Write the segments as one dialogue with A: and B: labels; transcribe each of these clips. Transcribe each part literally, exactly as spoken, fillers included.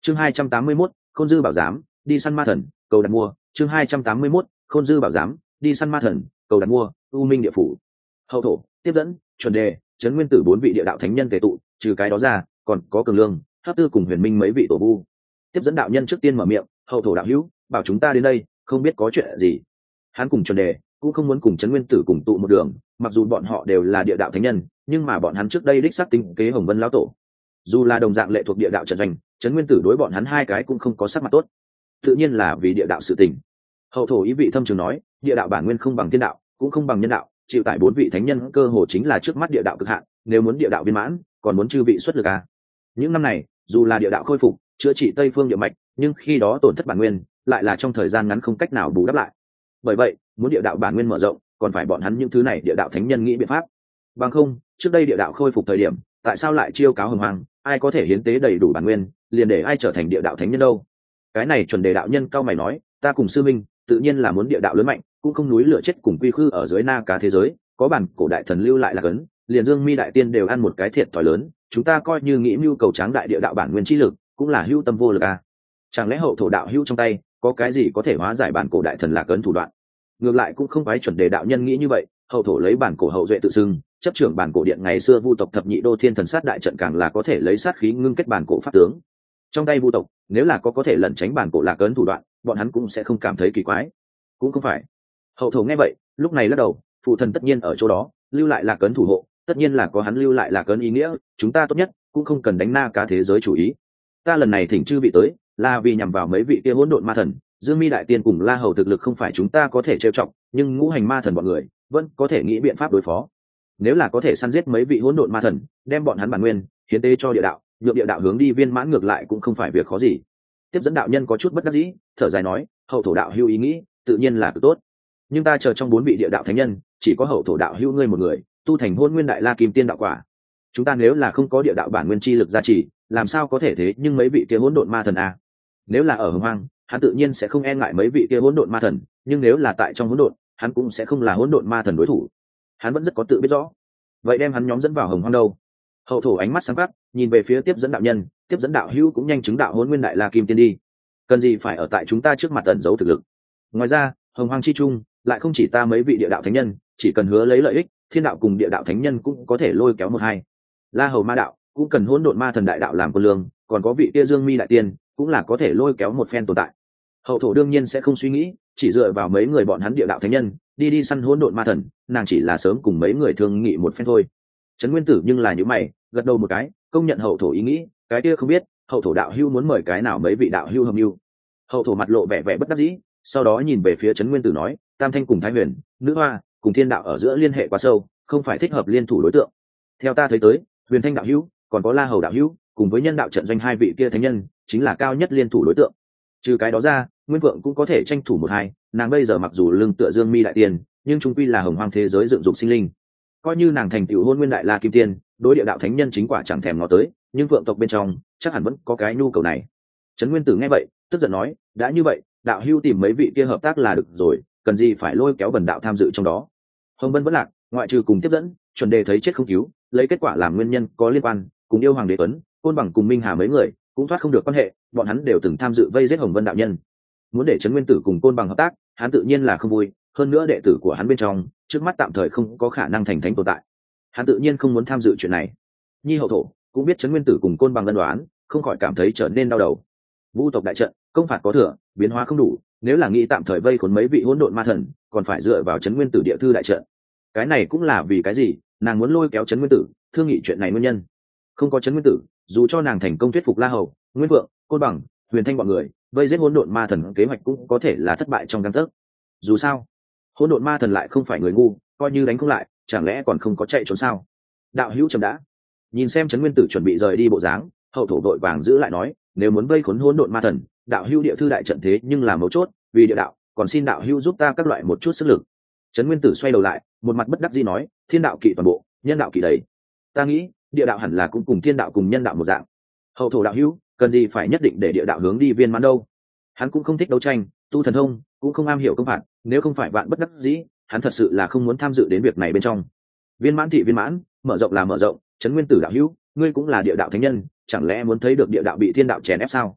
A: chương hai trăm tám mươi mốt khôn dư bảo giám đi săn ma thần cầu đặt mua chương hai trăm tám mươi mốt khôn dư bảo giám đi săn ma thần cầu đặt mua u minh địa phủ. Hậu thổ tiếp dẫn chuẩn đề trấn nguyên tử bốn vị địa đạo thánh nhân tề tụ, trừ cái đó ra còn có cường lương hấp tư cùng huyền minh mấy vị tổ vu. Tiếp dẫn đạo nhân trước tiên mở miệng: hậu thổ đạo hữu, bảo chúng ta đến đây không biết có chuyện gì. Hắn cùng chuẩn đề cũng không muốn cùng trấn nguyên tử cùng tụ một đường, mặc dù bọn họ đều là địa đạo thánh nhân, nhưng mà bọn hắn trước đây đích xác tính kế hồng vân lão tổ. Dù là đồng dạng lệ thuộc địa đạo trận doanh, trấn nguyên tử đối bọn hắn hai cái cũng không có sắc mặt tốt, tự nhiên là vì địa đạo sự tình. Hậu thổ ý vị thâm trường nói: địa đạo bản nguyên không bằng thiên đạo, cũng không bằng nhân đạo, chịu tại bốn vị thánh nhân cơ hồ chính là trước mắt địa đạo cực hạn, nếu muốn địa đạo viên mãn còn muốn chư vị xuất lực à. Những năm này dù là địa đạo khôi phục chữa trị tây phương địa mạch, nhưng khi đó tổn thất bản nguyên lại là trong thời gian ngắn không cách nào bù đắp lại. Bởi vậy muốn địa đạo bản nguyên mở rộng còn phải bọn hắn những thứ này địa đạo thánh nhân nghĩ biện pháp. Bằng không trước đây địa đạo khôi phục thời điểm tại sao lại chiêu cáo hồng hoàng, ai có thể hiến tế đầy đủ bản nguyên liền để ai trở thành địa đạo thánh nhân đâu. Cái này chuẩn đề đạo nhân cao mày nói: ta cùng sư minh tự nhiên là muốn địa đạo lớn mạnh, cũng không núi lửa chết cùng quy khư ở dưới na cá thế giới, có bản cổ đại thần lưu lại là cấn, liền dương mi đại tiên đều ăn một cái thiệt thòi lớn, chúng ta coi như nghĩ mưu cầu tráng đại địa đạo bản nguyên chi lực cũng là hữu tâm vô lực à. Chẳng lẽ hậu thổ đạo hữu trong tay có cái gì có thể hóa giải bản cổ đại thần là cấn thủ đoạn? Ngược lại cũng không phải chuẩn đề đạo nhân nghĩ như vậy, hậu thổ lấy bản cổ hậu duệ tự xưng chấp trưởng bản cổ điện, ngày xưa vu tộc thập nhị đô thiên thần sát đại trận càng là có thể lấy sát khí ngưng kết bản cổ pháp tướng. Trong tay vu tộc nếu là có có thể lẩn tránh bản cổ lạc ấn thủ đoạn, bọn hắn cũng sẽ không cảm thấy kỳ quái. Cũng không phải. Hậu thổ nghe vậy lúc này lắc đầu: phụ thần tất nhiên ở chỗ đó lưu lại lạc ấn thủ hộ, tất nhiên là có hắn lưu lại lạc ấn ý nghĩa, chúng ta tốt nhất cũng không cần đánh na cá thế giới chủ ý. Ta lần này thỉnh chư vị tới là vì nhằm vào mấy vị kia hỗn độn ma thần, dương mi đại tiên cùng la hầu thực lực không phải chúng ta có thể trêu chọc, nhưng ngũ hành ma thần bọn người vẫn có thể nghĩ biện pháp đối phó. Nếu là có thể săn giết mấy vị hỗn độn ma thần, đem bọn hắn bản nguyên hiến tế cho địa đạo, nhượng địa đạo hướng đi viên mãn, ngược lại cũng không phải việc khó gì. Tiếp dẫn đạo nhân có chút bất đắc dĩ thở dài nói: hậu thổ đạo hữu ý nghĩ tự nhiên là cực tốt, nhưng ta chờ trong bốn vị địa đạo thánh nhân chỉ có hậu thổ đạo hữu ngươi một người tu thành hôn nguyên đại la kim tiên đạo quả, chúng ta nếu là không có địa đạo bản nguyên chi lực gia trì làm sao có thể thế nhưng mấy vị kia hỗn độn ma thần à? Nếu là ở hồng hoang hắn tự nhiên sẽ không e ngại mấy vị kia hỗn độn ma thần, nhưng nếu là tại trong hỗn độn hắn cũng sẽ không là hỗn độn ma thần đối thủ. Hắn vẫn rất có tự biết rõ. Vậy đem hắn nhóm dẫn vào hồng hoang đâu? Hậu thổ ánh mắt sáng khắc nhìn về phía tiếp dẫn đạo nhân: tiếp dẫn đạo hữu cũng nhanh chứng đạo hôn nguyên đại la kim tiên đi, cần gì phải ở tại chúng ta trước mặt ẩn giấu thực lực. Ngoài ra hồng hoang chi trung lại không chỉ ta mấy vị địa đạo thánh nhân, chỉ cần hứa lấy lợi ích, thiên đạo cùng địa đạo thánh nhân cũng có thể lôi kéo một hai. La hầu ma đạo cũng cần hỗn độn ma thần đại đạo làm quân lương, còn có vị kia dương mi đại tiên cũng là có thể lôi kéo một phen tồn tại. Hậu thổ đương nhiên sẽ không suy nghĩ chỉ dựa vào mấy người bọn hắn địa đạo thánh nhân đi đi săn hỗn độn ma thần, nàng chỉ là sớm cùng mấy người thương nghị một phen thôi. Trấn nguyên tử nhưng là những mày gật đầu một cái, công nhận hậu thổ ý nghĩ. Cái kia không biết hậu thổ đạo hưu muốn mời cái nào mấy vị đạo hưu hợp mưu. Hậu thổ mặt lộ vẻ vẻ bất đắc dĩ, sau đó nhìn về phía Trấn nguyên tử nói: tam thanh cùng thái huyền, nữ hoa cùng thiên đạo ở giữa liên hệ quá sâu, không phải thích hợp liên thủ đối tượng. Theo ta thấy tới, huyền thanh đạo hữu còn có la hầu đạo hữu cùng với nhân đạo trận doanh hai vị kia thánh nhân chính là cao nhất liên thủ đối tượng. Trừ cái đó ra, nguyên vượng cũng có thể tranh thủ một hai, nàng bây giờ mặc dù lưng tựa dương mi đại tiên, nhưng trung quy là hồng hoang thế giới dựng dục sinh linh, coi như nàng thành tựu hôn nguyên đại la kim tiên, đối địa đạo thánh nhân chính quả chẳng thèm ngó tới, nhưng vượng tộc bên trong chắc hẳn vẫn có cái nhu cầu này. Trấn nguyên tử nghe vậy tức giận nói: đã như vậy đạo hưu tìm mấy vị kia hợp tác là được rồi, cần gì phải lôi kéo bần đạo tham dự trong đó. Hồng vân vẫn lạc, ngoại trừ cùng tiếp dẫn, chuẩn đề thấy chết không cứu, lấy kết quả làm nguyên nhân có liên quan, cùng yêu hoàng đế tuấn, côn bằng cùng minh hà mấy người cũng thoát không được quan hệ, bọn hắn đều từng tham dự vây giết hồng vân đạo nhân. Muốn để Trấn nguyên tử cùng côn bằng hợp tác, hắn tự nhiên là không vui, hơn nữa đệ tử của hắn bên trong trước mắt tạm thời không có khả năng thành thánh tồn tại, hắn tự nhiên không muốn tham dự chuyện này. Nhi hậu thổ cũng biết Trấn nguyên tử cùng côn bằng lân đoán, không khỏi cảm thấy trở nên đau đầu. Vũ tộc đại trận công phạt có thừa, biến hóa không đủ, nếu là nghĩ tạm thời vây khốn mấy vị hỗn độn ma thần, còn phải dựa vào Trấn nguyên tử địa thư đại trận. Cái này cũng là vì cái gì nàng muốn lôi kéo Trấn nguyên tử thương nghị chuyện này nguyên nhân. Không có Trấn nguyên tử, dù cho nàng thành công thuyết phục la hầu, nguyên vượng, côn bằng, huyền thanh bọn người vây giết hỗn độn ma thần, kế hoạch cũng có thể là thất bại trong gang tấc. Dù sao hỗn độn ma thần lại không phải người ngu, coi như đánh không lại chẳng lẽ còn không có chạy trốn sao. Đạo hữu chậm đã. Nhìn xem Trấn nguyên tử chuẩn bị rời đi bộ dáng, hậu thổ vội vàng giữ lại nói: nếu muốn vây khốn hỗn độn ma thần, đạo hữu địa thư đại trận thế nhưng là mấu chốt, vì địa đạo còn xin đạo hữu giúp ta các loại một chút sức lực. Trấn nguyên tử xoay đầu lại, một mặt bất đắc dĩ nói: thiên đạo kỵ toàn bộ, nhân đạo kỵ đầy. Ta nghĩ địa đạo hẳn là cũng cùng thiên đạo cùng nhân đạo một dạng. Hậu thổ đạo hữu cần gì phải nhất định để địa đạo hướng đi viên mãn đâu. Hắn cũng không thích đấu tranh, tu thần thông cũng không am hiểu công phạt, nếu không phải vạn bất đắc dĩ, hắn thật sự là không muốn tham dự đến việc này bên trong. Viên mãn thị viên mãn, mở rộng là mở rộng. Trấn nguyên tử đạo hữu, ngươi cũng là địa đạo thánh nhân, chẳng lẽ muốn thấy được địa đạo bị thiên đạo chèn ép sao?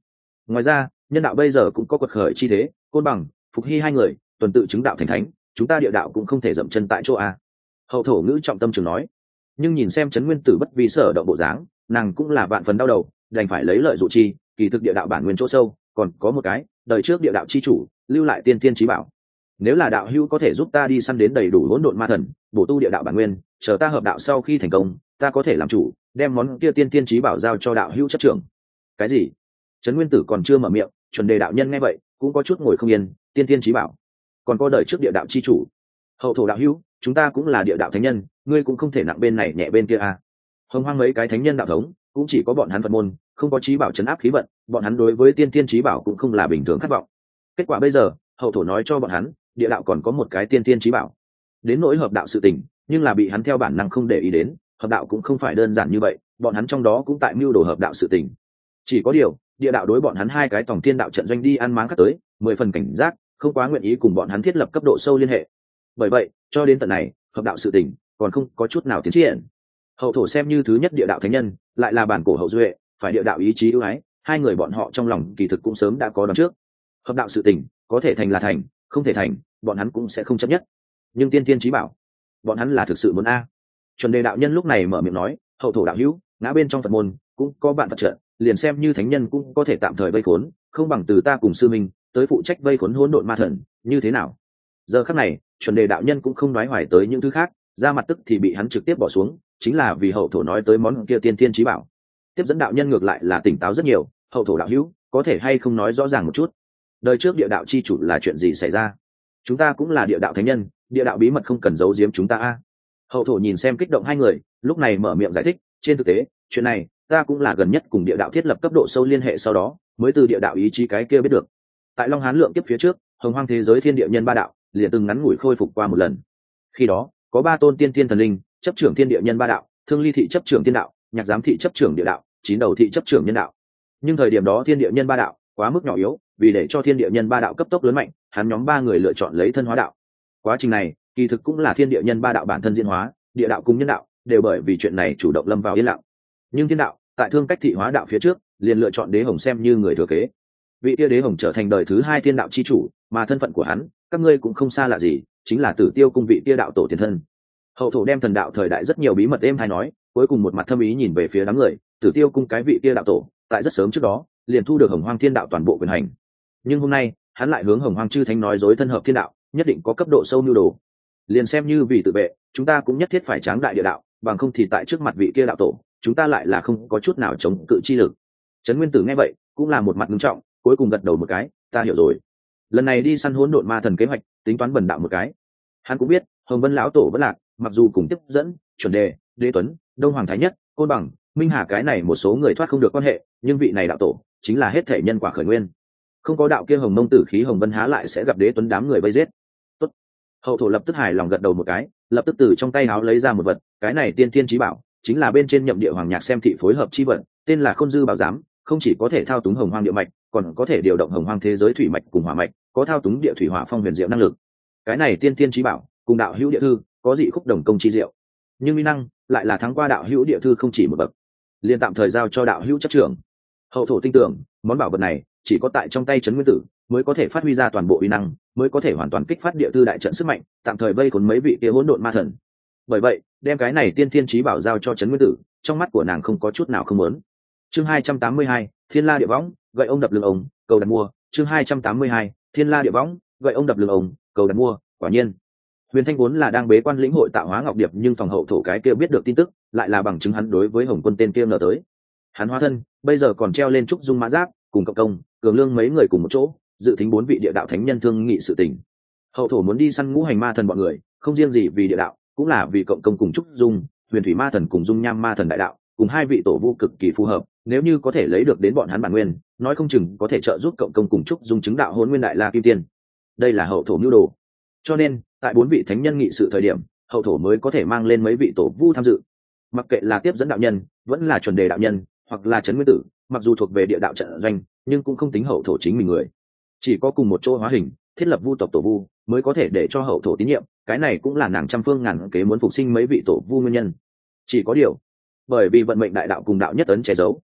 A: Ngoài ra nhân đạo bây giờ cũng có quật khởi chi thế, Côn Bằng, Phục Hy hai người tuần tự chứng đạo thành thánh, chúng ta địa đạo cũng không thể dậm chân tại chỗ a. Hậu thổ ngữ trọng tâm trường nói. Nhưng nhìn xem trấn nguyên tử bất vi sở động bộ dáng, nàng cũng là vạn phần đau đầu, đành phải lấy lợi dụ chi, kỳ thực địa đạo bản nguyên chỗ sâu còn có một cái đời trước địa đạo chi chủ lưu lại tiên tiên trí bảo. Nếu là đạo hữu có thể giúp ta đi săn đến đầy đủ hỗn độn ma thần, bổ tu địa đạo bản nguyên, chờ ta hợp đạo sau khi thành công, ta có thể làm chủ, đem món kia tiên tiên trí bảo giao cho đạo hữu chấp trưởng. Cái gì? Trấn nguyên tử còn chưa mở miệng, chuẩn đề đạo nhân nghe vậy cũng có chút ngồi không yên, tiên tiên trí bảo, còn có đời trước địa đạo chi chủ. Hậu thổ đạo hữu, chúng ta cũng là địa đạo thánh nhân, ngươi cũng không thể nặng bên này nhẹ bên kia à. Hồng hoang mấy cái thánh nhân đạo thống cũng chỉ có bọn hắn Phật môn không có trí bảo chấn áp khí vận, bọn hắn đối với tiên tiên trí bảo cũng không là bình thường khát vọng. Kết quả bây giờ hậu thổ nói cho bọn hắn địa đạo còn có một cái tiên tiên trí bảo. Đến nỗi hợp đạo sự tình, nhưng là bị hắn theo bản năng không để ý đến, hợp đạo cũng không phải đơn giản như vậy, bọn hắn trong đó cũng tại mưu đồ hợp đạo sự tình. Chỉ có điều địa đạo đối bọn hắn hai cái tổng tiên đạo trận doanh đi ăn máng cắt tới mười phần cảnh giác, không quá nguyện ý cùng bọn hắn thiết lập cấp độ sâu liên hệ. Bởi vậy cho đến tận này hợp đạo sự tình còn không có chút nào tiến triển. Hậu thổ xem như thứ nhất địa đạo thánh nhân, lại là bản cổ hậu duệ, phải địa đạo ý chí ưu ái, hai người bọn họ trong lòng kỳ thực cũng sớm đã có đoán trước. Hợp đạo sự tình có thể thành là thành, không thể thành bọn hắn cũng sẽ không chấp nhất. Nhưng tiên tiên trí bảo bọn hắn là thực sự muốn a. Chuẩn đề đạo nhân lúc này mở miệng nói, hậu thổ đạo hữu, ngã bên trong Phật môn cũng có bạn Phật trợ, liền xem như thánh nhân cũng có thể tạm thời vây khốn, không bằng từ ta cùng sư minh tới phụ trách vây khốn hỗn độn ma thần, như thế nào? Giờ khắc này chuẩn đề đạo nhân cũng không nói hoài tới những thứ khác, ra mặt tức thì bị hắn trực tiếp bỏ xuống, chính là vì hậu thổ nói tới món kia tiên tiên trí bảo. Tiếp dẫn đạo nhân ngược lại là tỉnh táo rất nhiều, hậu thổ đạo hữu có thể hay không nói rõ ràng một chút, đời trước địa đạo chi chủ là chuyện gì xảy ra? Chúng ta cũng là địa đạo thánh nhân, địa đạo bí mật không cần giấu giếm chúng ta a. Hậu thổ nhìn xem kích động hai người, lúc này mở miệng giải thích, trên thực tế chuyện này ta cũng là gần nhất cùng địa đạo thiết lập cấp độ sâu liên hệ, sau đó mới từ địa đạo ý chí cái kia biết được. Tại Long Hán lượng kiếp phía trước, hồng hoang thế giới thiên địa nhân ba đạo liền từng ngắn ngủi khôi phục qua một lần. Khi đó có ba tôn tiên tiên thần linh chấp trưởng thiên địa nhân ba đạo, Thương Ly thị chấp trưởng thiên đạo, Nhạc Giám thị chấp trưởng địa đạo, Chín Đầu thị chấp trưởng nhân đạo. Nhưng thời điểm đó thiên địa nhân ba đạo quá mức nhỏ yếu, vì để cho thiên địa nhân ba đạo cấp tốc lớn mạnh, hắn nhóm ba người lựa chọn lấy thân hóa đạo. Quá trình này kỳ thực cũng là thiên địa nhân ba đạo bản thân diễn hóa, địa đạo cùng nhân đạo đều bởi vì chuyện này chủ động lâm vào yên lặng. Nhưng thiên đạo tại Thương Cách thị hóa đạo phía trước liền lựa chọn Đế Hồng xem như người thừa kế. Vị kia Đế Hồng trở thành đời thứ hai thiên đạo chi chủ, mà thân phận của hắn các ngươi cũng không xa lạ gì, chính là Tử Tiêu cung vị kia đạo tổ tiền thân. Hậu thổ đem thần đạo thời đại rất nhiều bí mật êm hay nói, cuối cùng một mặt thâm ý nhìn về phía đám người, Tử Tiêu cung cái vị kia đạo tổ tại rất sớm trước đó liền thu được Hồng Hoang Thiên đạo toàn bộ quyền hành, nhưng hôm nay hắn lại hướng Hồng Hoang chư thánh nói dối thân hợp thiên đạo, nhất định có cấp độ sâu nhu đồ. Liền xem như vì tự vệ, chúng ta cũng nhất thiết phải tráng đại địa đạo, bằng không thì tại trước mặt vị kia đạo tổ, chúng ta lại là không có chút nào chống cự chi lực. Trấn Nguyên Tử nghe vậy cũng là một mặt nghiêm trọng, cuối cùng gật đầu một cái, ta hiểu rồi. Lần này đi săn hỗn độn ma thần kế hoạch tính toán bần đạo một cái. Hắn cũng biết Hồng Vân lão tổ vẫn lạc, mặc dù cùng tiếp dẫn chuẩn đề, Đế Tuấn, Đông Hoàng Thái Nhất, Côn Bằng, Minh Hà cái này một số người thoát không được quan hệ, nhưng vị này đạo tổ chính là hết thể nhân quả khởi nguyên. Không có đạo kia Hồng Mông tử khí Hồng Vân há lại sẽ gặp Đế Tuấn đám người vây giết. Tốt. Hậu thổ lập tức hài lòng gật đầu một cái, lập tức từ trong tay áo lấy ra một vật, cái này tiên thiên chí bảo, chính là bên trên nhậm địa hoàng nhạc xem thị phối hợp chi vật, tên là Khôn Dư Bảo Giám, không chỉ có thể thao túng Hồng Hoang địa mạch, còn có thể điều động Hồng Hoang thế giới thủy mạch cùng hỏa mạch, có thao túng địa thủy hỏa phong huyền diệu năng lực. Cái này tiên thiên chí bảo, cùng đạo hữu địa thư có dị khúc đồng công chi diệu, nhưng uy năng lại là thắng qua đạo hữu địa thư không chỉ một bậc, liền tạm thời giao cho đạo hữu chấp trưởng. Hậu thổ tin tưởng món bảo vật này chỉ có tại trong tay Trấn Nguyên Tử mới có thể phát huy ra toàn bộ uy năng, mới có thể hoàn toàn kích phát địa thư đại trận sức mạnh, tạm thời vây khốn mấy vị kia hỗn độn ma thần. Bởi vậy đem cái này tiên thiên chí bảo giao cho Trấn Nguyên Tử, trong mắt của nàng không có chút nào không muốn. Chương hai trăm tám mươi hai, Thiên La Địa Võng, gậy ông đập lưng ông, cầu đặt mua. Chương hai trăm tám mươi hai, Thiên La Địa Võng, gậy ông đập lưng ông, cầu đặt mua. Quả nhiên Huyền Thanh vốn là đang bế quan lĩnh hội tạo hóa ngọc điệp, nhưng phòng hậu thổ cái kia biết được tin tức, lại là bằng chứng hắn đối với Hồng Quân tên kia ngờ tới. Hắn hóa thân bây giờ còn treo lên trúc dung mã giáp, cùng cộng công cường lương mấy người cùng một chỗ dự tính bốn vị địa đạo thánh nhân thương nghị sự tình. Hậu thổ muốn đi săn ngũ hành ma thần bọn người, không riêng gì vì địa đạo, cũng là vì cộng công cùng trúc dung, huyền thủy ma thần cùng dung nham ma thần đại đạo, cùng hai vị tổ vu cực kỳ phù hợp. Nếu như có thể lấy được đến bọn hắn bản nguyên, nói không chừng có thể trợ giúp cộng công cùng trúc dung chứng đạo hôn nguyên đại la kim tiên. Đây là hậu thổ mưu đồ. Cho nên tại bốn vị thánh nhân nghị sự thời điểm, hậu thổ mới có thể mang lên mấy vị tổ vu tham dự. Mặc kệ là tiếp dẫn đạo nhân, vẫn là chuẩn đề đạo nhân, hoặc là Trấn Nguyên Tử, mặc dù thuộc về địa đạo trận doanh, nhưng cũng không tính hậu thổ chính mình người. Chỉ có cùng một chỗ hóa hình, thiết lập vu tộc tổ vu, mới có thể để cho hậu thổ tín nhiệm. Cái này cũng là nàng trăm phương ngàn kế muốn phục sinh mấy vị tổ vu nguyên nhân. Chỉ có điều, bởi vì vận mệnh đại đạo cùng đạo nhất ấn che giấu,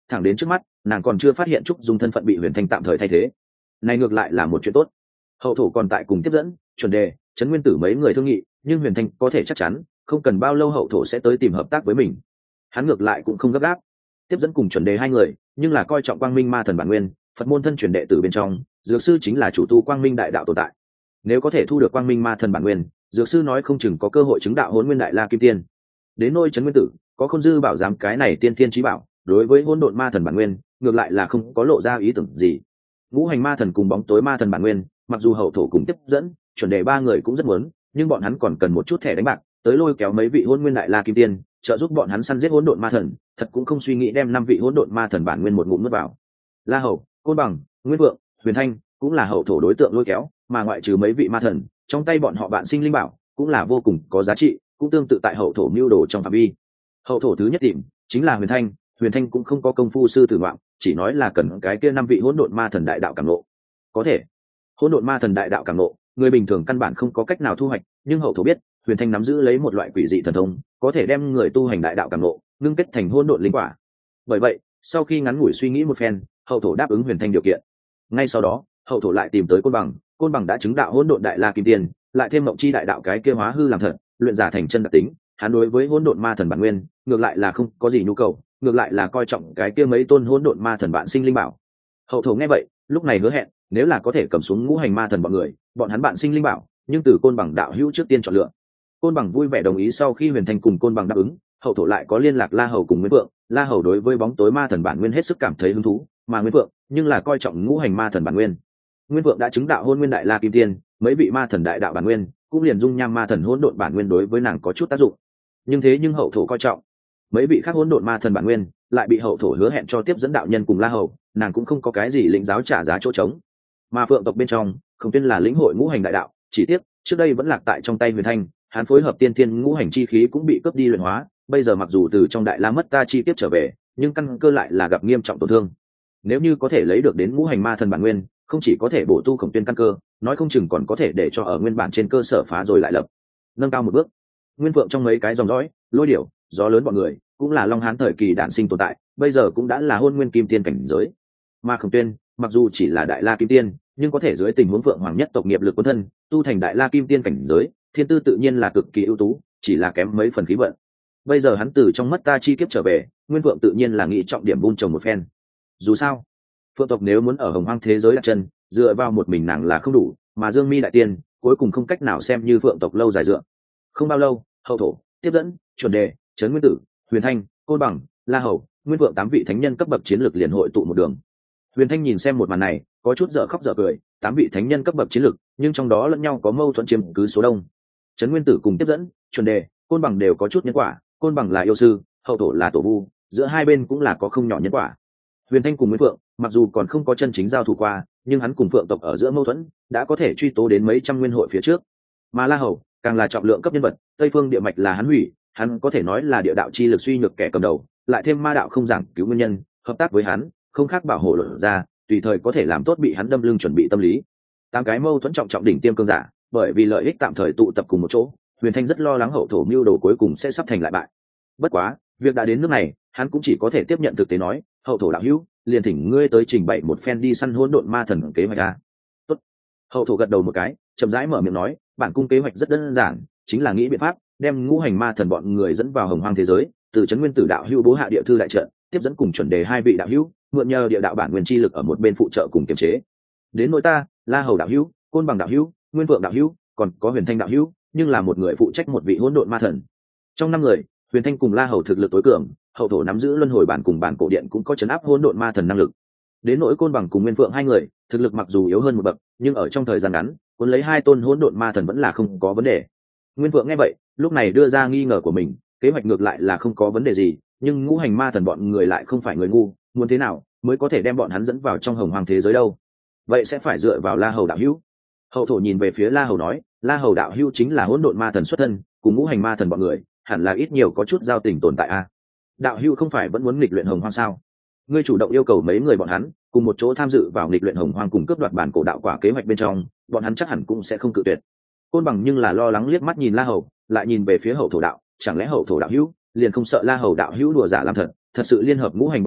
A: thẳng đến trước mắt nàng còn chưa phát hiện trúc dung thân phận bị huyền thanh tạm thời thay thế. Này ngược lại là một chuyện tốt. Hậu thổ còn tại cùng tiếp dẫn, chuẩn đề, trấn nguyên tử mấy người thương nghị, nhưng huyền thanh có thể chắc chắn không cần bao lâu hậu thổ sẽ tới tìm hợp tác với mình. Hắn ngược lại cũng không gấp gáp. Tiếp dẫn cùng chuẩn đề hai người nhưng là coi trọng quang minh ma thần bản nguyên, Phật môn thân truyền đệ tử bên trong, dược sư chính là chủ tu quang minh đại đạo tồn tại. Nếu có thể thu được quang minh ma thần bản nguyên, dược sư nói không chừng có cơ hội chứng đạo hỗn nguyên đại la kim tiên. Đến nôi trấn nguyên tử, có khôn dư bảo giám cái này tiên tiên trí bảo, đối với hỗn độn ma thần bản nguyên ngược lại là không có lộ ra ý tưởng gì. Ngũ hành ma thần cùng bóng tối ma thần bản nguyên, mặc dù hậu thổ cùng tiếp dẫn, chuẩn đề ba người cũng rất muốn, nhưng bọn hắn còn cần một chút thẻ đánh bạc, tới lôi kéo mấy vị hỗn nguyên đại la kim tiên, trợ giúp bọn hắn săn giết hỗn độn ma thần, thật cũng không suy nghĩ đem năm vị hỗn độn ma thần bản nguyên một ngụm nuốt vào. La Hầu, Côn Bằng, Nguyên Vượng, Huyền Thanh cũng là hậu thổ đối tượng lôi kéo, mà ngoại trừ mấy vị ma thần, trong tay bọn họ bạn sinh linh bảo cũng là vô cùng có giá trị, cũng tương tự tại hậu thổ mưu đồ trong phạm vi. Hậu thổ thứ nhất tìm chính là Huyền Thanh, Huyền Thanh cũng không có công phu sư tử ngoạm, chỉ nói là cần cái kia năm vị hỗn độn ma thần đại đạo cảm ngộ. Có thể, hỗn độn ma thần đại đạo cảm ngộ, người bình thường căn bản không có cách nào thu hoạch, nhưng hậu thổ biết, Huyền Thanh nắm giữ lấy một loại quỷ dị thần thông, có thể đem người tu hành đại đạo cảm ngộ ngưng kết thành hỗn độn linh quả. Bởi vậy, sau khi ngắn ngủi suy nghĩ một phen, hậu thổ đáp ứng Huyền Thanh điều kiện. Ngay sau đó, hậu thổ lại tìm tới Côn Bằng, Côn Bằng đã chứng đạo hỗn độn đại la kim tiên, lại thêm mộng chi đại đạo cái kia hóa hư làm thật, luyện giả thành chân đặc tính, hắn đối với hỗn độn ma thần bản nguyên ngược lại là không có gì nhu cầu, ngược lại là coi trọng cái kia mấy tôn hỗn độn ma thần bạn sinh linh bảo. Hậu thổ nghe vậy, lúc này hứa hẹn, nếu là có thể cầm xuống ngũ hành ma thần bọn người, bọn hắn bạn sinh linh bảo, nhưng từ Côn Bằng đạo hữu trước tiên chọn lựa. Côn Bằng vui vẻ đồng ý. Sau khi Huyền Thanh cùng Côn Bằng đáp ứng, hậu thổ lại có liên lạc La Hầu cùng Nguyên Vượng. La Hầu đối với bóng tối ma thần bản nguyên hết sức cảm thấy hứng thú, mà Nguyên Vượng nhưng là coi trọng ngũ hành ma thần bản nguyên. Nguyên Vượng đã chứng đạo hôn nguyên đại la kim tiên, mấy vị ma thần đại đạo bản nguyên cũng liền dung nham ma thần hỗn độn bản nguyên đối với nàng có chút tác dụng. Nhưng thế nhưng hậu thổ coi trọng mấy vị khác hỗn độn ma thần bản nguyên, lại bị hậu thổ hứa hẹn cho tiếp dẫn đạo nhân cùng La Hầu, nàng cũng không có cái gì lĩnh giáo trả giá chỗ trống. Mà Phượng tộc bên trong, không tiên là lĩnh hội ngũ hành đại đạo, chỉ tiếc trước đây vẫn lạc tại trong tay Huyền Thanh, hắn phối hợp tiên thiên ngũ hành chi khí cũng bị cướp đi luyện hóa, bây giờ mặc dù từ trong đại la mất ta chi tiếp trở về, nhưng căn cơ lại là gặp nghiêm trọng tổn thương. Nếu như có thể lấy được đến ngũ hành ma thần bản nguyên, không chỉ có thể bổ tu khổng tuyên căn cơ, nói không chừng còn có thể để cho ở nguyên bản trên cơ sở phá rồi lại lập, nâng cao một bước. Nguyên Vượng trong mấy cái dòng dõi, Lôi Điểu, Gió lớn bọn người cũng là long hán thời kỳ đản sinh tồn tại, bây giờ cũng đã là hôn nguyên kim tiên cảnh giới. Mà khổng tuyên mặc dù chỉ là đại la kim tiên, nhưng có thể dưới tình huống Vượng hoàng nhất tộc nghiệp lực quân thân tu thành đại la kim tiên cảnh giới, thiên tư tự nhiên là cực kỳ ưu tú, chỉ là kém mấy phần khí vận. Bây giờ hắn từ trong mất ta chi kiếp trở về, Nguyên Vượng tự nhiên là nghĩ trọng điểm vun trồng một phen. Dù sao, Phượng tộc nếu muốn ở hồng hoang thế giới đặt chân, dựa vào một mình nàng là không đủ, mà Dương Mi đại tiên cuối cùng không cách nào xem như Phượng tộc lâu dài dựa. Không bao lâu, hậu thổ, tiếp dẫn, chuẩn đề, trấn nguyên tử, Huyền Thanh, Côn Bằng, La Hầu, Nguyên Vượng tám vị thánh nhân cấp bậc chiến lược liền hội tụ một đường. Huyền Thanh nhìn xem một màn này, có chút dở khóc dở cười, tám vị thánh nhân cấp bậc chiến lược, nhưng trong đó lẫn nhau có mâu thuẫn chiếm cứ số đông. Trấn nguyên tử cùng tiếp dẫn, chuẩn đề, Côn Bằng đều có chút nhân quả, Côn Bằng là yêu sư, hậu thổ là tổ vu, giữa hai bên cũng là có không nhỏ nhân quả. Huyền Thanh cùng Nguyên Vượng mặc dù còn không có chân chính giao thủ qua, nhưng hắn cùng Phượng tộc ở giữa mâu thuẫn đã có thể truy tố đến mấy trăm nguyên hội phía trước. Mà La Hầu càng là trọng lượng cấp nhân vật, Tây Phương địa mạch là hắn hủy, hắn có thể nói là địa đạo chi lực suy nhược kẻ cầm đầu, lại thêm ma đạo không giảng cứu nguyên nhân, hợp tác với hắn không khác bảo hộ lộ ra, tùy thời có thể làm tốt bị hắn đâm lưng chuẩn bị tâm lý. Tám cái mâu thuẫn trọng trọng đỉnh tiêm cương giả, bởi vì lợi ích tạm thời tụ tập cùng một chỗ, Huyền Thanh rất lo lắng hậu thổ mưu đồ cuối cùng sẽ sắp thành lại bại. Bất quá, việc đã đến nước này, hắn cũng chỉ có thể tiếp nhận thực tế nói, hậu thổ đạo hữu, liền thỉnh ngươi tới trình bày một phen đi săn hỗn độn ma thần kế hoạch a. Tốt. Hậu thổ gật đầu một cái, chậm rãi mở miệng nói, bản cung kế hoạch rất đơn giản, chính là nghĩ biện pháp đem ngũ hành ma thần bọn người dẫn vào hồng hoang thế giới, từ trấn nguyên tử đạo hữu bố hạ địa thư đại trận, tiếp dẫn cùng chuẩn đề hai vị đạo hữu, mượn nhờ địa đạo bản nguyên chi lực ở một bên phụ trợ cùng kiềm chế. Đến nội ta, La Hầu đạo hữu, Côn Bằng đạo hữu, Nguyên Vượng đạo hữu, còn có Huyền Thanh đạo hữu, nhưng là một người phụ trách một vị hỗn độn ma thần. Trong năm người, Huyền Thanh cùng La Hầu thực lực tối cường, hậu thổ nắm giữ luân hồi bản cùng bản cổ điện cũng có chấn áp hỗn độn ma thần năng lực. Đến nỗi Côn Bằng cùng Nguyên Vượng hai người, thực lực mặc dù yếu hơn một bậc, nhưng ở trong thời gian ngắn, cuốn lấy hai tôn hỗn độn ma thần vẫn là không có vấn đề. Nguyên Vượng nghe vậy, lúc này đưa ra nghi ngờ của mình, kế hoạch ngược lại là không có vấn đề gì, nhưng ngũ hành ma thần bọn người lại không phải người ngu, muốn thế nào mới có thể đem bọn hắn dẫn vào trong hồng hoàng thế giới đâu? Vậy sẽ phải dựa vào La Hầu đạo hữu. Hậu thổ nhìn về phía La Hầu nói, La Hầu đạo hữu chính là hỗn độn ma thần xuất thân, cùng ngũ hành ma thần bọn người, hẳn là ít nhiều có chút giao tình tồn tại a. À? Đạo hữu không phải vẫn muốn nghịch luyện hồng hoang sao? Ngươi chủ động yêu cầu mấy người bọn hắn cùng một chỗ tham dự vào nghịch luyện hồng hoang cùng cướp đoạt bản cổ đạo quả kế hoạch bên trong, bọn hắn chắc hẳn cũng sẽ không cự tuyệt. Côn Bằng nhưng là lo lắng liếc mắt nhìn La Hầu, lại nhìn về phía hậu thổ đạo, chẳng lẽ hậu thổ đạo hữu liền không sợ La Hầu đạo hữu đùa giả làm thật, thật sự liên hợp ngũ hành bọn người,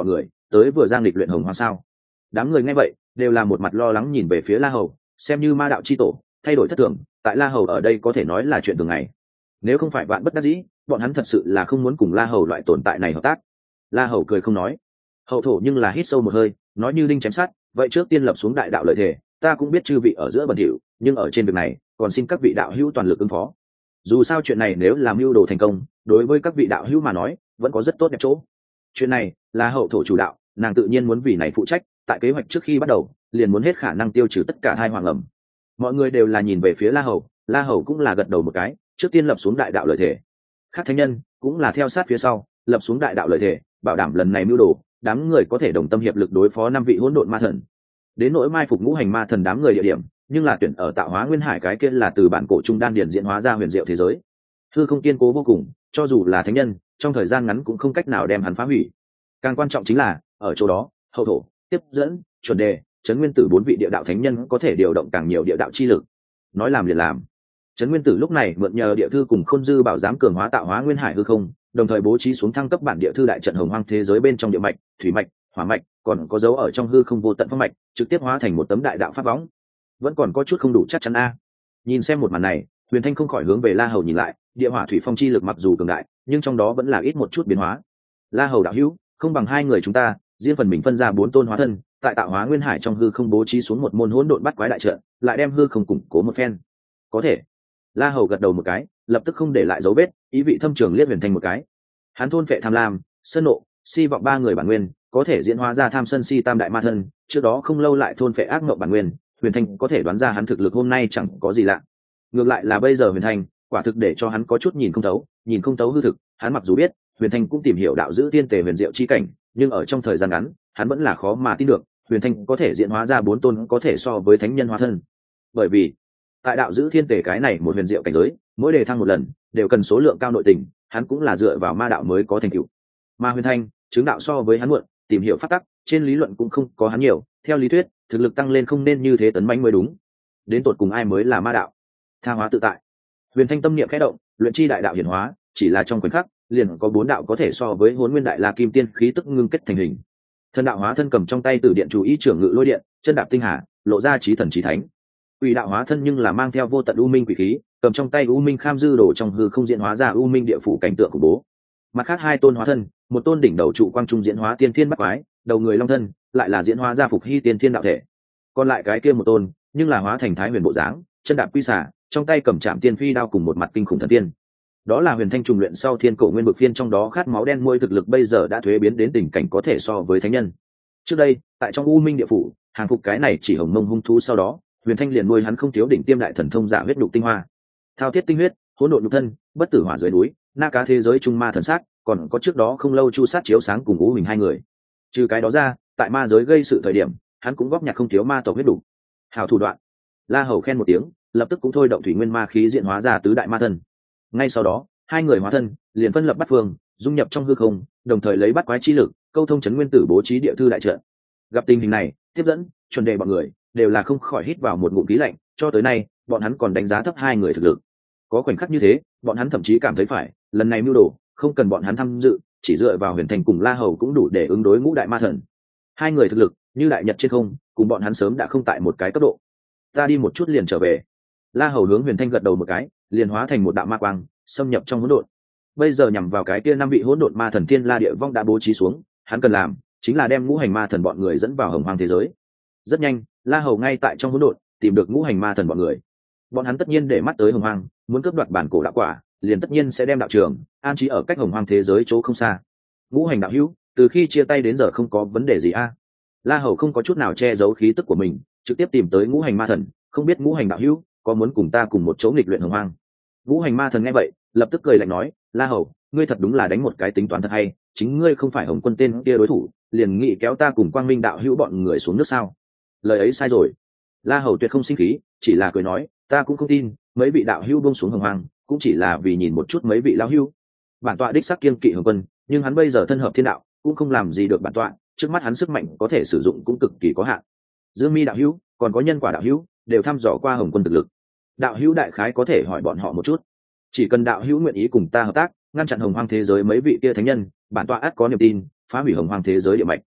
A: tới vừa giang lịch luyện hồng hoang sao? Đám người nghe vậy đều là một mặt lo lắng nhìn về phía La Hầu, xem như ma đạo chi tổ thay đổi thất thường, tại La Hầu ở đây có thể nói là chuyện thường ngày. Nếu không phải vạn bất đắc dĩ, bọn hắn thật sự là không muốn cùng La Hầu loại tồn tại này hợp tác. La Hầu cười không nói. Hậu thổ nhưng là hít sâu một hơi, nói như đinh chém sắt, vậy trước tiên lập xuống đại đạo lợi thể, ta cũng biết chư vị ở giữa bẩn thỉu, nhưng ở trên việc này còn xin các vị đạo hữu toàn lực ứng phó. Dù sao chuyện này nếu làm mưu đồ thành công, đối với các vị đạo hữu mà nói vẫn có rất tốt đẹp chỗ. Chuyện này là hậu thổ chủ đạo, nàng tự nhiên muốn vì này phụ trách, tại kế hoạch trước khi bắt đầu liền muốn hết khả năng tiêu trừ tất cả hai hoàng ẩm. Mọi người đều là nhìn về phía La Hầu, La Hầu cũng là gật đầu một cái, trước tiên lập xuống đại đạo lợi thể. Khác thánh nhân cũng là theo sát phía sau, lập xuống đại đạo lợi thể, bảo đảm lần này mưu đồ, đám người có thể đồng tâm hiệp lực đối phó năm vị hỗn độn ma thần. Đến nỗi mai phục ngũ hành ma thần đám người địa điểm, nhưng là tuyển ở tạo hóa nguyên hải, cái kia là từ bản cổ trung đan điển diễn hóa ra huyền diệu thế giới. Hư không kiên cố vô cùng, cho dù là thánh nhân, trong thời gian ngắn cũng không cách nào đem hắn phá hủy. Càng quan trọng chính là, ở chỗ đó, hậu thổ, tiếp dẫn, chuẩn đề, trấn nguyên tử bốn vị địa đạo thánh nhân có thể điều động càng nhiều địa đạo chi lực. Nói làm liền làm. Trấn nguyên tử lúc này mượn nhờ địa thư cùng khôn dư bảo giám cường hóa tạo hóa nguyên hải hư không, đồng thời bố trí xuống thăng cấp bản địa thư đại trận hồng hoang thế giới bên trong địa mạch, thủy mạch, hỏa mạch, còn có dấu ở trong hư không vô tận phong mạch, trực tiếp hóa thành một tấm đại đạo pháp võng. Vẫn còn có chút không đủ chắc chắn a. Nhìn xem một màn này, Huyền Thanh không khỏi hướng về La Hầu nhìn lại, địa hỏa thủy phong chi lực mặc dù cường đại, nhưng trong đó vẫn là ít một chút biến hóa. La Hầu đạo hữu, không bằng hai người chúng ta, riêng phần mình phân ra bốn tôn hóa thân, tại tạo hóa nguyên hải trong hư không bố trí xuống một môn hỗn độn bắt quái đại trận, lại đem hư không củng cố một phen. Có thể. La Hầu gật đầu một cái, lập tức không để lại dấu vết, ý vị thâm trường liếc Huyền Thanh một cái. Hắn thôn phệ tham lam, sơn nộ, si vọng ba người bản nguyên, có thể diễn hóa ra tham sân si tam đại ma thân, trước đó không lâu lại thôn phệ ác ngộng bản nguyên, Huyền Thanh có thể đoán ra hắn thực lực hôm nay chẳng có gì lạ. Ngược lại là bây giờ Huyền Thanh, quả thực để cho hắn có chút nhìn không thấu, nhìn không thấu hư thực, hắn mặc dù biết, Huyền Thanh cũng tìm hiểu đạo giữ tiên tề huyền diệu chi cảnh, nhưng ở trong thời gian ngắn, hắn vẫn là khó mà tin được, Huyền Thanh có thể diễn hóa ra bốn tôn có thể so với thánh nhân hóa thân. Bởi vì, tại đạo giữ thiên tề cái này một huyền diệu cảnh giới, mỗi đề thăng một lần, đều cần số lượng cao nội tình, hắn cũng là dựa vào ma đạo mới có thành tựu. Mà Huyền Thanh, chứng đạo so với hắn muộn, tìm hiểu pháp tắc, trên lý luận cũng không có hắn nhiều, theo lý thuyết, thực lực tăng lên không nên như thế tấn mãnh mới đúng. Đến tột cùng ai mới là ma đạo? Tha hóa tự tại. Huyền Thanh tâm niệm khẽ động, luyện chi đại đạo hiển hóa, chỉ là trong khoảnh khắc, liền có bốn đạo có thể so với Hỗn Nguyên Đại La Kim Tiên khí tức ngưng kết thành hình. Thân đạo hóa thân cầm trong tay Tử Điện chủ ý trưởng ngự lôi điện, chân đạp tinh hà, lộ ra chí thần chí thánh. Quỷ đạo hóa thân nhưng là mang theo vô tận u minh quỷ khí, cầm trong tay u minh kham dư đổ trong hư không diễn hóa ra u minh địa phủ cảnh tượng khủng bố. Mặt khác hai tôn hóa thân, một tôn đỉnh đầu trụ quang trung diễn hóa tiên thiên bắt quái, đầu người long thân, lại là diễn hóa ra phục hy tiên thiên đạo thể. Còn lại cái kia một tôn, nhưng là hóa thành thái huyền bộ dáng, chân đạp quy xà, trong tay cầm trạm tiên phi đao cùng một mặt kinh khủng thần tiên. Đó là Huyền Thanh trùng luyện sau thiên cổ nguyên bực phiên, trong đó khát máu đen môi thực lực bây giờ đã thuế biến đến tình cảnh có thể so với thánh nhân. Trước đây, tại trong u minh địa phủ, hàng phục cái này chỉ hồng mông hung thú, sau đó Huyền Thanh liền nuôi hắn không thiếu đỉnh tiêm đại thần thông giả huyết nhục tinh hoa, thao thiết tinh huyết, hỗn độn nhục thân, bất tử hỏa dưới núi, na cá thế giới trung ma thần sát, còn có trước đó không lâu chu sát chiếu sáng cùng u mình hai người. Trừ cái đó ra, tại ma giới gây sự thời điểm, hắn cũng góp nhặt không thiếu ma tộc huyết đủ. Hảo thủ đoạn. La Hầu khen một tiếng, lập tức cũng thôi động thủy nguyên ma khí diễn hóa ra tứ đại ma thần. Ngay sau đó, hai người hóa thân liền phân lập bắt phương, dung nhập trong hư không, đồng thời lấy bắt quái chi lực, câu thông chấn nguyên tử bố trí địa thư đại trận. Gặp tình hình này, tiếp dẫn, chuẩn đề bọn người đều là không khỏi hít vào một ngụm khí lạnh, cho tới nay, bọn hắn còn đánh giá thấp hai người thực lực. Có khoảnh khắc như thế, bọn hắn thậm chí cảm thấy phải, lần này mưu đồ, không cần bọn hắn tham dự, chỉ dựa vào Huyền Thành cùng La Hầu cũng đủ để ứng đối ngũ đại ma thần. Hai người thực lực, như đại nhật trên không, cùng bọn hắn sớm đã không tại một cái cấp độ. Ta đi một chút liền trở về. La Hầu hướng Huyền Thanh gật đầu một cái, liền hóa thành một đạo ma quang, xâm nhập trong hỗn độn. Bây giờ nhằm vào cái kia năm vị hỗn độn ma thần thiên la địa vong đã bố trí xuống, hắn cần làm chính là đem ngũ hành ma thần bọn người dẫn vào hồng hoang thế giới. Rất nhanh, La Hầu ngay tại trong hỗn độn tìm được ngũ hành ma thần bọn người. Bọn hắn tất nhiên để mắt tới hồng hoang, muốn cướp đoạt bản cổ đạo quả, liền tất nhiên sẽ đem đạo trường an trí ở cách hồng hoang thế giới chỗ không xa. Ngũ hành đạo hữu, từ khi chia tay đến giờ không có vấn đề gì a? La Hầu không có chút nào che giấu khí tức của mình, trực tiếp tìm tới ngũ hành ma thần, không biết ngũ hành đạo hữu có muốn cùng ta cùng một chỗ nghịch luyện hồng hoang? Ngũ hành ma thần nghe vậy, lập tức cười lạnh nói, La Hầu, ngươi thật đúng là đánh một cái tính toán thật hay, chính ngươi không phải Hồng Quân tên kia đối thủ, liền nghĩ kéo ta cùng Quang Minh đạo hữu bọn người xuống nước sao? Lời ấy sai rồi. La Hầu tuyệt không sinh khí, chỉ là cười nói, ta cũng không tin, mấy vị đạo hữu buông xuống hồng hoang, cũng chỉ là vì nhìn một chút mấy vị lão hữu. Bản tọa đích xác kiêng kỵ Hồng Quân, nhưng hắn bây giờ thân hợp thiên đạo, cũng không làm gì được bản tọa, trước mắt hắn sức mạnh có thể sử dụng cũng cực kỳ có hạn. Dương Mi đạo hữu, còn có Nhân Quả đạo hữu, đều thăm dò qua Hồng Quân thực lực. Đạo hữu đại khái có thể hỏi bọn họ một chút. Chỉ cần đạo hữu nguyện ý cùng ta hợp tác, ngăn chặn hồng hoang thế giới mấy vị kia thánh nhân, bản tọa ắt có niềm tin, phá hủy hồng hoang thế giới địa mạch.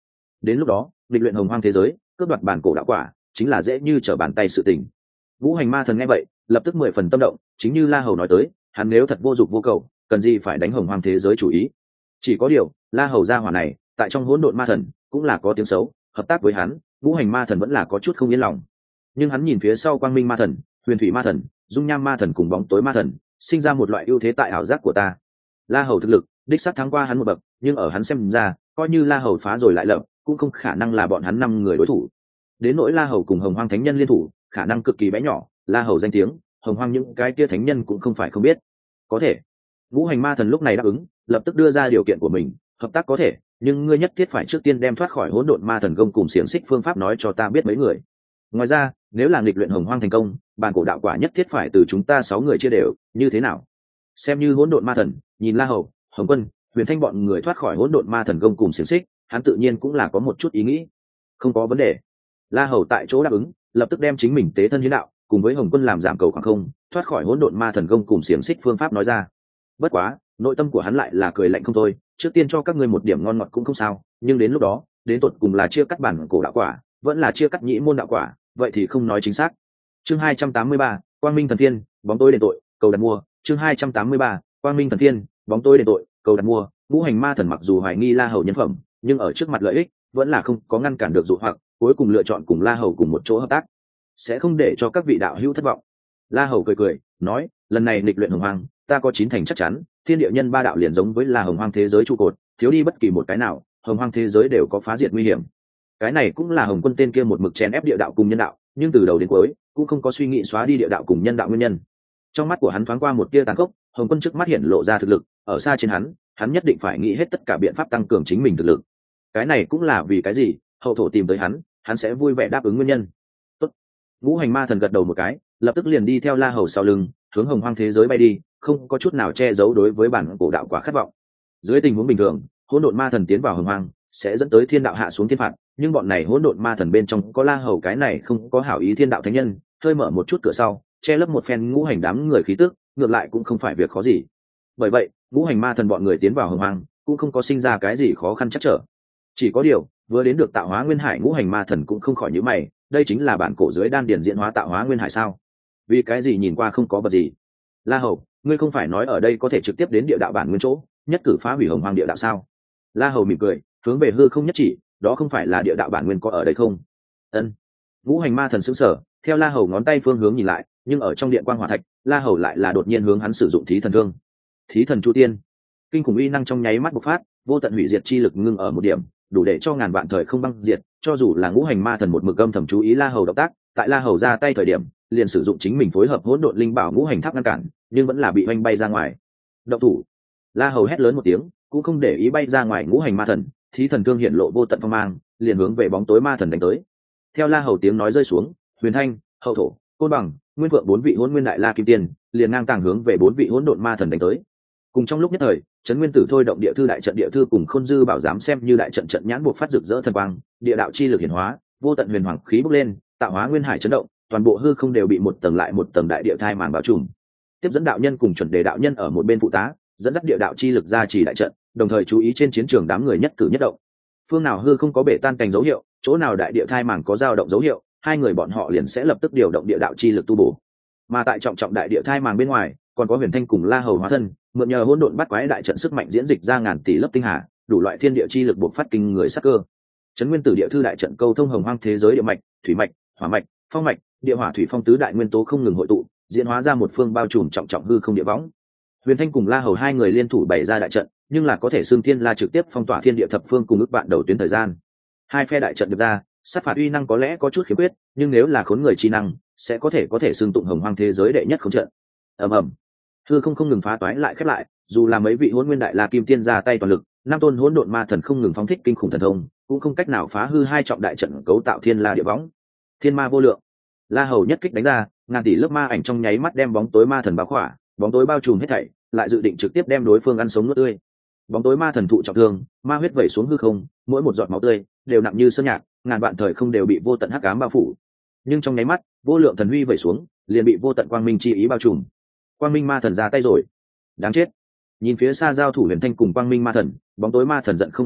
A: đến lúc đó nghịch luyện hồng hoang thế giới, cướp đoạt bản cổ đạo quả chính là dễ như trở bàn tay sự tình. Ngũ hành ma thần nghe vậy lập tức mười phần tâm động, chính như La Hầu nói tới, hắn nếu thật vô dụng vô cầu, cần gì phải đánh hồng hoang thế giới chủ ý. Chỉ có điều La Hầu gia hỏa này tại trong hỗn độn ma thần cũng là có tiếng xấu, hợp tác với hắn ngũ hành ma thần vẫn là có chút không yên lòng. Nhưng hắn nhìn phía sau quang minh ma thần, huyền thủy ma thần, dung nham ma thần cùng bóng tối ma thần, sinh ra một loại ưu thế tại ảo giác của ta. La Hầu thực lực đích xác thắng qua hắn một bậc, nhưng ở hắn xem ra coi như La Hầu phá rồi lại lập cũng không khả năng là bọn hắn năm người đối thủ. Đến nỗi La Hầu cùng hồng hoang thánh nhân liên thủ khả năng cực kỳ bé nhỏ, La Hầu danh tiếng hồng hoang những cái kia thánh nhân cũng không phải không biết. Có thể ngũ hành ma thần lúc này đáp ứng, lập tức đưa ra điều kiện của mình, hợp tác có thể, nhưng ngươi nhất thiết phải trước tiên đem thoát khỏi hỗn độn ma thần công cùng xiềng xích phương pháp nói cho ta biết mấy người. Ngoài ra nếu là nghịch luyện hồng hoang thành công, bản cổ đạo quả nhất thiết phải từ chúng ta sáu người chia đều, như thế nào? Xem như hỗn độn ma thần nhìn La Hầu, Hồng Quân, Huyền Thanh bọn người thoát khỏi hỗn độn ma thần công cùng xiềng xích, hắn tự nhiên cũng là có một chút ý nghĩ. Không có vấn đề. La Hầu tại chỗ đáp ứng, lập tức đem chính mình tế thân hiến đạo cùng với Hồng Quân làm giảm cầu khoảng không, thoát khỏi hỗn độn ma thần công cùng xiềng xích phương pháp nói ra. Bất quá nội tâm của hắn lại là cười lạnh không thôi, trước tiên cho các ngươi một điểm ngon ngọt cũng không sao, nhưng đến lúc đó đến tột cùng là chia cắt bản cổ đạo quả vẫn là chia cắt nhĩ môn đạo quả, vậy thì không nói chính xác. Chương hai trăm tám mươi ba, Quang Minh Thần Thiên, bóng tối đền tội, cầu đặt mua. Chương hai trăm tám mươi ba, Quang Minh Thần Thiên, bóng tối đền tội, cầu đặt mua. Ngũ hành ma thần mặc dù hoài nghi La Hầu nhân phẩm, nhưng ở trước mặt lợi ích vẫn là không có ngăn cản được dụ hoặc, cuối cùng lựa chọn cùng La Hầu cùng một chỗ hợp tác, sẽ không để cho các vị đạo hữu thất vọng. La Hầu cười cười nói, lần này nghịch luyện hồng hoang ta có chín thành chắc chắn, thiên địa nhân ba đạo liền giống với là hồng hoang thế giới trụ cột, thiếu đi bất kỳ một cái nào hồng hoang thế giới đều có phá diệt nguy hiểm. Cái này cũng là Hồng Quân tên kia một mực chèn ép địa đạo cùng nhân đạo, nhưng từ đầu đến cuối cũng không có suy nghĩ xóa đi địa đạo cùng nhân đạo nguyên nhân. Trong mắt của hắn thoáng qua một tia tàn khốc, Hồng Quân trước mắt hiện lộ ra thực lực ở xa trên hắn, hắn nhất định phải nghĩ hết tất cả biện pháp tăng cường chính mình thực lực. Cái này cũng là vì cái gì hậu thổ tìm tới hắn, hắn sẽ vui vẻ đáp ứng nguyên nhân. Tốt. Ngũ hành ma thần gật đầu một cái, lập tức liền đi theo La Hầu sau lưng hướng hồng hoang thế giới bay đi, không có chút nào che giấu đối với bản cổ đạo quả khát vọng. Dưới tình huống bình thường hỗn độn ma thần tiến vào hồng hoang sẽ dẫn tới thiên đạo hạ xuống thiên phạt, nhưng bọn này hỗn độn ma thần bên trong có La Hầu cái này không có hảo ý thiên đạo thánh nhân, hơi mở một chút cửa sau che lấp một phen ngũ hành đám người khí tức, ngược lại cũng không phải việc khó gì. Bởi vậy ngũ hành ma thần bọn người tiến vào hồng hoang cũng không có sinh ra cái gì khó khăn chắc trở. Chỉ có điều vừa đến được tạo hóa nguyên hải, ngũ hành ma thần cũng không khỏi nhíu mày, đây chính là bản cổ dưới đan điển diễn hóa tạo hóa nguyên hải sao? Vì cái gì nhìn qua không có vật gì? La Hầu, ngươi không phải nói ở đây có thể trực tiếp đến địa đạo bản nguyên chỗ nhất cử phá hủy hồng hoang địa đạo sao? La Hầu mỉm cười hướng về hư không nhất chỉ, đó không phải là địa đạo bản nguyên có ở đây không? Ân. Ngũ hành ma thần sững sờ, theo La Hầu ngón tay phương hướng nhìn lại, nhưng ở trong điện quang hỏa thạch, La Hầu lại là đột nhiên hướng hắn sử dụng thí thần thương. Thí thần chu tiên, kinh khủng uy năng trong nháy mắt bộc phát, vô tận hủy diệt chi lực ngưng ở một điểm, đủ để cho ngàn vạn thời không băng diệt. Cho dù là ngũ hành ma thần một mực âm thầm chú ý La Hầu động tác, tại La Hầu ra tay thời điểm liền sử dụng chính mình phối hợp hỗn độn linh bảo ngũ hành tháp ngăn cản, nhưng vẫn là bị oanh bay ra ngoài. Động thủ! La Hầu hét lớn một tiếng, cũng không để ý bay ra ngoài ngũ hành ma thần, thí thần thương hiện lộ vô tận phong mang, liền hướng về bóng tối ma thần đánh tới. Theo La Hầu tiếng nói rơi xuống, Huyền Thanh, Hậu Thổ, Côn Bằng, Nguyên Vượng bốn vị hỗn nguyên đại la kim tiên liền ngang tàng hướng về bốn vị hỗn độn ma thần đánh tới. Cùng trong lúc nhất thời, Trấn Nguyên Tử thôi động địa thư đại trận, địa thư cùng Khôn Dư bảo giám xem như đại trận trận nhãn buộc phát rực rỡ thần quang, địa đạo chi lực hiển hóa, vô tận huyền hoàng khí bốc lên, tạo hóa nguyên hải chấn động, toàn bộ hư không đều bị một tầng lại một tầng đại địa thai màng bao trùm. Tiếp dẫn đạo nhân cùng chuẩn đề đạo nhân ở một bên phụ tá, dẫn dắt địa đạo chi lực ra chỉ đại trận, đồng thời chú ý trên chiến trường đám người nhất cử nhất động. Phương nào hư không có bể tan cành dấu hiệu, chỗ nào đại địa thai màng có dao động dấu hiệu, hai người bọn họ liền sẽ lập tức điều động địa đạo chi lực tu bổ. Mà tại trọng trọng đại địa thai màng bên ngoài, còn có Huyền Thanh cùng La Hầu hóa thân, mượn nhờ hỗn độn bắt quái đại trận sức mạnh diễn dịch ra ngàn tỷ lớp tinh hà, đủ loại thiên địa chi lực buộc phát kinh người sắc cơ. Trấn Nguyên Tử địa thư đại trận câu thông hồng hoang thế giới địa mạch, thủy mạch, hỏa mạch, phong mạch, địa hỏa thủy phong tứ đại nguyên tố không ngừng hội tụ, diễn hóa ra một phương bao trùm trọng trọng hư không địa võng. Huyền Thanh cùng La Hầu hai người liên thủ bày ra đại trận, nhưng là có thể xương thiên la trực tiếp phong tỏa thiên địa thập phương cùng ước bạn đầu tuyến thời gian. Hai phe đại trận được ra, sát phạt uy năng có lẽ có chút khiếm khuyết, nhưng nếu là khốn người chi năng, sẽ có thể có thể xương tụng hồng hoang thế giới đệ nhất khống trận. Ầm ầm. Hư không không ngừng phá toái lại khép lại, dù là mấy vị hỗn nguyên đại la kim tiên ra tay toàn lực, năm tôn hỗn độn ma thần không ngừng phóng thích kinh khủng thần thông, cũng không cách nào phá hư hai trọng đại trận cấu tạo thiên la địa võng. Thiên ma vô lượng. La Hầu nhất kích đánh ra, ngàn tỷ lớp ma ảnh trong nháy mắt đem bóng tối ma thần bao khỏa, bóng tối bao trùm hết thảy, lại dự định trực tiếp đem đối phương ăn sống nuốt tươi. Bóng tối ma thần thụ trọng thương, ma huyết vẩy xuống hư không, mỗi một giọt máu tươi đều nặng như sơn nhạc, ngàn vạn thời không đều bị vô tận hắc ám bao phủ. Nhưng trong nháy mắt, vô lượng thần huy vẩy xuống, liền bị vô tận quang minh chi ý bao trùm. Quang minh ma thần ra tay rồi. Đáng chết. Nhìn phía xa giao thủ Huyền Thanh cùng quang minh ma thần, bóng tối ma thần giận không tìm được,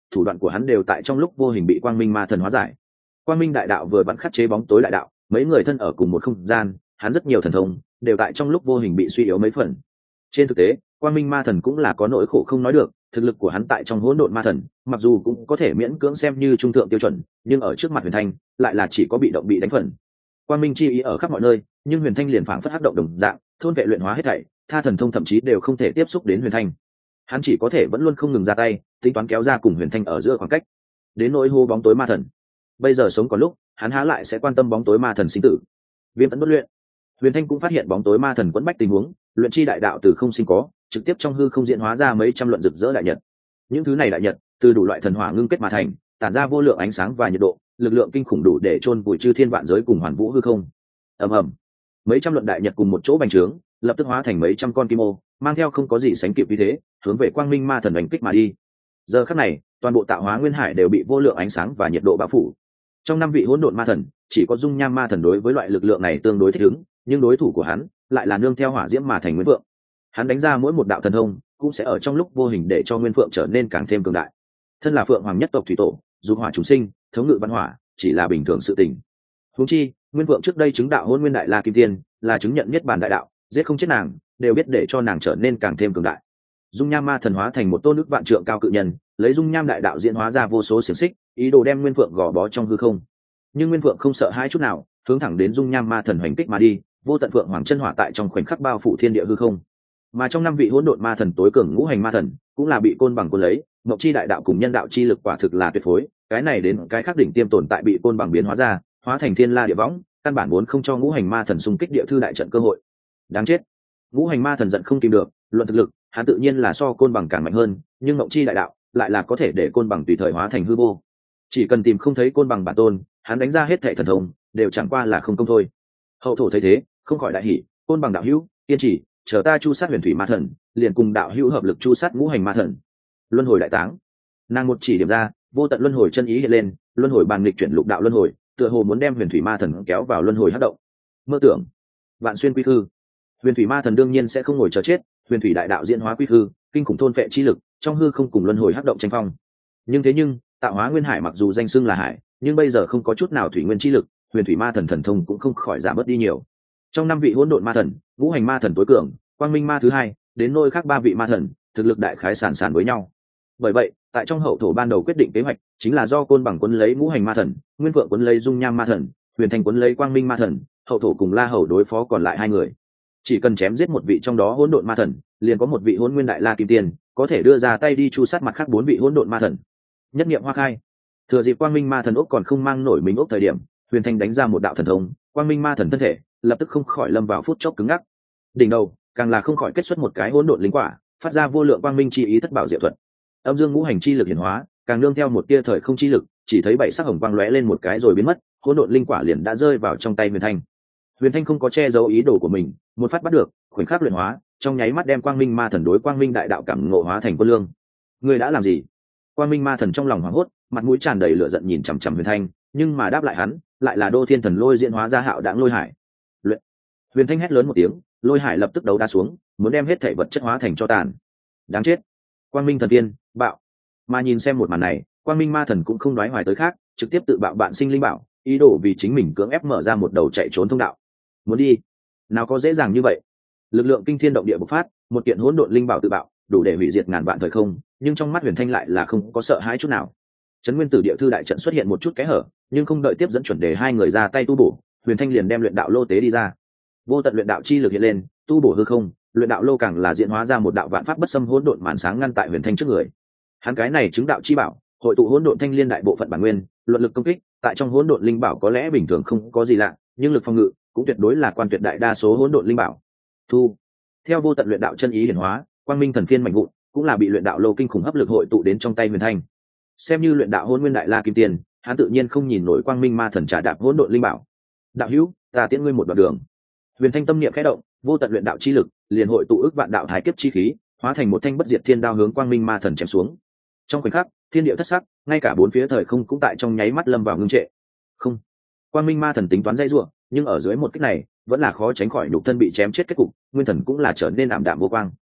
A: thủ đoạn của hắn đều tại trong lúc vô hình bị quang minh ma thần hóa giải. Quang minh đại đạo vừa vặn khắc chế bóng tối đại đạo, mấy người thân ở cùng một không gian, hắn rất nhiều thần thông đều tại trong lúc vô hình bị suy yếu mấy phần. Trên thực tế, quang minh ma thần cũng là có nỗi khổ không nói được, thực lực của hắn tại trong hỗn độn ma thần mặc dù cũng có thể miễn cưỡng xem như trung thượng tiêu chuẩn, nhưng ở trước mặt huyền thanh lại là chỉ có bị động bị đánh phần. Quang minh chi ý ở khắp mọi nơi, nhưng huyền thanh liền phảng phất hắc động đồng dạng, thôn vệ luyện hóa hết thảy, tha thần thông thậm chí đều không thể tiếp xúc đến huyền thanh. Hắn chỉ có thể vẫn luôn không ngừng ra tay, tính toán kéo ra cùng huyền thanh ở giữa khoảng cách. Đến nỗi hô bóng tối ma thần, bây giờ sống còn lúc, hắn há lại sẽ quan tâm bóng tối ma thần sinh tử. Viêm tấn bất luyện, huyền thanh cũng phát hiện bóng tối ma thần quẫn bách tình huống, luyện chi đại đạo từ không sinh có, trực tiếp trong hư không diễn hóa ra mấy trăm luận rực rỡ đại nhật. Những thứ này đại nhật từ đủ loại thần hỏa ngưng kết mà thành, tản ra vô lượng ánh sáng và nhiệt độ, lực lượng kinh khủng đủ để chôn vùi chư thiên vạn giới cùng hoàn vũ hư không. Ầm ầm, mấy trăm luận đại nhật cùng một chỗ bành trướng, lập tức hóa thành mấy trăm con kim ô, mang theo không có gì sánh kịp như thế, hướng về quang minh ma thần đánh kích mà đi. Giờ khắc này, toàn bộ tạo hóa nguyên hải đều bị vô lượng ánh sáng và nhiệt độ bao phủ. Trong năm vị hỗn độn ma thần, chỉ có dung nham ma thần đối với loại lực lượng này tương đối thích ứng, nhưng đối thủ của hắn lại là nương theo hỏa diễm mà thành nguyên vượng. Hắn đánh ra mỗi một đạo thần thông cũng sẽ ở trong lúc vô hình để cho nguyên phượng trở nên càng thêm cường đại. Thân là phượng hoàng nhất tộc thủy tổ, dục hỏa chủ sinh, thống ngự văn hỏa chỉ là bình thường sự tình. Huống chi nguyên phượng trước đây chứng đạo hôn nguyên đại la kim tiên, là chứng nhận nhất bản đại đạo, giết không chết nàng đều biết để cho nàng trở nên càng thêm cường đại. Dung nham ma thần hóa thành một tôn nước vạn trượng cao cự nhân, lấy dung nham đại đạo diễn hóa ra vô số xiềng xích, ý đồ đem nguyên phượng gò bó trong hư không. Nhưng nguyên phượng không sợ hãi chút nào, hướng thẳng đến dung nham ma thần hoành kích mà đi, vô tận phượng hoàng chân hỏa tại trong khoảnh khắc bao phủ thiên địa hư không. Mà trong năm vị hỗn độn ma thần tối cường ngũ hành ma thần cũng là bị côn bằng cuốn lấy, mộng chi đại đạo cùng nhân đạo chi lực quả thực là tuyệt phối, cái này đến cái khác đỉnh tiêm tồn tại bị côn bằng biến hóa ra, hóa thành thiên la địa võng, căn bản muốn không cho ngũ hành ma thần xung kích địa thư đại trận cơ hội. Đáng chết, ngũ hành ma thần giận không kìm được, luận thực lực hắn tự nhiên là so côn bằng càng mạnh hơn, nhưng mộng chi đại đạo lại là có thể để côn bằng tùy thời hóa thành hư vô. Chỉ cần tìm không thấy côn bằng bản tôn, hắn đánh ra hết thệ thần thông đều chẳng qua là không công thôi. Hậu thổ thấy thế không khỏi đại hỉ, côn bằng đạo hữu kiên trì, chờ ta chu sát huyền thủy ma thần, liền cùng đạo hữu hợp lực chu sát ngũ hành ma thần. Luân hồi đại táng, nàng một chỉ điểm ra, vô tận luân hồi chân ý hiện lên, luân hồi bàn nghịch chuyển lục đạo luân hồi, tựa hồ muốn đem huyền thủy ma thần kéo vào luân hồi hắc động. Mơ tưởng, vạn xuyên quy khư, huyền thủy ma thần đương nhiên sẽ không ngồi chờ chết, huyền thủy đại đạo diễn hóa quy khư, kinh khủng thôn phệ chi lực, trong hư không cùng luân hồi hắc động tranh phong. Nhưng thế nhưng, tạo hóa nguyên hải mặc dù danh xưng là hải, nhưng bây giờ không có chút nào thủy nguyên chi lực, huyền thủy ma thần thần thông cũng không khỏi giảm bớt đi nhiều. Trong năm vị hỗn độn ma thần, ngũ hành ma thần tối cường, quang minh ma thứ hai, đến nôi khác ba vị ma thần thực lực đại khái sàn sàn với nhau. Bởi vậy tại trong hậu thổ ban đầu quyết định kế hoạch chính là do côn bằng quấn lấy ngũ hành ma thần, nguyên phượng quấn lấy dung nham ma thần, huyền thành quấn lấy quang minh ma thần, hậu thổ cùng la hầu đối phó còn lại hai người. Chỉ cần chém giết một vị trong đó hỗn độn ma thần, liền có một vị hỗn nguyên đại la kim tiên có thể đưa ra tay đi chu sát mặt khác bốn vị hỗn độn ma thần. Nhất niệm hoa khai, thừa dịp quang minh ma thần ốc còn không mang nổi mình ốc thời điểm, huyền thành đánh ra một đạo thần thông, quang minh ma thần thân thể lập tức không khỏi lâm vào phút chốc cứng ngắc. Đỉnh đầu càng là không khỏi kết xuất một cái hỗn độn linh quả, phát ra vô lượng quang minh chi ý thất bảo diệu thuật. Âm dương ngũ hành chi lực hiển hóa, càng nương theo một tia thời không chi lực, chỉ thấy bảy sắc hồng quang lóe lên một cái rồi biến mất, hỗn độn linh quả liền đã rơi vào trong tay huyền thanh. Huyền thanh không có che giấu ý đồ của mình, một phát bắt được, khoảnh khắc luyện hóa, trong nháy mắt đem quang minh ma thần đối quang minh đại đạo cảm ngộ hóa thành quân lương. Ngươi đã làm gì? Quang minh ma thần trong lòng hoảng hốt, mặt mũi tràn đầy lửa giận nhìn chằm chằm huyền thanh, nhưng mà đáp lại hắn lại là đô thiên thần lôi diễn hóa ra hạo đãng lôi hải. Luyện. Huyền thanh hét lớn một tiếng, lôi hải lập tức đấu đá xuống, muốn đem hết thể vật chất hóa thành cho tàn. Đáng chết. Quang minh thần tiên bạo. Mà nhìn xem một màn này, quang minh ma thần cũng không nói hoài tới khác, trực tiếp tự bạo bạn sinh linh bảo, ý đồ vì chính mình cưỡng ép mở ra một đầu chạy trốn thông đạo. Muốn đi, nào có dễ dàng như vậy. Lực lượng kinh thiên động địa bộc phát, một kiện hỗn độn linh bảo tự bạo, đủ để hủy diệt ngàn vạn thời không, nhưng trong mắt huyền thanh lại là không có sợ hãi chút nào. Trấn nguyên tử địa thư đại trận xuất hiện một chút kẽ hở, nhưng không đợi tiếp dẫn chuẩn đề hai người ra tay tu bổ, huyền thanh liền đem luyện đạo lô tế đi ra. Vô tận luyện đạo chi lực hiện lên, tu bổ hư không, luyện đạo lô càng là diễn hóa ra một đạo vạn pháp bất xâm hỗn độn màn sáng ngăn tại huyền thanh trước người. Hắn cái này chứng đạo chi bảo, hội tụ hỗn độn thanh liên đại bộ phận bản nguyên, luận lực công kích, tại trong hỗn độn linh bảo có lẽ bình thường không có gì lạ, nhưng lực phòng ngự cũng tuyệt đối là quan tuyệt đại đa số hỗn độn linh bảo. Thu. Theo vô tận luyện đạo chân ý hiển hóa, quang minh thần phiên mạnh vụn cũng là bị luyện đạo lô kinh khủng hấp lực hội tụ đến trong tay huyền thanh. Xem như luyện đạo hỗn nguyên đại la kim tiền, hắn tự nhiên không nhìn nổi quang minh ma thần trả đạp hỗn độn linh bảo. Đạo hữu, ta tiễn ngươi một đoạn đường. Huyền thanh tâm niệm khẽ động, vô tận luyện đạo chi lực liền hội tụ ức vạn đạo thái kiếp chi khí, hóa thành một thanh bất diệt thiên đao hướng quang minh ma thần chém xuống. Trong khoảnh khắc, thiên địa thất sắc, ngay cả bốn phía thời không cũng tại trong nháy mắt lâm vào ngưng trệ. Không, quang minh ma thần tính toán dây rủa, nhưng ở dưới một kích này, vẫn là khó tránh khỏi nhục thân bị chém chết kết cục, nguyên thần cũng là trở nên ảm đạm vô quang.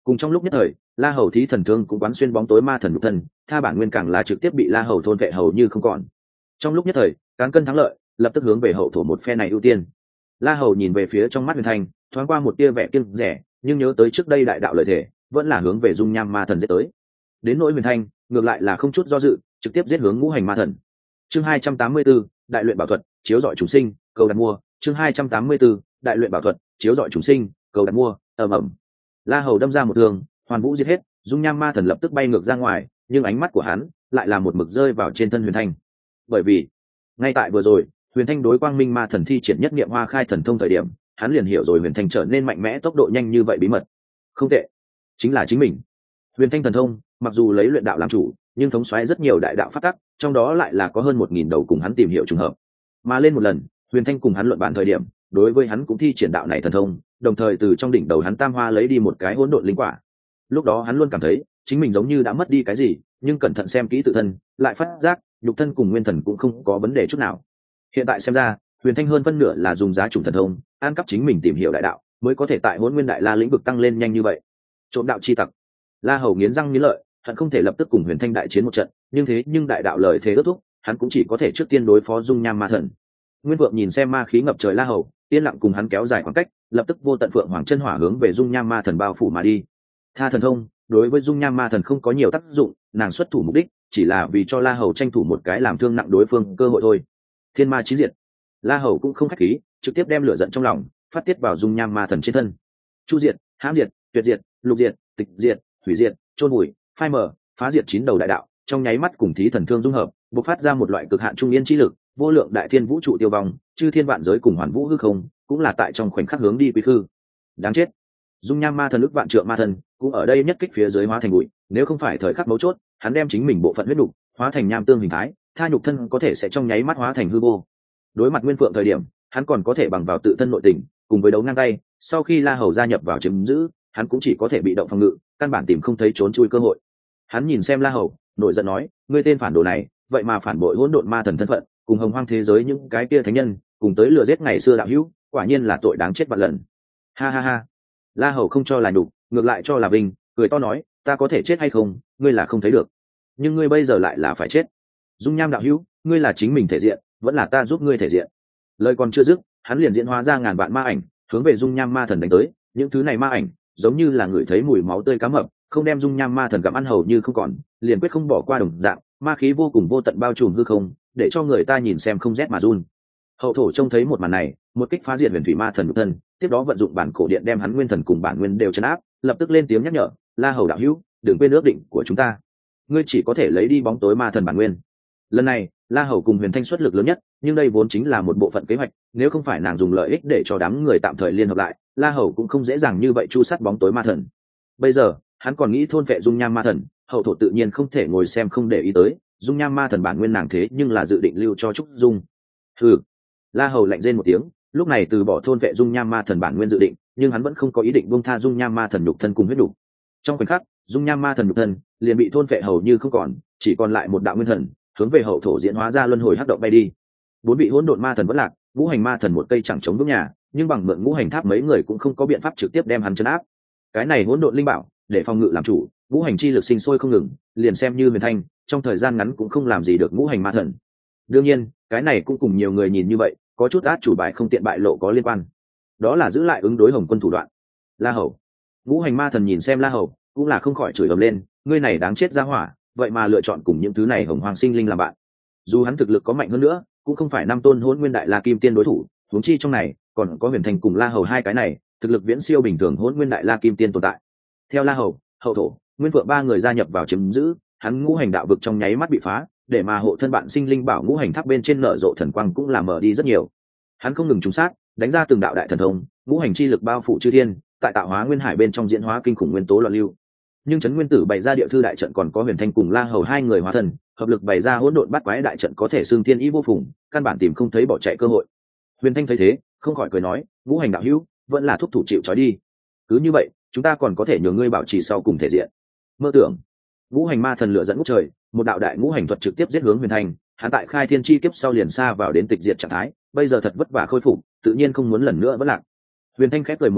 A: Cùng trong lúc nhất thời, La Hầu thí thần thương cũng quán xuyên bóng tối ma thần nhục thân, tha bản nguyên càng là trực tiếp bị La Hầu thôn vệ hầu như không còn. Trong lúc nhất thời, cán cân thắng lợi, lập tức hướng về hậu thổ một phe này ưu tiên. La Hầu nhìn về phía trong mắt Huyền Thanh, thoáng qua một tia vẻ kiêng rẻ, nhưng nhớ tới trước đây đại đạo lợi thể, vẫn là hướng về dung nham ma thần giết tới. Đến nỗi Huyền Thanh, ngược lại là không chút do dự, trực tiếp giết hướng ngũ hành ma thần. Chương hai trăm tám mươi 4, đại luyện bảo thuật, chiếu rọi chúng sinh, cầu đặt mua. Chương hai trăm tám mươi 4, đại luyện bảo thuật, chiếu rọi chúng sinh, cầu đặt mua. Ầm ầm. La Hầu đâm ra một thương, hoàn vũ giết hết, dung nham ma thần lập tức bay ngược ra ngoài, nhưng ánh mắt của hắn lại là một mực rơi vào trên thân Huyền Thanh. Bởi vì, ngay tại vừa rồi, Huyền Thanh đối quang minh ma thần thi triển nhất niệm hoa khai thần thông thời điểm, hắn liền hiểu rồi Huyền Thanh trở nên mạnh mẽ tốc độ nhanh như vậy bí mật. Không tệ, chính là chính mình. Huyền Thanh thần thông, mặc dù lấy luyện đạo làm chủ, nhưng thống soái rất nhiều đại đạo pháp tắc, trong đó lại là có hơn một nghìn đầu cùng hắn tìm hiểu trùng hợp. Mà lên một lần, Huyền Thanh cùng hắn luận bàn thời điểm, đối với hắn cũng thi triển đạo này thần thông, đồng thời từ trong đỉnh đầu hắn tam hoa lấy đi một cái hỗn độn linh quả. Lúc đó hắn luôn cảm thấy chính mình giống như đã mất đi cái gì, nhưng cẩn thận xem kỹ tự thân, lại phát giác nhục thân cùng nguyên thần cũng không có vấn đề chút nào. Hiện tại xem ra, Huyền Thanh hơn phân nửa là dùng giá chủng thần thông, an cắp chính mình tìm hiểu đại đạo, mới có thể tại Hỗn Nguyên Đại La lĩnh vực tăng lên nhanh như vậy. Trộm đạo chi tặc. La Hầu nghiến răng nghiến lợi, hắn không thể lập tức cùng Huyền Thanh đại chiến một trận, nhưng thế nhưng đại đạo lời thế ước thúc, hắn cũng chỉ có thể trước tiên đối phó dung nham ma thần. Nguyên Vượng nhìn xem ma khí ngập trời La Hầu, yên lặng cùng hắn kéo dài khoảng cách, lập tức vô tận phượng hoàng chân hỏa hướng về dung nham ma thần bao phủ mà đi. Tha thần thông đối với dung nham ma thần không có nhiều tác dụng, nàng xuất thủ mục đích chỉ là vì cho La Hầu tranh thủ một cái làm thương nặng đối phương cơ hội thôi. Thiên ma chí diệt. La Hầu cũng không khách khí, trực tiếp đem lửa giận trong lòng phát tiết vào dung nham ma thần trên thân. Chu diệt, hãm diệt, tuyệt diệt, lục diệt, tịch diệt, hủy diệt, chôn bụi, phai mờ, phá diệt chín đầu đại đạo, trong nháy mắt cùng thí thần thương dung hợp, bộc phát ra một loại cực hạn trung yên chi lực, vô lượng đại thiên vũ trụ tiêu vong, chư thiên vạn giới cùng hoàn vũ hư không, cũng là tại trong khoảnh khắc hướng đi quy khư. Đáng chết. Dung nham ma thần ức vạn trượng ma thần, cũng ở đây nhất kích phía dưới hóa thành bụi, nếu không phải thời khắc mấu chốt, hắn đem chính mình bộ phận huyết nhục hóa thành nham tương hình thái, tha nhục thân có thể sẽ trong nháy mắt hóa thành hư vô. Đối mặt Nguyên Phượng thời điểm, hắn còn có thể bằng vào tự thân nội tình, cùng với đấu ngang tay, sau khi La Hầu gia nhập vào chiếm giữ, hắn cũng chỉ có thể bị động phòng ngự, căn bản tìm không thấy trốn chui cơ hội. Hắn nhìn xem La Hầu, nổi giận nói, ngươi tên phản đồ này, vậy mà phản bội hỗn độn ma thần thân phận, cùng hồng hoang thế giới những cái kia thánh nhân, cùng tới lừa giết ngày xưa đạo hữu, quả nhiên là tội đáng chết vạn lần. Ha ha ha. La Hầu không cho là nhục, ngược lại cho là vinh, cười to nói, ta có thể chết hay không, ngươi là không thấy được, nhưng ngươi bây giờ lại là phải chết. Dung nham đạo hữu, ngươi là chính mình thể diện, vẫn là ta giúp ngươi thể diện. Lời còn chưa dứt, hắn liền diễn hóa ra ngàn vạn ma ảnh, hướng về dung nham ma thần đánh tới. Những thứ này ma ảnh, giống như là người thấy mùi máu tươi cá mập, không đem dung nham ma thần gặm ăn hầu như không còn, liền quyết không bỏ qua đồng dạng, ma khí vô cùng vô tận bao trùm hư không, để cho người ta nhìn xem không rét mà run. Hậu thổ trông thấy một màn này, một kích phá diệt huyền thủy ma thần nhục thân, tiếp đó vận dụng bản cổ điện đem hắn nguyên thần cùng bản nguyên đều chấn áp, lập tức lên tiếng nhắc nhở, La Hầu đạo hữu, đừng quên ước định của chúng ta, ngươi chỉ có thể lấy đi bóng tối ma thần bản nguyên. Lần này La Hầu cùng Huyền Thanh xuất lực lớn nhất, nhưng đây vốn chính là một bộ phận kế hoạch, nếu không phải nàng dùng lợi ích để cho đám người tạm thời liên hợp lại, La Hầu cũng không dễ dàng như vậy chu sát bóng tối ma thần. Bây giờ hắn còn nghĩ thôn vệ dung nham ma thần, hậu thổ tự nhiên không thể ngồi xem không để ý tới, dung nham ma thần bản nguyên nàng thế nhưng là dự định lưu cho Trúc Dung. Hừ. La Hầu lạnh rên một tiếng, lúc này từ bỏ thôn vệ dung nham ma thần bản nguyên dự định, nhưng hắn vẫn không có ý định buông tha dung nham ma thần nhục thân cùng huyết nhục. Trong khoảnh khắc, dung nham ma thần nhục thân liền bị thôn vệ hầu như không còn, chỉ còn lại một đạo nguyên thần, hướng về hậu thổ diễn hóa ra luân hồi hắc động bay đi. Bốn vị hỗn độn ma thần vẫn lạc, ngũ hành ma thần một cây chẳng chống vững nhà, nhưng bằng mượn ngũ hành tháp mấy người cũng không có biện pháp trực tiếp đem hắn chấn áp. Cái này hỗn độn linh bảo, để phòng ngự làm chủ, ngũ hành chi lực sinh sôi không ngừng, liền xem như Huyền Thanh, trong thời gian ngắn cũng không làm gì được ngũ hành ma thần. Đương nhiên, cái này cũng cùng nhiều người nhìn như vậy, có chút át chủ bài không tiện bại lộ có liên quan. Đó là giữ lại ứng đối Hồng Quân thủ đoạn. La Hầu, ngũ hành ma thần nhìn xem La Hầu, cũng là không khỏi chửi ầm lên, ngươi này đáng chết ra hỏa, vậy mà lựa chọn cùng những thứ này hồng hoàng sinh linh làm bạn. Dù hắn thực lực có mạnh hơn nữa, cũng không phải năm tôn hỗn nguyên đại la kim tiên đối thủ, huống chi trong này còn có Huyền Thanh cùng La Hầu hai cái này, thực lực viễn siêu bình thường hỗn nguyên đại la kim tiên tồn tại. Theo La Hầu, hậu thổ, Nguyên Phượng ba người gia nhập vào chiếm giữ, hắn ngũ hành đạo vực trong nháy mắt bị phá, để mà hộ thân bạn sinh linh bảo ngũ hành tháp bên trên nở rộ thần quang cũng làm mở đi rất nhiều. Hắn không ngừng trúng sát, đánh ra từng đạo đại thần thông, ngũ hành chi lực bao phủ chư thiên, tại tạo hóa nguyên hải bên trong diễn hóa kinh khủng nguyên tố loạn lưu. Nhưng Trấn Nguyên Tử bày ra địa thư đại trận còn có Huyền Thanh cùng La Hầu hai người hóa thần, hợp lực bày ra hỗn độn bát quái đại trận có thể xương thiên ý vô phùng, căn bản tìm không thấy bỏ chạy cơ hội. Huyền Thanh thấy thế, không khỏi cười nói, ngũ hành đạo hữu, vẫn là thúc thủ chịu trói đi. Cứ như vậy, chúng ta còn có thể nhờ ngươi bảo trì sau cùng thể diện. Mơ tưởng. Ngũ hành ma thần lửa dẫn ngút trời, một đạo đại ngũ hành thuật trực tiếp giết hướng Huyền Thanh, hắn tại khai thiên chi kiếp sau liền xa vào đến tịch diệt trạng thái, bây giờ thật vất vả khôi phục, tự nhiên không muốn lần nữa vất lạc. Huyền Thanh khép cười một tiếng,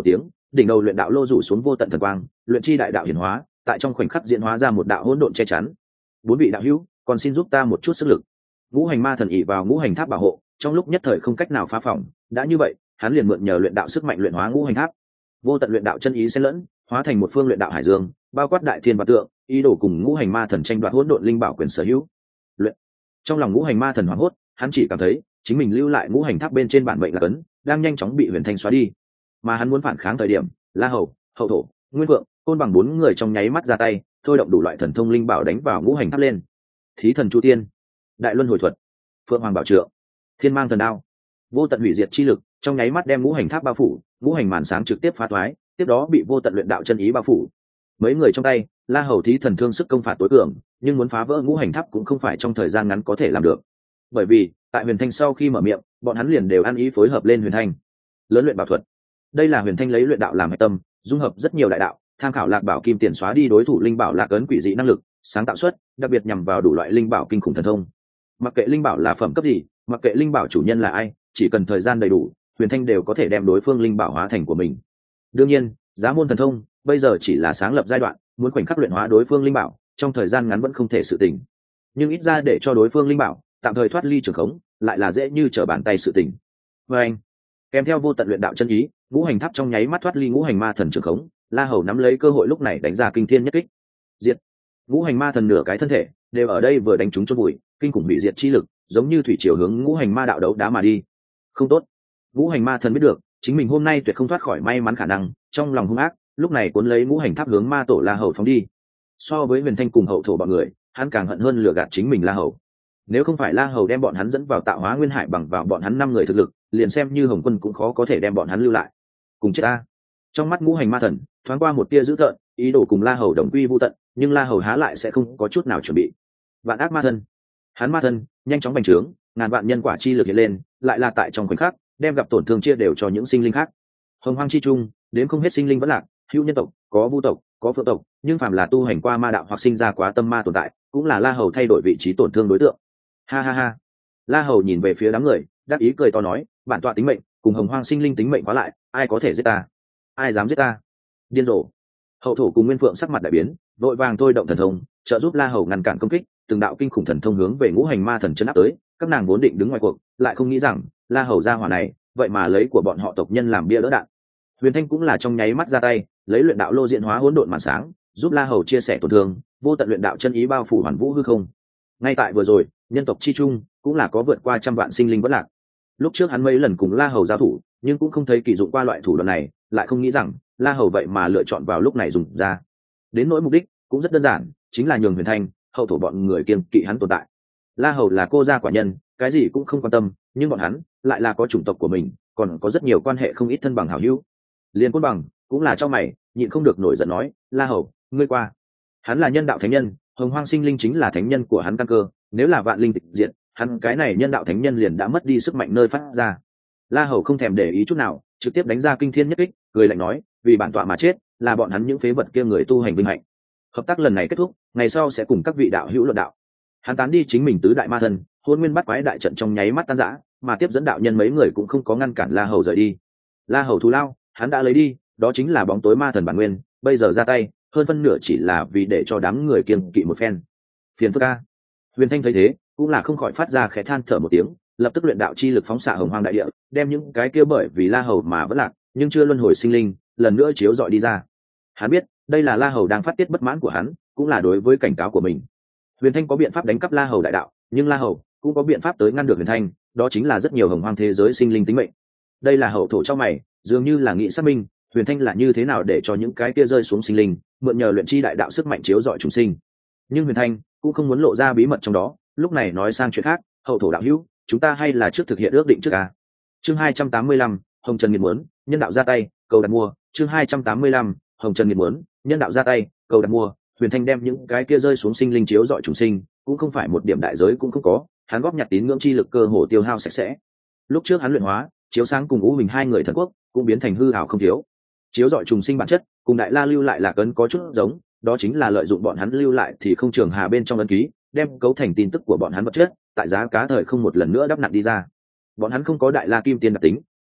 A: đỉnh đầu luyện đạo lô rủ xuống vô tận thần quang, luyện chi đại đạo hiển hóa, tại trong khoảnh khắc diễn hóa ra một đạo hỗn độn che chắn. Bốn vị đạo hữu, còn xin giúp ta một chút sức lực. Ngũ hành ma thần ỷ vào ngũ hành tháp bảo hộ, trong lúc nhất thời không cách nào phá phỏng, đã như vậy, hắn liền mượn nhờ luyện đạo sức mạnh luyện hóa ngũ hành tháp. Vô tận luyện đạo chân ý xen lẫn, hóa thành một phương luyện đạo hải dương, bao quát đại thiên và tượng, ý đồ cùng ngũ hành ma thần tranh đoạt hỗn độn linh bảo quyền sở hữu. Luyện. Trong lòng ngũ hành ma thần hoảng hốt, hắn chỉ cảm thấy chính mình lưu lại ngũ hành tháp bên trên bản mệnh là cấn, đang nhanh chóng bị Huyền Thanh xóa đi. Mà hắn muốn phản kháng thời điểm, La Hầu, Hậu Thổ, Nguyên Vượng, Côn Bằng bốn người trong nháy mắt ra tay, thôi động đủ loại thần thông linh bảo đánh vào ngũ hành tháp lên. Thí thần chu tiên, Đại Luân hồi thuật, Phượng Hoàng bảo trượng, Thiên Mang thần đao, vô tận hủy diệt chi lực, trong nháy mắt đem ngũ hành tháp bao phủ, ngũ hành màn sáng trực tiếp phá toái, tiếp đó bị vô tận luyện đạo chân ý bao phủ. Mấy người trong tay, La Hầu thí thần thương sức công phạt tối cường, nhưng muốn phá vỡ ngũ hành tháp cũng không phải trong thời gian ngắn có thể làm được. Bởi vì, tại Huyền Thanh sau khi mở miệng, bọn hắn liền đều ăn ý phối hợp lên Huyền Thanh. Lớn luyện bảo thuật. Đây là Huyền Thanh lấy luyện đạo làm hệ tâm, dung hợp rất nhiều đại đạo, tham khảo Lạc Bảo Kim Tiền xóa đi đối thủ linh bảo Lạc ấn quỷ dị năng lực, sáng tạo xuất, đặc biệt nhằm vào đủ loại linh bảo kinh khủng thần thông. Mặc kệ linh bảo là phẩm cấp gì, mặc kệ linh bảo chủ nhân là ai, chỉ cần thời gian đầy đủ, Huyền Thanh đều có thể đem đối phương linh bảo hóa thành của mình. Đương nhiên, giá môn thần thông bây giờ chỉ là sáng lập giai đoạn, muốn khoảnh khắc luyện hóa đối phương linh bảo, trong thời gian ngắn vẫn không thể sự tình. Nhưng ít ra để cho đối phương linh bảo tạm thời thoát ly trường khống, lại là dễ như trở bàn tay sự tình. Và anh, kèm theo vô tận luyện đạo chân ý, ngũ hành tháp trong nháy mắt thoát ly ngũ hành ma thần trường khống, La Hầu nắm lấy cơ hội lúc này đánh ra kinh thiên nhất kích. Diệt. Ngũ hành ma thần nửa cái thân thể đều ở đây vừa đánh trúng chôn bụi, kinh khủng hủy diệt chi lực, giống như thủy triều hướng ngũ hành ma đạo đấu đá mà đi. Không tốt. Ngũ hành ma thần biết được, chính mình hôm nay tuyệt không thoát khỏi may mắn khả năng, trong lòng hung ác, lúc này cuốn lấy ngũ hành tháp hướng ma tổ La Hầu phóng đi. So với Huyền Thanh cùng Hậu Thổ bọn người, hắn càng hận hơn lừa gạt chính mình La Hầu. Nếu không phải La Hầu đem bọn hắn dẫn vào tạo hóa nguyên hải bằng vào bọn hắn năm người thực lực, liền xem như Hồng Quân cũng khó có thể đem bọn hắn lưu lại. Cùng chết ta. Trong mắt ngũ hành ma thần thoáng qua một tia dữ tợn, ý đồ cùng La Hầu đồng quy vu tận, nhưng La Hầu há lại sẽ không có chút nào chuẩn bị. Vạn ác ma thần, hắn ma thần nhanh chóng bành trướng, ngàn vạn nhân quả chi lực hiện lên, lại là tại trong khoảnh khắc đem gặp tổn thương chia đều cho những sinh linh khác. Hồng hoang chi trung, đến không hết sinh linh vẫn lạc, hữu nhân tộc, có vu tộc, có phượng tộc, nhưng phàm là tu hành qua ma đạo hoặc sinh ra quá tâm ma tồn tại, cũng là La Hầu thay đổi vị trí tổn thương đối tượng. Ha ha ha. La Hầu nhìn về phía đám người, đáp ý cười to nói, bản tọa tính mệnh cùng hồng hoang sinh linh tính mệnh hóa lại, ai có thể giết ta? Ai dám giết ta? Điên rồ. Hậu Thổ cùng Nguyên Phượng sắc mặt đại biến, vội vàng thôi động thần thông, trợ giúp La Hầu ngăn cản công kích, từng đạo kinh khủng thần thông hướng về ngũ hành ma thần chân áp tới, các nàng vốn định đứng ngoài cuộc, lại không nghĩ rằng La Hầu ra hỏa này, vậy mà lấy của bọn họ tộc nhân làm bia đỡ đạn. Huyền Thanh cũng là trong nháy mắt ra tay, lấy luyện đạo lô diện hóa hỗn độn màn sáng, giúp La Hầu chia sẻ tổn thương, vô tận luyện đạo chân ý bao phủ hoàn vũ hư không. Ngay tại vừa rồi, nhân tộc chi trung cũng là có vượt qua trăm vạn sinh linh vẫn lạc. Lúc trước hắn mấy lần cùng La Hầu giao thủ, nhưng cũng không thấy kỳ dụng qua loại thủ đoạn này, lại không nghĩ rằng La Hầu vậy mà lựa chọn vào lúc này dùng ra. Đến nỗi mục đích cũng rất đơn giản, chính là nhường Huyền Thanh, Hậu Thổ bọn người kiêng kỵ hắn tồn tại. La Hầu là cô gia quả nhân, cái gì cũng không quan tâm, nhưng bọn hắn lại là có chủng tộc của mình, còn có rất nhiều quan hệ không ít thân bằng hảo hữu. Liên Côn Bằng cũng là cho mày, nhịn không được nổi giận nói, La Hầu, ngươi qua. Hắn là nhân đạo thánh nhân, hồng hoang sinh linh chính là thánh nhân của hắn căn cơ, nếu là vạn linh tịch diệt, hắn cái này nhân đạo thánh nhân liền đã mất đi sức mạnh nơi phát ra. La Hầu không thèm để ý chút nào, trực tiếp đánh ra kinh thiên nhất kích, cười lạnh nói, vì bản tọa mà chết, là bọn hắn những phế vật kia người tu hành vinh hạnh. Hợp tác lần này kết thúc, ngày sau sẽ cùng các vị đạo hữu luận đạo. Hắn tán đi chính mình tứ đại ma thần, hôn nguyên bắt quái đại trận trong nháy mắt tan rã, mà tiếp dẫn đạo nhân mấy người cũng không có ngăn cản La Hầu rời đi. La Hầu thù lao, hắn đã lấy đi, đó chính là bóng tối ma thần bản nguyên, bây giờ ra tay, hơn phân nửa chỉ là vì để cho đám người kiêng kỵ một phen. Phiền phức a. Huyền Thanh thấy thế, cũng là không khỏi phát ra khẽ than thở một tiếng, lập tức luyện đạo chi lực phóng xạ hồng hoang đại địa, đem những cái kia bởi vì La Hầu mà vẫn lạc, nhưng chưa luân hồi sinh linh, lần nữa chiếu rọi đi ra. Hắn biết, đây là La Hầu đang phát tiết bất mãn của hắn, cũng là đối với cảnh cáo của mình. Huyền Thanh có biện pháp đánh cắp La Hầu đại đạo, nhưng La Hầu cũng có biện pháp tới ngăn được Huyền Thanh, đó chính là rất nhiều hồng hoang thế giới sinh linh tính mệnh. Đây là Hậu Thổ cho mày, dường như là nghĩ xác minh, Huyền Thanh là như thế nào để cho những cái kia rơi xuống sinh linh, mượn nhờ luyện chi đại đạo sức mạnh chiếu rọi chúng sinh. Nhưng Huyền Thanh cũng không muốn lộ ra bí mật trong đó, lúc này nói sang chuyện khác, Hậu Thổ đạo hữu, chúng ta hay là trước thực hiện ước định trước à? Chương hai trăm tám mươi lăm, Hồng Trần nghiệt muốn, nhân đạo ra tay, cầu đặt mua, chương hai trăm tám mươi lăm, Hồng Trần nghiệt muốn, nhân đạo ra tay, cầu đặt mua. Huyền Thanh đem những cái kia rơi xuống sinh linh chiếu dọi chúng sinh, cũng không phải một điểm đại giới cũng không có, hắn góp nhặt tín ngưỡng chi lực cơ hồ tiêu hao sạch sẽ. Lúc trước hắn luyện hóa, chiếu sáng cùng U Huỳnh hai người thần quốc, cũng biến thành hư ảo không thiếu. Chiếu dọi trùng sinh bản chất, cùng Đại La lưu lại là cấn có chút giống, đó chính là lợi dụng bọn hắn lưu lại thì không trường hà bên trong ấn ký, đem cấu thành tin tức của bọn hắn vật chất, tại giá cá thời không một lần nữa đắp nặn đi ra. Bọn hắn không có Đại La kim tiên đặc tính,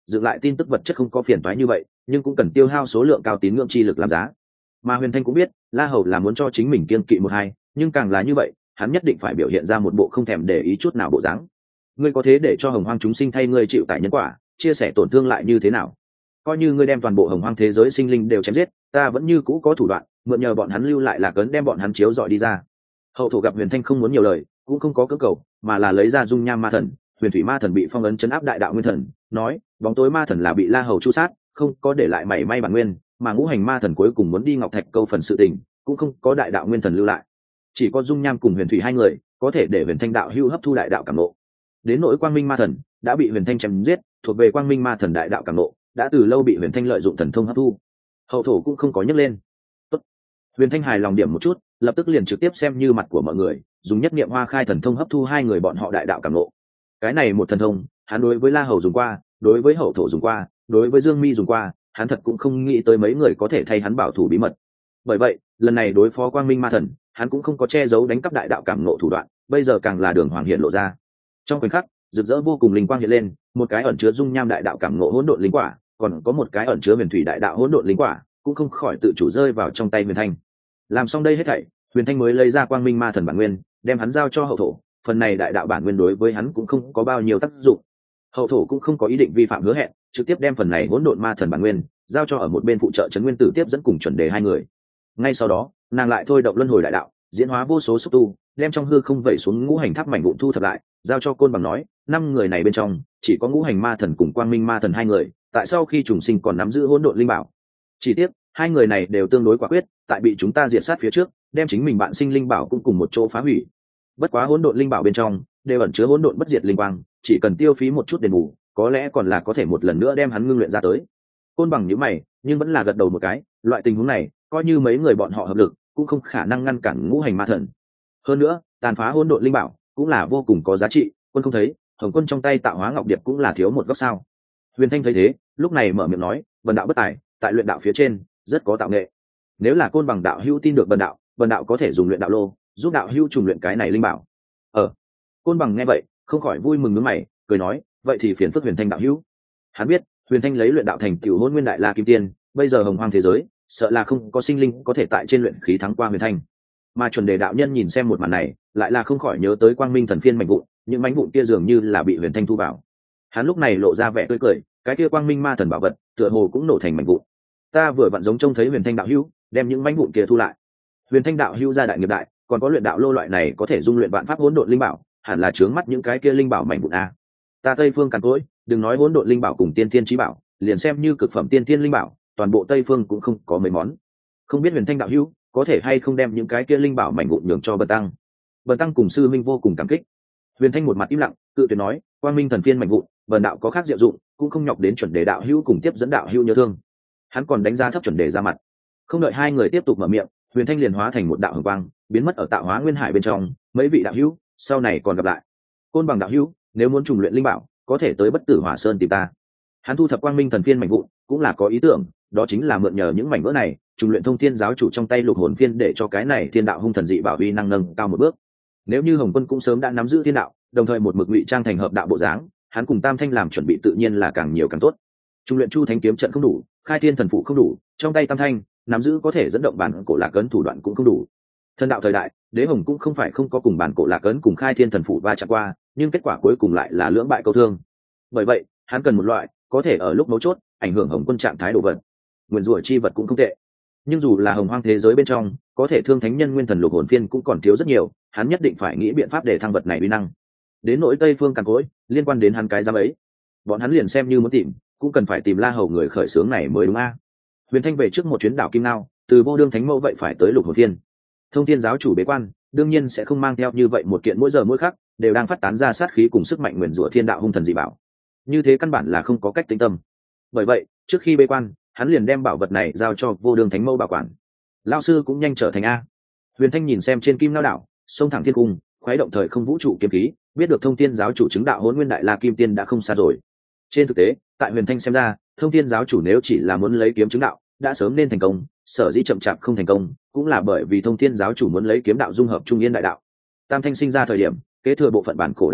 A: dựng lại tin tức vật chất không có phiền toái như vậy, nhưng cũng cần tiêu hao số lượng cao tín ngưỡng chi lực làm giá. Mà Huyền Thanh cũng biết La Hầu là muốn cho chính mình kiên kỵ một hai, nhưng càng là như vậy hắn nhất định phải biểu hiện ra một bộ không thèm để ý chút nào bộ dáng. Ngươi có thế để cho hồng hoang chúng sinh thay ngươi chịu tại nhân quả, chia sẻ tổn thương lại như thế nào? Coi như ngươi đem toàn bộ hồng hoang thế giới sinh linh đều chém giết, ta vẫn như cũ có thủ đoạn, mượn nhờ bọn hắn lưu lại là cấn đem bọn hắn chiếu dọi đi ra. Hậu thổ gặp Huyền Thanh không muốn nhiều lời, cũng không có cưỡng cầu, mà là lấy ra dung nham ma thần, huyền thủy ma thần bị phong ấn chấn áp đại đạo nguyên thần, nói bóng tối ma thần là bị La Hầu chu sát, không có để lại mảy may bản nguyên, mà ngũ hành ma thần cuối cùng muốn đi ngọc thạch câu phần sự tình, cũng không có đại đạo nguyên thần lưu lại, chỉ có dung nham cùng huyền thủy hai người có thể để Huyền Thanh đạo hữu hấp thu đại đạo cảm nộ. Đến nỗi quang minh ma thần đã bị Huyền Thanh chém giết, thuộc về quang minh ma thần đại đạo cảm nộ đã từ lâu bị Huyền Thanh lợi dụng thần thông hấp thu. Hậu thổ cũng không có nhấc lên. Tốt. Huyền Thanh hài lòng điểm một chút, lập tức liền trực tiếp xem như mặt của mọi người, dùng nhất niệm hoa khai thần thông hấp thu hai người bọn họ đại đạo cảm nộ. Cái này một thần thông, hắn đối với La Hầu dùng qua, đối với Hậu thổ dùng qua, đối với Dương Mi dùng qua, hắn thật cũng không nghĩ tới mấy người có thể thay hắn bảo thủ bí mật. Bởi vậy, lần này đối phó quang minh ma thần, hắn cũng không có che giấu đánh cắp đại đạo cảm nộ thủ đoạn, bây giờ càng là đường hoàng hiện lộ ra. Trong khoảnh khắc, rực rỡ vô cùng linh quang hiện lên, một cái ẩn chứa dung nham đại đạo cảm nộ hỗn độn linh quả, còn có một cái ẩn chứa huyền thủy đại đạo hỗn độn linh quả, cũng không khỏi tự chủ rơi vào trong tay Huyền Thanh. Làm xong đây hết thảy, Huyền Thanh mới lấy ra quang minh ma thần bản nguyên, đem hắn giao cho Hậu thổ. Phần này đại đạo bản nguyên đối với hắn cũng không có bao nhiêu tác dụng. Hậu thổ cũng không có ý định vi phạm hứa hẹn, trực tiếp đem phần này hỗn độn ma thần bản nguyên giao cho ở một bên phụ trợ trấn nguyên tử tiếp dẫn cùng chuẩn đề hai người. Ngay sau đó, nàng lại thôi động luân hồi đại đạo, diễn hóa vô số xúc tu, đem trong hư không vẩy xuống ngũ hành tháp mảnh vụn thu thập lại, giao cho Côn Bằng nói, năm người này bên trong chỉ có ngũ hành ma thần cùng quang minh ma thần hai người, tại sau khi trùng sinh còn nắm giữ hỗn độn linh bảo. Chỉ tiếc, hai người này đều tương đối quả quyết, tại bị chúng ta diệt sát phía trước, đem chính mình bạn sinh linh bảo cũng cùng một chỗ phá hủy. Bất quá hỗn độn linh bảo bên trong đều ẩn chứa hỗn độn bất diệt linh quang, chỉ cần tiêu phí một chút đền bù, có lẽ còn là có thể một lần nữa đem hắn ngưng luyện ra tới. Côn Bằng nhíu mày, nhưng vẫn là gật đầu một cái, loại tình huống này, coi như mấy người bọn họ hợp lực, cũng không khả năng ngăn cản ngũ hành ma thần. Hơn nữa, tàn phá hỗn độn linh bảo cũng là vô cùng có giá trị, quân không thấy, Hồng Quân trong tay tạo hóa ngọc điệp cũng là thiếu một góc sao? Huyền Thanh thấy thế, lúc này mở miệng nói, Bần đạo bất tài, tại luyện đạo phía trên rất có tạo nghệ. Nếu là Côn Bằng đạo hữu tin được Bần đạo, Bần đạo có thể dùng luyện đạo lô, giúp đạo hữu trùng luyện cái này linh bảo. Ờ. Côn Bằng nghe vậy, không khỏi vui mừng nhướng mày, cười nói, vậy thì phiền phức Huyền Thanh đạo hữu. Hắn biết, Huyền Thanh lấy luyện đạo thành tựu Hỗn Nguyên Đại La Kim Tiên, bây giờ hồng hoang thế giới, sợ là không có sinh linh có thể tại trên luyện khí thắng qua Huyền Thanh. Mà chuẩn đề đạo nhân nhìn xem một màn này, lại là không khỏi nhớ tới Quang Minh thần phiên mảnh vụn, những mảnh vụn kia dường như là bị Huyền Thanh thu vào. Hắn lúc này lộ ra vẻ tươi cười, cái kia Quang Minh ma thần bảo vật, tựa hồ cũng nổ thành mảnh vụn. Ta vừa vặn giống trông thấy Huyền Thanh đạo hữu, đem những mảnh vụn kia thu lại. Huyền Thanh đạo hữu gia đại nghiệp đại, còn có luyện đạo lô loại này có thể dung luyện vạn pháp hỗn độn linh bảo, hẳn là chướng mắt những cái kia linh bảo mảnh vụn a. Ta Tây Phương càn cỗi, đừng nói hỗn độn linh bảo cùng tiên tiên chí bảo, liền xem như cực phẩm tiên tiên linh bảo, toàn bộ Tây Phương cũng không có mấy món. Không biết Huyền Thanh đạo hữu có thể hay không đem những cái kia linh bảo mảnh vụn nhường cho Bần tăng. Bần tăng cùng sư minh vô cùng cảm kích. Huyền Thanh một mặt im lặng, cự tuyệt nói, Quang Minh thần phiên mảnh vụn, Bần đạo có khác diệu dụng, cũng không nhọc đến chuẩn đề đạo hữu cùng tiếp dẫn đạo hữu nhớ thương. Hắn còn đánh giá thấp chuẩn đề ra mặt. Không đợi hai người tiếp tục mở miệng, Huyền Thanh liền hóa thành một đạo hồng quang, biến mất ở tạo hóa nguyên hải bên trong. Mấy vị đạo hữu, sau này còn gặp lại. Côn Bằng đạo hữu, nếu muốn trùng luyện linh bảo, có thể tới Bất Tử Hỏa Sơn tìm ta. Hắn thu thập Quang Minh thần phiên mảnh vụn, cũng là có ý tưởng, đó chính là mượn nhờ những mảnh vỡ này, trùng luyện thông thiên giáo chủ trong tay lục hồn phiên, để cho cái này thiên đạo hung thần dị bảo uy năng nâng cao một bước. Nếu như Hồng Quân cũng sớm đã nắm giữ thiên đạo, đồng thời một mực ngụy trang thành hợp đạo bộ dáng, hắn cùng Tam Thanh làm chuẩn bị tự nhiên là càng nhiều càng tốt. Trung luyện Chu Thánh kiếm trận không đủ, khai thiên thần phụ không đủ, trong tay Tam Thanh nắm giữ có thể dẫn động bản cổ lạc ấn thủ đoạn cũng không đủ. Thần đạo thời đại, Đế Hồng cũng không phải không có cùng bản cổ lạc ấn cùng khai thiên thần phụ va chạm qua, nhưng kết quả cuối cùng lại là lưỡng bại câu thương. Bởi vậy, hắn cần một loại có thể ở lúc mấu chốt ảnh hưởng Hồng Quân trạng thái đồ vật. Nguyên rủa chi vật cũng không tệ, nhưng dù là hồng hoang thế giới bên trong có thể thương thánh nhân nguyên thần lục hồn phiên cũng còn thiếu rất nhiều, hắn nhất định phải nghĩ biện pháp để thăng vật này uy năng. Đến nỗi Tây Phương càn cỗi liên quan đến hắn cái giám ấy, bọn hắn liền xem như muốn tìm cũng cần phải tìm La Hầu người khởi xướng này mới đúng a. Huyền Thanh về trước một chuyến đảo Kim Nao, từ vô đương thánh mẫu vậy phải tới lục hồn phiên. Thông thiên giáo chủ bế quan đương nhiên sẽ không mang theo như vậy một kiện mỗi giờ mỗi khắc đều đang phát tán ra sát khí cùng sức mạnh nguyền rủa thiên đạo hung thần dị bảo, như thế căn bản là không có cách tĩnh tâm. Bởi vậy trước khi bế quan, hắn liền đem bảo vật này giao cho vô đương thánh mẫu bảo quản. Lão sư cũng nhanh trở thành a. Huyền Thanh nhìn xem trên Kim Nao đảo sông thẳng thiên cung, khuấy động thời không vũ trụ kiếm khí, biết được thông thiên giáo chủ chứng đạo hỗn nguyên đại la kim tiên đã không xa rồi. Trên thực tế, tại Huyền Thanh xem ra, thông thiên giáo chủ nếu chỉ là muốn lấy kiếm chứng đạo, đã sớm nên thành công, sở dĩ chậm chạp không thành công, cũng là bởi vì thông thiên giáo chủ muốn lấy kiếm đạo dung hợp trung yên đại đạo. Tam Thanh sinh ra thời điểm, kế thừa bộ phận bản cổ đại đạo,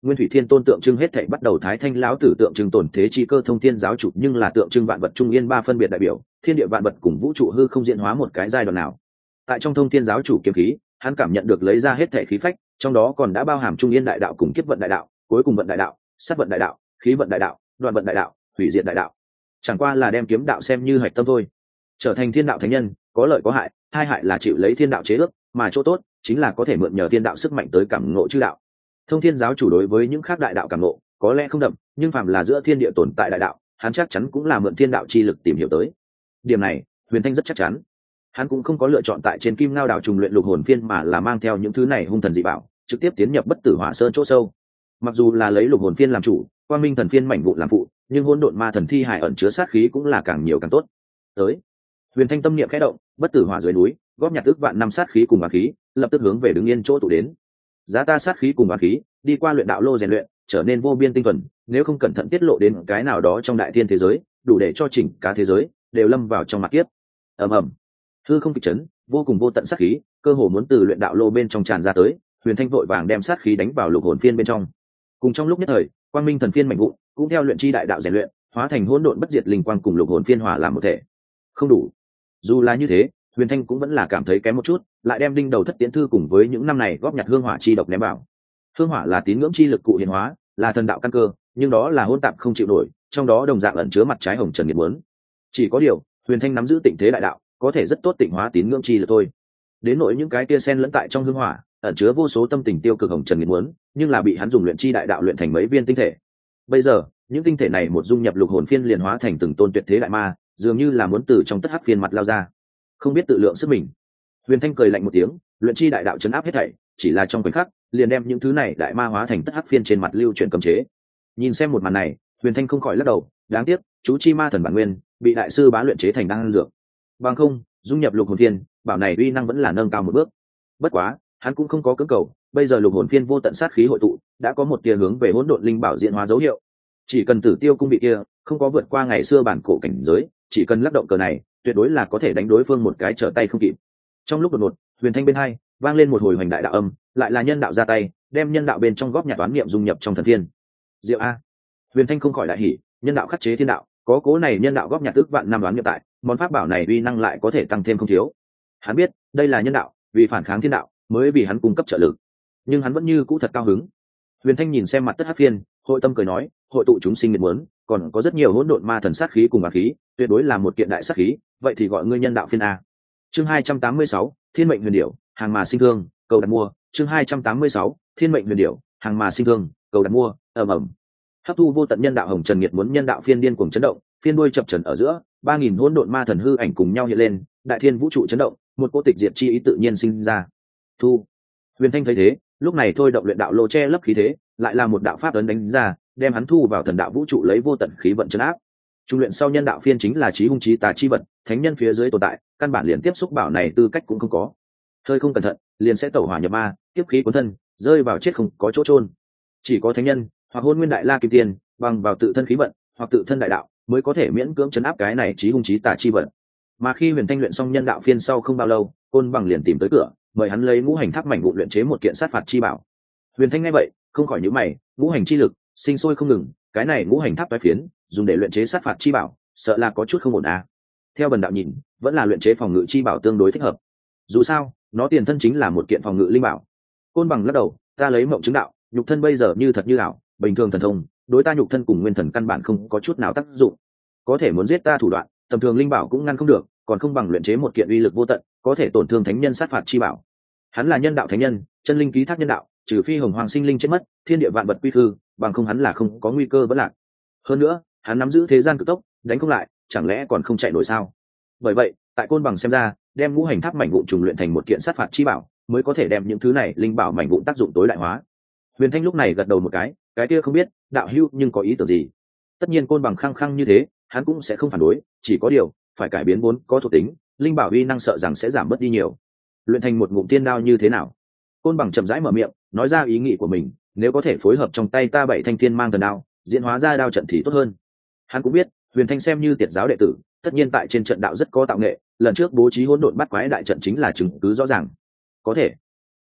A: Nguyên Thủy Thiên Tôn tượng trưng hết thảy bắt đầu Thái Thanh lão tử tượng trưng tổn thế chi cơ thông thiên giáo chủ, nhưng là tượng trưng vạn vật trung yên ba phân biệt đại biểu, thiên địa vạn vật cùng vũ trụ hư không diễn hóa một cái giai đoạn nào. Tại trong thông thiên giáo chủ kiếm khí, hắn cảm nhận được lấy ra hết thảy khí phách, trong đó còn đã bao hàm trung yên đại đạo cùng kiếp vận đại đạo, cuối cùng vận đại đạo, sát vận đại đạo, khí vận đại đạo, đoạn vận đại đạo, hủy diệt đại đạo. Chẳng qua là đem kiếm đạo xem như hạch tâm thôi. Trở thành thiên đạo thánh nhân, có lợi có hại, hai hại là chịu lấy thiên đạo chế ước, mà chỗ tốt chính là có thể mượn nhờ thiên đạo sức mạnh tới cảm ngộ chư đạo. Thông thiên giáo chủ đối với những khác đại đạo cảm ngộ có lẽ không đậm, nhưng phàm là giữa thiên địa tồn tại đại đạo, hắn chắc chắn cũng là mượn thiên đạo chi lực tìm hiểu tới. Điểm này Huyền Thanh rất chắc chắn. Hắn cũng không có lựa chọn tại trên Kim Ngao đảo trùng luyện lục hồn phiên, mà là mang theo những thứ này hung thần dị bảo trực tiếp tiến nhập bất tử hỏa sơn chỗ sâu. Mặc dù là lấy lục hồn phiên làm chủ, quang minh thần phiên mảnh vụn làm phụ, nhưng hỗn độn ma thần thi hải ẩn chứa sát khí cũng là càng nhiều càng tốt. Tới, Huyền Thanh tâm niệm khẽ động, bất tử hỏa dưới núi góp nhặt ước vạn năm sát khí cùng hỏa khí, lập tức hướng về đứng yên chỗ tụ đến. Giá ta sát khí cùng hỏa khí đi qua luyện đạo lô rèn luyện, trở nên vô biên tinh thuần, nếu không cẩn thận tiết lộ đến cái nào đó trong đại thiên thế giới, đủ để cho chỉnh cả thế giới đều lâm vào trong mặt kiếp. Ầm ầm, hư không kịch chấn, vô cùng vô tận sát khí cơ hồ muốn từ luyện đạo lô bên trong tràn ra tới. Huyền Thanh vội vàng đem sát khí đánh vào lục hồn phiên bên trong. Cùng trong lúc nhất thời, quang minh thần phiên mạnh vụn cũng theo luyện chi đại đạo rèn luyện, hóa thành hỗn độn bất diệt linh quang cùng lục hồn phiên hòa làm một thể. Không đủ. Dù là như thế, Huyền Thanh cũng vẫn là cảm thấy kém một chút, lại đem đinh đầu thất tiễn thư cùng với những năm này góp nhặt hương hỏa chi độc ném vào. Hương hỏa là tín ngưỡng chi lực cụ hiện hóa, là thần đạo căn cơ, nhưng đó là hỗn tạp không chịu nổi, trong đó đồng dạng ẩn chứa mặt trái hồng trần nghiệt muốn. Chỉ có điều, Huyền Thanh nắm giữ tịnh thế đại đạo, có thể rất tốt tịnh hóa tín ngưỡng chi lực thôi. Đến nỗi những cái kia sen lẫn tại trong hương hỏa, ẩn chứa vô số tâm tình tiêu cực hồng trần nghiệt muốn, nhưng là bị hắn dùng luyện chi đại đạo luyện thành mấy viên tinh thể. Bây giờ, những tinh thể này một dung nhập lục hồn phiên liền hóa thành từng tôn tuyệt thế đại ma, dường như là muốn từ trong tất hắc phiên mặt lao ra. Không biết tự lượng sức mình. Huyền Thanh cười lạnh một tiếng, luyện chi đại đạo chấn áp hết thảy, chỉ là trong khoảnh khắc, liền đem những thứ này đại ma hóa thành tất hắc phiên trên mặt lưu chuyển cấm chế. Nhìn xem một màn này, Huyền Thanh không khỏi lắc đầu, đáng tiếc, chú chi ma thần bản nguyên bị đại sư bá luyện chế thành đan dược. Bằng không, dung nhập lục hồn phiên, bảo này uy năng vẫn là nâng cao một bước. Bất quá, hắn cũng không có cưỡng cầu, bây giờ lục hồn phiên vô tận sát khí hội tụ, đã có một tia hướng về hỗn độn linh bảo diễn hóa dấu hiệu. Chỉ cần Tử Tiêu cung bị kia không có vượt qua ngày xưa bản cổ cảnh giới, chỉ cần lắc động cờ này, tuyệt đối là có thể đánh đối phương một cái trở tay không kịp. Trong lúc đột ngột, Huyền Thanh bên hai vang lên một hồi hoành đại đạo âm, lại là nhân đạo ra tay, đem nhân đạo bên trong góp nhặt toán niệm dung nhập trong thần thiên. Diệu a! Huyền Thanh không khỏi đại hỉ, nhân đạo khắc chế thiên đạo, có cố này nhân đạo góp nhặt ước vạn năm đoán niệm tại, món pháp bảo này uy năng lại có thể tăng thêm không thiếu. Hắn biết, đây là nhân đạo, vì phản kháng thiên đạo, mới vì hắn cung cấp trợ lực. Nhưng hắn vẫn như cũ thật cao hứng. Huyền Thanh nhìn xem mặt tất hắc phiên, hội tâm cười nói, hội tụ chúng sinh nghiệt muốn, còn có rất nhiều hỗn độn ma thần sát khí cùng ma khí, tuyệt đối là một kiện đại sát khí, vậy thì gọi ngươi nhân đạo phiên a. Chương hai trăm tám mươi sáu, Thiên mệnh huyền điểu, hàng mà sinh thương, cầu đặt mua. Chương hai trăm tám mươi sáu, Thiên mệnh huyền điểu, hàng mà sinh thương, cầu đặt mua. Ầm ầm. Hấp thu vô tận nhân đạo hồng trần nghiệt muốn nhân đạo phiên điên cuồng chấn động, phiên đuôi chập chờn ở giữa, ba nghìn hỗn độn ma thần hư ảnh cùng nhau hiện lên, đại thiên vũ trụ chấn động, một cô tịch diệt chi ý tự nhiên sinh ra. Thu. Huyền Thanh thấy thế, lúc này thôi động luyện đạo lô che lấp khí thế, lại là một đạo pháp ấn đánh ra, đem hắn thu vào thần đạo vũ trụ lấy vô tận khí vận chấn áp. Trung luyện sau nhân đạo phiên chính là chí hung chí tà chi vật, thánh nhân phía dưới tồn tại, căn bản liền tiếp xúc bảo này tư cách cũng không có. Hơi không cẩn thận, liền sẽ tẩu hỏa nhập ma, tiếp khí cuốn thân, rơi vào chết không có chỗ chôn. Chỉ có thánh nhân, hoặc hôn nguyên đại la kim tiên, bằng vào tự thân khí vận, hoặc tự thân đại đạo, mới có thể miễn cưỡng chấn áp cái này chí hung chí tà chi vật. Mà khi Huyền Thanh luyện xong nhân đạo phiên sau không bao lâu, Côn Bằng liền tìm tới cửa, mời hắn lấy ngũ hành tháp mảnh vụn luyện chế một kiện sát phạt chi bảo. Huyền Thanh nghe vậy, không khỏi nhíu mày, ngũ hành chi lực sinh sôi không ngừng, cái này ngũ hành tháp toái phiến, dùng để luyện chế sát phạt chi bảo, sợ là có chút không ổn à. Theo Bần đạo nhìn, vẫn là luyện chế phòng ngự chi bảo tương đối thích hợp. Dù sao, nó tiền thân chính là một kiện phòng ngự linh bảo. Côn Bằng lắc đầu, ta lấy mộng chứng đạo, nhục thân bây giờ như thật như ảo, bình thường thần thông, đối ta nhục thân cùng nguyên thần căn bản không có chút nào tác dụng. Có thể muốn giết ta thủ đoạn, tầm thường linh bảo cũng ngăn không được, còn không bằng luyện chế một kiện uy lực vô tận, có thể tổn thương thánh nhân sát phạt chi bảo. Hắn là nhân đạo thánh nhân, chân linh ký thác nhân đạo, trừ phi hồng hoàng sinh linh chết mất, thiên địa vạn vật quy hư, bằng không hắn là không có nguy cơ vẫn lạc. Hơn nữa, hắn nắm giữ thế gian cực tốc, đánh không lại, chẳng lẽ còn không chạy nổi sao? Bởi vậy, tại Côn Bằng xem ra, đem ngũ hành tháp mảnh vụn trùng luyện thành một kiện sát phạt chi bảo, mới có thể đem những thứ này linh bảo mảnh vụn tác dụng tối đại hóa. Huyền Thanh lúc này gật đầu một cái, cái kia không biết, đạo hữu nhưng có ý tưởng gì? Tất nhiên Côn Bằng khăng khăng như thế, hắn cũng sẽ không phản đối, chỉ có điều, phải cải biến vốn có thuộc tính, linh bảo uy năng sợ rằng sẽ giảm bớt đi nhiều. Luyện thành một ngụm tiên đao như thế nào? Côn Bằng chậm rãi mở miệng, nói ra ý nghĩ của mình, nếu có thể phối hợp trong tay ta bảy thanh thiên mang thần đao, diễn hóa ra đao trận thì tốt hơn. Hắn cũng biết, Huyền Thanh xem như tiệt giáo đệ tử, tất nhiên tại trên trận đạo rất có tạo nghệ, lần trước bố trí hỗn độn bắt quái đại trận chính là chứng cứ rõ ràng. Có thể.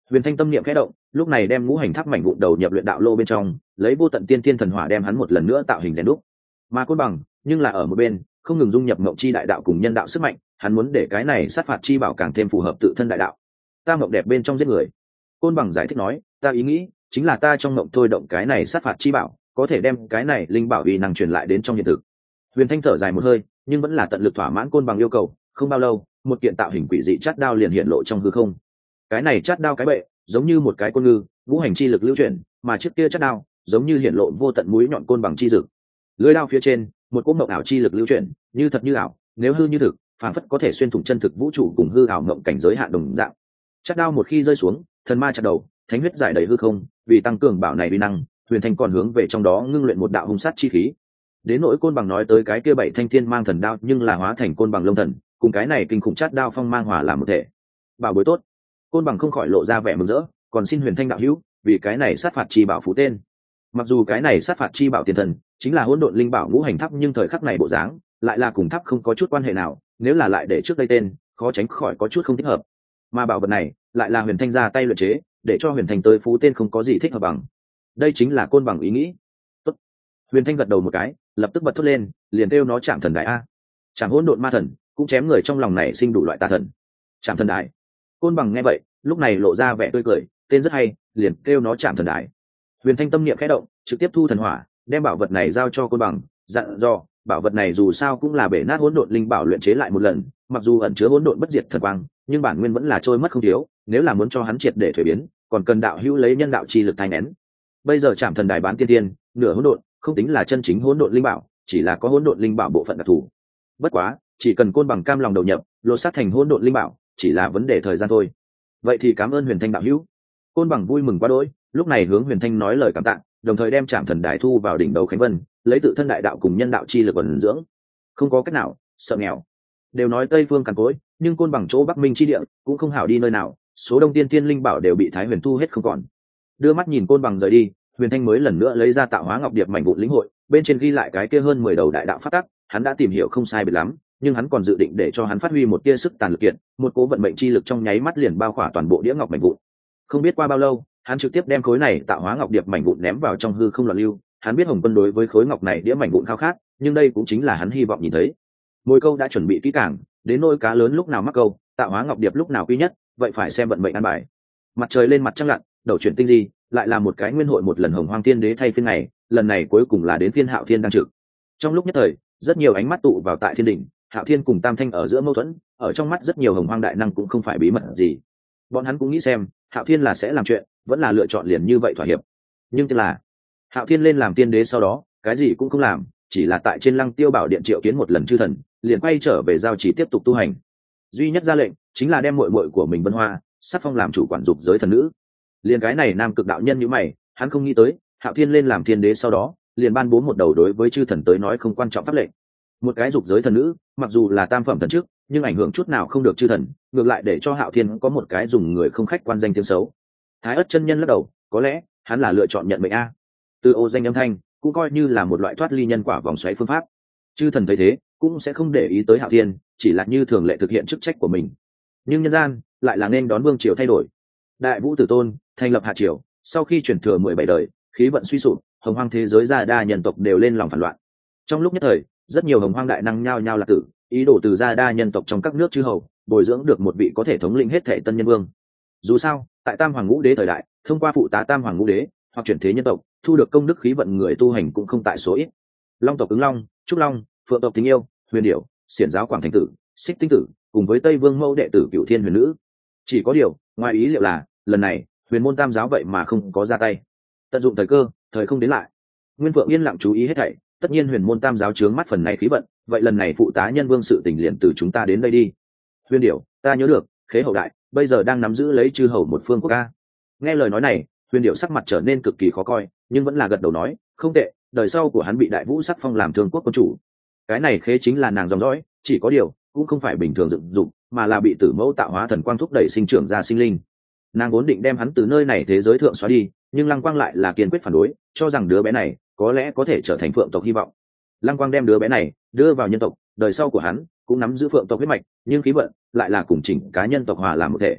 A: Huyền Thanh tâm niệm khẽ động, lúc này đem ngũ hành tháp mảnh vụn đầu nhập luyện đạo lô bên trong, lấy vô tận tiên tiên thần hỏa đem hắn một lần nữa tạo hình rèn đúc. Mà côn bằng, nhưng là ở một bên, không ngừng dung nhập ngộng chi đại đạo cùng nhân đạo sức mạnh, hắn muốn để cái này sát phạt chi bảo càng thêm phù hợp tự thân đại đạo. Ta mộng đẹp bên trong giết người. Côn bằng giải thích nói, ta ý nghĩ chính là ta trong mộng thôi động cái này sát phạt chi bảo, có thể đem cái này linh bảo uy năng truyền lại đến trong hiện thực. Huyền Thanh thở dài một hơi, nhưng vẫn là tận lực thỏa mãn côn bằng yêu cầu. Không bao lâu, một kiện tạo hình quỷ dị chát đao liền hiện lộ trong hư không. Cái này chát đao cái bệ, giống như một cái côn ngư, ngũ hành chi lực lưu chuyển, mà trước kia chát đao, giống như hiện lộ vô tận mũi nhọn côn bằng chi dực. Lưỡi đao phía trên, một cỗ mộng ảo chi lực lưu chuyển, như thật như ảo, nếu hư như thực, phản phất có thể xuyên thủng chân thực vũ trụ cùng hư ảo mộng cảnh giới hạn đồng dạng. Chát đao một khi rơi xuống, thần ma chặt đầu, thánh huyết giải đầy hư không, vì tăng cường bảo này uy năng, Huyền Thanh còn hướng về trong đó ngưng luyện một đạo hung sát chi khí. Đến nỗi côn bằng nói tới cái kia bảy thanh thiên mang thần đao, nhưng là hóa thành côn bằng lông thần, cùng cái này kinh khủng chát đao phong mang hòa làm một thể. Bảo bối tốt. Côn bằng không khỏi lộ ra vẻ mừng rỡ, còn xin Huyền Thanh đạo hữu, vì cái này sát phạt chi bảo phụ tên. Mặc dù cái này sát phạt chi bảo tiền thần chính là hỗn độn linh bảo ngũ hành tháp, nhưng thời khắc này bộ dáng lại là cùng tháp không có chút quan hệ nào, nếu là lại để trước đây tên, khó tránh khỏi có chút không thích hợp. Mà bảo vật này lại là Huyền Thanh ra tay luyện chế, để cho Huyền Thanh tới phú tên không có gì thích hợp bằng. Đây chính là côn bằng ý nghĩ. Tốt. Huyền Thanh gật đầu một cái, lập tức bật thốt lên, liền kêu nó Trảm Thần Đại a. Trảm hỗn độn ma thần, cũng chém người trong lòng này sinh đủ loại tà thần. Trảm Thần Đại. Côn bằng nghe vậy, lúc này lộ ra vẻ tươi cười, tên rất hay, liền kêu nó Trảm Thần Đại. Huyền Thanh tâm niệm khẽ động, trực tiếp thu thần hỏa, đem bảo vật này giao cho côn bằng, dặn dò, bảo vật này dù sao cũng là bể nát hỗn độn linh bảo luyện chế lại một lần, mặc dù ẩn chứa hỗn độn bất diệt thần quang, nhưng bản nguyên vẫn là trôi mất không thiếu, nếu là muốn cho hắn triệt để thuế biến, còn cần đạo hữu lấy nhân đạo chi lực thay nén. Bây giờ Trảm Thần Đài bán tiên tiên, nửa hỗn độn, không tính là chân chính hỗn độn linh bảo, chỉ là có hỗn độn linh bảo bộ phận đặc thù. Bất quá, chỉ cần côn bằng cam lòng đầu nhập, lột xác thành hỗn độn linh bảo, chỉ là vấn đề thời gian thôi. Vậy thì cảm ơn Huyền Thanh đạo hữu. Côn bằng vui mừng quá đỗi, lúc này hướng Huyền Thanh nói lời cảm tạ, đồng thời đem Trảm Thần Đài thu vào đỉnh đầu Khánh Vân, lấy tự thân đại đạo cùng nhân đạo chi lực ẩn dưỡng. Không có cách nào, sợ nghèo. Đều nói Tây phương cằn cỗi, nhưng côn bằng chỗ Bắc Minh chi địa cũng không hảo đi nơi nào, số đông tiên tiên linh bảo đều bị Thái Huyền thu hết không còn. Đưa mắt nhìn côn bằng rời đi, Huyền Thanh mới lần nữa lấy ra tạo hóa ngọc điệp mảnh vụn lĩnh hội, bên trên ghi lại cái kia hơn mười đầu đại đạo pháp tắc, hắn đã tìm hiểu không sai biệt lắm, nhưng hắn còn dự định để cho hắn phát huy một tia sức tàn lực kiện, một cố vận mệnh chi lực trong nháy mắt liền bao khỏa toàn bộ đĩa ngọc mảnh vụn. Không biết qua bao lâu, hắn trực tiếp đem khối này tạo hóa ngọc điệp mảnh vụn ném vào trong hư không loạn lưu. Hắn biết Hồng Quân đối với khối ngọc này đĩa mảnh vụn khao khát, nhưng đây cũng chính là hắn hy vọng nhìn thấy. Mồi câu đã chuẩn bị kỹ càng, đến nỗi cá lớn lúc nào mắc câu, tạo hóa ngọc điệp lúc nào quý nhất, vậy phải xem vận mệnh ăn bài. Mặt trời lên mặt trăng lặn, đầu chuyển tinh di, lại là một cái nguyên hội một lần Hồng Hoang Tiên Đế thay phiên này, lần này cuối cùng là đến phiên Hạo Thiên đang trực. Trong lúc nhất thời, rất nhiều ánh mắt tụ vào tại thiên đỉnh, Hạo Thiên cùng Tam Thanh ở giữa mâu thuẫn, ở trong mắt rất nhiều Hồng Hoang đại năng cũng không phải bí mật gì. Bọn hắn cũng nghĩ xem, Hạo Thiên là sẽ làm chuyện, vẫn là lựa chọn liền như vậy thỏa hiệp. Nhưng tức là, Hạo Thiên lên làm tiên đế sau đó, cái gì cũng không làm, chỉ là tại trên Lăng Tiêu Bảo Điện triệu kiến một lần chư thần, liền quay trở về giao chỉ tiếp tục tu hành. Duy nhất ra lệnh chính là đem muội muội của mình Vân Hoa sắp phong làm chủ quản dục giới thần nữ. Liền cái này nam cực đạo nhân như mày, hắn không nghĩ tới, Hạo Thiên lên làm tiên đế sau đó, liền ban bố một đầu đối với chư thần tới nói không quan trọng pháp lệnh. Một cái dục giới thần nữ, mặc dù là tam phẩm thần chức, nhưng ảnh hưởng chút nào không được chư thần, ngược lại để cho Hạo Thiên có một cái dùng người không khách quan danh tiếng xấu. Thái Ức chân nhân lắc đầu, có lẽ hắn là lựa chọn nhận mệnh a. Từ ô danh âm thanh, cũng coi như là một loại thoát ly nhân quả vòng xoáy phương pháp. Chư thần thấy thế, cũng sẽ không để ý tới Hạo Thiên, chỉ là như thường lệ thực hiện chức trách của mình. Nhưng nhân gian lại là nên đón vương triều thay đổi. Đại Vũ Tử Tôn thành lập hạ triều, sau khi chuyển thừa mười bảy đời, khí vận suy sụp, Hồng Hoang thế giới gia đa nhân tộc đều lên lòng phản loạn. Trong lúc nhất thời, rất nhiều Hồng Hoang đại năng nhao nhao là tử, ý đồ từ gia đa nhân tộc trong các nước chư hầu bồi dưỡng được một vị có thể thống lĩnh hết thể tân nhân vương. Dù sao, tại Tam Hoàng Ngũ Đế thời đại, thông qua phụ tá Tam Hoàng Ngũ Đế hoặc chuyển thế nhân tộc, thu được công đức khí vận người tu hành cũng không tại số ít. Long tộc ứng Long, Trúc Long, Phượng tộc Tình Yêu, Huyền Điểu, Xiển giáo Quảng Thành Tử, Xích Tinh Tử, cùng với Tây Vương mẫu đệ tử Cửu Thiên Huyền Nữ. Chỉ có điều, ngoài ý liệu là, lần này, Huyền môn Tam giáo vậy mà không có ra tay. Tận dụng thời cơ, thời không đến lại. Nguyên Phượng yên lặng chú ý hết thảy, tất nhiên Huyền môn Tam giáo chướng mắt phần này khí vận, vậy lần này phụ tá nhân vương sự tình liền từ chúng ta đến đây đi. Huyền Điểu, ta nhớ được, Khế Hậu đại bây giờ đang nắm giữ lấy chư hầu một phương quốc ca. Nghe lời nói này, Huyền Điểu sắc mặt trở nên cực kỳ khó coi, nhưng vẫn là gật đầu nói, không tệ, đời sau của hắn bị Đại Vũ sắc phong làm Thương Quốc quân chủ. Cái này Khế chính là nàng dòng dõi, chỉ có điều cũng không phải bình thường dựng dụng, mà là bị Tử Mẫu tạo hóa thần quang thúc đẩy sinh trưởng ra sinh linh. Nàng vốn định đem hắn từ nơi này thế giới thượng xóa đi, nhưng Lăng Quang lại là kiên quyết phản đối, cho rằng đứa bé này có lẽ có thể trở thành Phượng tộc hy vọng. Lăng Quang đem đứa bé này đưa vào nhân tộc, đời sau của hắn cũng nắm giữ Phượng tộc huyết mạch, nhưng khí vận lại là cùng chỉnh cá nhân tộc hòa làm một thể.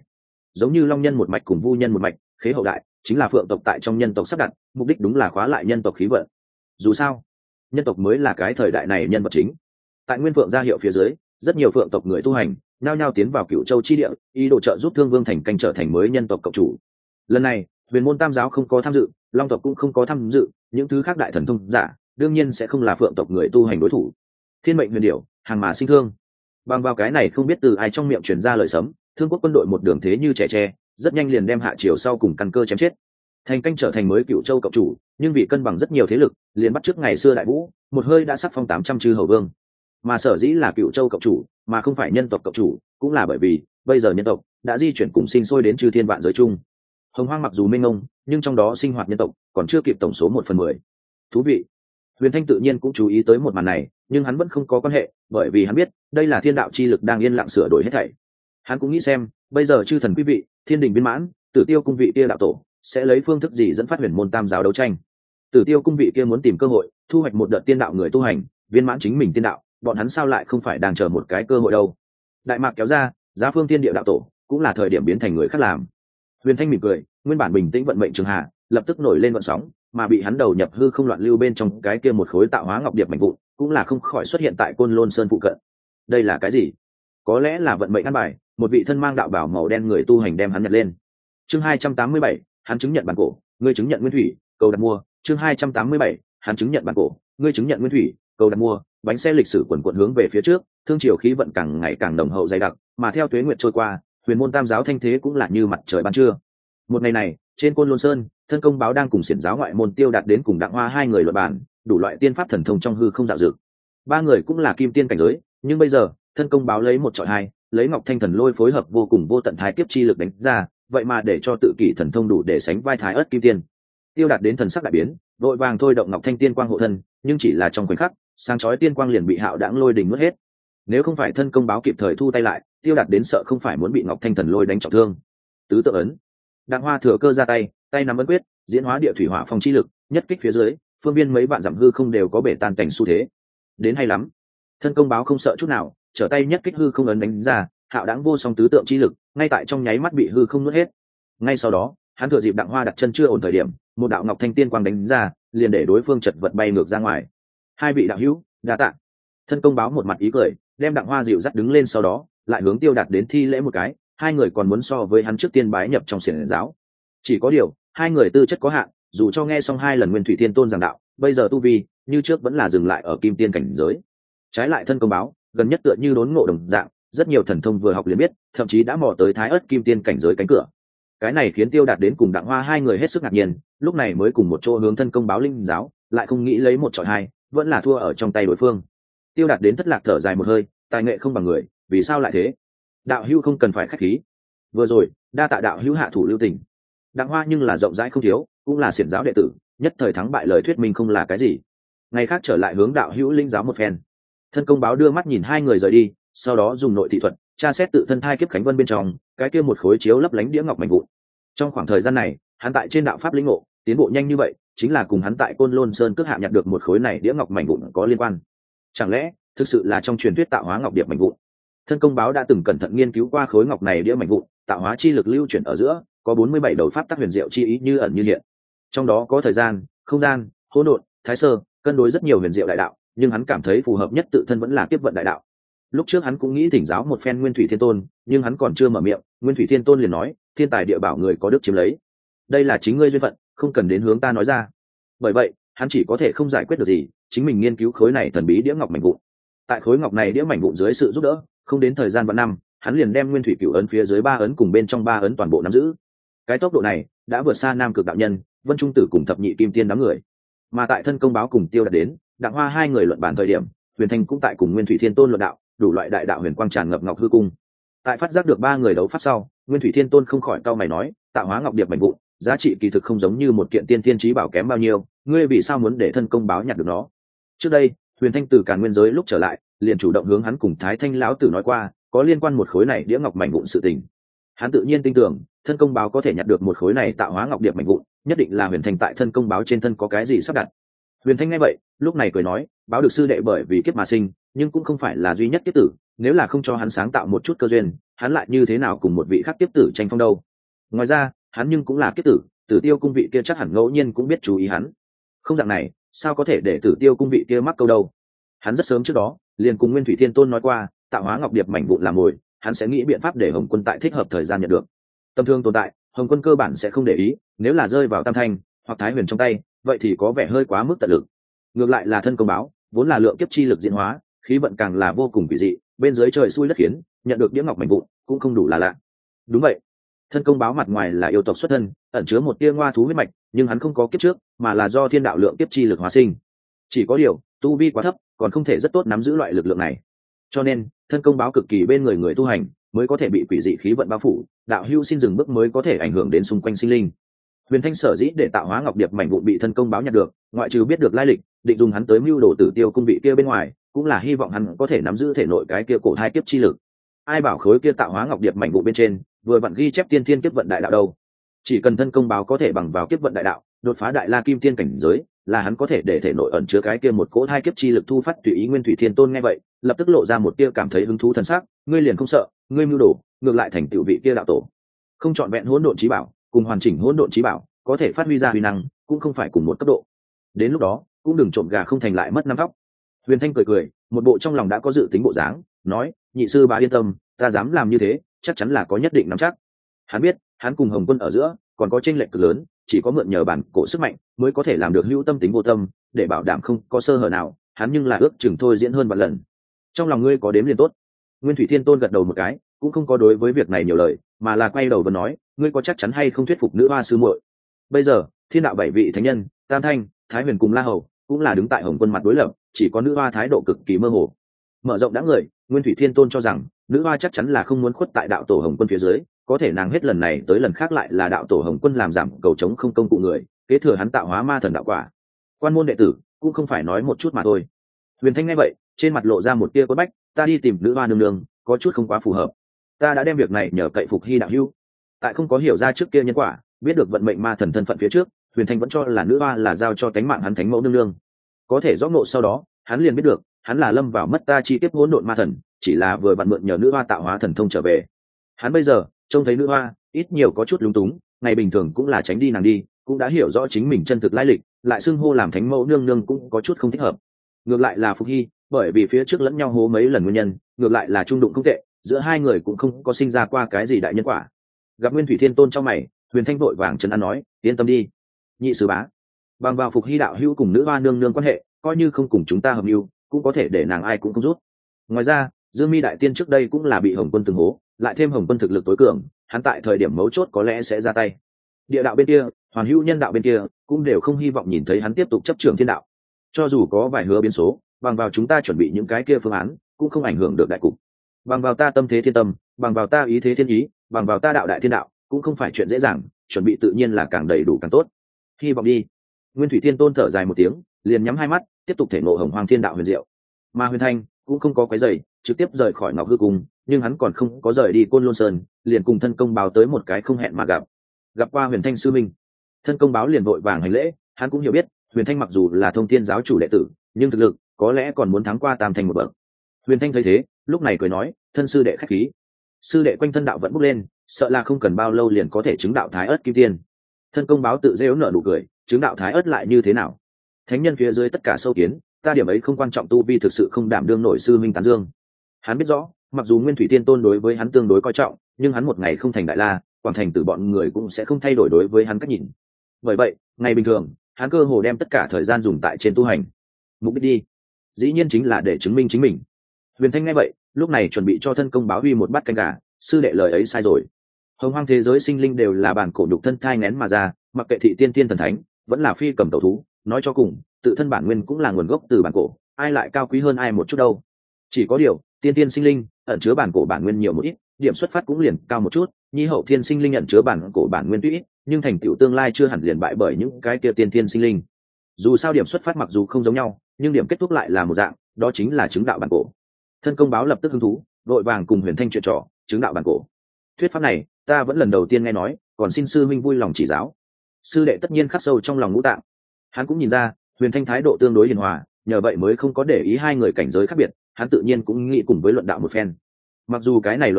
A: giống như long nhân một mạch cùng vu nhân một mạch khế hậu đại chính là phượng tộc tại trong nhân tộc sắp đặt, mục đích đúng là khóa lại nhân tộc khí vận. Dù sao nhân tộc mới là cái thời đại này nhân vật chính. Tại nguyên phượng gia hiệu phía dưới, rất nhiều phượng tộc người tu hành nao nhao tiến vào Cửu Châu chi địa, ý đồ trợ giúp Thương Vương Thành Canh trở thành mới nhân tộc cộng chủ. Lần này huyền môn tam giáo không có tham dự, long tộc cũng không có tham dự, những thứ khác đại thần thông giả đương nhiên sẽ không là phượng tộc người tu hành đối thủ. Thiên mệnh huyền điểu hàng mà sinh thương, bằng vào cái này không biết từ ai trong miệng truyền ra lời sấm, Thương quốc quân đội một đường thế như trẻ tre, rất nhanh liền đem hạ triều sau cùng căn cơ chém chết. Thành Canh trở thành mới Cửu Châu cộng chủ, nhưng vì cân bằng rất nhiều thế lực, liền bắt chước ngày xưa đại vũ, một hơi đã sắc phong tám trăm chư hầu vương. Mà sở dĩ là Cửu Châu cộng chủ mà không phải nhân tộc cộng chủ, cũng là bởi vì bây giờ nhân tộc đã di chuyển cùng sinh sôi đến chư thiên vạn giới chung. Hồng Hoang mặc dù mênh mông, nhưng trong đó sinh hoạt nhân tộc còn chưa kịp tổng số một phần mười. Thú vị. Huyền Thanh tự nhiên cũng chú ý tới một màn này, nhưng hắn vẫn không có quan hệ, bởi vì hắn biết đây là thiên đạo chi lực đang yên lặng sửa đổi hết thảy. Hắn cũng nghĩ xem, bây giờ chư thần quý vị, thiên đình viên mãn, Tử Tiêu cung vị kia đạo tổ sẽ lấy phương thức gì dẫn phát huyền môn tam giáo đấu tranh. Tử Tiêu cung vị kia muốn tìm cơ hội thu hoạch một đợt tiên đạo người tu hành, viên mãn chính mình tiên đạo, bọn hắn sao lại không phải đang chờ một cái cơ hội đâu. Đại mạc kéo ra, giá phương tiên địa đạo tổ cũng là thời điểm biến thành người khác làm. Huyền Thanh mỉm cười, nguyên bản bình tĩnh vận mệnh trường hạ lập tức nổi lên vận sóng, mà bị hắn đầu nhập hư không loạn lưu bên trong cái kia một khối tạo hóa ngọc điệp mạnh vụn cũng là không khỏi xuất hiện tại Côn Lôn Sơn phụ cận. Đây là cái gì? Có lẽ là vận mệnh ăn bài, một vị thân mang đạo bào màu đen người tu hành đem hắn nhặt lên. Chương hai trăm tám mươi bảy, hắn chứng nhận bản cổ, ngươi chứng nhận nguyên thủy, cầu đặt mua. Chương hai trăm tám mươi bảy, hắn chứng nhận bản cổ, ngươi chứng nhận nguyên thủy, cầu đặt mua. Bánh xe lịch sử quần quần hướng về phía trước, thương triều khí vận càng ngày càng nồng hậu dày đặc, mà theo tuế nguyệt trôi qua, huyền môn tam giáo thanh thế cũng là như mặt trời ban trưa. Một ngày này, trên Côn Lôn Sơn, Thân Công Báo đang cùng xiển giáo ngoại môn Tiêu Đạt đến cùng Đặng Hoa hai người luận bàn, đủ loại tiên pháp thần thông trong hư không dạo dực. Ba người cũng là kim tiên cảnh giới, nhưng bây giờ, Thân Công Báo lấy một chọi hai, lấy Ngọc Thanh Thần Lôi phối hợp vô cùng vô tận thái kiếp chi lực đánh ra, vậy mà để cho tự kỷ thần thông đủ để sánh vai thái ớt kim tiên. Tiêu Đạt đến thần sắc đại biến, vội vàng thôi động Ngọc Thanh tiên quang hộ thân, nhưng chỉ là trong khoảnh khắc, sáng chói tiên quang liền bị Hạo Đãng Lôi đỉnh nuốt hết. Nếu không phải Thân Công Báo kịp thời thu tay lại, Tiêu Đạt đến sợ không phải muốn bị Ngọc Thanh Thần Lôi đánh trọng thương. Tứ tự ấn, Đặng Hoa thừa cơ ra tay, tay nắm ấn quyết, diễn hóa địa thủy hỏa phong chi lực, nhất kích phía dưới, phương viên mấy vạn dặm hư không đều có bể tan cảnh xu thế. Đến hay lắm. Thân Công Báo không sợ chút nào, trở tay nhất kích hư không ấn đánh ra, Hạo Đãng vô song tứ tượng chi lực, ngay tại trong nháy mắt bị hư không nuốt hết. Ngay sau đó, hắn thừa dịp Đặng Hoa đặt chân chưa ổn thời điểm, một đạo Ngọc Thanh tiên quang đánh ra, liền để đối phương chật vật bay ngược ra ngoài. Hai vị đạo hữu, đa tạ. Thân Công Báo một mặt ý cười, đem Đặng Hoa dịu dắt đứng lên, sau đó lại hướng Tiêu Đạt đến thi lễ một cái. Hai người còn muốn so với hắn trước tiên bái nhập trong xiển giáo. Chỉ có điều, hai người tư chất có hạn, dù cho nghe xong hai lần Nguyên Thủy Thiên Tôn giảng đạo, bây giờ tu vi như trước vẫn là dừng lại ở kim tiên cảnh giới. Trái lại Thân Công Báo, gần nhất tựa như đốn ngộ đồng dạng, rất nhiều thần thông vừa học liền biết, thậm chí đã mò tới thái ớt kim tiên cảnh giới cánh cửa. Cái này khiến Tiêu Đạt đến cùng Đặng Hoa hai người hết sức ngạc nhiên, lúc này mới cùng một chỗ hướng Thân Công Báo linh giáo, lại không nghĩ lấy một chọi hai, vẫn là thua ở trong tay đối phương. Tiêu Đạt đến thất lạc thở dài một hơi, tài nghệ không bằng người, vì sao lại thế? Đạo hữu không cần phải khách khí. Vừa rồi, đa tạ đạo hữu hạ thủ lưu tình. Đặng Hoa nhưng là rộng rãi không thiếu, cũng là xiển giáo đệ tử, nhất thời thắng bại lời thuyết minh không là cái gì. Ngày khác trở lại hướng đạo hữu linh giáo một phen. Thân Công Báo đưa mắt nhìn hai người rời đi, sau đó dùng nội thị thuật tra xét tự thân thai kiếp khánh vân bên trong cái kia một khối chiếu lấp lánh đĩa ngọc mảnh vụn. Trong khoảng thời gian này, hắn tại trên đạo pháp lĩnh ngộ, tiến bộ nhanh như vậy, chính là cùng hắn tại Côn Lôn Sơn cước hạ nhặt được một khối này đĩa ngọc mảnh vụn có liên quan. Chẳng lẽ thực sự là trong truyền thuyết tạo hóa ngọc điệp mảnh vụn? Thân Công Báo đã từng cẩn thận nghiên cứu qua khối ngọc này đĩa mảnh vụn, tạo hóa chi lực lưu chuyển ở giữa, có bốn mươi bảy đầu pháp tắc huyền diệu chi ý như ẩn như hiện. Trong đó có thời gian, không gian, hỗn độn, thái sơ, cân đối rất nhiều huyền diệu đại đạo, nhưng hắn cảm thấy phù hợp nhất tự thân vẫn là kiếp vận đại đạo. Lúc trước hắn cũng nghĩ thỉnh giáo một phen Nguyên Thủy Thiên Tôn, nhưng hắn còn chưa mở miệng, Nguyên Thủy Thiên Tôn liền nói, thiên tài địa bảo người có đức chiếm lấy. Đây là chính ngươi duyên phận, không cần đến hướng ta nói ra. Bởi vậy, hắn chỉ có thể không giải quyết được gì, chính mình nghiên cứu khối này thần bí đĩa ngọc mảnh vụn. Tại khối ngọc này đĩa mảnh vụn dưới sự giúp đỡ, không đến thời gian vạn năm, hắn liền đem Nguyên Thủy Cửu ấn phía dưới ba ấn cùng bên trong ba ấn toàn bộ nắm giữ. Cái tốc độ này đã vượt xa Nam Cực đạo nhân, Vân Trung Tử cùng thập nhị kim tiên đám người. Mà tại Thân Công Báo cùng Tiêu Đạt đến, Đặng Hoa hai người luận bàn thời điểm, Huyền Thanh cũng tại cùng Nguyên Thủy Thiên Tôn luận đạo, đủ loại đại đạo huyền quang tràn ngập ngọc hư cung. Tại phát giác được ba người đấu pháp sau, Nguyên Thủy Thiên Tôn không khỏi cau mày nói, tạo hóa ngọc điệp mảnh vụn, giá trị kỳ thực không giống như một kiện tiên tiên chí bảo kém bao nhiêu, ngươi vì sao muốn để Thân Công Báo nhặt được nó? Trước đây, Huyền Thanh từ Càn Nguyên giới lúc trở lại, liền chủ động hướng hắn cùng Thái Thanh lão tử nói qua, có liên quan một khối này đĩa ngọc mảnh vụn sự tình. Hắn tự nhiên tin tưởng, Thân Công Báo có thể nhặt được một khối này tạo hóa ngọc điệp mảnh vụn, nhất định là Huyền Thanh tại Thân Công Báo trên thân có cái gì sắp đặt. Huyền Thanh nghe vậy, lúc này cười nói, Báo được sư đệ bởi vì kiếp mà sinh, nhưng cũng không phải là duy nhất kiếp tử, nếu là không cho hắn sáng tạo một chút cơ duyên, hắn lại như thế nào cùng một vị khác kiếp tử tranh phong đâu. Ngoài ra hắn nhưng cũng là kiếp tử, Tử Tiêu cung vị kia chắc hẳn ngẫu nhiên cũng biết chú ý hắn. Không dạng này sao có thể để Tử Tiêu cung vị kia mắc câu đâu. Hắn rất sớm trước đó liền cùng Nguyên Thủy Thiên Tôn nói qua, tạo hóa ngọc điệp mảnh vụn làm mồi, hắn sẽ nghĩ biện pháp để Hồng Quân tại thích hợp thời gian nhận được. Tầm thường tồn tại, Hồng Quân cơ bản sẽ không để ý, nếu là rơi vào Tam Thanh hoặc Thái Huyền trong tay, vậy thì có vẻ hơi quá mức tận lực. Ngược lại là thân công báo, vốn là lượng kiếp chi lực diễn hóa, khí vận càng là vô cùng kỳ dị, bên dưới trời xui đất khiến, nhận được đĩa ngọc mảnh vụn cũng không đủ là lạ. Đúng vậy, thân công báo mặt ngoài là yêu tộc xuất thân, ẩn chứa một tia ngoa thú huyết mạch, nhưng hắn không có kiếp trước, mà là do thiên đạo lượng kiếp chi lực hóa sinh. Chỉ có điều tu vi quá thấp, còn không thể rất tốt nắm giữ loại lực lượng này, cho nên thân công báo cực kỳ bên người người tu hành mới có thể bị quỷ dị khí vận bao phủ. Đạo hữu xin dừng bước mới có thể ảnh hưởng đến xung quanh sinh linh. Huyền Thanh sở dĩ để tạo hóa ngọc điệp mảnh vụn bị thân công báo nhận được, ngoại trừ biết được lai lịch, định dùng hắn tới mưu đồ Tử Tiêu cung vị kia bên ngoài, cũng là hy vọng hắn có thể nắm giữ thể nội cái kia cổ hai kiếp chi lực. Ai bảo khối kia tạo hóa ngọc điệp mảnh vụn bên trên vừa vặn ghi chép tiên thiên kiếp vận đại đạo đâu. Chỉ cần thân công báo có thể bằng vào kiếp vận đại đạo đột phá đại la kim tiên cảnh giới, là hắn có thể để thể nội ẩn chứa cái kia một cỗ hai kiếp chi lực thu phát tùy ý. Nguyên Thủy Thiên Tôn nghe vậy lập tức lộ ra một tia cảm thấy hứng thú thần sắc. Ngươi liền không sợ ngươi mưu đồ ngược lại thành tựu vị kia đạo tổ? Không chọn vẹn hỗn độn chí bảo cùng hoàn chỉnh hỗn độn chí bảo có thể phát huy ra huy năng cũng không phải cùng một cấp độ, đến lúc đó cũng đừng trộm gà không thành lại mất năm tóc. Huyền Thanh cười cười, một bộ trong lòng đã có dự tính bộ dáng, nói: nhị sư bá yên tâm, ta dám làm như thế chắc chắn là có nhất định nắm chắc. Hắn biết hắn cùng Hồng Quân ở giữa còn có chênh lệch cực lớn, chỉ có mượn nhờ bản cổ sức mạnh mới có thể làm được hữu tâm tính vô tâm, để bảo đảm không có sơ hở nào. Hắn nhưng là ước chừng thôi diễn hơn vạn lần. Trong lòng ngươi có đếm liền tốt. Nguyên Thủy Thiên Tôn gật đầu một cái, cũng không có đối với việc này nhiều lời, mà là quay đầu và nói: ngươi có chắc chắn hay không thuyết phục nữ hoa sư muội? Bây giờ thiên đạo bảy vị thánh nhân, Tam Thanh, Thái Huyền cùng La Hầu cũng là đứng tại Hồng Quân mặt đối lập, chỉ có nữ hoa thái độ cực kỳ mơ hồ. Mở rộng đã người, Nguyên Thủy Thiên Tôn cho rằng nữ hoa chắc chắn là không muốn khuất tại đạo tổ Hồng Quân phía dưới, có thể nàng hết lần này tới lần khác lại là đạo tổ Hồng Quân làm giảm cầu chống không công cụ người, kế thừa hắn tạo hóa ma thần đạo quả. Quan môn đệ tử cũng không phải nói một chút mà thôi. Huyền Thanh nghe vậy trên mặt lộ ra một tia quất bách, ta đi tìm nữ hoa nương nương có chút không quá phù hợp. Ta đã đem việc này nhờ cậy Phục Hy đạo hữu, tại không có hiểu ra trước kia nhân quả, biết được vận mệnh ma thần thân phận phía trước, Huyền Thanh vẫn cho là nữ hoa là giao cho tánh mạng hắn thánh mẫu nương nương. Có thể rõ ngộ sau đó, hắn liền biết được hắn là lâm vào mất ta chi tiết hỗn độn ma thần, chỉ là vừa vặn mượn nhờ nữ hoa tạo hóa thần thông trở về. Hắn bây giờ trông thấy nữ hoa ít nhiều có chút lúng túng, ngày bình thường cũng là tránh đi nàng đi, cũng đã hiểu rõ chính mình chân thực lai lịch, lại xưng hô làm thánh mẫu nương nương cũng có chút không thích hợp. Ngược lại là Phục Hy, bởi vì phía trước lẫn nhau hố mấy lần nguyên nhân, ngược lại là trung đụng không tệ, giữa hai người cũng không có sinh ra qua cái gì đại nhân quả. Gặp Nguyên Thủy Thiên Tôn trong mày, Huyền Thanh vội vàng trấn an nói: yên tâm đi, nhị sư bá, bằng vào Phục Hy đạo hữu cùng nữ hoa nương nương quan hệ, coi như không cùng chúng ta hợp mưu, cũng có thể để nàng ai cũng không rút. Ngoài ra Dương Mi đại tiên trước đây cũng là bị Hồng Quân từng hố, lại thêm Hồng Quân thực lực tối cường, hắn tại thời điểm mấu chốt có lẽ sẽ ra tay. Địa đạo bên kia, hoàn hữu nhân đạo bên kia cũng đều không hy vọng nhìn thấy hắn tiếp tục chấp trường thiên đạo. Cho dù có vài hứa biến số, bằng vào chúng ta chuẩn bị những cái kia phương án cũng không ảnh hưởng được đại cục. Bằng vào ta tâm thế thiên tâm, bằng vào ta ý thế thiên ý, bằng vào ta đạo đại thiên đạo, cũng không phải chuyện dễ dàng, chuẩn bị tự nhiên là càng đầy đủ càng tốt. Hy vọng đi. Nguyên Thủy Thiên Tôn thở dài một tiếng, liền nhắm hai mắt tiếp tục thể ngộ hồng hoang thiên đạo huyền diệu. Mà Huyền Thanh cũng không có quấy rầy, trực tiếp rời khỏi Ngọc Hư Cung, nhưng hắn còn không có rời đi Côn Lôn Sơn, liền cùng thân công báo tới một cái không hẹn mà gặp. Gặp qua Huyền Thanh sư minh, thân công báo liền vội vàng hành lễ. Hắn cũng hiểu biết Huyền Thanh mặc dù là Thông Thiên giáo chủ đệ tử, nhưng thực lực có lẽ còn muốn thắng qua Tam Thanh một bậc. Huyền Thanh thấy thế, lúc này cười nói: thân sư đệ khách khí. Sư đệ quanh thân đạo vẫn bốc lên, sợ là không cần bao lâu liền có thể chứng đạo Thái Ất Kim Tiên. Thân công báo tự giễu nở nụ cười: chứng đạo Thái Ất lại như thế nào? Thánh nhân phía dưới tất cả sâu kiến, ta điểm ấy không quan trọng, tu vi thực sự không đảm đương nổi sư minh tán dương. Hắn biết rõ, mặc dù Nguyên Thủy Tiên Tôn đối với hắn tương đối coi trọng, nhưng hắn một ngày không thành đại la, Quảng Thành Tử bọn người cũng sẽ không thay đổi đối với hắn cách nhìn. Bởi vậy, ngày bình thường, hắn cơ hồ đem tất cả thời gian dùng tại trên tu hành. Mục đích đi, dĩ nhiên chính là để chứng minh chính mình. Huyền Thanh nghe vậy, lúc này chuẩn bị cho thân công báo huy một bát canh gà. Sư đệ lời ấy sai rồi. Hồng hoang thế giới sinh linh đều là bản cổ nhục thân thai nghén mà ra, mặc kệ thị tiên tiên thần thánh, vẫn là phi cầm tẩu thú, nói cho cùng, tự thân bản nguyên cũng là nguồn gốc từ bản cổ, ai lại cao quý hơn ai một chút đâu. Chỉ có điều, tiên tiên sinh linh ẩn chứa bản cổ bản nguyên nhiều một ít, điểm xuất phát cũng liền cao một chút, nhi hậu thiên sinh linh ẩn chứa bản cổ bản nguyên tuy ít, nhưng thành tựu tương lai chưa hẳn liền bại bởi những cái kia tiên tiên sinh linh. Dù sao điểm xuất phát mặc dù không giống nhau, nhưng điểm kết thúc lại là một dạng, đó chính là chứng đạo bản cổ. Thân công báo lập tức hứng thú, vội vàng cùng Huyền Thanh chuyện trò, chứng đạo bản cổ. Thuyết pháp này, ta vẫn lần đầu tiên nghe nói, còn xin sư minh vui lòng chỉ giáo. Sư đệ tất nhiên khắc sâu trong lòng ngũ tạng. Hắn cũng nhìn ra, Huyền Thanh thái độ tương đối hiền hòa, nhờ vậy mới không có để ý hai người cảnh giới khác biệt, hắn tự nhiên cũng nghĩ cùng với luận đạo một phen. Mặc dù cái này luận đạo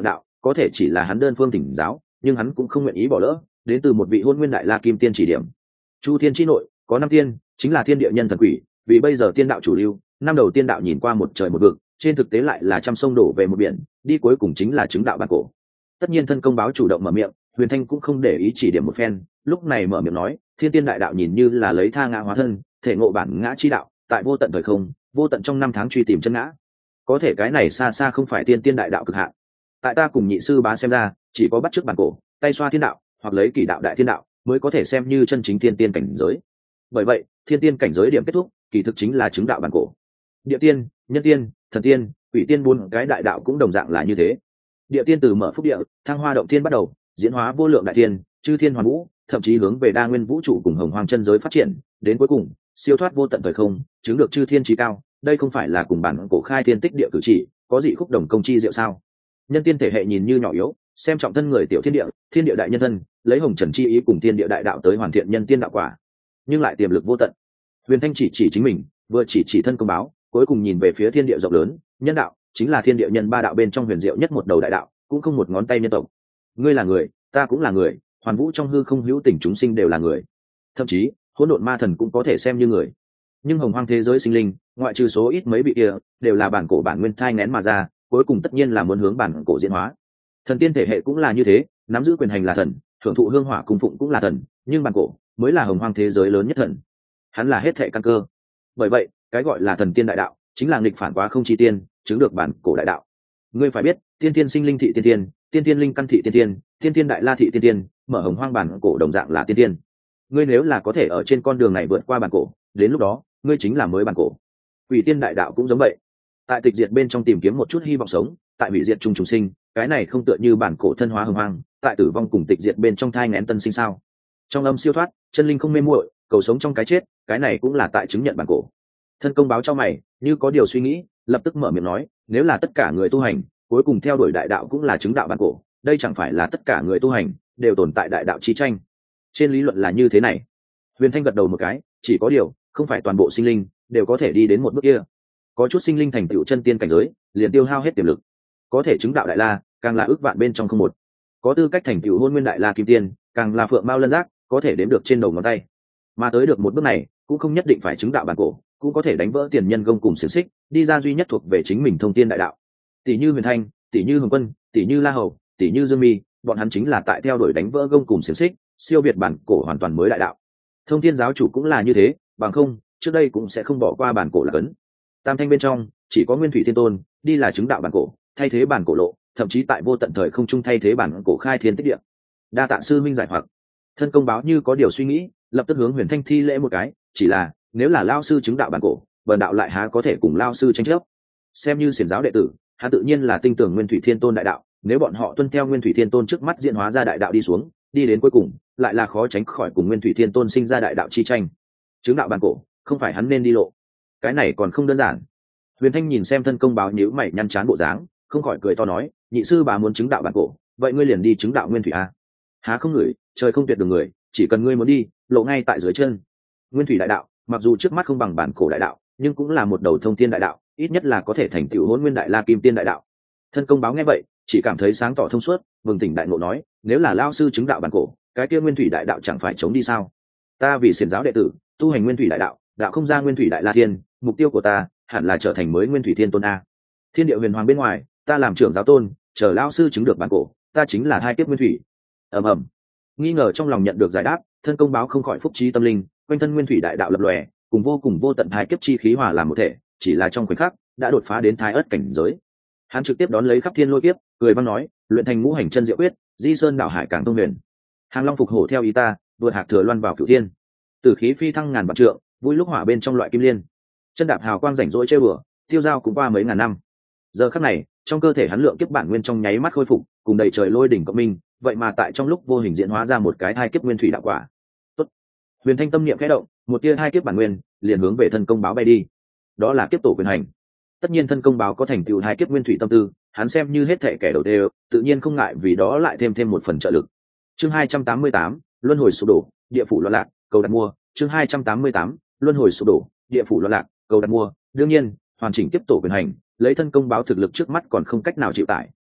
A: có thể chỉ là hắn đơn phương thỉnh giáo, nhưng hắn cũng không nguyện ý bỏ lỡ đến từ một vị hôn nguyên đại la kim tiên chỉ điểm. Chu thiên chi nội có năm tiên, chính là thiên địa nhân thần quỷ, vì bây giờ tiên đạo chủ lưu, năm đầu tiên đạo nhìn qua một trời một vực, trên thực tế lại là trăm sông đổ về một biển, đi cuối cùng chính là chứng đạo bản cổ. Tất nhiên thân công báo chủ động mở miệng, Huyền Thanh cũng không để ý chỉ điểm một phen, lúc này mở miệng nói, thiên tiên đại đạo nhìn như là lấy tha ngã hóa thân, thể ngộ bản ngã chi đạo, tại vô tận thời không, vô tận trong năm tháng truy tìm chân ngã. Có thể cái này xa xa không phải tiên tiên đại đạo cực hạn. Tại ta cùng nhị sư bá xem ra, chỉ có bắt chước bản cổ, tay xoa thiên đạo, hoặc lấy kỷ đạo đại thiên đạo, mới có thể xem như chân chính thiên tiên cảnh giới. Bởi vậy, thiên tiên cảnh giới điểm kết thúc, kỳ thực chính là chứng đạo bản cổ. Địa tiên, nhân tiên, thần tiên, quỷ tiên bốn cái đại đạo cũng đồng dạng là như thế. Địa tiên từ mở phúc địa, thăng hoa động thiên bắt đầu, diễn hóa vô lượng đại thiên, chư thiên hoàn vũ, thậm chí hướng về đa nguyên vũ trụ cùng hồng hoang chân giới phát triển, đến cuối cùng siêu thoát vô tận thời không, chứng được chư thiên trí cao. Đây không phải là cùng bản cổ khai thiên tích địa cử chỉ, có dị khúc đồng công chi diệu sao? Nhân tiên thể hệ nhìn như nhỏ yếu, xem trọng thân người tiểu thiên địa, thiên địa đại nhân thân, lấy hồng trần chi ý cùng thiên địa đại đạo tới hoàn thiện nhân tiên đạo quả, nhưng lại tiềm lực vô tận. Huyền Thanh chỉ chỉ chính mình, vừa chỉ chỉ thân công báo, cuối cùng nhìn về phía thiên địa rộng lớn, nhân đạo chính là thiên địa nhân ba đạo bên trong huyền diệu nhất một đầu đại đạo, cũng không một ngón tay nhân tộc. Ngươi là người, ta cũng là người, hoàn vũ trong hư không hữu tình chúng sinh đều là người, thậm chí hỗn độn ma thần cũng có thể xem như người. Nhưng hồng hoang thế giới sinh linh, ngoại trừ số ít mấy vị kia, đều là bản cổ bản nguyên thai nghén mà ra, cuối cùng tất nhiên là muốn hướng bản cổ diễn hóa. Thần tiên thể hệ cũng là như thế, nắm giữ quyền hành là thần, thưởng thụ hương hỏa cung phụng cũng là thần, nhưng bản cổ mới là hồng hoang thế giới lớn nhất thần, hắn là hết thệ căn cơ. Bởi vậy cái gọi là thần tiên đại đạo chính là nghịch phản quá không chi tiên, chứng được bản cổ đại đạo. Ngươi phải biết, tiên tiên sinh linh thị tiên tiên, tiên tiên linh căn thị tiên tiên, tiên tiên đại la thị tiên tiên, mở hồng hoang bản cổ đồng dạng là tiên tiên. Ngươi nếu là có thể ở trên con đường này vượt qua bản cổ, đến lúc đó ngươi chính là mới bản cổ. Quỷ tiên đại đạo cũng giống vậy, tại tịch diệt bên trong tìm kiếm một chút hy vọng sống, tại hủy diệt trùng trùng sinh, cái này không tựa như bản cổ thân hóa hồng hoang, tại tử vong cùng tịch diệt bên trong thai nghén tân sinh sao? Trong âm siêu thoát, chân linh không mê muội, cầu sống trong cái chết, cái này cũng là tại chứng nhận bản cổ. Thân công báo cho mày, như có điều suy nghĩ, lập tức mở miệng nói, nếu là tất cả người tu hành cuối cùng theo đuổi đại đạo cũng là chứng đạo bản cổ, đây chẳng phải là tất cả người tu hành đều tồn tại đại đạo chi tranh? Trên lý luận là như thế này. Huyền Thanh gật đầu một cái, chỉ có điều không phải toàn bộ sinh linh đều có thể đi đến một bước kia. Có chút sinh linh thành tựu chân tiên cảnh giới, liền tiêu hao hết tiềm lực, có thể chứng đạo đại la, càng là ước vạn bên trong không một. Có tư cách thành tựu hôn nguyên đại la kim tiên, càng là phượng mao lân giác, có thể đếm được trên đầu ngón tay. Mà tới được một bước này, cũng không nhất định phải chứng đạo bản cổ, cũng có thể đánh vỡ tiền nhân gông cùng xiềng xích, đi ra duy nhất thuộc về chính mình thông tiên đại đạo. Tỷ như Huyền Thanh, tỷ như Hồng Quân, tỷ như La Hầu, tỷ như Dương Mi, bọn hắn chính là tại theo đuổi đánh vỡ gông cùng xiềng xích, siêu việt bản cổ hoàn toàn mới đại đạo. Thông thiên giáo chủ cũng là như thế, bằng không trước đây cũng sẽ không bỏ qua bản cổ là cấn. Tam thanh bên trong chỉ có Nguyên Thủy Thiên Tôn đi là chứng đạo bản cổ, thay thế bản cổ lộ, thậm chí tại vô tận thời không trung thay thế bản cổ khai thiên tích địa. Đa tạ sư minh giải hoặc. Thân công báo như có điều suy nghĩ, lập tức hướng Huyền Thanh thi lễ một cái, chỉ là nếu là lao sư chứng đạo bản cổ, bần đạo lại há có thể cùng lao sư tranh chấp? Xem như xiển giáo đệ tử, hắn tự nhiên là tin tưởng Nguyên Thủy Thiên Tôn đại đạo, nếu bọn họ tuân theo Nguyên Thủy Thiên Tôn trước mắt diễn hóa ra đại đạo đi xuống, đi đến cuối cùng lại là khó tránh khỏi cùng Nguyên Thủy Thiên Tôn sinh ra đại đạo chi tranh. Chứng đạo bản cổ không phải hắn nên đi lộ, cái này còn không đơn giản. Huyền Thanh nhìn xem thân công báo nhíu mày nhăn chán bộ dáng, không khỏi cười to nói, nhị sư bà muốn chứng đạo bản cổ, vậy ngươi liền đi chứng đạo Nguyên Thủy a. Há không ngửi, trời không tuyệt đường người, chỉ cần ngươi muốn đi, lộ ngay tại dưới chân. Nguyên Thủy đại đạo mặc dù trước mắt không bằng bản cổ đại đạo, nhưng cũng là một đầu thông thiên đại đạo, ít nhất là có thể thành tựu hỗn nguyên đại la kim tiên đại đạo. Thân công báo nghe vậy chỉ cảm thấy sáng tỏ thông suốt, bừng tỉnh đại ngộ nói, nếu là lao sư chứng đạo bản cổ, cái kia Nguyên Thủy đại đạo chẳng phải chống đi sao? Ta vì xiển giáo đệ tử tu hành Nguyên Thủy đại đạo, đạo không ra Nguyên Thủy đại la thiên, mục tiêu của ta hẳn là trở thành mới Nguyên Thủy Thiên Tôn a. Thiên địa huyền hoàng bên ngoài, ta làm trưởng giáo tôn, chờ lao sư chứng được bản cổ, ta chính là hai kiếp Nguyên Thủy. Ầm ầm. Nghi ngờ trong lòng nhận được giải đáp, thân công báo không khỏi phúc trí tâm linh, quanh thân Nguyên Thủy đại đạo lập lòe, cùng vô cùng vô tận hai kiếp chi khí hòa làm một thể, chỉ là trong khoảnh khắc đã đột phá đến thái ớt cảnh giới. Hắn trực tiếp đón lấy khắp thiên lôi kiếp, cười vang nói, luyện thành ngũ hành chân diệu quyết, di sơn đảo hải càng thông huyền. Hàng long phục hổ theo ý ta, vượt hạc thừa loan vào cửu thiên. Tử khí phi thăng ngàn vạn trượng, vui lúc hỏa bên trong loại kim liên. Chân đạp hào quang rảnh rỗi chơi bừa, tiêu dao cũng qua mấy ngàn năm. Giờ khắc này, trong cơ thể hắn lượng kiếp bản nguyên trong nháy mắt khôi phục, cùng đầy trời lôi đỉnh cộng minh, vậy mà tại trong lúc vô hình diễn hóa ra một cái hai kiếp nguyên thủy đạo quả. Tốt. Huyền Thanh tâm niệm khẽ động, một tia hai kiếp bản nguyên liền hướng về thân công báo bay đi. Đó là kiếp tổ quyền hành. Tất nhiên thân công báo có thành tựu hai kiếp nguyên thủy tâm tư, hắn xem như hết thệ kẻ đầu đều, tự nhiên không ngại vì đó lại thêm thêm một phần trợ lực. Chương hai trăm tám mươi tám, luân hồi sụp đổ, địa phủ loạn lạc, cầu đặt mua. Chương hai trăm tám mươi tám, luân hồi sụp đổ, địa phủ loạn lạc, cầu đặt mua. Đương nhiên, hoàn chỉnh kiếp tổ quyền hành, lấy thân công báo thực lực trước mắt còn không cách nào chịu tải,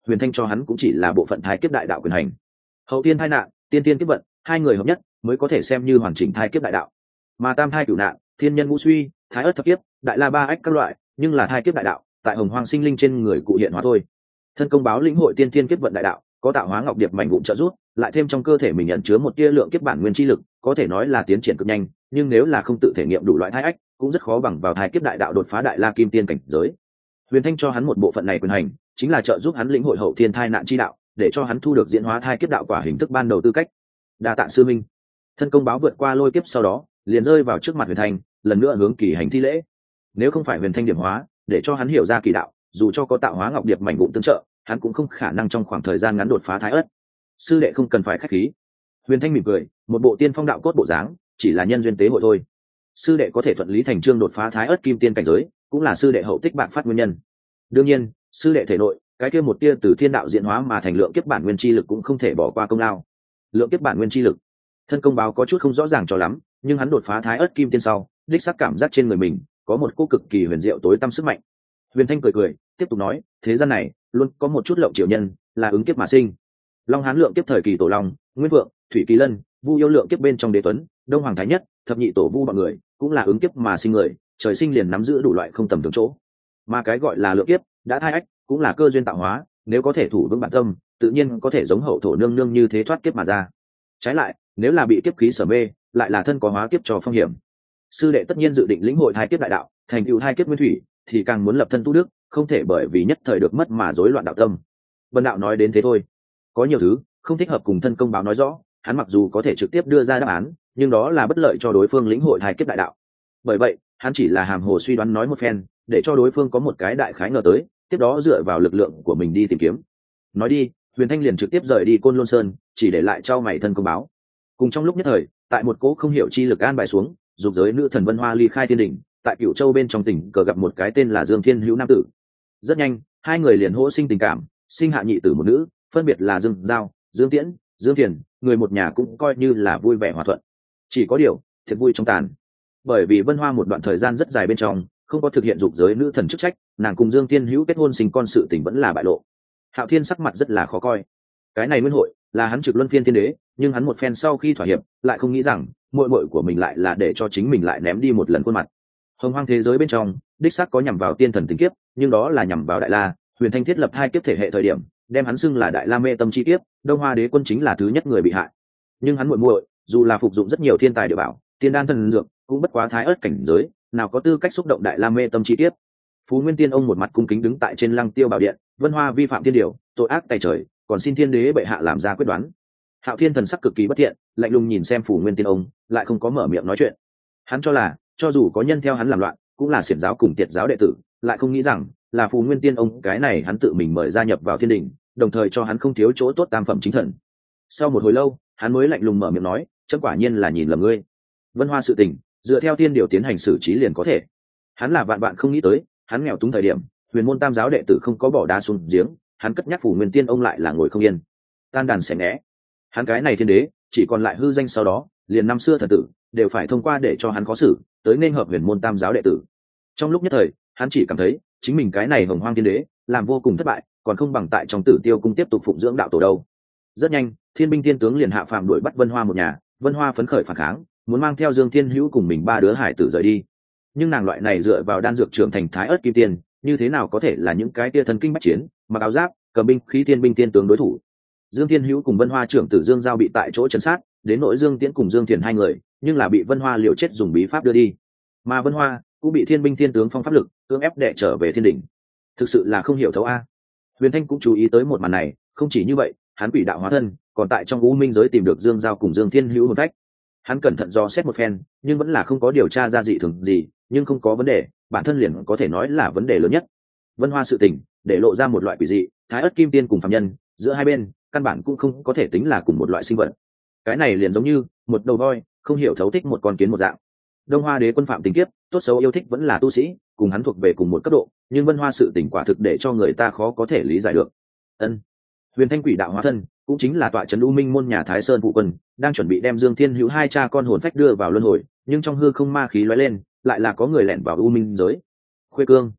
A: huyền thanh cho hắn cũng chỉ là bộ phận thai kiếp đại đạo quyền hành. Hậu tiên thai nạn, tiên tiên kiếp vận, hai người hợp nhất mới có thể xem như hoàn chỉnh thai kiếp đại đạo. Mà tam thai cửu nạn, thiên nhân ngũ suy, thái ất thập kiếp, đại la ba ách các loại, nhưng là thai kiếp đại đạo, tại hồng hoang sinh linh trên người cụ hiện hóa thôi. Thân công báo lĩnh hội tiên tiên kiếp vận đại đạo, có tạo hóa ngọc điệp mảnh vụn trợ giúp, lại thêm trong cơ thể mình nhận chứa một tia lượng kiếp bản nguyên chi lực, có thể nói là tiến triển cực nhanh, nhưng nếu là không tự thể nghiệm đủ loại thai ách, cũng rất khó bằng vào thai kiếp đại đạo đột phá đại la kim tiên cảnh giới. Huyền Thanh cho hắn một bộ phận này quyền hành, chính là trợ giúp hắn lĩnh hội hậu thiên thai nạn chi đạo, để cho hắn thu được diễn hóa thai kiếp đạo quả hình thức ban đầu tư cách. Đa tạ sư minh. Thân công báo vượt qua lôi kiếp sau đó, liền rơi vào trước mặt Huyền Thanh, lần nữa hướng kỳ hành thi lễ. Nếu không phải Huyền Thanh điểm hóa, để cho hắn hiểu ra kỳ đạo, dù cho có tạo hóa ngọc điệp mảnh vụn tương trợ, hắn cũng không khả năng trong khoảng thời gian ngắn đột phá thái ất. Sư đệ không cần phải khách khí. Huyền Thanh mỉm cười, một bộ tiên phong đạo cốt bộ dáng, chỉ là nhân duyên tế hội thôi. Sư đệ có thể thuận lý thành chương đột phá thái ất kim tiên cảnh giới, cũng là sư đệ hậu tích bạc phát nguyên nhân. Đương nhiên, sư đệ thể nội, cái kia một tia từ thiên đạo diễn hóa mà thành lượng kiếp bản nguyên chi lực cũng không thể bỏ qua công lao. Lượng kiếp bản nguyên chi lực, thân công báo có chút không rõ ràng cho lắm, nhưng hắn đột phá thái ất kim tiên sau, đích xác cảm giác trên người mình có một cô cực kỳ huyền diệu tối tâm sức mạnh. Huyền Thanh cười cười, tiếp tục nói, thế gian này luôn có một chút lộng triều nhân, là ứng kiếp mà sinh. Long Hán lượng kiếp thời kỳ tổ long, Nguyên Vượng, Thủy Kỳ Lân, Vu Yêu lượng kiếp bên trong Đế Tuấn, Đông Hoàng Thái Nhất, thập nhị tổ Vu bọn người, cũng là ứng kiếp mà sinh người, trời sinh liền nắm giữ đủ loại không tầm thường chỗ. Mà cái gọi là lượng kiếp, đã thai ách, cũng là cơ duyên tạo hóa, nếu có thể thủ vững bản tâm, tự nhiên có thể giống hậu thổ nương nương như thế thoát kiếp mà ra. Trái lại, nếu là bị kiếp khí sở mê, lại là thân có hóa kiếp cho phong hiểm. Sư đệ tất nhiên dự định lĩnh hội thai kiếp đại đạo, thành tựu thai kiếp nguyên thủy, thì càng muốn lập thân tu đức, không thể bởi vì nhất thời được mất mà rối loạn đạo tâm. Vân đạo nói đến thế thôi, có nhiều thứ không thích hợp cùng thân công báo nói rõ, hắn mặc dù có thể trực tiếp đưa ra đáp án, nhưng đó là bất lợi cho đối phương lĩnh hội thai kiếp đại đạo. Bởi vậy, hắn chỉ là hàm hồ suy đoán nói một phen, để cho đối phương có một cái đại khái ngờ tới, tiếp đó dựa vào lực lượng của mình đi tìm kiếm. Nói đi, Huyền Thanh liền trực tiếp rời đi Côn Lôn Sơn, chỉ để lại cho mày thân công báo. Cùng trong lúc nhất thời, tại một cỗ không hiểu chi lực an bài xuống, dục giới nữ thần Vân Hoa ly khai thiên đỉnh, tại Cửu Châu bên trong tỉnh cờ gặp một cái tên là Dương Thiên Hữu nam tử. Rất nhanh, hai người liền hỗ sinh tình cảm, sinh hạ nhị tử một nữ, phân biệt là Dương Giao, Dương Tiễn, Dương Thiền, người một nhà cũng coi như là vui vẻ hòa thuận. Chỉ có điều, thiệt vui trong tàn. Bởi vì Vân Hoa một đoạn thời gian rất dài bên trong, không có thực hiện dục giới nữ thần chức trách, nàng cùng Dương Thiên Hữu kết hôn sinh con sự tình vẫn là bại lộ. Hạo Thiên sắc mặt rất là khó coi. Cái này nguyên hội là hắn trực luân phiên thiên đế, nhưng hắn một phen sau khi thỏa hiệp, lại không nghĩ rằng muội muội của mình lại là để cho chính mình lại ném đi một lần khuôn mặt. Hồng hoang thế giới bên trong, đích xác có nhằm vào tiên thần tình kiếp, nhưng đó là nhằm vào Đại La. Huyền Thanh thiết lập hai kiếp thể hệ thời điểm, đem hắn xưng là Đại La mê tâm chi kiếp, Đông Hoa Đế Quân chính là thứ nhất người bị hại. Nhưng hắn muội muội, dù là phục dụng rất nhiều thiên tài địa bảo, tiên đan thần dược, cũng bất quá thái ớt cảnh giới, nào có tư cách xúc động Đại La mê tâm chi kiếp. Phú Nguyên Tiên ông một mặt cung kính đứng tại trên Lăng Tiêu Bảo Điện, Vân Hoa vi phạm thiên điều, tội ác tày trời, còn xin thiên đế bệ hạ làm ra quyết đoán. Hạo Thiên thần sắc cực kỳ bất thiện, lạnh lùng nhìn xem Phù Nguyên Tiên ông, lại không có mở miệng nói chuyện. Hắn cho là, cho dù có nhân theo hắn làm loạn, cũng là xiển giáo cùng tiệt giáo đệ tử, lại không nghĩ rằng là Phù Nguyên Tiên ông cái này hắn tự mình mời gia nhập vào thiên đình, đồng thời cho hắn không thiếu chỗ tốt tam phẩm chính thần. Sau một hồi lâu, hắn mới lạnh lùng mở miệng nói, chấm quả nhiên là nhìn lầm ngươi. Vân Hoa sự tình, dựa theo thiên điều tiến hành xử trí liền có thể. Hắn là vạn vạn không nghĩ tới, hắn nghèo túng thời điểm, huyền môn tam giáo đệ tử không có bỏ đá xuống giếng, hắn cất nhắc Phù Nguyên Tiên ông lại là ngồi không yên. Tan đàn xẻ né. Hắn cái này thiên đế, chỉ còn lại hư danh sau đó, liền năm xưa thần tử đều phải thông qua để cho hắn khó xử, tới nên hợp huyền môn tam giáo đệ tử. Trong lúc nhất thời, hắn chỉ cảm thấy chính mình cái này hồng hoang thiên đế làm vô cùng thất bại, còn không bằng tại trong Tử Tiêu cung tiếp tục phụng dưỡng đạo tổ đâu. Rất nhanh, thiên binh thiên tướng liền hạ phàm đuổi bắt Vân Hoa một nhà. Vân Hoa phấn khởi phản kháng, muốn mang theo Dương Thiên Hữu cùng mình ba đứa hải tử rời đi. Nhưng nàng loại này dựa vào đan dược trưởng thành thái ớt kim tiên, như thế nào có thể là những cái tia thần kinh bách chiến, mặc áo giáp, cầm binh khí thiên binh thiên tướng đối thủ. Dương Thiên Hữu cùng Vân Hoa trưởng tử Dương Giao bị tại chỗ trấn sát, đến nội Dương Tiễn cùng Dương Thiền hai người, nhưng là bị Vân Hoa liều chết dùng bí pháp đưa đi. Mà Vân Hoa cũng bị thiên binh thiên tướng phong pháp lực cưỡng ép đệ trở về thiên đỉnh. Thực sự là không hiểu thấu a. Huyền Thanh cũng chú ý tới một màn này, không chỉ như vậy, hắn quỷ đạo hóa thân, còn tại trong U Minh giới tìm được Dương Giao cùng Dương Thiên Hữu hồn phách. Hắn cẩn thận dò xét một phen, nhưng vẫn là không có điều tra ra dị thường gì, nhưng không có vấn đề, bản thân liền có thể nói là vấn đề lớn nhất. Vân Hoa sự tình, để lộ ra một loại quỷ dị, thái ớt kim tiên cùng phàm nhân, giữa hai bên, căn bản cũng không có thể tính là cùng một loại sinh vật. Cái này liền giống như một đầu voi không hiểu thấu thích một con kiến một dạng. Đông Hoa Đế Quân phạm tình kiếp, tốt xấu yêu thích vẫn là tu sĩ, cùng hắn thuộc về cùng một cấp độ, nhưng Vân Hoa sự tình quả thực để cho người ta khó có thể lý giải được. Ân, Huyền Thanh quỷ đạo hóa thân, cũng chính là tọa trấn U Minh môn nhà Thái Sơn phụ quân, đang chuẩn bị đem Dương Thiên Hữu hai cha con hồn phách đưa vào luân hồi, nhưng trong hư không ma khí lóe lên, lại là có người lẻn vào U Minh giới. Khuê Cương,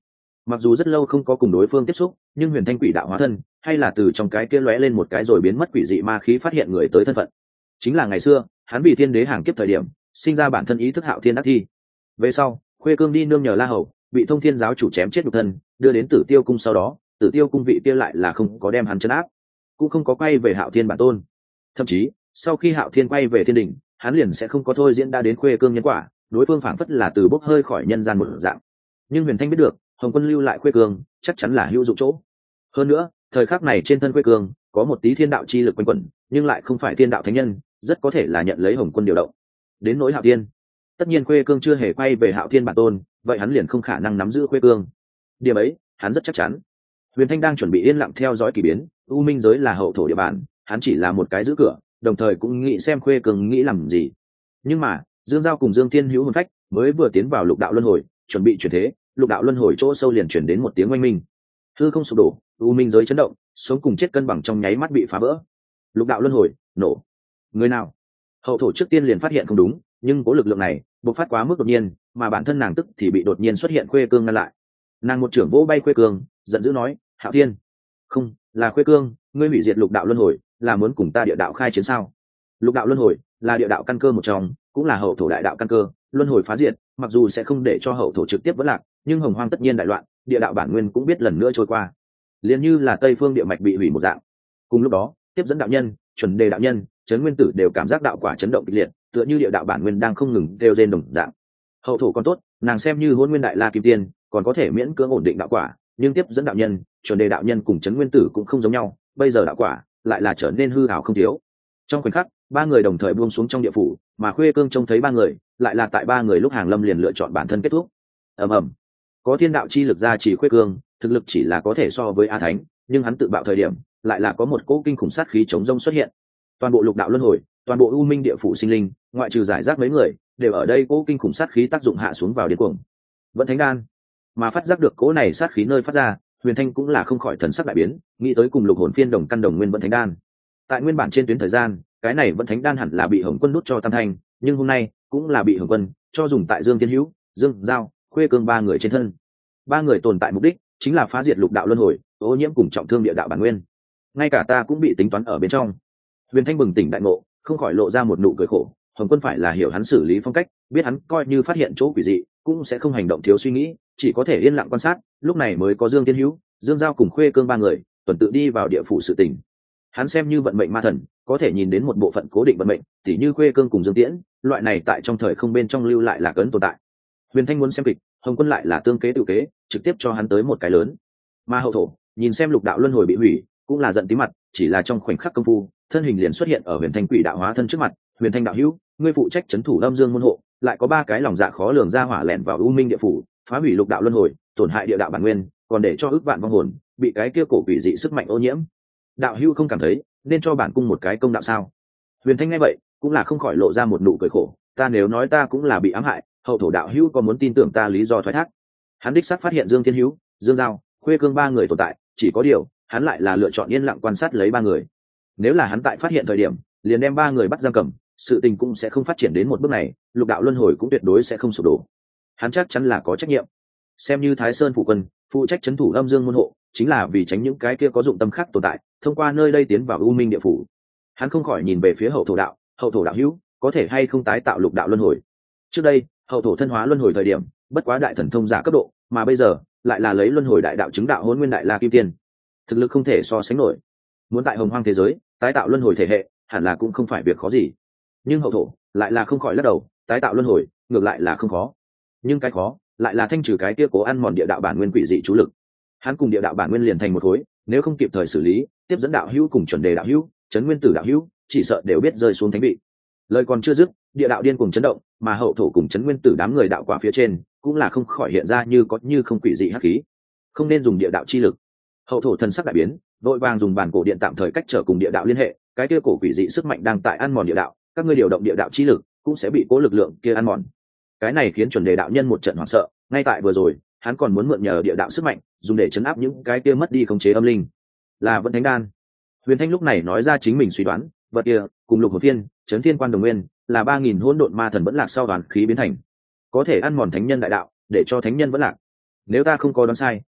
A: mặc dù rất lâu không có cùng đối phương tiếp xúc, nhưng huyền thanh quỷ đạo hóa thân hay là từ trong cái kia lóe lên một cái rồi biến mất quỷ dị ma khí phát hiện người tới thân phận. Chính là ngày xưa hắn bị thiên đế hàng kiếp thời điểm sinh ra bản thân ý thức Hạo Thiên Đắc Thi. Về sau khuê cương đi nương nhờ La Hầu, bị Thông Thiên giáo chủ chém chết nhục thân, đưa đến Tử Tiêu cung, sau đó Tử Tiêu cung vị kia lại là không có đem hắn trấn áp, cũng không có quay về Hạo Thiên bản tôn. Thậm chí sau khi Hạo Thiên quay về thiên đình, hắn liền sẽ không có thôi diễn đã đến khuê cương nhân quả, đối phương phảng phất là từ bốc hơi khỏi nhân gian một dạng. Nhưng huyền thanh biết được Hồng Quân lưu lại khuê cương chắc chắn là hữu dụng chỗ. Hơn nữa thời khắc này trên thân khuê cương có một tí thiên đạo chi lực quanh quẩn, nhưng lại không phải thiên đạo thánh nhân, rất có thể là nhận lấy Hồng Quân điều động. Đến nỗi Hạo Thiên, tất nhiên khuê cương chưa hề quay về Hạo Thiên bản tôn, vậy hắn liền không khả năng nắm giữ khuê cương. Điểm ấy hắn rất chắc chắn. Huyền thanh đang chuẩn bị yên lặng theo dõi kỳ biến, u minh giới là hậu thổ địa bàn, hắn chỉ là một cái giữ cửa, đồng thời cũng nghĩ xem khuê cương nghĩ làm gì. Nhưng mà Dương Giao cùng Dương Thiên hữu hồn phách mới vừa tiến vào lục đạo luân hồi, chuẩn bị chuyển thế, lục đạo luân hồi chỗ sâu liền chuyển đến một tiếng oanh minh. Hư không sụp đổ, u minh giới chấn động, sống cùng chết cân bằng trong nháy mắt bị phá vỡ. Lục đạo luân hồi nổ. Người nào? Hậu thổ trước tiên liền phát hiện không đúng, nhưng cố lực lượng này bộc phát quá mức đột nhiên, mà bản thân nàng tức thì bị đột nhiên xuất hiện khuê cương ngăn lại. Nàng một trưởng vỗ bay khuê cương, giận dữ nói: Hạo Thiên, không, là khuê cương, ngươi hủy diệt lục đạo luân hồi, là muốn cùng ta địa đạo khai chiến sao? Lục đạo luân hồi là địa đạo căn cơ một trong, cũng là hậu thổ đại đạo căn cơ, luân hồi phá diệt, mặc dù sẽ không để cho hậu thổ trực tiếp vỡ lạc, nhưng hồng hoang tất nhiên đại loạn, địa đạo bản nguyên cũng biết lần nữa trôi qua, liền như là tây phương địa mạch bị hủy một dạng. Cùng lúc đó tiếp dẫn đạo nhân, chuẩn đề đạo nhân, trấn nguyên tử đều cảm giác đạo quả chấn động kịch liệt, tựa như địa đạo bản nguyên đang không ngừng đều rên đồng dạng. Hậu thổ còn tốt, nàng xem như hôn nguyên đại la kim tiên, còn có thể miễn cưỡng ổn định đạo quả, nhưng tiếp dẫn đạo nhân, chuẩn đề đạo nhân cùng trấn nguyên tử cũng không giống nhau, bây giờ đạo quả lại là trở nên hư ảo không thiếu. Trong khoảnh khắc ba người đồng thời buông xuống trong địa phủ, mà khuê cương trông thấy ba người lại là tại ba người lúc hàng lâm liền lựa chọn bản thân kết thúc. ầm ầm, có thiên đạo chi lực ra chỉ khuê cương, thực lực chỉ là có thể so với a thánh, nhưng hắn tự bạo thời điểm lại là có một cỗ kinh khủng sát khí chống rông xuất hiện. Toàn bộ lục đạo luân hồi, toàn bộ u minh địa phủ sinh linh, ngoại trừ giải rác mấy người, đều ở đây cỗ kinh khủng sát khí tác dụng hạ xuống vào điên cuồng. Vẫn thánh đan, mà phát giác được cỗ này sát khí nơi phát ra, huyền thanh cũng là không khỏi thần sắc đại biến, nghĩ tới cùng lục hồn phiên đồng căn đồng nguyên vẫn thánh đan. Tại nguyên bản trên tuyến thời gian, cái này vẫn thánh đan hẳn là bị Hồng Quân nút cho tam thanh, nhưng hôm nay cũng là bị Hồng Quân cho dùng tại Dương Thiên Hữu, Dương Giao, khuê cương ba người trên thân. Ba người tồn tại mục đích chính là phá diệt lục đạo luân hồi, ô nhiễm cùng trọng thương địa đạo bản nguyên. Ngay cả ta cũng bị tính toán ở bên trong. Huyền thanh bừng tỉnh đại ngộ, không khỏi lộ ra một nụ cười khổ. Hồng Quân phải là hiểu hắn xử lý phong cách, biết hắn coi như phát hiện chỗ quỷ dị cũng sẽ không hành động thiếu suy nghĩ, chỉ có thể yên lặng quan sát. Lúc này mới có Dương Thiên Hữu, Dương Giao cùng khuê cương ba người tuần tự đi vào địa phủ sự tình. Hắn xem như vận mệnh ma thần, có thể nhìn đến một bộ phận cố định vận mệnh, tỉ như khuê cương cùng Dương Tiễn, loại này tại trong thời không bên trong lưu lại là cấn tồn tại. Huyền thanh muốn xem kịch, Hồng Quân lại là tương kế tự kế, trực tiếp cho hắn tới một cái lớn. Mà hậu thổ nhìn xem lục đạo luân hồi bị hủy, cũng là giận tí mặt, chỉ là trong khoảnh khắc công phu, thân hình liền xuất hiện ở huyền thanh quỷ đạo hóa thân trước mặt. Huyền thanh đạo hữu, ngươi phụ trách trấn thủ Lâm Dương môn hộ, lại có ba cái lòng dạ khó lường ra hỏa lẻn vào u minh địa phủ, phá hủy lục đạo luân hồi, tổn hại địa đạo bản nguyên, còn để cho ước vạn vong hồn bị cái kia cổ quỷ dị sức mạnh ô nhiễm. Đạo hữu không cảm thấy nên cho bản cung một cái công đạo sao? Huyền thanh nghe vậy cũng là không khỏi lộ ra một nụ cười khổ. Ta nếu nói ta cũng là bị ám hại, hậu thổ đạo hữu có muốn tin tưởng ta lý do thoái thác? Hắn đích xác phát hiện Dương Thiên Hữu, Dương Giao, khuê cương ba người tồn tại, chỉ có điều hắn lại là lựa chọn yên lặng quan sát lấy ba người. Nếu là hắn tại phát hiện thời điểm liền đem ba người bắt giam cầm, sự tình cũng sẽ không phát triển đến một bước này, lục đạo luân hồi cũng tuyệt đối sẽ không sụp đổ. Hắn chắc chắn là có trách nhiệm. Xem như Thái Sơn phụ quân, phụ trách trấn thủ Âm Dương môn hộ, chính là vì tránh những cái kia có dụng tâm khác tồn tại thông qua nơi đây tiến vào u minh địa phủ. Hắn không khỏi nhìn về phía hậu thổ đạo, hậu thổ đạo hữu, có thể hay không tái tạo lục đạo luân hồi? Trước đây hậu thổ thân hóa luân hồi thời điểm bất quá đại thần thông giả cấp độ, mà bây giờ lại là lấy luân hồi đại đạo chứng đạo hôn nguyên đại la kim tiên, thực lực không thể so sánh nổi. Muốn tại hồng hoang thế giới tái tạo luân hồi thể hệ hẳn là cũng không phải việc khó gì, nhưng hậu thổ lại là không khỏi lắc đầu, tái tạo luân hồi ngược lại là không khó, nhưng cái khó lại là thanh trừ cái kia cố ăn mòn địa đạo bản nguyên quỷ dị chú lực. Hắn cùng địa đạo bản nguyên liền thành một khối, nếu không kịp thời xử lý, tiếp dẫn đạo hữu cùng chuẩn đề đạo hữu, trấn nguyên tử đạo hữu chỉ sợ đều biết rơi xuống thánh vị. Lời còn chưa dứt, địa đạo điên cuồng chấn động, mà hậu thổ cùng trấn nguyên tử đám người đạo quả phía trên cũng là không khỏi hiện ra như có như không quỷ dị hắc khí. Không nên dùng địa đạo chi lực. Hậu thổ thần sắc đại biến, vội vàng dùng bản cổ điện tạm thời cách trở cùng địa đạo liên hệ, cái kia cổ quỷ dị sức mạnh đang tại ăn mòn địa đạo, các ngươi điều động địa đạo chi lực cũng sẽ bị cố lực lượng kia ăn mòn. Cái này khiến chuẩn đề đạo nhân một trận hoảng sợ, ngay tại vừa rồi hắn còn muốn mượn nhờ địa đạo sức mạnh dùng để chấn áp những cái kia mất đi khống chế âm linh, là vẫn thánh đan. Huyền thanh lúc này nói ra chính mình suy đoán, vật kia cùng lục hồn phiên, chấn thiên quan đồng nguyên là ba nghìn hỗn độn ma thần vẫn lạc sau đoàn khí biến thành, có thể ăn mòn thánh nhân đại đạo để cho thánh nhân vẫn lạc. Nếu ta không có đoán sai,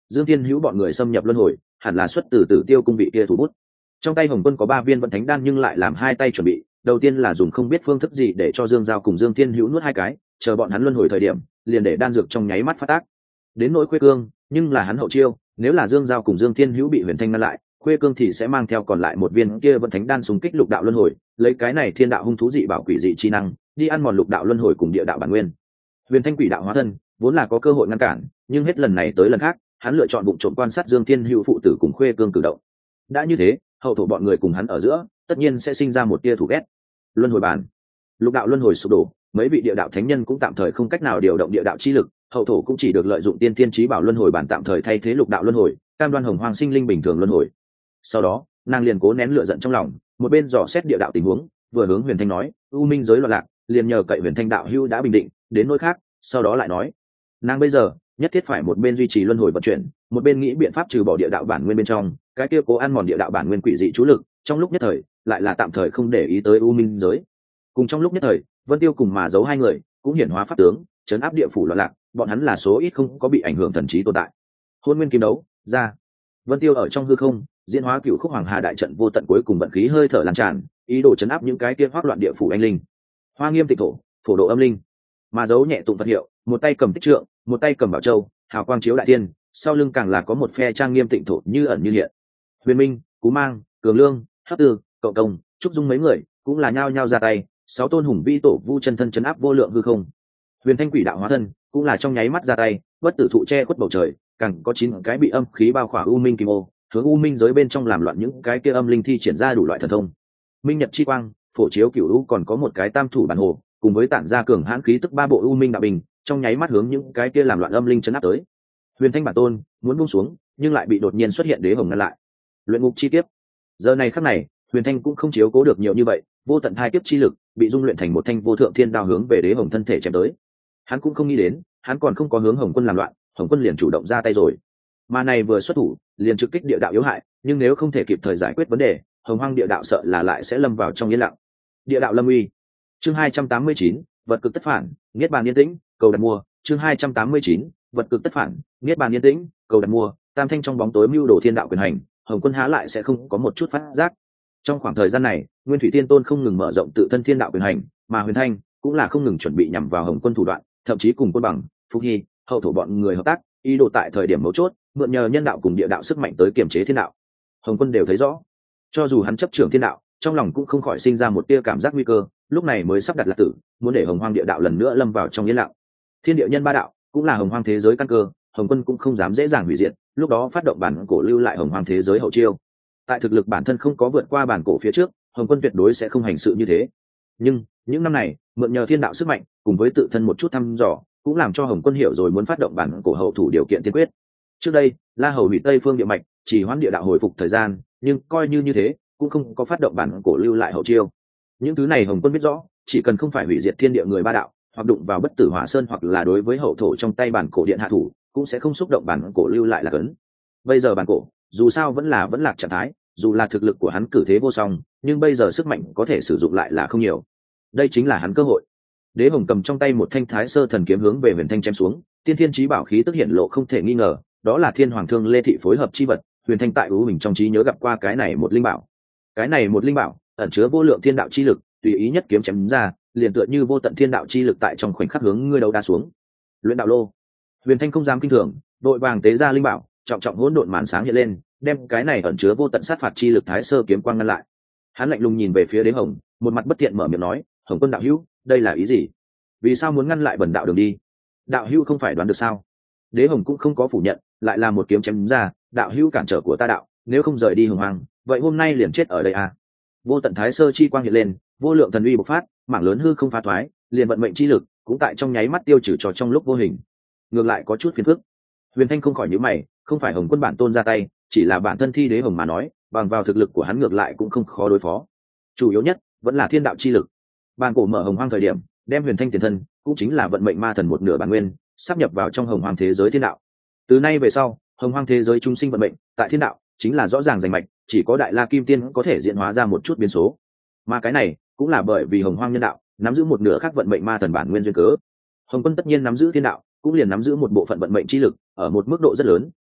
A: Dương Thiên Hữu bọn người xâm nhập luân hồi hẳn là xuất từ Tử Tiêu cung vị kia thủ bút. Trong tay Hồng Quân có ba viên vận thánh đan nhưng lại làm hai tay chuẩn bị, đầu tiên là dùng không biết phương thức gì để cho Dương Giao cùng Dương Thiên Hữu nuốt hai cái, chờ bọn hắn luân hồi thời điểm liền để đan dược trong nháy mắt phát tác. Đến nỗi Khuê Cương nhưng là hắn hậu chiêu, nếu là Dương Giao cùng Dương Thiên Hữu bị Huyền Thanh ngăn lại, Khuê Cương thì sẽ mang theo còn lại một viên kia vận thánh đan xung kích lục đạo luân hồi, lấy cái này thiên đạo hung thú dị bảo quỷ dị chi năng đi ăn mòn lục đạo luân hồi cùng địa đạo bản nguyên. Huyền Thanh quỷ đạo hóa thân vốn là có cơ hội ngăn cản, nhưng hết lần này tới lần khác hắn lựa chọn bụng trộm quan sát Dương Thiên Hữu phụ tử cùng Khuê Cương cử động. Đã như thế, hậu thổ bọn người cùng hắn ở giữa tất nhiên sẽ sinh ra một tia thù ghét. Luân hồi bản, lục đạo luân hồi sụp đổ, mấy vị địa đạo thánh nhân cũng tạm thời không cách nào điều động địa đạo chi lực, hậu thổ cũng chỉ được lợi dụng tiên thiên chí bảo luân hồi bản tạm thời thay thế lục đạo luân hồi, cam đoan hồng hoàng sinh linh bình thường luân hồi. Sau đó nàng liền cố nén lửa giận trong lòng, một bên dò xét địa đạo tình huống, vừa hướng Huyền Thanh nói, u minh giới loạn lạc, liền nhờ cậy Huyền Thanh đạo hữu đã bình định, đến nỗi khác sau đó lại nói. Nàng bây giờ nhất thiết phải một bên duy trì luân hồi vận chuyển, một bên nghĩ biện pháp trừ bỏ địa đạo bản nguyên bên trong cái kia cố ăn mòn địa đạo bản nguyên quỷ dị chú lực, trong lúc nhất thời lại là tạm thời không để ý tới u minh giới. Cùng trong lúc nhất thời, Vân Tiêu cùng Mà Dấu hai người cũng hiển hóa pháp tướng, chấn áp địa phủ loạn lạc, bọn hắn là số ít không có bị ảnh hưởng thần trí tồn tại. Hôn nguyên kim đấu ra, Vân Tiêu ở trong hư không diễn hóa cựu khúc hoàng hà đại trận vô tận, cuối cùng vận khí hơi thở lan tràn, ý đồ chấn áp những cái kia hoắc loạn địa phủ anh linh. Hoa nghiêm tịch thổ, phổ độ âm linh. Mà Dấu nhẹ tụng Phật hiệu, một tay cầm tích trượng, một tay cầm bảo châu, hào quang chiếu đại tiên, sau lưng càng là có một phe trang nghiêm tịnh thổ như ẩn như hiện. Huyền Minh, Cú Mang, Cường Lương, Hấp Tư, Cậu Công, Trúc Dung mấy người cũng là nhao nhao ra tay, sáu tôn hùng vi tổ vu chân thân chấn áp vô lượng hư không. Huyền Thanh quỷ đạo hóa thân cũng là trong nháy mắt ra tay, bất tử thụ che khuất bầu trời, càng có chín cái bị âm khí bao khỏa u minh kim ô, hướng u minh giới bên trong làm loạn những cái kia âm linh thi triển ra đủ loại thần thông. Minh Nhật chi quang, phổ chiếu cửu u, còn có một cái tam thủ bản hồ, cùng với tản ra cường hãn khí tức ba bộ u minh đạo bình, trong nháy mắt hướng những cái kia làm loạn âm linh chấn áp tới. Huyền Thanh bản tôn muốn buông xuống, nhưng lại bị đột nhiên xuất hiện đế hồng ngăn lại. Luyện ngục chi tiếp. Giờ này khắc này, Huyền Thanh cũng không chiếu cố được nhiều như vậy, vô tận hai tiếp chi lực bị dung luyện thành một thanh vô thượng thiên đao hướng về đế hồng thân thể chém tới. Hắn cũng không nghĩ đến, hắn còn không có hướng Hồng Quân làm loạn, Hồng Quân liền chủ động ra tay rồi. Mà này vừa xuất thủ, liền trực kích địa đạo yếu hại, nhưng nếu không thể kịp thời giải quyết vấn đề, Hồng Hoang địa đạo sợ là lại sẽ lâm vào trong yên lặng. Địa đạo lâm uy. Chương hai trăm tám mươi chín, vật cực tất phản, niết bàn yên tĩnh, cầu đặt mua. Chương hai trăm tám mươi chín, vật cực tất phản, niết bàn yên tĩnh, cầu đặt mua. Tam thanh trong bóng tối mưu đồ thiên đạo quyền hành, Hồng Quân há lại sẽ không có một chút phát giác. Trong khoảng thời gian này, Nguyên Thủy Tiên Tôn không ngừng mở rộng tự thân thiên đạo quyền hành, mà Huyền Thanh cũng là không ngừng chuẩn bị nhằm vào Hồng Quân thủ đoạn, thậm chí cùng Côn Bằng, Phúc Hy, hậu thổ bọn người hợp tác, ý đồ tại thời điểm mấu chốt mượn nhờ nhân đạo cùng địa đạo sức mạnh tới kiềm chế thiên đạo. Hồng Quân đều thấy rõ, cho dù hắn chấp trưởng thiên đạo, trong lòng cũng không khỏi sinh ra một tia cảm giác nguy cơ, lúc này mới sắp đặt lạc tử, muốn để Hồng Hoang địa đạo lần nữa lâm vào trong yên lặng. Thiên địa nhân ba đạo cũng là Hồng Hoang thế giới căn cơ, Hồng Quân cũng không dám dễ dàng hủy diệt, lúc đó phát động bản cổ lưu lại Hồng Hoang thế giới hậu chiêu. Tại thực lực bản thân không có vượt qua bản cổ phía trước, Hồng Quân tuyệt đối sẽ không hành sự như thế. Nhưng những năm này, mượn nhờ thiên đạo sức mạnh cùng với tự thân một chút thăm dò, cũng làm cho Hồng Quân hiểu rồi muốn phát động bản cổ hậu thủ điều kiện tiên quyết. Trước đây, La Hầu hủy Tây Phương địa mạch, chỉ hoãn địa đạo hồi phục thời gian, nhưng coi như như thế, cũng không có phát động bản cổ lưu lại hậu chiêu. Những thứ này Hồng Quân biết rõ, chỉ cần không phải hủy diệt thiên địa người ba đạo, hoặc đụng vào bất tử hỏa sơn, hoặc là đối với hậu thổ trong tay bản cổ điện hạ thủ, cũng sẽ không xúc động bản cổ lưu lại là cấn. Bây giờ bản cổ, dù sao vẫn là vẫn lạc trạng thái, dù là thực lực của hắn cử thế vô song, nhưng bây giờ sức mạnh có thể sử dụng lại là không nhiều. Đây chính là hắn cơ hội. Đế Hồng cầm trong tay một thanh Thái Sơ thần kiếm hướng về Huyền Thanh chém xuống, tiên thiên chí bảo khí tức hiện lộ không thể nghi ngờ, đó là Thiên Hoàng Thương Lê Thị phối hợp chi vật. Huyền Thanh tại ưu mình trong trí nhớ gặp qua cái này một linh bảo. Cái này một linh bảo ẩn chứa vô lượng thiên đạo chi lực, tùy ý nhất kiếm chém ra, liền tựa như vô tận thiên đạo chi lực tại trong khoảnh khắc hướng ngươi đầu đá xuống. Luyện đạo lô. Huyền Thanh không dám kinh thường, đội vàng tế ra linh bảo, trọng trọng hỗn độn màn sáng hiện lên, đem cái này ẩn chứa vô tận sát phạt chi lực Thái Sơ kiếm quang ngăn lại. Hắn lạnh lùng nhìn về phía Đế Hồng, một mặt bất thiện mở miệng nói, Hồng Quân đạo hữu, đây là ý gì? Vì sao muốn ngăn lại bần đạo đường đi? Đạo hữu không phải đoán được sao? Đế Hồng cũng không có phủ nhận, lại là một kiếm chém ra, đạo hữu cản trở của ta đạo, nếu không rời đi Hồng Hoang, vậy hôm nay liền chết ở đây à? Vô tận Thái Sơ chi quang hiện lên, vô lượng thần uy bộc phát, mảng lớn hư không phá thoái, liền vận mệnh chi lực cũng tại trong nháy mắt tiêu trừ cho trong lúc vô hình. Ngược lại có chút phiền phức. Huyền Thanh không khỏi nhíu mày, không phải Hồng Quân bản tôn ra tay, chỉ là bản thân thi Đế Hồng mà nói, bằng vào thực lực của hắn ngược lại cũng không khó đối phó. Chủ yếu nhất vẫn là thiên đạo chi lực. Bản cổ mở Hồng Hoang thời điểm, đem Huyền Thanh tiền thân, cũng chính là vận mệnh ma thần một nửa bản nguyên, sắp nhập vào trong Hồng Hoang thế giới thiên đạo. Từ nay về sau, Hồng Hoang thế giới chúng sinh vận mệnh, tại thiên đạo chính là rõ ràng rành mạch, chỉ có Đại La Kim Tiên có thể diễn hóa ra một chút biến số. Mà cái này cũng là bởi vì Hồng Hoang nhân đạo nắm giữ một nửa khác vận mệnh ma thần bản nguyên duyên cớ. Hồng Quân tất nhiên nắm giữ thiên đạo, cũng liền nắm giữ một bộ phận vận mệnh chi lực, ở một mức độ rất lớn,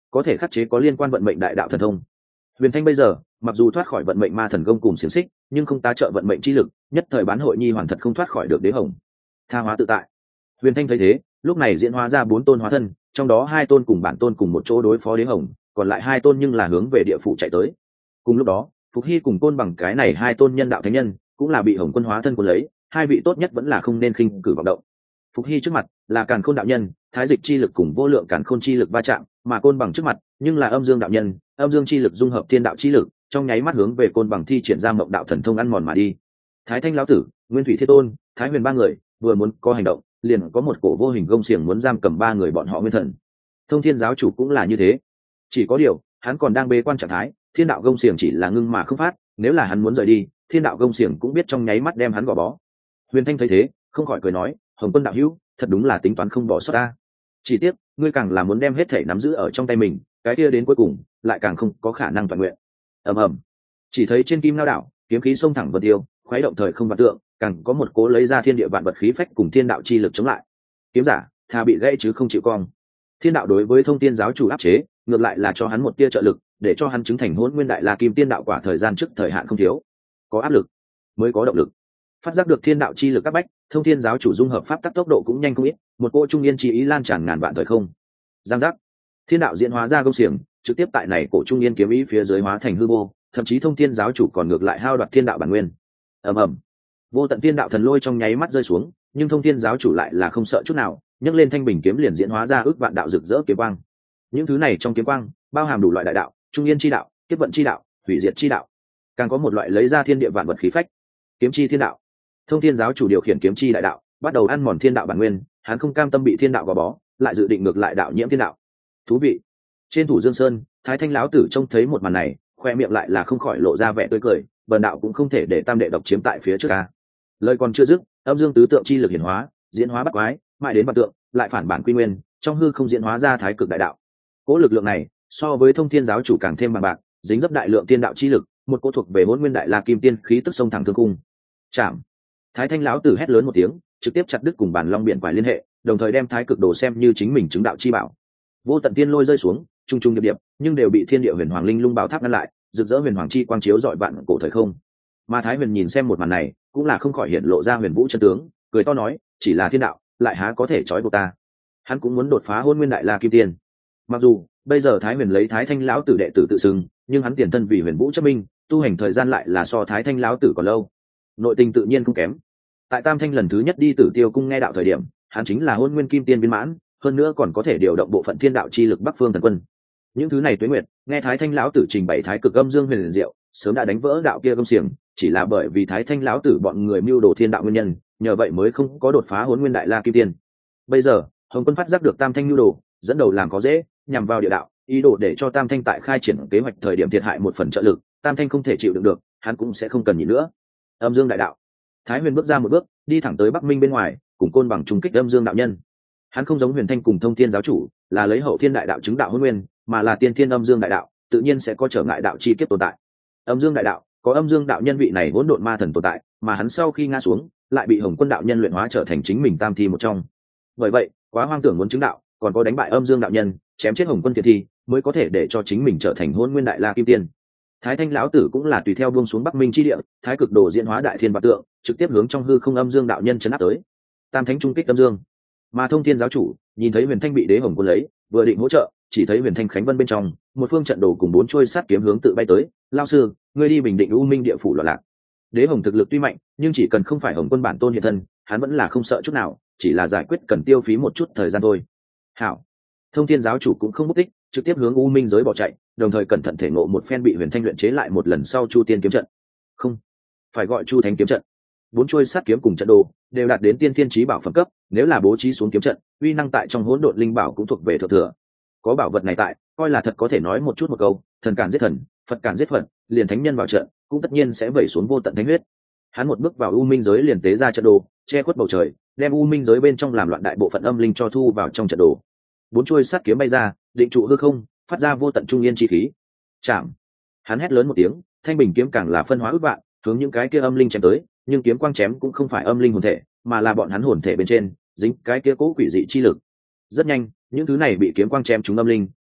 A: có thể khắc chế có liên quan vận mệnh đại đạo thần thông. Huyền Thanh bây giờ mặc dù thoát khỏi vận mệnh ma thần công cùng xiềng xích, nhưng không tá trợ vận mệnh chi lực, nhất thời bán hội nhi hoàn thật không thoát khỏi được đế hồng. Tha hóa tự tại. Huyền Thanh thấy thế, lúc này diễn hóa ra bốn tôn hóa thân, trong đó hai tôn cùng bản tôn cùng một chỗ đối phó đế hồng, còn lại hai tôn nhưng là hướng về địa phủ chạy tới. Cùng lúc đó, Phục Hy cùng Côn Bằng cái này hai tôn nhân đạo thánh nhân, cũng là bị Hồng Quân hóa thân cuốn lấy, hai vị tốt nhất vẫn là không nên khinh cử vọng động. Phục Hy trước mặt là Càn Khôn đạo nhân, thái dịch chi lực cùng vô lượng Càn Khôn chi lực va chạm, mà Côn Bằng trước mặt nhưng là âm dương đạo nhân, âm dương chi lực dung hợp thiên đạo chi lực, trong nháy mắt hướng về Côn Bằng thi triển ra mộng đạo thần thông ăn mòn mà đi. Thái Thanh lão tử, Nguyên Thủy Thiên Tôn, Thái Huyền ba người vừa muốn có hành động, liền có một cổ vô hình gông xiềng muốn giam cầm ba người bọn họ nguyên thần. Thông Thiên giáo chủ cũng là như thế, chỉ có điều hắn còn đang bế quan trạng thái, thiên đạo gông xiềng chỉ là ngưng mà không phát, nếu là hắn muốn rời đi, thiên đạo gông xiềng cũng biết trong nháy mắt đem hắn gò bó. Huyền Thanh thấy thế, không khỏi cười nói, Hồng Quân đạo hữu, thật đúng là tính toán không bỏ sót ta. Chỉ tiếc, ngươi càng là muốn đem hết thể nắm giữ ở trong tay mình, cái kia đến cuối cùng lại càng không có khả năng toàn nguyện. Ầm ầm. Chỉ thấy trên kim lao đảo, kiếm khí xông thẳng vân tiêu, khuấy động thời không vạn tượng, càng có một cố lấy ra thiên địa vạn vật khí phách cùng thiên đạo chi lực chống lại. Kiếm giả, thà bị gãy chứ không chịu cong. Thiên đạo đối với Thông Thiên giáo chủ áp chế, ngược lại là cho hắn một tia trợ lực, để cho hắn chứng thành Hỗn Nguyên Đại La Kim Tiên đạo quả thời gian trước thời hạn không thiếu. Có áp lực mới có động lực. Phát giác được thiên đạo chi lực các bách, Thông Thiên giáo chủ dung hợp pháp tắc tốc độ cũng nhanh không ít, một cỗ trung yên chi ý lan tràn ngàn vạn thời không. Giang giác, thiên đạo diễn hóa ra công xiềng, trực tiếp tại này cổ trung yên kiếm ý phía dưới hóa thành hư vô, thậm chí Thông Thiên giáo chủ còn ngược lại hao đoạt thiên đạo bản nguyên. Ầm ầm, vô tận thiên đạo thần lôi trong nháy mắt rơi xuống, nhưng Thông Thiên giáo chủ lại là không sợ chút nào, nhấc lên thanh bình kiếm liền diễn hóa ra ước vạn đạo rực rỡ kiếm quang. Những thứ này trong kiếm quang bao hàm đủ loại đại đạo, trung yên chi đạo, kiếp vận chi đạo, hủy diệt chi đạo, càng có một loại lấy ra thiên địa vạn vật khí phách, kiếm chi thiên đạo. Thông Thiên giáo chủ điều khiển kiếm chi đại đạo, bắt đầu ăn mòn thiên đạo bản nguyên, hắn không cam tâm bị thiên đạo gò bó, lại dự định ngược lại đạo nhiễm thiên đạo. Thú vị. Trên thủ Dương Sơn, Thái Thanh lão tử trông thấy một màn này, khoe miệng lại là không khỏi lộ ra vẻ tươi cười, bần đạo cũng không thể để tam đệ độc chiếm tại phía trước a. Lời còn chưa dứt, âm dương tứ tượng chi lực hiển hóa, diễn hóa bắt quái, mãi đến bản tượng, lại phản bản quy nguyên, trong hư không diễn hóa ra thái cực đại đạo. Cỗ lực lượng này, so với Thông Thiên giáo chủ càng thêm bằng bạc, dính dấp đại lượng tiên đạo chi lực, một cỗ thuộc về Hỗn Nguyên Đại La Kim Tiên khí tức sông thẳng thương cung. Chạm. Thái Thanh lão tử hét lớn một tiếng, trực tiếp chặt đứt cùng bản long biển quải liên hệ, đồng thời đem thái cực đồ xem như chính mình chứng đạo chi bảo. Vô tận tiên lôi rơi xuống, trung trung điệp điệp, nhưng đều bị thiên địa huyền hoàng linh lung bảo tháp ngăn lại, rực rỡ huyền hoàng chi quang chiếu rọi vạn cổ thời không. Mà Thái Huyền nhìn xem một màn này, cũng là không khỏi hiện lộ ra huyền vũ chân tướng, cười to nói, chỉ là thiên đạo, lại há có thể trói buộc ta. Hắn cũng muốn đột phá Hỗn Nguyên Đại La Kim Tiên. Mặc dù bây giờ Thái Huyền lấy Thái Thanh lão tử đệ tử tự xưng, nhưng hắn tiền thân vì huyền vũ chấp minh, tu hành thời gian lại là so Thái Thanh lão tử còn lâu, nội tình tự nhiên không kém. Tại Tam Thanh lần thứ nhất đi Tử Tiêu cung nghe đạo thời điểm, hắn chính là Hỗn Nguyên Kim Tiên viên mãn, hơn nữa còn có thể điều động bộ phận thiên đạo chi lực Bắc Phương Thần Quân. Những thứ này tuế nguyệt, nghe Thái Thanh lão tử trình bày thái cực âm dương huyền diệu, sớm đã đánh vỡ đạo kia công xiềng, chỉ là bởi vì Thái Thanh lão tử bọn người mưu đồ thiên đạo nguyên nhân, nhờ vậy mới không có đột phá Hỗn Nguyên Đại La Kim Tiên. Bây giờ, Hồng Quân phát giác được Tam Thanh mưu đồ, dẫn đầu làm có dễ, nhằm vào địa đạo, ý đồ để cho Tam Thanh tại khai triển kế hoạch thời điểm thiệt hại một phần trợ lực, Tam Thanh không thể chịu đựng được, hắn cũng sẽ không cần nhịn nữa. Âm dương đại đạo. Thái Huyền bước ra một bước, đi thẳng tới Bắc Minh bên ngoài, cùng Côn Bằng trùng kích âm dương đạo nhân. Hắn không giống Huyền Thanh cùng Thông Thiên giáo chủ, là lấy hậu thiên đại đạo chứng đạo Hỗn Nguyên, mà là tiên thiên âm dương đại đạo, tự nhiên sẽ có trở ngại đạo chi kiếp tồn tại. Âm dương đại đạo, có âm dương đạo nhân vị này hỗn độn ma thần tồn tại, mà hắn sau khi ngã xuống, lại bị Hồng Quân đạo nhân luyện hóa trở thành chính mình tam thi một trong. Bởi vậy, quá hoang tưởng muốn chứng đạo, còn có đánh bại âm dương đạo nhân, chém chết Hồng Quân thiệt thi, mới có thể để cho chính mình trở thành Hỗn Nguyên Đại La Kim Tiên. Thái Thanh lão tử cũng là tùy theo buông xuống Bắc Minh chi địa, thái cực đồ diễn hóa đại thiên bát tượng, trực tiếp hướng trong hư không âm dương đạo nhân chấn áp tới. Tam thánh trung kích âm dương. Mà Thông Thiên giáo chủ nhìn thấy Huyền Thanh bị Đế Hồng Quân lấy, vừa định hỗ trợ, chỉ thấy Huyền Thanh khánh vân bên trong, một phương trận đồ cùng bốn chuôi sát kiếm hướng tự bay tới. Lão sư, ngươi đi bình định U Minh địa phủ loạn lạc. Đế Hồng thực lực tuy mạnh, nhưng chỉ cần không phải Hồng Quân bản tôn hiện thân, hắn vẫn là không sợ chút nào, chỉ là giải quyết cần tiêu phí một chút thời gian thôi. Hảo. Thông Thiên giáo chủ cũng không mất tích, trực tiếp hướng U Minh giới bỏ chạy, đồng thời cẩn thận thể ngộ một phen bị Huyền Thanh luyện chế lại một lần sau Chu Tiên kiếm trận. Không, phải gọi Chu Thánh kiếm trận. Bốn chuôi sát kiếm cùng trận đồ đều đạt đến tiên thiên chí bảo phẩm cấp, nếu là bố trí xuống kiếm trận, uy năng tại trong hỗn độn linh bảo cũng thuộc về thượng thừa. Có bảo vật này tại, coi là thật có thể nói một chút một câu, thần cản giết thần, Phật cản giết Phật, liền thánh nhân vào trận, cũng tất nhiên sẽ vẩy xuống vô tận thánh huyết. Hắn một bước vào U Minh giới liền tế ra trận đồ, che khuất bầu trời, đem U Minh giới bên trong làm loạn đại bộ phận âm linh cho thu vào trong trận đồ. Bốn chuôi sát kiếm bay ra, định trụ hư không, phát ra vô tận trung yên chi khí. Chạm. Hắn hét lớn một tiếng, thanh bình kiếm càng là phân hóa ước vạn, hướng những cái kia âm linh chém tới, nhưng kiếm quang chém cũng không phải âm linh hồn thể, mà là bọn hắn hồn thể bên trên dính cái kia cố quỷ dị chi lực. Rất nhanh, những thứ này bị kiếm quang chém trúng âm linh,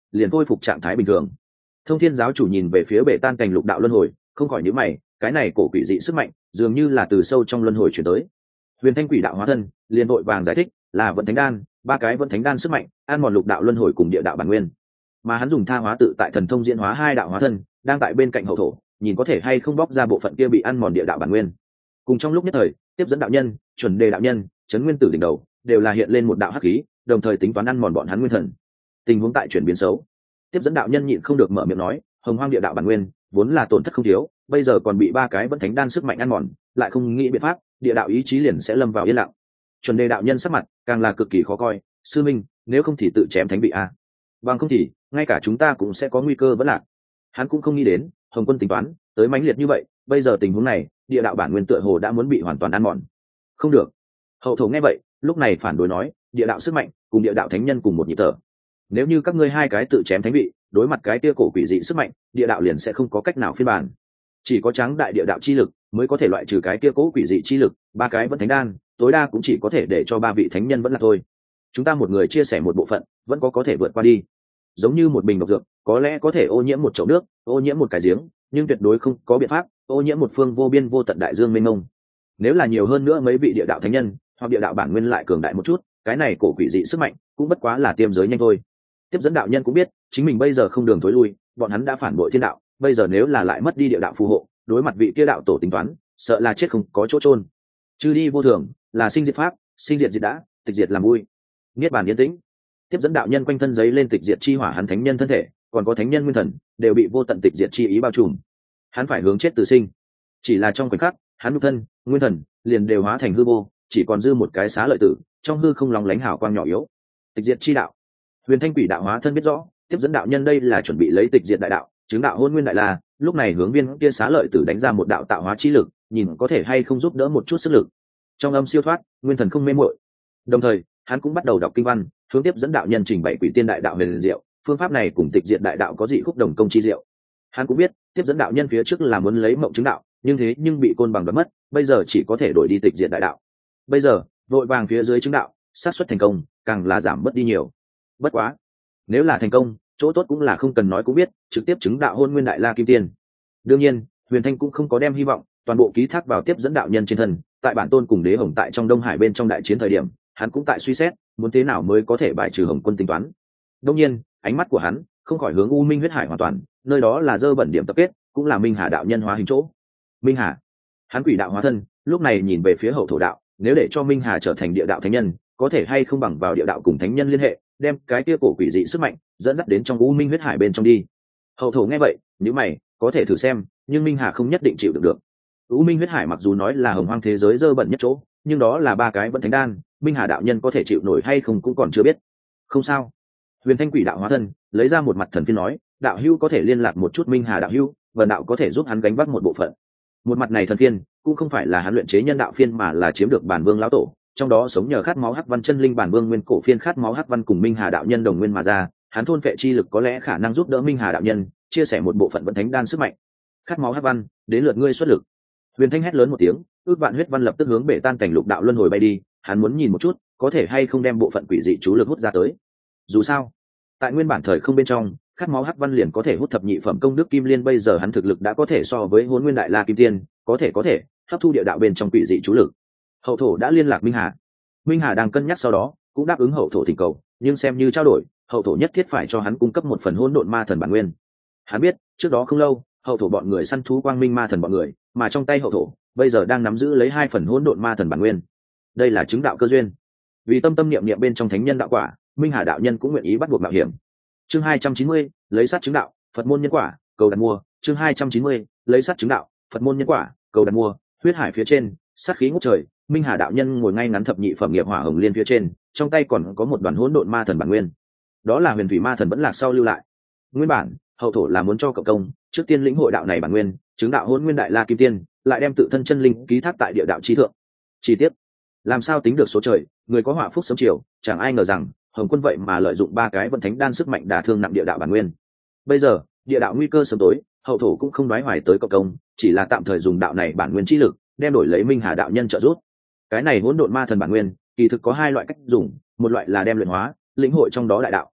A: liền khôi phục trạng thái bình thường. Thông Thiên giáo chủ nhìn về phía bể tan cảnh lục đạo luân hồi, không khỏi nhíu mày, cái này cổ quỷ dị sức mạnh dường như là từ sâu trong luân hồi chuyển tới. Huyền Thanh quỷ đạo hóa thân liền vội vàng giải thích, là vận thánh đan, ba cái vận thánh đan sức mạnh ăn mòn lục đạo luân hồi cùng địa đạo bản nguyên, mà hắn dùng tha hóa tự tại thần thông diễn hóa hai đạo hóa thân đang tại bên cạnh hậu thổ, nhìn có thể hay không bóc ra bộ phận kia bị ăn mòn địa đạo bản nguyên. Cùng trong lúc nhất thời, tiếp dẫn đạo nhân, chuẩn đề đạo nhân, chấn nguyên tử đỉnh đầu đều là hiện lên một đạo hắc khí, đồng thời tính toán ăn mòn bọn hắn nguyên thần. Tình huống tại chuyển biến xấu. Tiếp dẫn đạo nhân nhịn không được mở miệng nói, hồng hoang địa đạo bản nguyên vốn là tổn thất không thiếu, bây giờ còn bị ba cái vận thánh đan sức mạnh ăn mòn, lại không nghĩ biện pháp, địa đạo ý chí liền sẽ lâm vào yên lặng. Chuẩn đề đạo nhân sắc mặt càng là cực kỳ khó coi, sư minh, nếu không thì tự chém thánh vị a, bằng không thì ngay cả chúng ta cũng sẽ có nguy cơ vẫn lạc. Hắn cũng không nghĩ đến hồng quân tính toán tới mãnh liệt như vậy, bây giờ tình huống này địa đạo bản nguyên tựa hồ đã muốn bị hoàn toàn ăn mòn. Không được. Hậu thổ nghe vậy lúc này phản đối nói, địa đạo sức mạnh cùng địa đạo thánh nhân cùng một nhịp thở, nếu như các ngươi hai cái tự chém thánh vị, đối mặt cái tia cổ quỷ dị sức mạnh, địa đạo liền sẽ không có cách nào phiên bản. Chỉ có tráng đại địa đạo chi lực mới có thể loại trừ cái tia cổ quỷ dị chi lực, ba cái vẫn thánh đan tối đa cũng chỉ có thể để cho ba vị thánh nhân vẫn là thôi. Chúng ta một người chia sẻ một bộ phận vẫn có có thể vượt qua đi. Giống như một bình độc dược có lẽ có thể ô nhiễm một chậu nước, ô nhiễm một cái giếng, nhưng tuyệt đối không có biện pháp ô nhiễm một phương vô biên vô tận đại dương mênh mông. Nếu là nhiều hơn nữa mấy vị địa đạo thánh nhân hoặc địa đạo bản nguyên lại cường đại một chút, cái này cổ quỷ dị sức mạnh cũng bất quá là tiêm giới nhanh thôi. Tiếp dẫn đạo nhân cũng biết chính mình bây giờ không đường thối lui, bọn hắn đã phản bội thiên đạo, bây giờ nếu là lại mất đi địa đạo phù hộ, đối mặt vị kia đạo tổ tính toán, sợ là chết không có chỗ chôn. Chư đi vô thường, là sinh diệt pháp, sinh diệt diệt đã, tịch diệt làm vui. Niết bàn yên tĩnh. Tiếp dẫn đạo nhân quanh thân giấy lên tịch diệt chi hỏa, hắn thánh nhân thân thể còn có thánh nhân nguyên thần đều bị vô tận tịch diệt chi ý bao trùm. Hắn phải hướng chết từ sinh, chỉ là trong khoảnh khắc, hắn nhục thân, nguyên thần liền đều hóa thành hư vô, chỉ còn dư một cái xá lợi tử, trong hư không lóng lánh hào quang nhỏ yếu. Tịch diệt chi đạo. Huyền Thanh quỷ đạo hóa thân biết rõ, tiếp dẫn đạo nhân đây là chuẩn bị lấy tịch diệt đại đạo, chứng đạo hôn nguyên đại la, lúc này hướng viên kia xá lợi tử đánh ra một đạo tạo hóa chi lực, nhìn có thể hay không giúp đỡ một chút sức lực. Trong âm siêu thoát, nguyên thần không mê muội. Đồng thời, hắn cũng bắt đầu đọc kinh văn, hướng tiếp dẫn đạo nhân trình bày quỷ tiên đại đạo huyền diệu, phương pháp này cùng tịch diệt đại đạo có dị khúc đồng công chi diệu. Hắn cũng biết, tiếp dẫn đạo nhân phía trước là muốn lấy mộng chứng đạo, nhưng thế nhưng bị côn bằng đoạt mất, bây giờ chỉ có thể đổi đi tịch diệt đại đạo. Bây giờ, vội vàng phía dưới chứng đạo, xác suất thành công càng là giảm bớt đi nhiều. Bất quá, nếu là thành công, chỗ tốt cũng là không cần nói cũng biết, trực tiếp chứng đạo hôn nguyên đại la kim tiên. Đương nhiên, Huyền Thanh cũng không có đem hy vọng toàn bộ ký thác vào tiếp dẫn đạo nhân trên thân, tại bản tôn cùng đế hồng tại trong Đông Hải bên trong đại chiến thời điểm, hắn cũng tại suy xét muốn thế nào mới có thể bài trừ Hồng Quân tính toán. Đương nhiên, ánh mắt của hắn không khỏi hướng U Minh huyết hải hoàn toàn, nơi đó là dơ bẩn điểm tập kết, cũng là Minh Hà đạo nhân hóa hình chỗ. Minh Hà, hắn quỷ đạo hóa thân, lúc này nhìn về phía hậu thổ đạo, nếu để cho Minh Hà trở thành địa đạo thánh nhân, có thể hay không bằng vào địa đạo cùng thánh nhân liên hệ, đem cái kia cổ quỷ dị sức mạnh dẫn dắt đến trong U Minh huyết hải bên trong đi. Hậu thổ nghe vậy, nếu mày, có thể thử xem, nhưng Minh Hà không nhất định chịu được được. U Minh huyết hải mặc dù nói là hồng hoang thế giới dơ bẩn nhất chỗ, nhưng đó là ba cái vẫn thánh đan, Minh Hà đạo nhân có thể chịu nổi hay không cũng còn chưa biết. Không sao. Huyền Thanh quỷ đạo hóa thân lấy ra một mặt thần phiên nói, đạo hữu có thể liên lạc một chút Minh Hà đạo hữu, vần đạo có thể giúp hắn gánh vác một bộ phận. Một mặt này thần phiên cũng không phải là hắn luyện chế nhân đạo phiên, mà là chiếm được bản vương lão tổ, trong đó sống nhờ khát máu hắc văn chân linh bản vương nguyên cổ phiên khát máu hắc văn cùng Minh Hà đạo nhân đồng nguyên mà ra, hắn thôn phệ chi lực có lẽ khả năng giúp đỡ Minh Hà đạo nhân chia sẻ một bộ phận vận thánh đan sức mạnh. Khát máu hắc văn, đến lượt ngươi xuất lực. Huyền Thanh hét lớn một tiếng, ước vạn huyết văn lập tức hướng bể tan cảnh lục đạo luân hồi bay đi, hắn muốn nhìn một chút có thể hay không đem bộ phận quỷ dị chú lực hút ra tới. Dù sao, tại nguyên bản thời không bên trong, khát máu hắc văn liền có thể hút thập nhị phẩm công đức kim liên, bây giờ hắn thực lực đã có thể so với Hỗn Nguyên đại la kim tiên, có thể có thể hấp thu địa đạo bên trong quỷ dị chú lực. Hậu thổ đã liên lạc Minh Hà, Minh Hà đang cân nhắc sau đó cũng đáp ứng hậu thổ thỉnh cầu, nhưng xem như trao đổi, hậu thổ nhất thiết phải cho hắn cung cấp một phần hỗn độn ma thần bản nguyên. Hắn biết trước đó không lâu hậu thổ bọn người săn thú quang minh ma thần bọn người, mà trong tay hậu thổ bây giờ đang nắm giữ lấy hai phần hỗn độn ma thần bản nguyên. Đây là chứng đạo cơ duyên. Vì tâm tâm niệm niệm bên trong thánh nhân đạo quả, Minh Hà đạo nhân cũng nguyện ý bắt buộc mạo hiểm. Chương hai trăm chín mươi, lấy sát chứng đạo, Phật môn nhân quả, cầu đặt mua. Chương hai trăm chín mươi, lấy sát chứng đạo, Phật môn nhân quả, cầu đặt mua. Huyết hải phía trên, sát khí ngút trời, Minh Hà đạo nhân ngồi ngay ngắn thập nhị phẩm nghiệp hỏa hồng liên phía trên, trong tay còn có một đoàn hỗn độn ma thần bản nguyên. Đó là huyền thủy ma thần vẫn lạc sau lưu lại. Nguyên bản, hậu thổ là muốn cho cậu công trước tiên lĩnh hội đạo này bản nguyên, chứng đạo hỗn nguyên đại la kim tiên, lại đem tự thân chân linh ký thác tại địa đạo chi thượng. Chi tiết, làm sao tính được số trời, người có họa phúc sớm chiều, chẳng ai ngờ rằng Hồng Quân vậy mà lợi dụng ba cái vận thánh đan sức mạnh đả thương nặng địa đạo bản nguyên. Bây giờ, địa đạo nguy cơ sớm tối, hậu thổ cũng không đoái hoài tới cậu công, chỉ là tạm thời dùng đạo này bản nguyên chi lực, đem đổi lấy Minh Hà đạo nhân trợ giúp. Cái này hỗn độn ma thần bản nguyên, kỳ thực có hai loại cách dùng, một loại là đem luyện hóa, lĩnh hội trong đó đại đạo,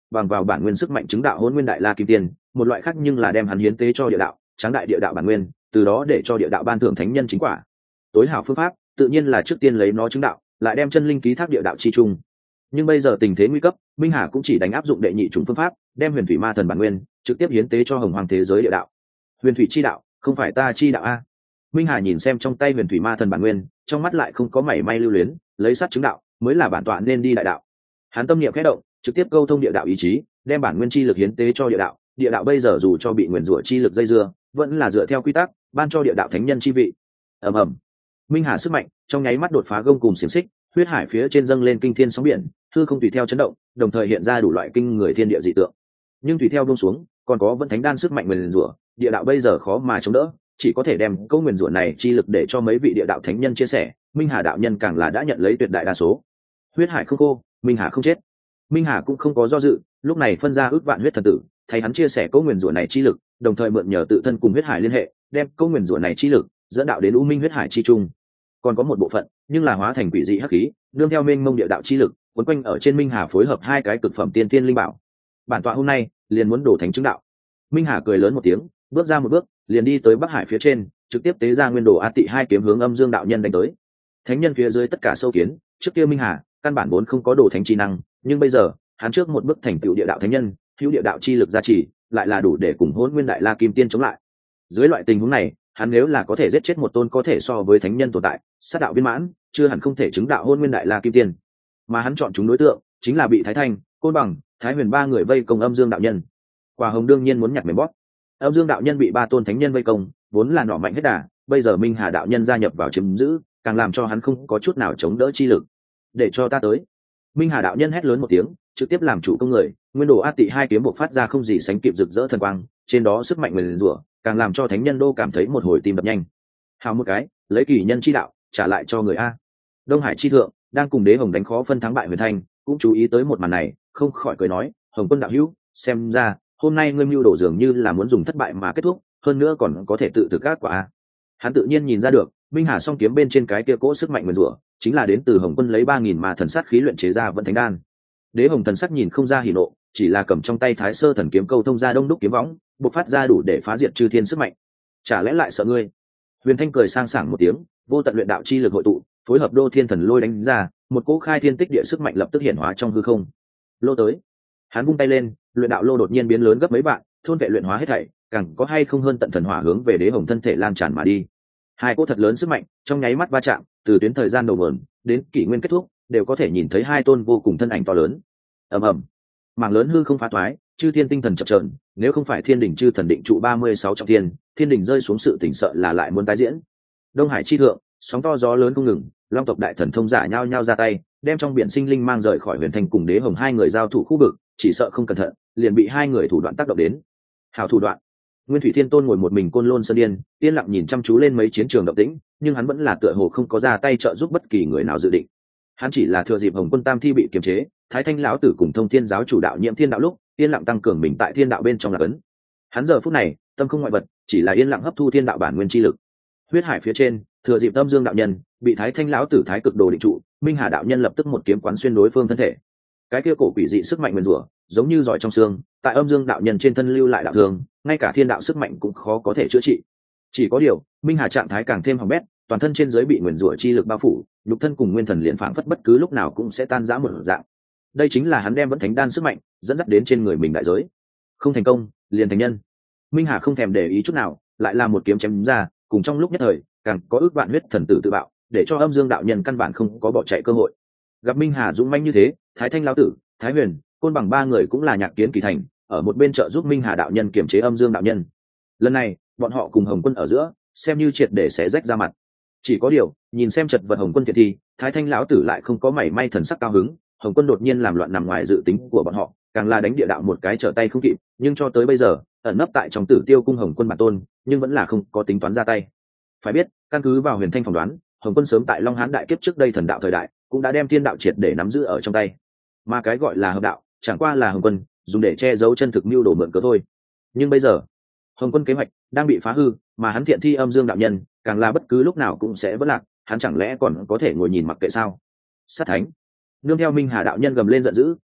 A: bằng vào bản nguyên sức mạnh chứng đạo hôn nguyên đại la kim tiên, một loại khác nhưng là đem hắn hiến tế cho địa đạo, tráng đại địa đạo bản nguyên, từ đó để cho địa đạo ban thưởng thánh nhân chính quả. Tối hảo phương pháp tự nhiên là trước tiên lấy nó chứng đạo, lại đem chân linh ký thác địa đạo chi trung. Nhưng bây giờ tình thế nguy cấp, Minh Hà cũng chỉ đánh áp dụng đệ nhị chủng phương pháp, đem huyền thủy ma thần bản nguyên trực tiếp hiến tế cho hồng hoàng thế giới địa đạo. Huyền thủy chi đạo, không phải ta chi đạo a. Minh Hà nhìn xem trong tay huyền thủy ma thần bản nguyên, trong mắt lại không có mảy may lưu luyến, lấy sát chứng đạo mới là bản tọa nên đi đại đạo. Hắn tâm niệm khẽ động, trực tiếp câu thông địa đạo ý chí, đem bản nguyên chi lực hiến tế cho địa đạo. Địa đạo bây giờ dù cho bị nguyền rủa chi lực dây dưa, vẫn là dựa theo quy tắc ban cho địa đạo thánh nhân chi vị. Ầm ầm. Minh Hà sức mạnh trong nháy mắt đột phá gông cùng xiềng xích, huyết hải phía trên dâng lên kinh thiên sóng biển, hư không tùy theo chấn động, đồng thời hiện ra đủ loại kinh người thiên địa dị tượng. Nhưng tùy theo buông xuống, còn có vẫn thánh đan sức mạnh nguyền rủa, địa đạo bây giờ khó mà chống đỡ, chỉ có thể đem câu nguyền rủa này chi lực để cho mấy vị địa đạo thánh nhân chia sẻ. Minh Hà đạo nhân càng là đã nhận lấy tuyệt đại đa số. Huyết hải không khô, Minh Hà không chết. Minh Hà cũng không có do dự, lúc này phân ra ước vạn huyết thần tử, thay hắn chia sẻ câu nguyền rủa này chi lực, đồng thời mượn nhờ tự thân cùng huyết hải liên hệ, đem câu nguyền rủa này chi lực dẫn đạo đến u minh huyết hải chi trung. Còn có một bộ phận nhưng là hóa thành quỷ dị hắc khí, nương theo mênh mông địa đạo chi lực quấn quanh ở trên Minh Hà, phối hợp hai cái cực phẩm tiên tiên linh bảo. Bản tọa hôm nay liền muốn đổ thánh chứng đạo. Minh Hà cười lớn một tiếng, bước ra một bước, liền đi tới Bắc Hải phía trên, trực tiếp tế ra nguyên đồ A Tị hai kiếm hướng Âm Dương đạo nhân đánh tới. Thánh nhân phía dưới tất cả sâu kiến, trước kia Minh Hà căn bản vốn không có đồ thánh chi năng, nhưng bây giờ hắn trước một bước thành tựu địa đạo thánh nhân, hữu địa đạo chi lực gia trì, lại là đủ để cùng Hỗn Nguyên Đại La Kim Tiên chống lại. Dưới loại tình huống này, hắn nếu là có thể giết chết một tôn có thể so với thánh nhân tồn tại, sát đạo viên mãn, chưa hẳn không thể chứng đạo Hỗn Nguyên Đại La Kim Tiên. Mà hắn chọn chúng đối tượng chính là bị Thái Thanh, Côn Bằng, Thái Huyền ba người vây công Âm Dương đạo nhân. Quả Hồng đương nhiên muốn nhặt mềm bóp. Âm Dương đạo nhân bị ba tôn thánh nhân vây công, vốn là nỏ mạnh hết đà, bây giờ Minh Hà đạo nhân gia nhập vào chiếm giữ, càng làm cho hắn không có chút nào chống đỡ chi lực. Để cho ta tới. Minh Hà đạo nhân hét lớn một tiếng, trực tiếp làm chủ công người, nguyên đồ A Tị hai kiếm bộc phát ra không gì sánh kịp rực rỡ thần quang, trên đó sức mạnh nguyền rủa, càng làm cho thánh nhân đô cảm thấy một hồi tim đập nhanh. Hào một cái, lấy kỳ nhân chi đạo trả lại cho người a. Đông Hải chi thượng đang cùng Đế Hồng đánh khó phân thắng bại Huyền Thanh, cũng chú ý tới một màn này, không khỏi cười nói, Hồng Quân đạo hữu, xem ra hôm nay ngươi mưu đồ dường như là muốn dùng thất bại mà kết thúc, hơn nữa còn có thể tự thực các quả a. Hắn tự nhiên nhìn ra được, Minh Hà song kiếm bên trên cái kia cỗ sức mạnh nguyền rủa, chính là đến từ Hồng Quân lấy ba nghìn mà thần sát khí luyện chế ra Vận Thánh Đan. Đế Hồng thần sắc nhìn không ra hỉ nộ, chỉ là cầm trong tay Thái Sơ thần kiếm câu thông ra đông đúc kiếm võng, bộc phát ra đủ để phá diệt chư thiên sức mạnh. Chả lẽ lại sợ ngươi? Huyền Thanh cười sang sảng một tiếng, vô tận luyện đạo chi lực hội tụ, phối hợp đô thiên thần lôi đánh ra, một cỗ khai thiên tích địa sức mạnh lập tức hiển hóa trong hư không. Lô tới. Hắn vung tay lên, luyện đạo lô đột nhiên biến lớn gấp mấy vạn, thôn vệ luyện hóa hết thảy, càng có hay không hơn tận thần hỏa hướng về Đế Hồng thân thể lan tràn mà đi. Hai cỗ thật lớn sức mạnh trong nháy mắt va chạm, từ tuyến thời gian đầu nguồn đến kỷ nguyên kết thúc, đều có thể nhìn thấy hai tôn vô cùng thân ảnh to lớn. Ầm ầm. Mảng lớn hư không phá toái, chư thiên tinh thần chập chờn, nếu không phải thiên đỉnh chư thần định trụ ba mươi sáu trọng thiên, thiên đỉnh rơi xuống sự tỉnh sợ là lại muốn tái diễn. Đông Hải chi thượng, sóng to gió lớn không ngừng, long tộc đại thần thông giả nhao nhao ra tay, đem trong biển sinh linh mang rời khỏi Huyền Thanh cùng Đế Hồng hai người giao thủ khu vực, chỉ sợ không cẩn thận, liền bị hai người thủ đoạn tác động đến. Hảo thủ đoạn. Nguyên Thủy Thiên Tôn ngồi một mình côn lôn sơn điên, yên lặng nhìn chăm chú lên mấy chiến trường động tĩnh, nhưng hắn vẫn là tựa hồ không có ra tay trợ giúp bất kỳ người nào dự định. Hắn chỉ là thừa dịp Hồng Quân Tam Thi bị kiềm chế, Thái Thanh lão tử cùng Thông Thiên giáo chủ đạo Nhiễm Thiên đạo lúc, yên lặng tăng cường mình tại thiên đạo bên trong là ấn. Hắn giờ phút này, tâm không ngoại vật, chỉ là yên lặng hấp thu thiên đạo bản nguyên chi lực. Huyết hải phía trên, thừa dịp Âm Dương đạo nhân bị Thái Thanh lão tử thái cực đồ định trụ, Minh Hà đạo nhân lập tức một kiếm quán xuyên đối phương thân thể. Cái kia cổ quỷ dị sức mạnh nguyên rủa, giống như giỏi trong xương, tại Âm Dương đạo nhân trên thân lưu lại đạo thương, ngay cả thiên đạo sức mạnh cũng khó có thể chữa trị. Chỉ có điều, Minh Hà trạng thái càng thêm hỏng bét, toàn thân trên dưới bị nguyên rủa chi lực bao phủ, nhục thân cùng nguyên thần liền phảng phất bất cứ lúc nào cũng sẽ tan rã một dạng. Đây chính là hắn đem Vẫn Thánh Đan sức mạnh dẫn dắt đến trên người mình đại giới. Không thành công, liền thành nhân. Minh Hà không thèm để ý chút nào, lại là một kiếm chém ra, cùng trong lúc nhất thời, càng có ước vạn huyết thần tử tự bạo, để cho Âm Dương đạo nhân căn bản không có bỏ chạy cơ hội. Gặp Minh Hà dũng mãnh như thế, Thái Thanh lão tử, Thái Huyền, Côn Bằng ba người cũng là nhạc kiến kỳ thành, ở một bên trợ giúp Minh Hà đạo nhân kiềm chế Âm Dương đạo nhân. Lần này, bọn họ cùng Hồng Quân ở giữa, xem như triệt để xé rách ra mặt. Chỉ có điều, nhìn xem chật vật Hồng Quân thiệt thi, Thái Thanh lão tử lại không có mảy may thần sắc cao hứng. Hồng Quân đột nhiên làm loạn nằm ngoài dự tính của bọn họ, càng là đánh địa đạo một cái trở tay không kịp, nhưng cho tới bây giờ, ẩn nấp tại trong Tử Tiêu cung Hồng Quân bản tôn, nhưng vẫn là không có tính toán ra tay. Phải biết, căn cứ vào Huyền Thanh phỏng đoán, Hồng Quân sớm tại Long Hán đại kiếp trước đây thần đạo thời đại, cũng đã đem thiên đạo triệt để nắm giữ ở trong tay. Mà cái gọi là hợp đạo, chẳng qua là Hồng Quân dùng để che giấu chân thực mưu đồ mượn cớ thôi. Nhưng bây giờ, Hồng Quân kế hoạch đang bị phá hư, mà hắn thiện thi Âm Dương đạo nhân, càng là bất cứ lúc nào cũng sẽ vỡ lạc, hắn chẳng lẽ còn có thể ngồi nhìn mặc kệ sao? Sát thánh. Nương theo Minh Hà đạo nhân gầm lên giận dữ,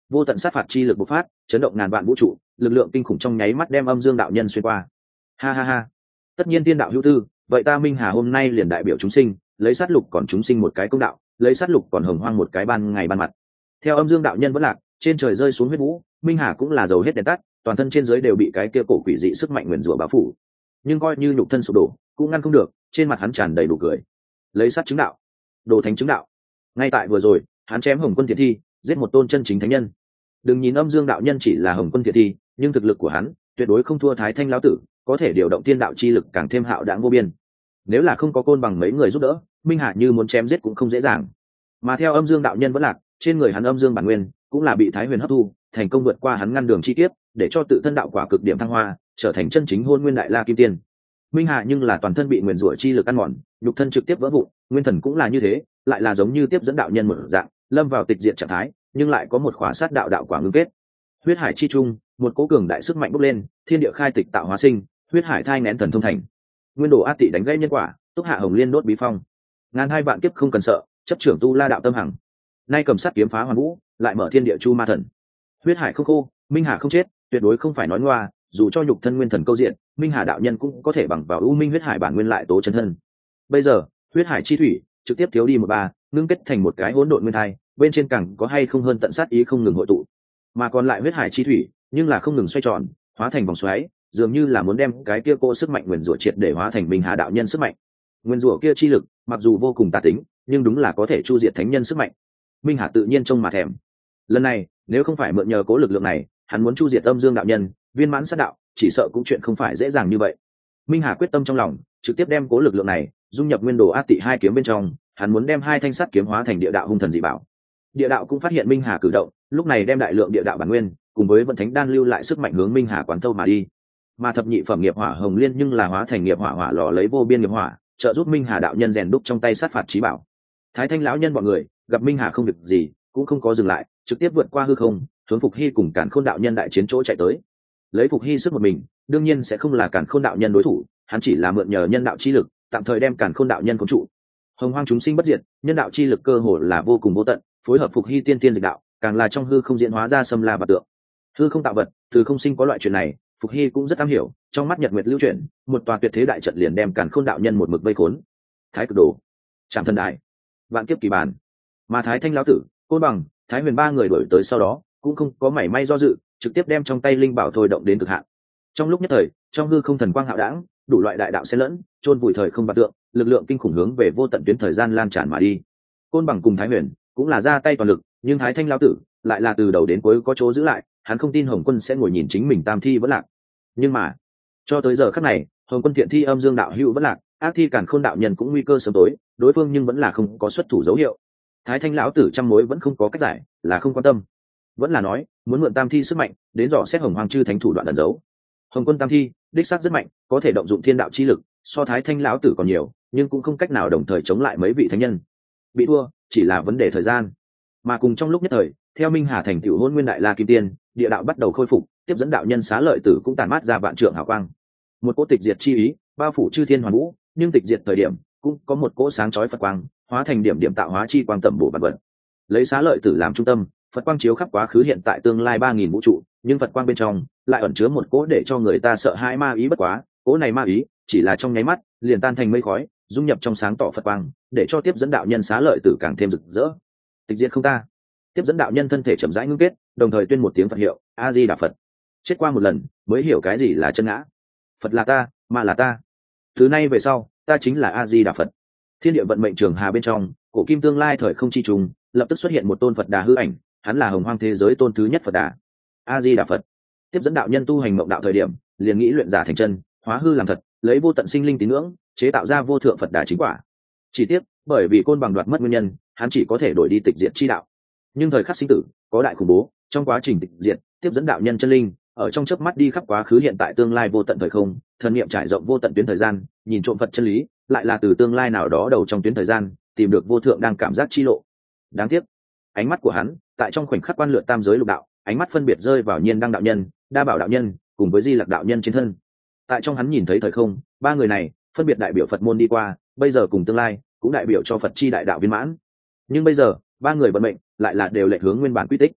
A: vô tận sát phạt chi lực bộc phát, chấn động ngàn vạn vũ trụ, lực lượng kinh khủng trong nháy mắt đem âm dương đạo nhân xuyên qua. Ha ha ha, tất nhiên tiên đạo hữu tư, vậy ta Minh Hà hôm nay liền đại biểu chúng sinh, lấy sát lục còn chúng sinh một cái công đạo, lấy sát lục còn hồng hoang một cái ban ngày ban mặt. Theo âm dương đạo nhân vẫn lạc, trên trời rơi xuống huyết vũ, Minh Hà cũng là dầu hết đèn tắt, toàn thân trên dưới đều bị cái kia cổ quỷ dị sức mạnh nguyền rủa bao phủ. Nhưng coi như nhục thân sụp đổ, cũng ngăn không được, trên mặt hắn tràn đầy đủ cười. Lấy sát chứng đạo, đồ thánh chứng đạo. Ngay tại vừa rồi, hắn chém Hồng Quân Thiện Thi, giết một tôn chân chính thánh nhân. Đừng nhìn âm dương đạo nhân chỉ là Hồng Quân Thiện Thi, nhưng thực lực của hắn tuyệt đối không thua Thái Thanh lão tử, có thể điều động thiên đạo chi lực càng thêm hạo đãng vô biên. Nếu là không có côn bằng mấy người giúp đỡ, Minh Hà như muốn chém giết cũng không dễ dàng. Mà theo âm dương đạo nhân vẫn lạc, trên người hắn âm dương bản nguyên cũng là bị Thái Huyền hấp thu, thành công vượt qua hắn ngăn đường chi tiết, để cho tự thân đạo quả cực điểm thăng hoa, trở thành chân chính hôn nguyên đại la kim tiên. Minh Hà nhưng là toàn thân bị nguyền rủa chi lực ăn mòn, nhục thân trực tiếp vỡ vụn, nguyên thần cũng là như thế, lại là giống như tiếp dẫn đạo nhân một dạng, lâm vào tịch diệt trạng thái, nhưng lại có một khỏa sát đạo đạo quả ngưng kết. Huyết hải chi trung, một cố cường đại sức mạnh bốc lên, thiên địa khai tịch tạo hóa sinh, huyết hải thai nén thần thông thành. Nguyên đồ át tị đánh gãy nhân quả, túc hạ hồng liên đốt bí phong. Ngàn hai vạn kiếp không cần sợ, chấp trưởng tu la đạo tâm hằng. Nay cầm sắt kiếm phá hoàn vũ, lại mở thiên địa chu ma thần. Huyết hải không khô, Minh Hà không chết, tuyệt đối không phải nói ngoa, dù cho nhục thân nguyên thần câu diện, Minh Hà đạo nhân cũng có thể bằng vào u minh huyết hải bản nguyên lại tố chân thân. Bây giờ, huyết hải chi thủy trực tiếp thiếu đi một ba, ngưng kết thành một cái hỗn độn nguyên thai, bên trên cẳng có hay không hơn tận sát ý không ngừng hội tụ, mà còn lại huyết hải chi thủy nhưng là không ngừng xoay tròn, hóa thành vòng xoáy, dường như là muốn đem cái kia cô sức mạnh nguyên rủa triệt để hóa thành Minh Hà đạo nhân sức mạnh. Nguyên rủa kia chi lực, mặc dù vô cùng tà tính, nhưng đúng là có thể chu diệt thánh nhân sức mạnh. Minh Hà tự nhiên trông mà thèm. Lần này, nếu không phải mượn nhờ cố lực lượng này, hắn muốn chu diệt âm dương đạo nhân, viên mãn sát đạo, chỉ sợ cũng chuyện không phải dễ dàng như vậy. Minh Hà quyết tâm trong lòng, trực tiếp đem cố lực lượng này dung nhập nguyên đồ át tị hai kiếm bên trong, hắn muốn đem hai thanh sắt kiếm hóa thành địa đạo hung thần dị bảo. Địa đạo cũng phát hiện Minh Hà cử động, lúc này đem đại lượng địa đạo bản nguyên cùng với vận thánh đan lưu lại sức mạnh hướng Minh Hà quán thâu mà đi. Mà thập nhị phẩm nghiệp hỏa hồng liên nhưng là hóa thành nghiệp hỏa hỏa lò lấy vô biên nghiệp hỏa, trợ giúp Minh Hà đạo nhân rèn đúc trong tay sát phạt chí bảo. Thái Thanh lão nhân bọn người gặp Minh Hà không việc gì, cũng không có dừng lại, trực tiếp vượt qua hư không, hướng Phục Hy cùng Càn Khôn đạo nhân đại chiến chỗ chạy tới. Lấy Phục Hy sức một mình, đương nhiên sẽ không là Càn Khôn đạo nhân đối thủ, hắn chỉ là mượn nhờ nhân đạo chi lực, tạm thời đem Càn Khôn đạo nhân khống trụ. Hồng hoang chúng sinh bất diệt, nhân đạo chi lực cơ hồ là vô cùng vô tận, phối hợp Phục Hy tiên tiên dịch đạo, càng là trong hư không diễn hóa ra xâm la vật tượng. Hư không tạo vật, từ không sinh có loại chuyện này, Phục Hy cũng rất am hiểu, trong mắt nhật nguyệt lưu chuyển, một tòa tuyệt thế đại trận liền đem Càn Khôn đạo nhân một mực vây khốn. Thái cực đồ, Trảm thần đại, vạn kiếp kỳ bản. Mà Thái Thanh lão tử, Côn Bằng, Thái Huyền ba người đuổi tới sau đó, cũng không có mảy may do dự, trực tiếp đem trong tay linh bảo thôi động đến cực hạn. Trong lúc nhất thời, trong hư không thần quang hạo đãng, đủ loại đại đạo xen lẫn, chôn vùi thời không bạt tượng, lực lượng kinh khủng hướng về vô tận tuyến thời gian lan tràn mà đi. Côn Bằng cùng Thái Huyền cũng là ra tay toàn lực, nhưng Thái Thanh lão tử lại là từ đầu đến cuối có chỗ giữ lại, hắn không tin Hồng Quân sẽ ngồi nhìn chính mình tam thi vẫn lạc. Nhưng mà, cho tới giờ khắc này, Hồng Quân thiện thi âm dương đạo hữu vẫn lạc, ác thi Càn Khôn đạo nhân cũng nguy cơ sớm tối, đối phương nhưng vẫn là không có xuất thủ dấu hiệu. Thái Thanh lão tử trăm mối vẫn không có cách giải, là không quan tâm, vẫn là nói muốn mượn tam thi sức mạnh đến dò xét Hồng Hoang chư thánh thủ đoạn ẩn giấu. Hồng Quân tam thi đích xác rất mạnh, có thể động dụng thiên đạo chi lực, so Thái Thanh lão tử còn nhiều, nhưng cũng không cách nào đồng thời chống lại mấy vị thánh nhân. Bị thua chỉ là vấn đề thời gian. Mà cùng trong lúc nhất thời, theo Minh Hà thành tựu hôn nguyên đại la kim tiên, địa đạo bắt đầu khôi phục, tiếp dẫn đạo nhân Xá Lợi Tử cũng tản mát ra vạn trượng hào quang. Một cỗ tịch diệt chi ý bao phủ chư thiên hoàn vũ, nhưng tịch diệt thời điểm cũng có một cỗ sáng chói Phật quang, hóa thành điểm điểm tạo hóa chi quang tầm bổ vạn vật. Lấy Xá Lợi Tử làm trung tâm, Phật quang chiếu khắp quá khứ hiện tại tương lai ba nghìn vũ trụ, nhưng Phật quang bên trong lại ẩn chứa một cỗ để cho người ta sợ hãi ma ý bất quá, cỗ này ma ý chỉ là trong nháy mắt liền tan thành mây khói, dung nhập trong sáng tỏ Phật quang, để cho tiếp dẫn đạo nhân Xá Lợi Tử càng thêm rực rỡ. Tịch diệt không ta. Tiếp dẫn đạo nhân thân thể chậm rãi ngưng kết, đồng thời tuyên một tiếng Phật hiệu, A Di Đà Phật. Chết qua một lần, mới hiểu cái gì là chân ngã. Phật là ta, ma là ta. Từ nay về sau, ta chính là A Di Đà Phật. Thiên địa vận mệnh trường hà bên trong, cổ kim tương lai thời không chi trùng, lập tức xuất hiện một tôn Phật Đà hư ảnh, hắn là hồng hoang thế giới tôn thứ nhất Phật Đà. A Di Đà Phật. Tiếp dẫn đạo nhân tu hành mộng đạo thời điểm, liền nghĩ luyện giả thành chân, hóa hư làm thật, lấy vô tận sinh linh tín ngưỡng, chế tạo ra vô thượng Phật Đà chính quả. Chỉ tiếc, bởi vì Côn Bằng đoạt mất nguyên nhân, hắn chỉ có thể đổi đi tịch diệt chi đạo. Nhưng thời khắc sinh tử có đại khủng bố, trong quá trình tịch diệt, tiếp dẫn đạo nhân chân linh ở trong chớp mắt đi khắp quá khứ hiện tại tương lai vô tận thời không, thần niệm trải rộng vô tận tuyến thời gian, nhìn trộm Phật chân lý, lại là từ tương lai nào đó đầu trong tuyến thời gian tìm được vô thượng đang cảm giác chi lộ. Đáng tiếc, ánh mắt của hắn tại trong khoảnh khắc quan lượt tam giới lục đạo, ánh mắt phân biệt rơi vào Nhiên Đăng đạo nhân, Đa Bảo đạo nhân cùng với Di Lặc đạo nhân trên thân. Tại trong hắn nhìn thấy thời không, ba người này phân biệt đại biểu Phật môn đi qua, bây giờ cùng tương lai cũng đại biểu cho Phật chi đại đạo viên mãn. Nhưng bây giờ ba người vận mệnh lại là đều lệch hướng nguyên bản quy tích.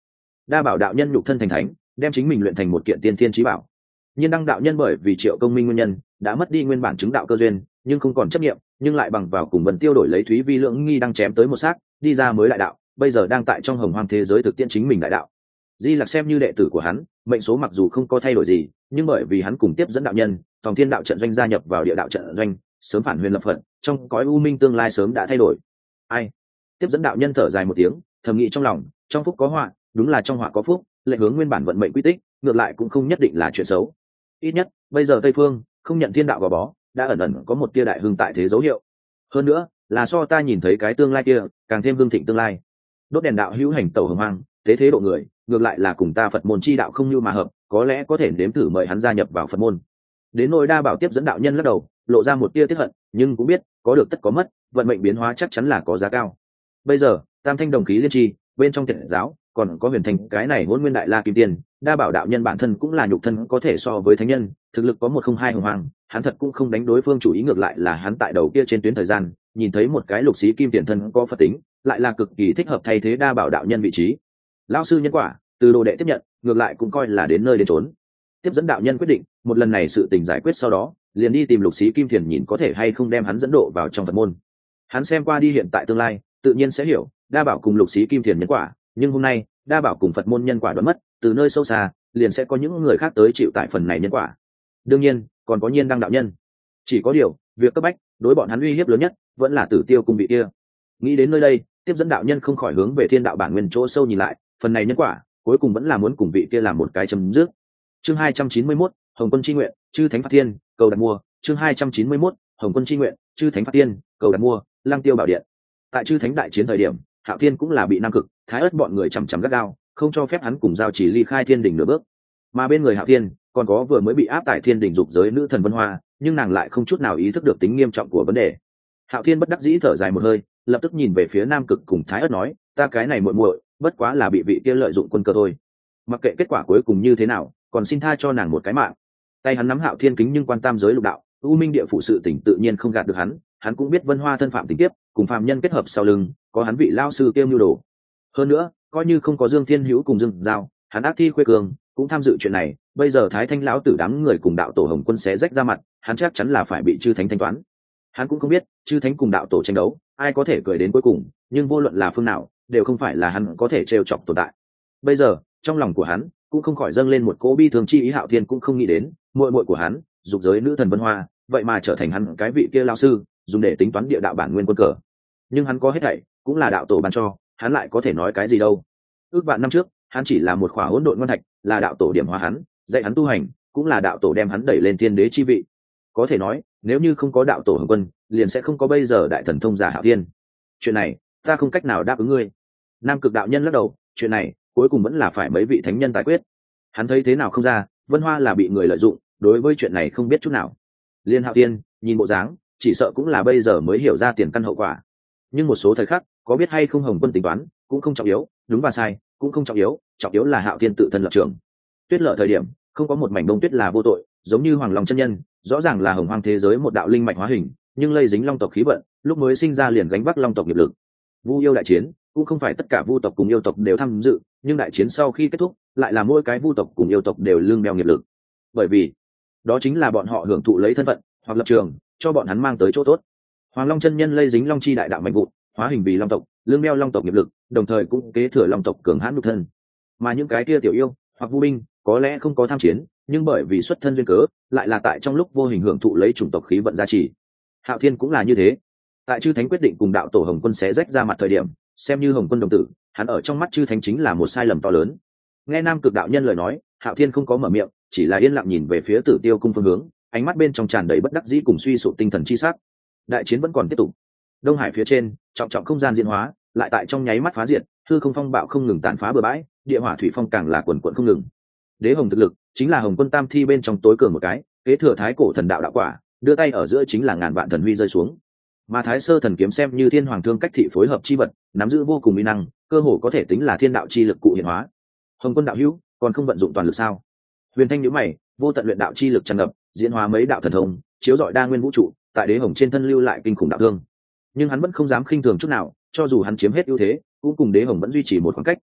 A: Đa bảo đạo nhân nhục thân thành thánh, đem chính mình luyện thành một kiện tiên thiên chí bảo. Nhiên đăng đạo nhân bởi vì Triệu Công Minh nguyên nhân đã mất đi nguyên bản chứng đạo cơ duyên, nhưng không còn chấp niệm, nhưng lại bằng vào cùng Vân Tiêu đổi lấy Thúy Vi Lượng Nghi đang chém tới một xác, đi ra mới đại đạo, bây giờ đang tại trong hồng hoang thế giới thực tiễn chính mình đại đạo. Di Lặc xem như đệ tử của hắn, mệnh số mặc dù không có thay đổi gì, nhưng bởi vì hắn cùng tiếp dẫn đạo nhân, Tòng Thiên đạo trận doanh gia nhập vào địa đạo trận doanh, sớm phản huyền lập phận, trong cõi u minh tương lai sớm đã thay đổi. Ai? Tiếp dẫn đạo nhân thở dài một tiếng, thầm nghĩ trong lòng, trong phúc có họa, đúng là trong họa có phúc, lệ hướng nguyên bản vận mệnh quy tích, ngược lại cũng không nhất định là chuyện xấu. Ít nhất, bây giờ Tây Phương không nhận thiên đạo gò bó, đã ẩn ẩn có một tia đại hưng tại thế dấu hiệu. Hơn nữa, là so ta nhìn thấy cái tương lai kia, càng thêm hưng thịnh tương lai. Đốt đèn đạo hữu hành tẩu hồng hoang, tế thế độ người, ngược lại là cùng ta Phật môn chi đạo không như mà hợp, có lẽ có thể nếm thử mời hắn gia nhập vào Phật môn. Đến nỗi Đa bảo tiếp dẫn đạo nhân lắc đầu, lộ ra một tia tiếc hận, nhưng cũng biết có được tất có mất, vận mệnh biến hóa chắc chắn là có giá cao. Bây giờ tam thanh đồng khí liên tri, bên trong thiện giáo còn có huyền thành cái này hôn nguyên đại la kim tiên. Đa bảo đạo nhân bản thân cũng là nhục thân có thể so với thánh nhân, thực lực có một không hai hồng hoàng, hắn thật cũng không đánh đối phương chủ ý, ngược lại là hắn tại đầu kia trên tuyến thời gian nhìn thấy một cái lục xí kim tiền thân có Phật tính, lại là cực kỳ thích hợp thay thế Đa bảo đạo nhân vị trí. Lão sư nhân quả từ đồ đệ tiếp nhận, ngược lại cũng coi là đến nơi đến trốn. Tiếp dẫn đạo nhân quyết định một lần này sự tình giải quyết sau đó, liền đi tìm lục xí kim thiền nhìn có thể hay không đem hắn dẫn độ vào trong Phật môn. Hắn xem qua đi hiện tại tương lai, tự nhiên sẽ hiểu Đa bảo cùng lục xí kim thiền nhân quả, nhưng hôm nay Đa bảo cùng Phật môn nhân quả đoán mất, từ nơi sâu xa liền sẽ có những người khác tới chịu tại phần này nhân quả. Đương nhiên còn có Nhiên đăng đạo nhân. Chỉ có điều việc cấp bách đối bọn hắn uy hiếp lớn nhất vẫn là Tử Tiêu cung vị kia. Nghĩ đến nơi đây, tiếp dẫn đạo nhân không khỏi hướng về thiên đạo bản nguyên chỗ sâu nhìn lại, phần này nhân quả cuối cùng vẫn là muốn cùng vị kia làm một cái chấm dứt. Chương hai trăm chín mươi mốt, Hồng Quân chi nguyện, chư thánh phạt thiên, cầu đặt mua. Chương hai trăm chín mươi mốt, Hồng Quân chi nguyện, chư thánh phạt thiên, cầu đặt mua. Lăng Tiêu bảo điện. Tại chư thánh đại chiến thời điểm, Hạo Thiên cũng là bị Nam Cực, Thái Ức bọn người chằm chằm gắt gao, không cho phép hắn cùng giao chỉ ly khai thiên đỉnh nửa bước. Mà bên người Hạo Thiên còn có vừa mới bị áp tại thiên đỉnh dục giới nữ thần Vân Hoa, nhưng nàng lại không chút nào ý thức được tính nghiêm trọng của vấn đề. Hạo Thiên bất đắc dĩ thở dài một hơi, lập tức nhìn về phía Nam Cực cùng Thái Ức nói, ta cái này muội muội, bất quá là bị vị kia lợi dụng quân cơ thôi. Mặc kệ kết quả cuối cùng như thế nào, còn xin tha cho nàng một cái mạng. Tay hắn nắm Hạo Thiên kính nhưng quan tam giới lục đạo, u minh địa phủ sự tỉnh tự nhiên không gạt được hắn, hắn cũng biết Vân Hoa thân phạm tình kiếp, cùng phàm nhân kết hợp sau lưng, có hắn vị lao sư kiêm nhu đồ. Hơn nữa, coi như không có Dương Thiên Hữu cùng Dương Giao, hắn ác thi khuê cường cũng tham dự chuyện này, bây giờ Thái Thanh lão tử đám người cùng đạo tổ Hồng Quân xé rách ra mặt, hắn chắc chắn là phải bị chư thánh thanh toán. Hắn cũng không biết chư thánh cùng đạo tổ tranh đấu, ai có thể cười đến cuối cùng, nhưng vô luận là phương nào, đều không phải là hắn có thể trêu chọc tồn tại. Bây giờ, trong lòng của hắn cũng không khỏi dâng lên một cỗ bi thường chi ý. Hạo Thiên cũng không nghĩ đến, muội muội của hắn, dục giới nữ thần Vân Hoa, vậy mà trở thành hắn cái vị kia lao sư, dùng để tính toán địa đạo bản nguyên quân cờ. Nhưng hắn có hết thảy, cũng là đạo tổ ban cho, hắn lại có thể nói cái gì đâu. Ước vạn năm trước, hắn chỉ là một khỏa hỗn độn ngân thạch, là đạo tổ điểm hóa hắn, dạy hắn tu hành, cũng là đạo tổ đem hắn đẩy lên thiên đế chi vị. Có thể nói, nếu như không có đạo tổ Hồng Quân, liền sẽ không có bây giờ đại thần thông giả Hạo Thiên. Chuyện này, ta không cách nào đáp ứng ngươi. Nam Cực đạo nhân lắc đầu, chuyện này cuối cùng vẫn là phải mấy vị thánh nhân giải quyết. Hắn thấy thế nào không ra, Vân Hoa là bị người lợi dụng, đối với chuyện này không biết chút nào. Liên Hạo Thiên nhìn bộ dáng, chỉ sợ cũng là bây giờ mới hiểu ra tiền căn hậu quả. Nhưng một số thời khắc, có biết hay không Hồng Quân tính toán cũng không trọng yếu, đúng và sai cũng không trọng yếu, trọng yếu là Hạo Thiên tự thân lập trường. Tuyết Lợi thời điểm, không có một mảnh đông tuyết là vô tội, giống như Hoàng Long chân nhân, rõ ràng là hồng hoang thế giới một đạo linh mạch hóa hình, nhưng lây dính long tộc khí vận, lúc mới sinh ra liền gánh vác long tộc nghiệp lực. Vu yêu đại chiến cũng không phải tất cả vu tộc cùng yêu tộc đều tham dự, nhưng đại chiến sau khi kết thúc, lại là mỗi cái vu tộc cùng yêu tộc đều lương đeo nghiệp lực, bởi vì đó chính là bọn họ hưởng thụ lấy thân phận hoặc lập trường, cho bọn hắn mang tới chỗ tốt. Hoàng Long chân nhân lây dính long chi đại đạo mạnh vụn, hóa hình vì long tộc, lương đeo long tộc nghiệp lực, đồng thời cũng kế thừa long tộc cường hãn nhục thân. Mà những cái kia tiểu yêu hoặc vu binh có lẽ không có tham chiến, nhưng bởi vì xuất thân duyên cớ, lại là tại trong lúc vô hình hưởng thụ lấy chủng tộc khí vận gia trì. Hạo Thiên cũng là như thế. Tại chư thánh quyết định cùng đạo tổ Hồng Quân xé rách ra mặt thời điểm, xem như Hồng Quân đồng tử, hắn ở trong mắt chư thánh chính là một sai lầm to lớn. Nghe Nam Cực đạo nhân lời nói, Hạo Thiên không có mở miệng, chỉ là yên lặng nhìn về phía Tử Tiêu cung phương hướng, ánh mắt bên trong tràn đầy bất đắc dĩ cùng suy sụp tinh thần chi sắc. Đại chiến vẫn còn tiếp tục. Đông Hải phía trên, trọng trọng không gian diễn hóa, lại tại trong nháy mắt phá diệt, hư không phong bạo không ngừng tàn phá bừa bãi, địa hỏa thủy phong càng là quần quần không ngừng. Đế Hồng thực lực chính là Hồng Quân tam thi bên trong tối cường một cái, kế thừa thái cổ thần đạo đạo quả, đưa tay ở giữa chính là ngàn vạn thần huy rơi xuống. Mà Thái Sơ thần kiếm xem như thiên hoàng thương cách thị phối hợp chi vật, nắm giữ vô cùng uy năng, cơ hồ có thể tính là thiên đạo chi lực cụ hiện hóa. Hồng Quân đạo hữu, còn không vận dụng toàn lực sao? Huyền Thanh nhíu mày, vô tận luyện đạo chi lực tràn ngập, diễn hóa mấy đạo thần thông, chiếu rọi đa nguyên vũ trụ, tại Đế Hồng trên thân lưu lại kinh khủng đạo thương. Nhưng hắn vẫn không dám khinh thường chút nào, cho dù hắn chiếm hết ưu thế, cũng cùng Đế Hồng vẫn duy trì một khoảng cách,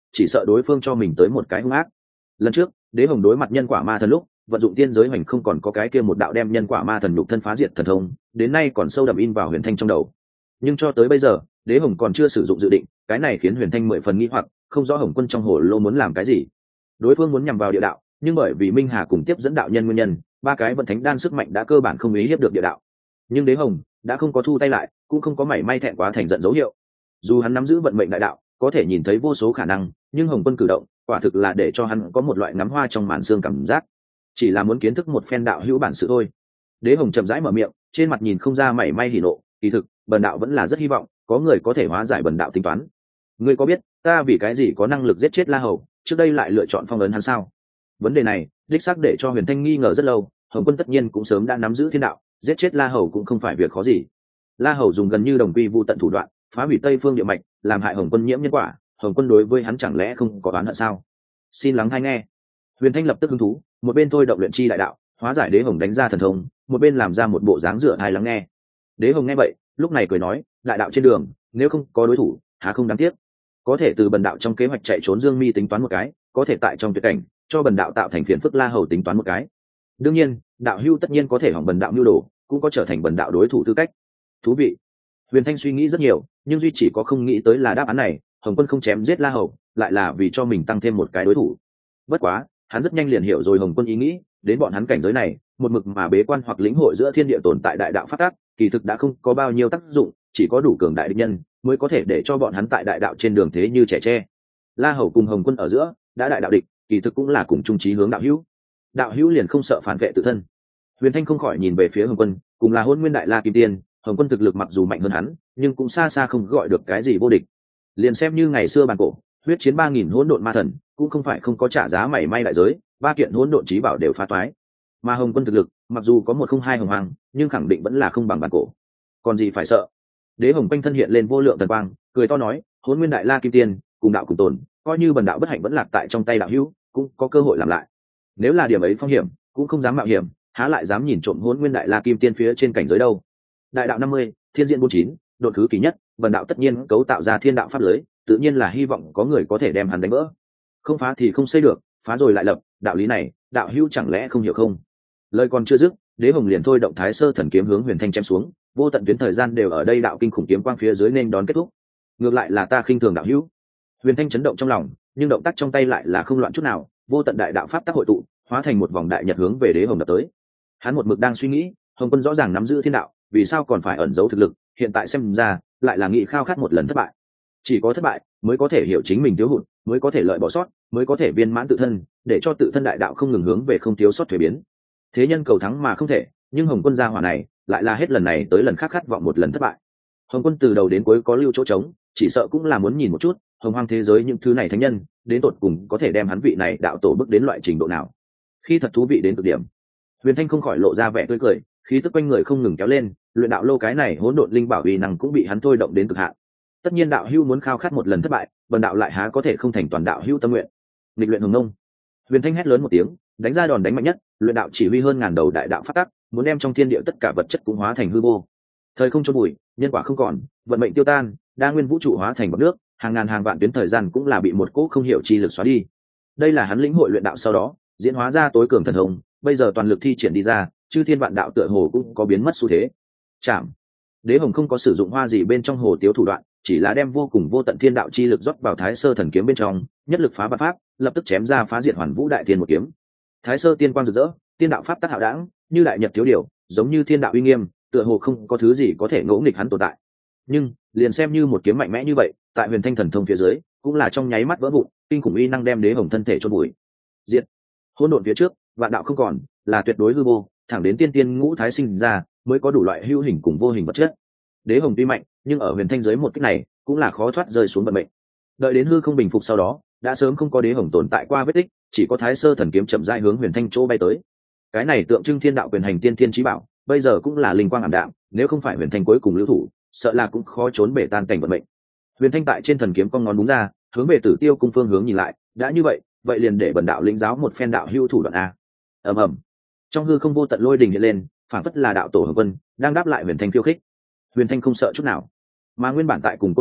A: chỉ sợ đối phương cho mình tới một cái hung ác. Lần trước đế hồng đối mặt nhân quả ma thần lúc vận dụng tiên giới hoành không còn có cái kia một đạo đem nhân quả ma thần nhục thân phá diệt thần thông, đến nay còn sâu đậm in vào Huyền Thanh trong đầu. Nhưng cho tới bây giờ đế hồng còn chưa sử dụng dự định, cái này khiến Huyền Thanh mười phần nghi hoặc, không rõ Hồng Quân trong hồ lô muốn làm cái gì. Đối phương muốn nhằm vào địa đạo, nhưng bởi vì Minh Hà cùng tiếp dẫn đạo nhân nguyên nhân, ba cái vận thánh đan sức mạnh đã cơ bản không ý hiếp được địa đạo. Nhưng đế hồng đã không có thu tay lại, cũng không có mảy may thẹn quá thành giận dấu hiệu. Dù hắn nắm giữ vận mệnh đại đạo, có thể nhìn thấy vô số khả năng, nhưng Hồng Quân cử động quả thực là để cho hắn có một loại ngắm hoa trong màn sương cảm giác, chỉ là muốn kiến thức một phen đạo hữu bản sự thôi. Đế hồng chậm rãi mở miệng, trên mặt nhìn không ra mảy may hỉ nộ, kỳ thực bần đạo vẫn là rất hy vọng có người có thể hóa giải bần đạo tính toán. Ngươi có biết ta vì cái gì có năng lực giết chết La Hầu, trước đây lại lựa chọn phong ấn hắn sao? Vấn đề này đích xác để cho Huyền Thanh nghi ngờ rất lâu. Hồng Quân tất nhiên cũng sớm đã nắm giữ thiên đạo, giết chết La Hầu cũng không phải việc khó gì. La Hầu dùng gần như đồng quy vu tận thủ đoạn phá hủy Tây Phương địa mạch, làm hại Hồng Quân nhiễm nhân quả, Hồng Quân đối với hắn chẳng lẽ không có oán hận sao? Xin lắng hay nghe. Huyền Thanh lập tức hứng thú, một bên thôi động luyện chi đại đạo hóa giải đế hồng đánh ra thần thông, một bên làm ra một bộ dáng dựa hai lắng nghe. Đế hồng nghe vậy lúc này cười nói, đại đạo trên đường nếu không có đối thủ há không đáng tiếc. Có thể từ bần đạo trong kế hoạch chạy trốn Dương Mi tính toán một cái, có thể tại trong tuyệt cảnh cho bần đạo tạo thành phiền phức La Hầu tính toán một cái. Đương nhiên đạo hưu tất nhiên có thể hỏng bần đạo nhu đồ, cũng có trở thành bần đạo đối thủ tư cách. Thú vị. Huyền Thanh suy nghĩ rất nhiều, nhưng duy chỉ có không nghĩ tới là đáp án này. Hồng Quân không chém giết La Hầu lại là vì cho mình tăng thêm một cái đối thủ. Bất quá hắn rất nhanh liền hiểu rồi Hồng Quân ý nghĩ, đến bọn hắn cảnh giới này, một mực mà bế quan hoặc lĩnh hội giữa thiên địa tồn tại đại đạo phát tác, kỳ thực đã không có bao nhiêu tác dụng, chỉ có đủ cường đại địch nhân mới có thể để cho bọn hắn tại đại đạo trên đường thế như trẻ tre. La Hầu cùng Hồng Quân ở giữa đã đại đạo địch, kỳ thực cũng là cùng chung chí hướng đạo hữu. Đạo hữu liền không sợ phản vệ tự thân. Huyền Thanh không khỏi nhìn về phía Hồng Quân, cùng là Hôn Nguyên Đại La Kim Tiên, Hồng Quân thực lực mặc dù mạnh hơn hắn, nhưng cũng xa xa không gọi được cái gì vô địch. Liền xem như ngày xưa bàn cổ huyết chiến ba nghìn hỗn độn ma thần, cũng không phải không có trả giá mảy may đại giới, ba kiện hỗn độn chí bảo đều phá toái. Mà Hồng Quân thực lực mặc dù có một không hai hồng hoàng, nhưng khẳng định vẫn là không bằng bàn cổ. Còn gì phải sợ? Đế hồng quanh thân hiện lên vô lượng thần quang, cười to nói, Hỗn Nguyên Đại La Kim Tiên cùng đạo cùng tồn, coi như bần đạo bất hạnh vẫn lạc tại trong tay đạo hữu, cũng có cơ hội làm lại. Nếu là điểm ấy phong hiểm cũng không dám mạo hiểm, há lại dám nhìn trộm Hỗn Nguyên Đại La Kim Tiên phía trên cảnh giới đâu. Đại đạo năm mươi, thiên diện bốn chín, đột thứ kỳ nhất, bần đạo tất nhiên cấu tạo ra thiên đạo pháp lưới, tự nhiên là hy vọng có người có thể đem hắn đánh vỡ. Không phá thì không xây được, phá rồi lại lập, đạo lý này đạo hữu chẳng lẽ không hiểu không? Lời còn chưa dứt, Đế hồng liền thôi động Thái Sơ thần kiếm hướng Huyền Thanh chém xuống, vô tận tuyến thời gian đều ở đây đạo kinh khủng kiếm quang phía dưới nên đón kết thúc. Ngược lại là ta khinh thường đạo hữu. Huyền Thanh chấn động trong lòng, nhưng động tác trong tay lại là không loạn chút nào, vô tận đại đạo pháp tác hội tụ, hóa thành một vòng đại nhật hướng về Đế hồng đập tới. Hắn một mực đang suy nghĩ, Hồng Quân rõ ràng nắm giữ thiên đạo, vì sao còn phải ẩn giấu thực lực, hiện tại xem ra lại là nghĩ khao khát một lần thất bại. Chỉ có thất bại mới có thể hiểu chính mình thiếu hụt, mới có thể lợi bỏ sót, mới có thể viên mãn tự thân, để cho tự thân đại đạo không ngừng hướng về không thiếu sót thuế biến. Thế nhân cầu thắng mà không thể, nhưng Hồng Quân gia hỏa này lại là hết lần này tới lần khác khát vọng một lần thất bại. Hồng Quân từ đầu đến cuối có lưu chỗ trống, chỉ sợ cũng là muốn nhìn một chút hồng hoang thế giới những thứ này thánh nhân đến tột cùng có thể đem hắn vị này đạo tổ bước đến loại trình độ nào. Khi thật thú vị đến cực điểm, Huyền Thanh không khỏi lộ ra vẻ tươi cười, khí tức quanh người không ngừng kéo lên, luyện đạo lô cái này hỗn độn linh bảo uy năng cũng bị hắn thôi động đến cực hạn. Tất nhiên đạo hưu muốn khao khát một lần thất bại, bần đạo lại há có thể không thành toàn đạo hưu tâm nguyện. Nghịch luyện hồng nông. Huyền Thanh hét lớn một tiếng, đánh ra đòn đánh mạnh nhất, luyện đạo chỉ huy hơn ngàn đầu đại đạo phát tắc, muốn đem trong thiên địa tất cả vật chất cũng hóa thành hư vô. Thời không chôn bụi, nhân quả không còn, vận mệnh tiêu tan, đa nguyên vũ trụ hóa thành bọt nước, hàng ngàn hàng vạn tuyến thời gian cũng là bị một cỗ không hiểu chi lực xóa đi. Đây là hắn lĩnh hội luyện đạo sau đó diễn hóa ra tối cường thần thông, bây giờ toàn lực thi triển đi ra, chư thiên vạn đạo tựa hồ cũng có biến mất xu thế. Chạm. Đế hồng không có sử dụng hoa gì bên trong hồ tiếu thủ đoạn, chỉ là đem vô cùng vô tận thiên đạo chi lực rót vào Thái Sơ thần kiếm bên trong, nhất lực phá vạn pháp, lập tức chém ra phá diệt hoàn vũ đại thiên một kiếm. Thái Sơ tiên quang rực rỡ, tiên đạo pháp tác hạo đãng, như đại nhật thiếu điều, giống như thiên đạo uy nghiêm, tựa hồ không có thứ gì có thể ngỗ nghịch hắn tồn tại. Nhưng liền xem như một kiếm mạnh mẽ như vậy, tại Huyền Thanh thần thông phía dưới, cũng là trong nháy mắt vỡ vụn, kinh khủng uy năng đem Đế hồng thân thể chôn bụi. Diệt. Hỗn độn phía trước, vạn đạo không còn, là tuyệt đối hư vô, thẳng đến tiên tiên ngũ thái sinh ra, mới có đủ loại hữu hình cùng vô hình vật chất. Đế hồng tuy mạnh, nhưng ở Huyền Thanh dưới một kích này, cũng là khó thoát rơi xuống vận mệnh. Đợi đến hư không bình phục sau đó, đã sớm không có Đế hồng tồn tại qua vết tích, chỉ có Thái Sơ thần kiếm chậm rãi hướng Huyền Thanh chỗ bay tới. Cái này tượng trưng thiên đạo quyền hành tiên thiên chí bảo, bây giờ cũng là linh quang ảm đạm, nếu không phải Huyền Thanh cuối cùng lưu thủ, sợ là cũng khó trốn bể tan cảnh vận mệnh. Huyền Thanh tại trên thần kiếm cong ngón đúng ra, hướng về Tử Tiêu cung phương hướng nhìn lại, đã như vậy, vậy liền để bần đạo lĩnh giáo một phen đạo hưu thủ đoạn a. Ầm ầm. Trong hư không vô tận lôi đình hiện lên, phản phất là đạo tổ Hồng Quân đang đáp lại Huyền Thanh khiêu khích. Huyền Thanh không sợ chút nào, mà nguyên bản tại cùng côn bằng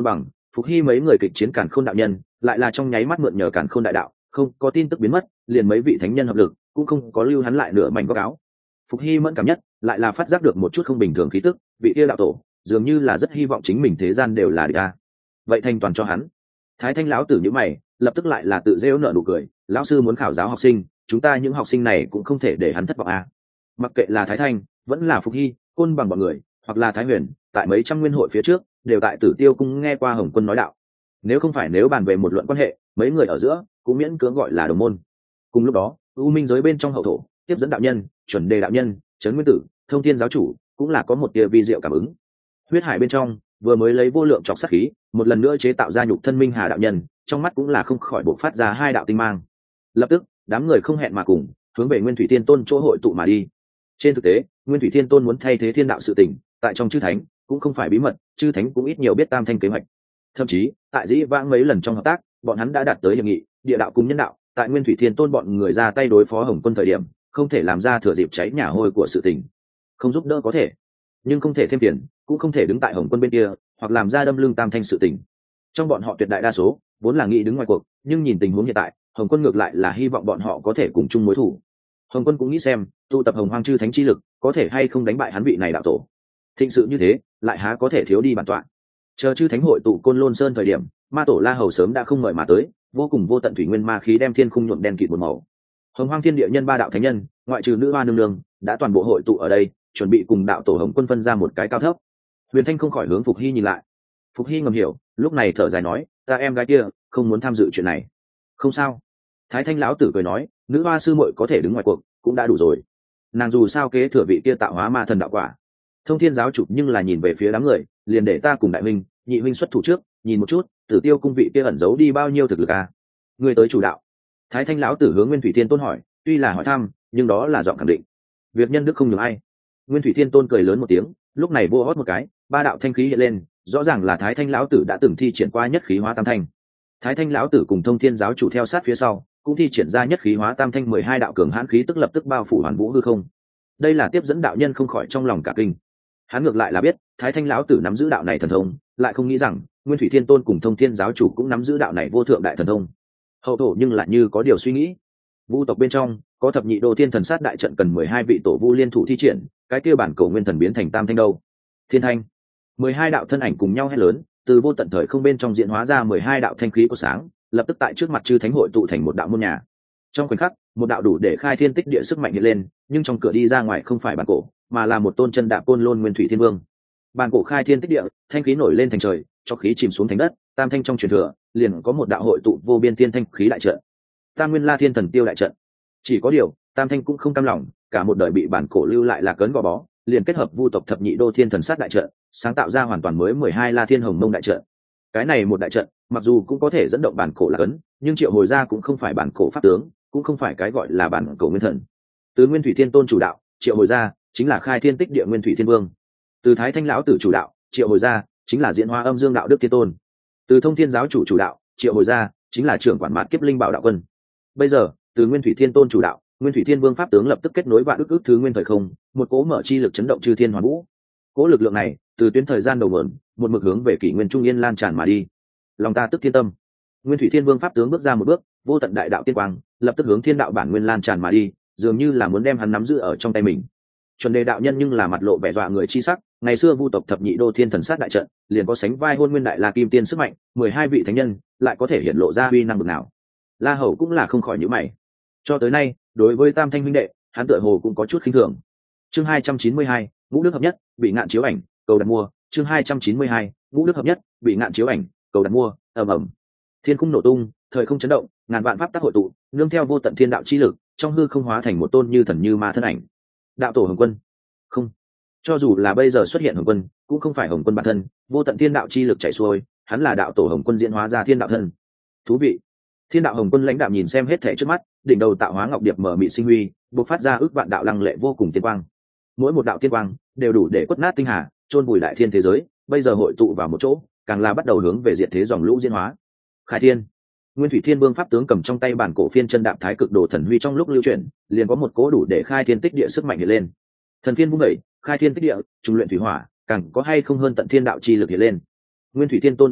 A: Phục Hy mấy người kịch chiến Càn Khôn đạo nhân lại là trong nháy mắt mượn nhờ Càn Khôn đại đạo, không có tin tức biến mất, liền mấy vị thánh nhân hợp lực cũng không có lưu hắn lại nửa mảnh góc áo. Phục Hy mẫn cảm nhất lại là phát giác được một chút không bình thường khí tức, vị kia đạo tổ dường như là rất hy vọng chính mình thế gian đều là địch ta. Vậy thành toàn cho hắn. Thái Thanh lão tử nhíu mày, lập tức lại là tự rêu nở nụ cười, lão sư muốn khảo giáo học sinh, chúng ta những học sinh này cũng không thể để hắn thất vọng à. Mặc kệ là Thái Thanh vẫn là Phục Hy, Côn Bằng bọn người, hoặc là Thái Huyền, tại mấy trăm nguyên hội phía trước đều tại Tử Tiêu cung nghe qua Hồng Quân nói đạo. Nếu không phải nếu bàn về một luận quan hệ, mấy người ở giữa cũng miễn cưỡng gọi là đồng môn. Cùng lúc đó, u minh giới bên trong hậu thổ, tiếp dẫn đạo nhân, chuẩn đề đạo nhân, trấn nguyên tử, thông thiên giáo chủ cũng là có một tia vi diệu cảm ứng. Huyết hải bên trong vừa mới lấy vô lượng chọc sát khí một lần nữa chế tạo ra nhục thân minh hà đạo nhân, trong mắt cũng là không khỏi bộc phát ra hai đạo tinh mang. Lập tức đám người không hẹn mà cùng hướng về Nguyên Thủy Thiên Tôn chỗ hội tụ mà đi. Trên thực tế, Nguyên Thủy Thiên Tôn muốn thay thế thiên đạo sự tình, tại trong chư thánh cũng không phải bí mật, chư thánh cũng ít nhiều biết tam thanh kế hoạch. Thậm chí tại dĩ vãng mấy lần trong hợp tác, bọn hắn đã đạt tới hiệp nghị, địa đạo cùng nhân đạo tại Nguyên Thủy Thiên Tôn bọn người ra tay đối phó Hồng Quân thời điểm, không thể làm ra thừa dịp cháy nhà hôi của sự tình. Không giúp đỡ có thể, nhưng không thể thêm tiền, cũng không thể đứng tại Hồng Quân bên kia, hoặc làm ra đâm lưng tam thanh sự tình. Trong bọn họ tuyệt đại đa số vốn là nghĩ đứng ngoài cuộc, nhưng nhìn tình huống hiện tại, Hồng Quân ngược lại là hy vọng bọn họ có thể cùng chung mối thù. Hồng Quân cũng nghĩ xem tụ tập Hồng Hoang chư thánh chi lực có thể hay không đánh bại hắn vị này đạo tổ. Thịnh sự như thế lại há có thể thiếu đi bản tọa. Chờ chư thánh hội tụ Côn Lôn Sơn thời điểm, ma tổ La Hầu sớm đã không mời mà tới, vô cùng vô tận thủy nguyên ma khí đem thiên khung nhuộm đen kịt một màu. Hồng Hoang thiên địa nhân ba đạo thánh nhân, ngoại trừ nữ hoa nương nương, đã toàn bộ hội tụ ở đây, chuẩn bị cùng đạo tổ Hồng Quân phân ra một cái cao thấp. Huyền Thanh không khỏi hướng Phục Hy nhìn lại. Phục Hy ngầm hiểu, lúc này thở dài nói, ta em gái kia không muốn tham dự chuyện này. Không sao. Thái Thanh lão tử cười nói, nữ hoa sư muội có thể đứng ngoài cuộc cũng đã đủ rồi. Nàng dù sao kế thừa vị kia tạo hóa ma thần đạo quả. Thông Thiên giáo chủ nhưng là nhìn về phía đám người, liền để ta cùng đại huynh, nhị huynh xuất thủ trước, nhìn một chút, Tử Tiêu cung vị kia ẩn giấu đi bao nhiêu thực lực à? Người tới chủ đạo. Thái Thanh lão tử hướng Nguyên Thủy Thiên Tôn hỏi, tuy là hỏi thăm, nhưng đó là giọng khẳng định. Việc nhân đức không nhường ai. Nguyên Thủy Thiên Tôn cười lớn một tiếng, lúc này vô hót một cái, ba đạo thanh khí hiện lên, rõ ràng là Thái Thanh lão tử đã từng thi triển qua nhất khí hóa tam thanh. Thái Thanh lão tử cùng Thông Thiên giáo chủ theo sát phía sau, cũng thi triển ra nhất khí hóa tam thanh mười hai đạo cường hãn khí tức lập tức bao phủ hoàn vũ hư không. Đây là tiếp dẫn đạo nhân không khỏi trong lòng cả kinh. Hắn ngược lại là biết, Thái Thanh lão tử nắm giữ đạo này thần thông, lại không nghĩ rằng Nguyên Thủy Thiên Tôn cùng Thông Thiên giáo chủ cũng nắm giữ đạo này vô thượng đại thần thông. Hậu thổ nhưng lại như có điều suy nghĩ. Vu tộc bên trong có thập nhị đô thiên thần sát đại trận cần mười hai vị tổ vu liên thủ thi triển, cái kia bản cầu nguyên thần biến thành tam thanh đâu? Thiên thanh. mười hai đạo thân ảnh cùng nhau hét lớn, từ vô tận thời không bên trong diễn hóa ra mười hai đạo thanh khí của sáng, lập tức tại trước mặt chư thánh hội tụ thành một đạo môn nhà. Trong khoảnh khắc, một đạo đủ để khai thiên tích địa sức mạnh hiện lên, nhưng trong cửa đi ra ngoài không phải bản cổ, mà là một tôn chân đạp côn lôn nguyên thủy thiên vương. Bản cổ khai thiên tích địa, thanh khí nổi lên thành trời, cho khí chìm xuống thành đất, tam thanh trong truyền thừa, liền có một đạo hội tụ vô biên thiên thanh khí đại trận. Tam nguyên la thiên thần tiêu đại trận. Chỉ có điều, tam thanh cũng không cam lòng, cả một đời bị bản cổ lưu lại là cấn gò bó, liền kết hợp vu tộc thập nhị đô thiên thần sát đại trận, sáng tạo ra hoàn toàn mới mười hai la thiên hồng mông đại trận. Cái này một đại trận, mặc dù cũng có thể dẫn động bản cổ là cấn, nhưng triệu hồi ra cũng không phải bản cổ pháp tướng, cũng không phải cái gọi là bản cổ nguyên thần. Từ Nguyên Thủy Thiên Tôn chủ đạo, triệu hồi ra chính là khai thiên tích địa Nguyên Thủy Thiên Vương. Từ Thái Thanh lão tử chủ đạo, triệu hồi ra chính là diễn hóa âm dương đạo đức thiên tôn. Từ Thông Thiên giáo chủ chủ đạo, triệu hồi ra chính là trưởng quản mạt kiếp linh bảo đạo quân. Bây giờ, từ Nguyên Thủy Thiên Tôn chủ đạo, Nguyên Thủy Thiên Vương pháp tướng lập tức kết nối vạn ức ức thứ nguyên thời không, một cỗ mở chi lực chấn động chư thiên hoàn vũ. Cỗ lực lượng này, từ tuyến thời gian đầu nguồn, một mực hướng về kỷ nguyên trung yên lan tràn mà đi. Lòng ta tức thiên tâm. Nguyên Thủy Thiên Vương pháp tướng bước ra một bước, vô tận đại đạo tiên quang, lập tức hướng thiên đạo bản nguyên lan tràn mà đi, dường như là muốn đem hắn nắm giữ ở trong tay mình. Chuẩn đề đạo nhân nhưng là mặt lộ vẻ dọa người chi sắc, ngày xưa vu tộc thập nhị đô thiên thần sát đại trận, liền có sánh vai hôn nguyên đại la kim tiên sức mạnh, mười hai vị thánh nhân, lại có thể hiện lộ ra uy năng bực nào. La Hầu cũng là không khỏi nhíu mày. Cho tới nay, đối với Tam Thanh huynh đệ, hắn tựa hồ cũng có chút khinh thường. Chương hai trăm chín mươi hai, ngũ đức hợp nhất, bị ngạn chiếu ảnh, cầu đặt mua, chương hai trăm chín mươi hai, ngũ đức hợp nhất, bị ngạn chiếu ảnh, cầu đặt mua, ầm ầm. Thiên cung nổ tung, thời không chấn động, ngàn vạn pháp tắc hội tụ, nương theo vô tận thiên đạo chi lực, trong hư không hóa thành một tôn như thần như ma thân ảnh. Đạo tổ Hồng Quân. Không, cho dù là bây giờ xuất hiện Hồng Quân, cũng không phải Hồng Quân bản thân, vô tận thiên đạo chi lực chảy xuôi, hắn là đạo tổ Hồng Quân diễn hóa ra thiên đạo thân. Thú vị. Thiên đạo Hồng Quân lãnh đạo nhìn xem hết thảy trước mắt, đỉnh đầu tạo hóa ngọc điệp mở mị sinh huy, bộc phát ra ước vạn đạo lăng lệ vô cùng tiên quang. Mỗi một đạo tiên quang đều đủ để quất nát tinh hà, chôn bụi đại thiên thế giới, bây giờ hội tụ vào một chỗ, càng là bắt đầu hướng về diệt thế dòng lũ diễn hóa. Khai thiên. Nguyên Thủy Thiên Vương pháp tướng cầm trong tay bản cổ phiên chân đạp thái cực đồ thần huy trong lúc lưu chuyển, liền có một cố đủ để khai thiên tích địa sức mạnh hiện lên. Thần phiên vung đẩy, khai thiên tích địa, trùng luyện thủy hỏa, càng có hay không hơn tận thiên đạo chi lực hiện lên. Nguyên Thủy Thiên Tôn ý thức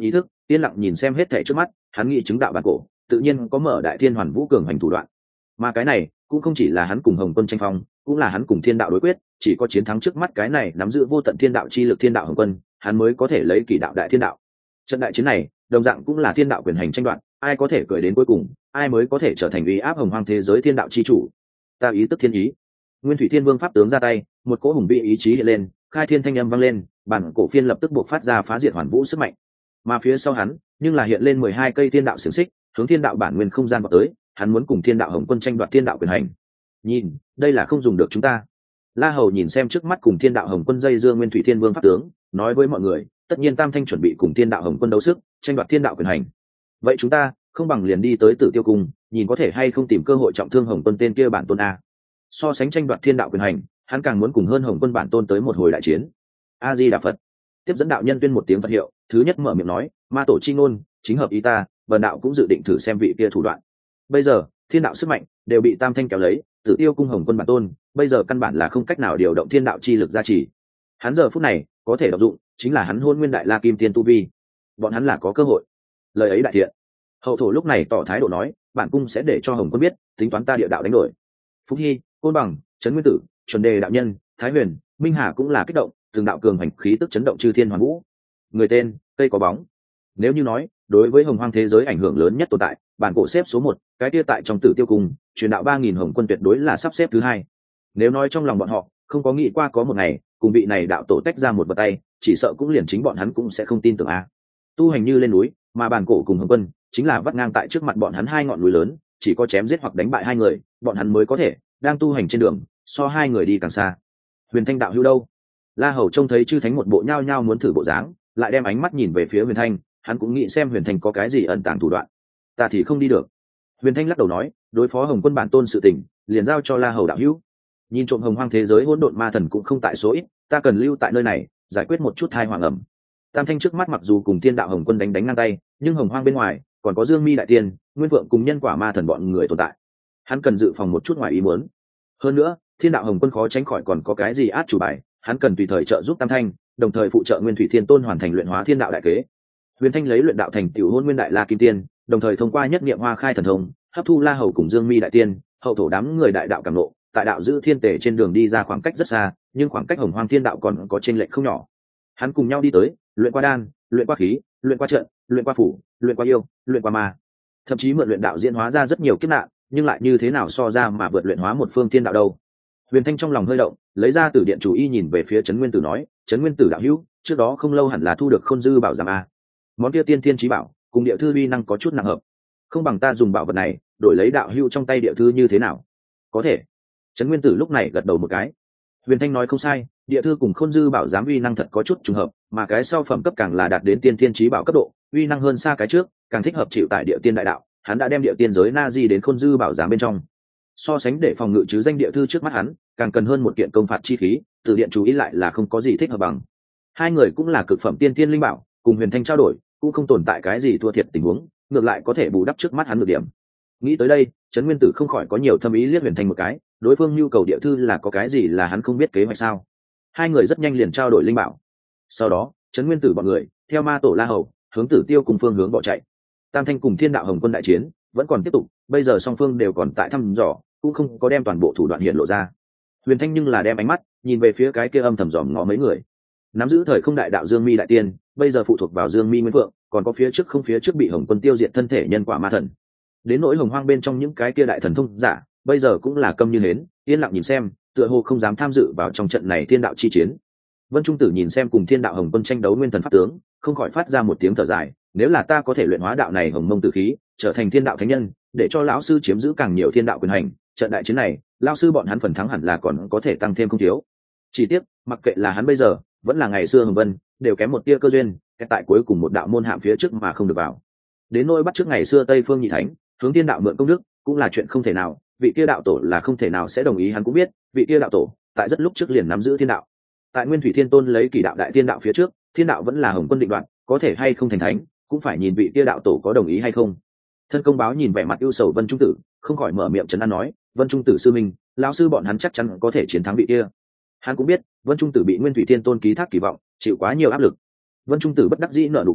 A: yên lặng nhìn xem hết thảy trước mắt. Hắn nghĩ chứng đạo bản cổ tự nhiên có mở đại thiên hoàn vũ cường hành thủ đoạn, mà cái này cũng không chỉ là hắn cùng Hồng Quân tranh phong, cũng là hắn cùng thiên đạo đối quyết. Chỉ có chiến thắng trước mắt cái này nắm giữ vô tận thiên đạo chi lực thiên đạo Hồng Quân, hắn mới có thể lấy kỳ đạo đại thiên đạo. Trận đại chiến này đồng dạng cũng là thiên đạo quyền hành tranh đoạt, ai có thể cười đến cuối cùng, ai mới có thể trở thành uy áp hồng hoang thế giới thiên đạo chi chủ. Ta ý tức thiên ý. Nguyên Thủy Thiên Vương pháp tướng ra tay, một cỗ hùng vĩ ý chí hiện lên, khai thiên thanh âm vang lên, bản cổ phiên lập tức buộc phát ra phá diệt hoàn vũ sức mạnh. Mà phía sau hắn, nhưng là hiện lên mười hai cây thiên đạo xiềng xích, hướng thiên đạo bản nguyên không gian vào tới, hắn muốn cùng thiên đạo Hồng Quân tranh đoạt thiên đạo quyền hành. Nhìn, đây là không dùng được chúng ta. La Hầu nhìn xem trước mắt cùng thiên đạo Hồng Quân dây dưa Nguyên Thủy Thiên Vương pháp tướng, nói với mọi người, tất nhiên Tam Thanh chuẩn bị cùng thiên đạo Hồng Quân đấu sức, tranh đoạt thiên đạo quyền hành. Vậy chúng ta không bằng liền đi tới Tử Tiêu Cung, nhìn có thể hay không tìm cơ hội trọng thương Hồng Quân tên kia bản tôn a. So sánh tranh đoạt thiên đạo quyền hành, hắn càng muốn cùng hơn Hồng Quân bản tôn tới một hồi đại chiến. A Di Đà Phật. Tiếp dẫn đạo nhân tuyên một tiếng Phật hiệu, thứ nhất mở miệng nói, ma tổ chi ngôn chính hợp ý ta, bần đạo cũng dự định thử xem vị kia thủ đoạn. Bây giờ thiên đạo sức mạnh đều bị Tam Thanh kéo lấy, Tử Tiêu Cung Hồng Quân bản tôn bây giờ căn bản là không cách nào điều động thiên đạo chi lực gia trì. Hắn giờ phút này có thể động dụng chính là hắn Hôn Nguyên Đại La Kim Tiên tu vi, bọn hắn là có cơ hội. Lời ấy đại thiện. Hậu thổ lúc này tỏ thái độ nói, bản cung sẽ để cho Hồng Quân biết, tính toán ta địa đạo đánh đổi. Phúc Hy, Côn Bằng, Trấn Nguyên Tử, Chuẩn Đề đạo nhân, Thái Huyền, Minh Hà cũng là kích động, từng đạo cường hành khí tức chấn động chư thiên hoàn vũ. Người tên cây có bóng. Nếu như nói đối với hồng hoang thế giới ảnh hưởng lớn nhất tồn tại, bản cổ xếp số một, cái kia tại trong Tử Tiêu Cung truyền đạo ba nghìn Hồng Quân tuyệt đối là sắp xếp thứ hai. Nếu nói trong lòng bọn họ không có nghĩ qua có một ngày cùng vị này đạo tổ tách ra một vật tay, chỉ sợ cũng liền chính bọn hắn cũng sẽ không tin tưởng a. Tu hành như lên núi, mà bản cổ cùng Hồng Quân chính là vắt ngang tại trước mặt bọn hắn hai ngọn núi lớn, chỉ có chém giết hoặc đánh bại hai người, bọn hắn mới có thể đang tu hành trên đường so hai người đi càng xa. Huyền Thanh đạo hữu đâu? La Hầu trông thấy chư thánh một bộ nhao nhao muốn thử bộ dáng, lại đem ánh mắt nhìn về phía Huyền Thanh, hắn cũng nghĩ xem Huyền Thanh có cái gì ẩn tàng thủ đoạn. Ta thì không đi được. Huyền Thanh lắc đầu nói, đối phó Hồng Quân bản tôn sự tình, liền giao cho La Hầu đạo hữu. Nhìn trộm hồng hoang thế giới hỗn độn ma thần cũng không tại số ít, ta cần lưu tại nơi này, giải quyết một chút thai hoàng ẩm. Tam Thanh trước mắt mặc dù cùng thiên đạo Hồng Quân đánh đánh ngang tay, nhưng hồng hoang bên ngoài còn có Dương Mi đại tiên, Nguyên Vượng cùng nhân quả ma thần bọn người tồn tại. Hắn cần dự phòng một chút ngoài ý muốn. Hơn nữa, thiên đạo Hồng Quân khó tránh khỏi còn có cái gì át chủ bài, hắn cần tùy thời trợ giúp Tam Thanh, đồng thời phụ trợ Nguyên Thủy Thiên Tôn hoàn thành luyện hóa thiên đạo đại kế. Huyền Thanh lấy luyện đạo thành tiểu Hôn Nguyên Đại La Kim Tiên, đồng thời thông qua nhất niệm hoa khai thần thông, hấp thu La Hầu cùng Dương Mi đại tiên, hậu thổ đám người đại đạo cảm nộ, tại đạo giữ thiên tề trên đường đi ra khoảng cách rất xa, nhưng khoảng cách hồng hoang thiên đạo còn có chênh lệch không nhỏ. Hắn cùng nhau đi tới, luyện qua đan, luyện qua khí, luyện qua trận, luyện qua phủ, luyện qua yêu, luyện qua ma, thậm chí mượn luyện đạo diễn hóa ra rất nhiều kiếp nạn, nhưng lại như thế nào so ra mà vượt luyện hóa một phương thiên đạo đâu. Huyền Thanh trong lòng hơi động, lấy ra Tử Điện chủ y nhìn về phía Trấn Nguyên Tử nói, Trấn Nguyên Tử đạo hữu, trước đó không lâu hẳn là thu được Khôn Dư bảo giảm a. Món kia tiên thiên chí bảo, cùng địa thư uy năng có chút nặng hợp, không bằng ta dùng bảo vật này đổi lấy đạo hữu trong tay địa thư như thế nào? Có thể. Trấn Nguyên Tử lúc này gật đầu một cái. Huyền Thanh nói không sai, địa thư cùng Khôn Dư bảo giám uy năng thật có chút trùng hợp, mà cái sau phẩm cấp càng là đạt đến tiên thiên chí bảo cấp độ, uy năng hơn xa cái trước, càng thích hợp chịu tại địa tiên đại đạo. Hắn đã đem địa tiên giới na di đến Khôn Dư bảo giám bên trong. So sánh để phòng ngự chứ danh địa thư trước mắt hắn, càng cần hơn một kiện công phạt chi khí, Tử Điện chú ý lại là không có gì thích hợp bằng. Hai người cũng là cực phẩm tiên thiên linh bảo, cùng Huyền Thanh trao đổi, cũng không tồn tại cái gì thua thiệt tình huống, ngược lại có thể bù đắp trước mắt hắn nhược điểm. Nghĩ tới đây, Trấn Nguyên Tử không khỏi có nhiều thâm ý liếc Huyền Thanh một cái, đối phương nhu cầu địa thư là có cái gì là hắn không biết kế hoạch sao? Hai người rất nhanh liền trao đổi linh bảo. Sau đó, Trấn Nguyên Tử bọn người theo ma tổ La Hầu hướng Tử Tiêu cùng phương hướng bỏ chạy. Tam Thanh cùng Thiên Đạo Hồng Quân đại chiến vẫn còn tiếp tục, bây giờ song phương đều còn tại thăm dò, cũng không có đem toàn bộ thủ đoạn hiện lộ ra. Huyền Thanh nhưng là đem ánh mắt nhìn về phía cái kia âm thầm dòm ngó mấy người. Nắm giữ thời không đại đạo Dương Mi đại tiên, bây giờ phụ thuộc vào Dương Mi Nguyên Vượng, còn có phía trước không phía trước bị Hồng Quân tiêu diệt thân thể nhân quả ma thần. Đến nỗi hồng hoang bên trong những cái kia đại thần thông giả, bây giờ cũng là câm như hến, yên lặng nhìn xem, tựa hồ không dám tham dự vào trong trận này thiên đạo chi chiến. Vân Trung Tử nhìn xem cùng Thiên Đạo Hồng Quân tranh đấu nguyên thần pháp tướng, không khỏi phát ra một tiếng thở dài, nếu là ta có thể luyện hóa đạo này hồng mông tử khí, trở thành thiên đạo thánh nhân, để cho lão sư chiếm giữ càng nhiều thiên đạo quyền hành, trận đại chiến này, lão sư bọn hắn phần thắng hẳn là còn có thể tăng thêm không thiếu. Chỉ tiếc, mặc kệ là hắn bây giờ, vẫn là ngày xưa Hồng Vân, đều kém một tia cơ duyên, cái tại cuối cùng một đạo môn hạm phía trước mà không được vào. Đến nỗi bắt trước ngày xưa Tây Phương Nhị Thánh, hướng thiên đạo mượn công đức, cũng là chuyện không thể nào, vị kia đạo tổ là không thể nào sẽ đồng ý, hắn cũng biết, vị kia đạo tổ, tại rất lúc trước liền nắm giữ thiên đạo. Tại Nguyên Thủy Thiên Tôn lấy Kỳ đạo đại thiên đạo phía trước, thiên đạo vẫn là Hồng Quân định đoạt, có thể hay không thành thánh, cũng phải nhìn vị kia đạo tổ có đồng ý hay không. Thân Công Báo nhìn vẻ mặt ưu sầu Vân Trung Tử, không khỏi mở miệng trấn an nói, Vân Trung Tử sư minh, lão sư bọn hắn chắc chắn có thể chiến thắng vị kia. Hắn cũng biết, Vân Trung Tử bị Nguyên Thủy Thiên Tôn ký thác kỳ vọng, chịu quá nhiều áp lực. Vân Trung Tử bất đắc dĩ nở nụ cười,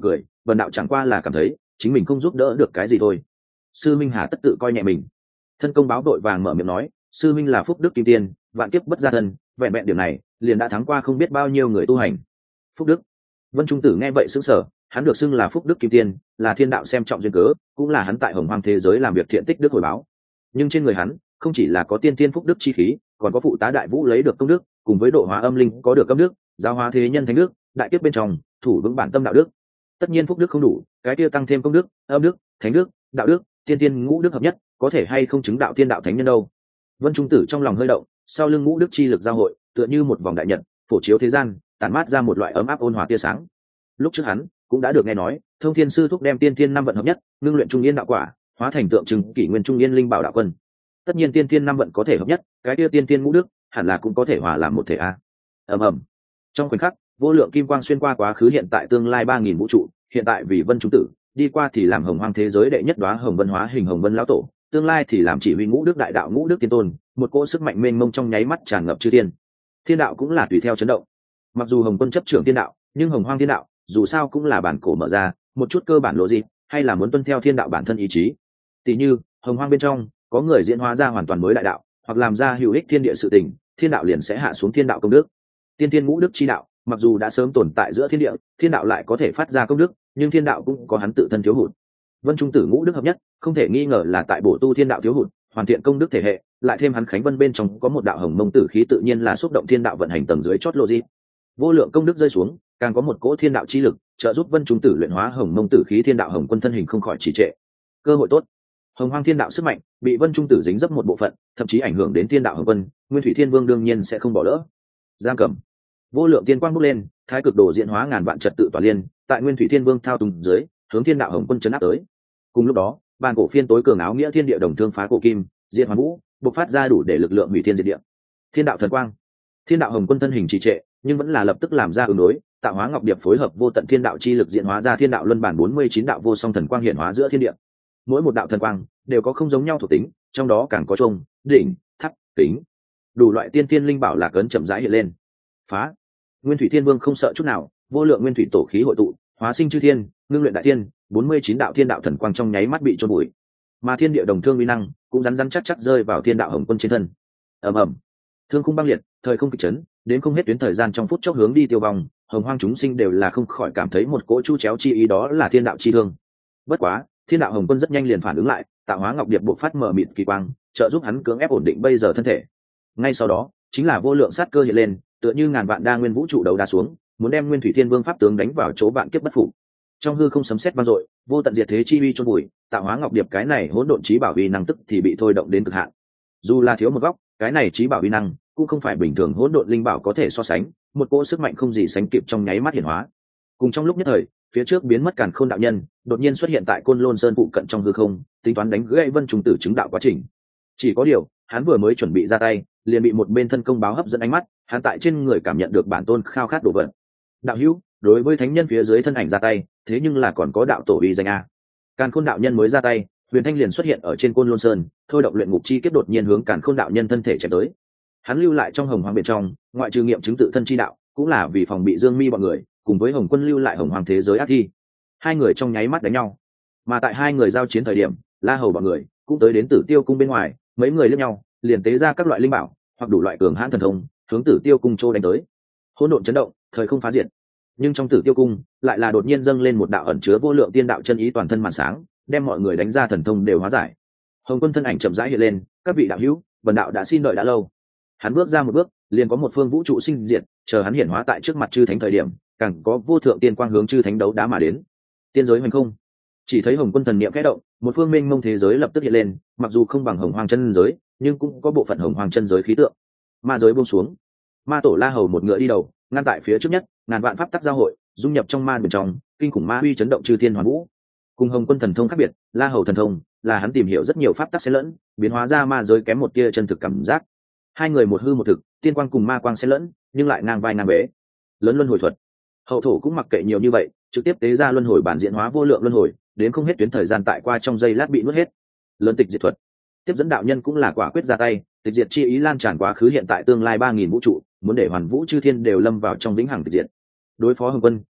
A: vần đạo chẳng qua là cảm thấy chính mình không giúp đỡ được cái gì thôi. Sư minh hà tất tự coi nhẹ mình. Thân công báo đội vàng mở miệng nói, sư minh là phúc đức kim tiên, vạn kiếp bất gia thân, vẹn vẹn điểm này liền đã thắng qua không biết bao nhiêu người tu hành. Phúc đức. Vân Trung Tử nghe vậy sững sờ, hắn được xưng là phúc đức kim tiên, là thiên đạo xem trọng duyên cớ, cũng là hắn tại hồng hoang thế giới làm việc thiện tích đức hồi báo. Nhưng trên người hắn không chỉ là có tiên tiên phúc đức chi khí, còn có phụ tá đại vũ lấy được công đức, cùng với độ hóa âm linh có được công đức, giáo hóa thế nhân thánh đức, đại kiếp bên trong thủ vững bản tâm đạo đức. Tất nhiên phúc đức không đủ, cái kia tăng thêm công đức, âm đức, thánh đức, đạo đức, tiên tiên ngũ đức hợp nhất, có thể hay không chứng đạo tiên đạo thánh nhân đâu. Vân Trung Tử trong lòng hơi động, sau lưng ngũ đức chi lực giao hội, tựa như một vòng đại nhật phổ chiếu thế gian, tản mát ra một loại ấm áp ôn hòa tia sáng. Lúc trước hắn cũng đã được nghe nói, Thông Thiên Sư thúc đem tiên tiên năm vận hợp nhất, ngưng luyện trung yên đạo quả, hóa thành tượng trưng kỷ nguyên trung yên linh bảo đạo quân. Tất nhiên tiên tiên năm vận có thể hợp nhất, cái kia tiên tiên ngũ đức hẳn là cũng có thể hòa làm một thể a. Ầm ầm. Trong khoảnh khắc, vô lượng kim quang xuyên qua quá khứ hiện tại tương lai ba nghìn vũ trụ, hiện tại vì Vân Trung Tử, đi qua thì làm hồng hoang thế giới đệ nhất đóa hồng vân hóa hình hồng vân lão tổ, tương lai thì làm chỉ huy ngũ đức đại đạo ngũ đức tiên tôn, một cỗ sức mạnh mênh mông trong nháy mắt tràn ngập chư thiên. Thiên đạo cũng là tùy theo chấn động. Mặc dù hồng quân chấp trưởng thiên đạo, nhưng hồng hoang thiên đạo dù sao cũng là bản cổ mở ra, một chút cơ bản lộ gì, hay là muốn tuân theo thiên đạo bản thân ý chí. Tỷ như hồng hoang bên trong có người diễn hóa ra hoàn toàn mới đại đạo, hoặc làm ra hữu ích thiên địa sự tình, thiên đạo liền sẽ hạ xuống thiên đạo công đức. Tiên tiên ngũ đức chi đạo mặc dù đã sớm tồn tại giữa thiên địa, thiên đạo lại có thể phát ra công đức, nhưng thiên đạo cũng có hắn tự thân thiếu hụt. Vân Trung Tử ngũ đức hợp nhất, không thể nghi ngờ là tại bổ tu thiên đạo thiếu hụt, hoàn thiện công đức thể hệ, lại thêm hắn khánh vân bên trong có một đạo hồng mông tử khí tự nhiên là xúc động thiên đạo vận hành tầng dưới chót lộ di. Vô lượng công đức rơi xuống, càng có một cỗ thiên đạo chi lực trợ giúp Vân Trung Tử luyện hóa hồng mông tử khí, thiên đạo hồng quân thân hình không khỏi trì trệ. Cơ hội tốt. Hồng hoang thiên đạo sức mạnh bị Vân Trung Tử dính dấp một bộ phận, thậm chí ảnh hưởng đến thiên đạo hồng quân, Nguyên Thủy Thiên Vương đương nhiên sẽ không bỏ lỡ. Giang cầm. Vô lượng tiên quang bốc lên, thái cực đồ diễn hóa ngàn vạn trật tự tỏa liên, tại Nguyên Thủy Thiên Vương thao túng dưới, hướng thiên đạo hồng quân chấn áp tới. Cùng lúc đó, bàn cổ phiên tối cường áo nghĩa thiên địa đồng thương phá cổ kim, diệt hoàn vũ, bộc phát ra đủ để lực lượng hủy thiên diệt địa. Thiên đạo thần quang. Thiên đạo hồng quân thân hình trì trệ, nhưng vẫn là lập tức làm ra ứng đối, tạo hóa ngọc điệp phối hợp vô tận thiên đạo chi lực diễn hóa ra thiên đạo luân bản bốn mươi chín đạo vô song thần quang hiện hóa giữa thiên địa. Mỗi một đạo thần quang đều có không giống nhau thuộc tính, trong đó càng có trung, đỉnh, tháp, tính, đủ loại tiên tiên linh bảo lạc ấn chậm rãi hiện lên. Phá. Nguyên Thủy Thiên Vương không sợ chút nào, vô lượng nguyên thủy tổ khí hội tụ, hóa sinh chư thiên, ngưng luyện đại thiên, bốn mươi chín đạo thiên đạo thần quang trong nháy mắt bị chôn bụi. Mà thiên địa đồng thương uy năng cũng rắn rắn chắc chắc rơi vào thiên đạo hồng quân trên thân. Ầm ầm. Thương khung băng liệt, thời không kịch chấn, đến không hết tuyến thời gian trong phút chốc hướng đi tiêu vong, hồng hoang chúng sinh đều là không khỏi cảm thấy một cỗ chu chéo chi ý, đó là thiên đạo chi thương. Bất quá, thiên đạo hồng quân rất nhanh liền phản ứng lại, tạo hóa ngọc điệp bộc phát mở mịt kỳ quang, trợ giúp hắn cưỡng ép ổn định bây giờ thân thể. Ngay sau đó, chính là vô lượng sát cơ hiện lên, tựa như ngàn vạn đa nguyên vũ trụ đầu đá xuống, muốn đem Nguyên Thủy Thiên Vương pháp tướng đánh vào chỗ vạn kiếp bất phục. Trong hư không sấm sét vang dội, vô tận diệt thế chi uy chôn bụi, tạo hóa ngọc điệp cái này hỗn độn chí bảo uy năng tức thì bị thôi động đến cực hạn. Dù là thiếu một góc, cái này chí bảo uy năng cũng không phải bình thường hỗn độn linh bảo có thể so sánh, một cỗ sức mạnh không gì sánh kịp trong nháy mắt hiển hóa. Cùng trong lúc nhất thời, phía trước biến mất Càn Khôn đạo nhân, đột nhiên xuất hiện tại Côn Lôn Sơn phụ cận trong hư không, tính toán đánh gãy Vân Trung Tử chứng đạo quá trình. Chỉ có điều, hắn vừa mới chuẩn bị ra tay, liền bị một bên thân công báo hấp dẫn ánh mắt, hắn tại trên người cảm nhận được bản tôn khao khát đồ vật. Đạo hữu, đối với thánh nhân phía dưới thân ảnh ra tay, thế nhưng là còn có đạo tổ uy danh a. Càn Khôn đạo nhân mới ra tay, Huyền Thanh liền xuất hiện ở trên Côn Lôn Sơn, thôi động luyện ngục chi kiếp đột nhiên hướng Càn Khôn đạo nhân thân thể chém tới. Hắn lưu lại trong hồng hoang bên trong, ngoại trừ nghiệm chứng tự thân chi đạo, cũng là vì phòng bị Dương Mi bọn người, cùng với Hồng Quân lưu lại hồng hoang thế giới ác thi. Hai người trong nháy mắt đánh nhau. Mà tại hai người giao chiến thời điểm, La Hầu bọn người cũng tới đến Tử Tiêu cung bên ngoài, mấy người liếc nhau, liền tế ra các loại linh bảo, hoặc đủ loại cường hãn thần thông, hướng Tử Tiêu cung trô đánh tới. Hỗn độn chấn động, thời không phá diệt. Nhưng trong Tử Tiêu cung, lại là đột nhiên dâng lên một đạo ẩn chứa vô lượng tiên đạo chân ý toàn thân màn sáng, đem mọi người đánh ra thần thông đều hóa giải. Hồng Quân thân ảnh chậm rãi hiện lên, các vị đạo hữu, bần đạo đã xin đợi đã lâu. Hắn bước ra một bước, liền có một phương vũ trụ sinh diệt, chờ hắn hiển hóa tại trước mặt chư thánh thời điểm, càng có vô thượng tiên quang hướng chư thánh đấu đá mà đến. Tiên giới hoành không, chỉ thấy Hồng Quân thần niệm khẽ động, một phương mênh mông thế giới lập tức hiện lên, mặc dù không bằng hồng hoang chân giới, nhưng cũng có bộ phận hồng hoang chân giới khí tượng. Ma giới buông xuống, ma tổ La Hầu một ngựa đi đầu, ngăn tại phía trước nhất, ngàn vạn pháp tắc giao hội, dung nhập trong ma bên trong, kinh khủng ma uy chấn động chư thiên hoàn vũ. Cùng Hồng Quân thần thông khác biệt, La Hầu thần thông là hắn tìm hiểu rất nhiều pháp tắc xen lẫn, biến hóa ra ma giới kém một tia chân thực cảm giác. Hai người một hư một thực, tiên quang cùng ma quang xen lẫn, nhưng lại ngang vai ngang bế. Lớn luân hồi thuật, hậu thổ cũng mặc kệ nhiều như vậy, trực tiếp tế ra luân hồi bản diễn hóa vô lượng luân hồi, đến không hết tuyến thời gian tại qua trong giây lát bị nuốt hết. Lớn tịch diệt thuật, tiếp dẫn đạo nhân cũng là quả quyết ra tay, tịch diệt chi ý lan tràn quá khứ hiện tại tương lai ba nghìn vũ trụ, muốn để hoàn vũ chư thiên đều lâm vào trong vĩnh hằng tịch diệt. Đối phó Hồng Quân,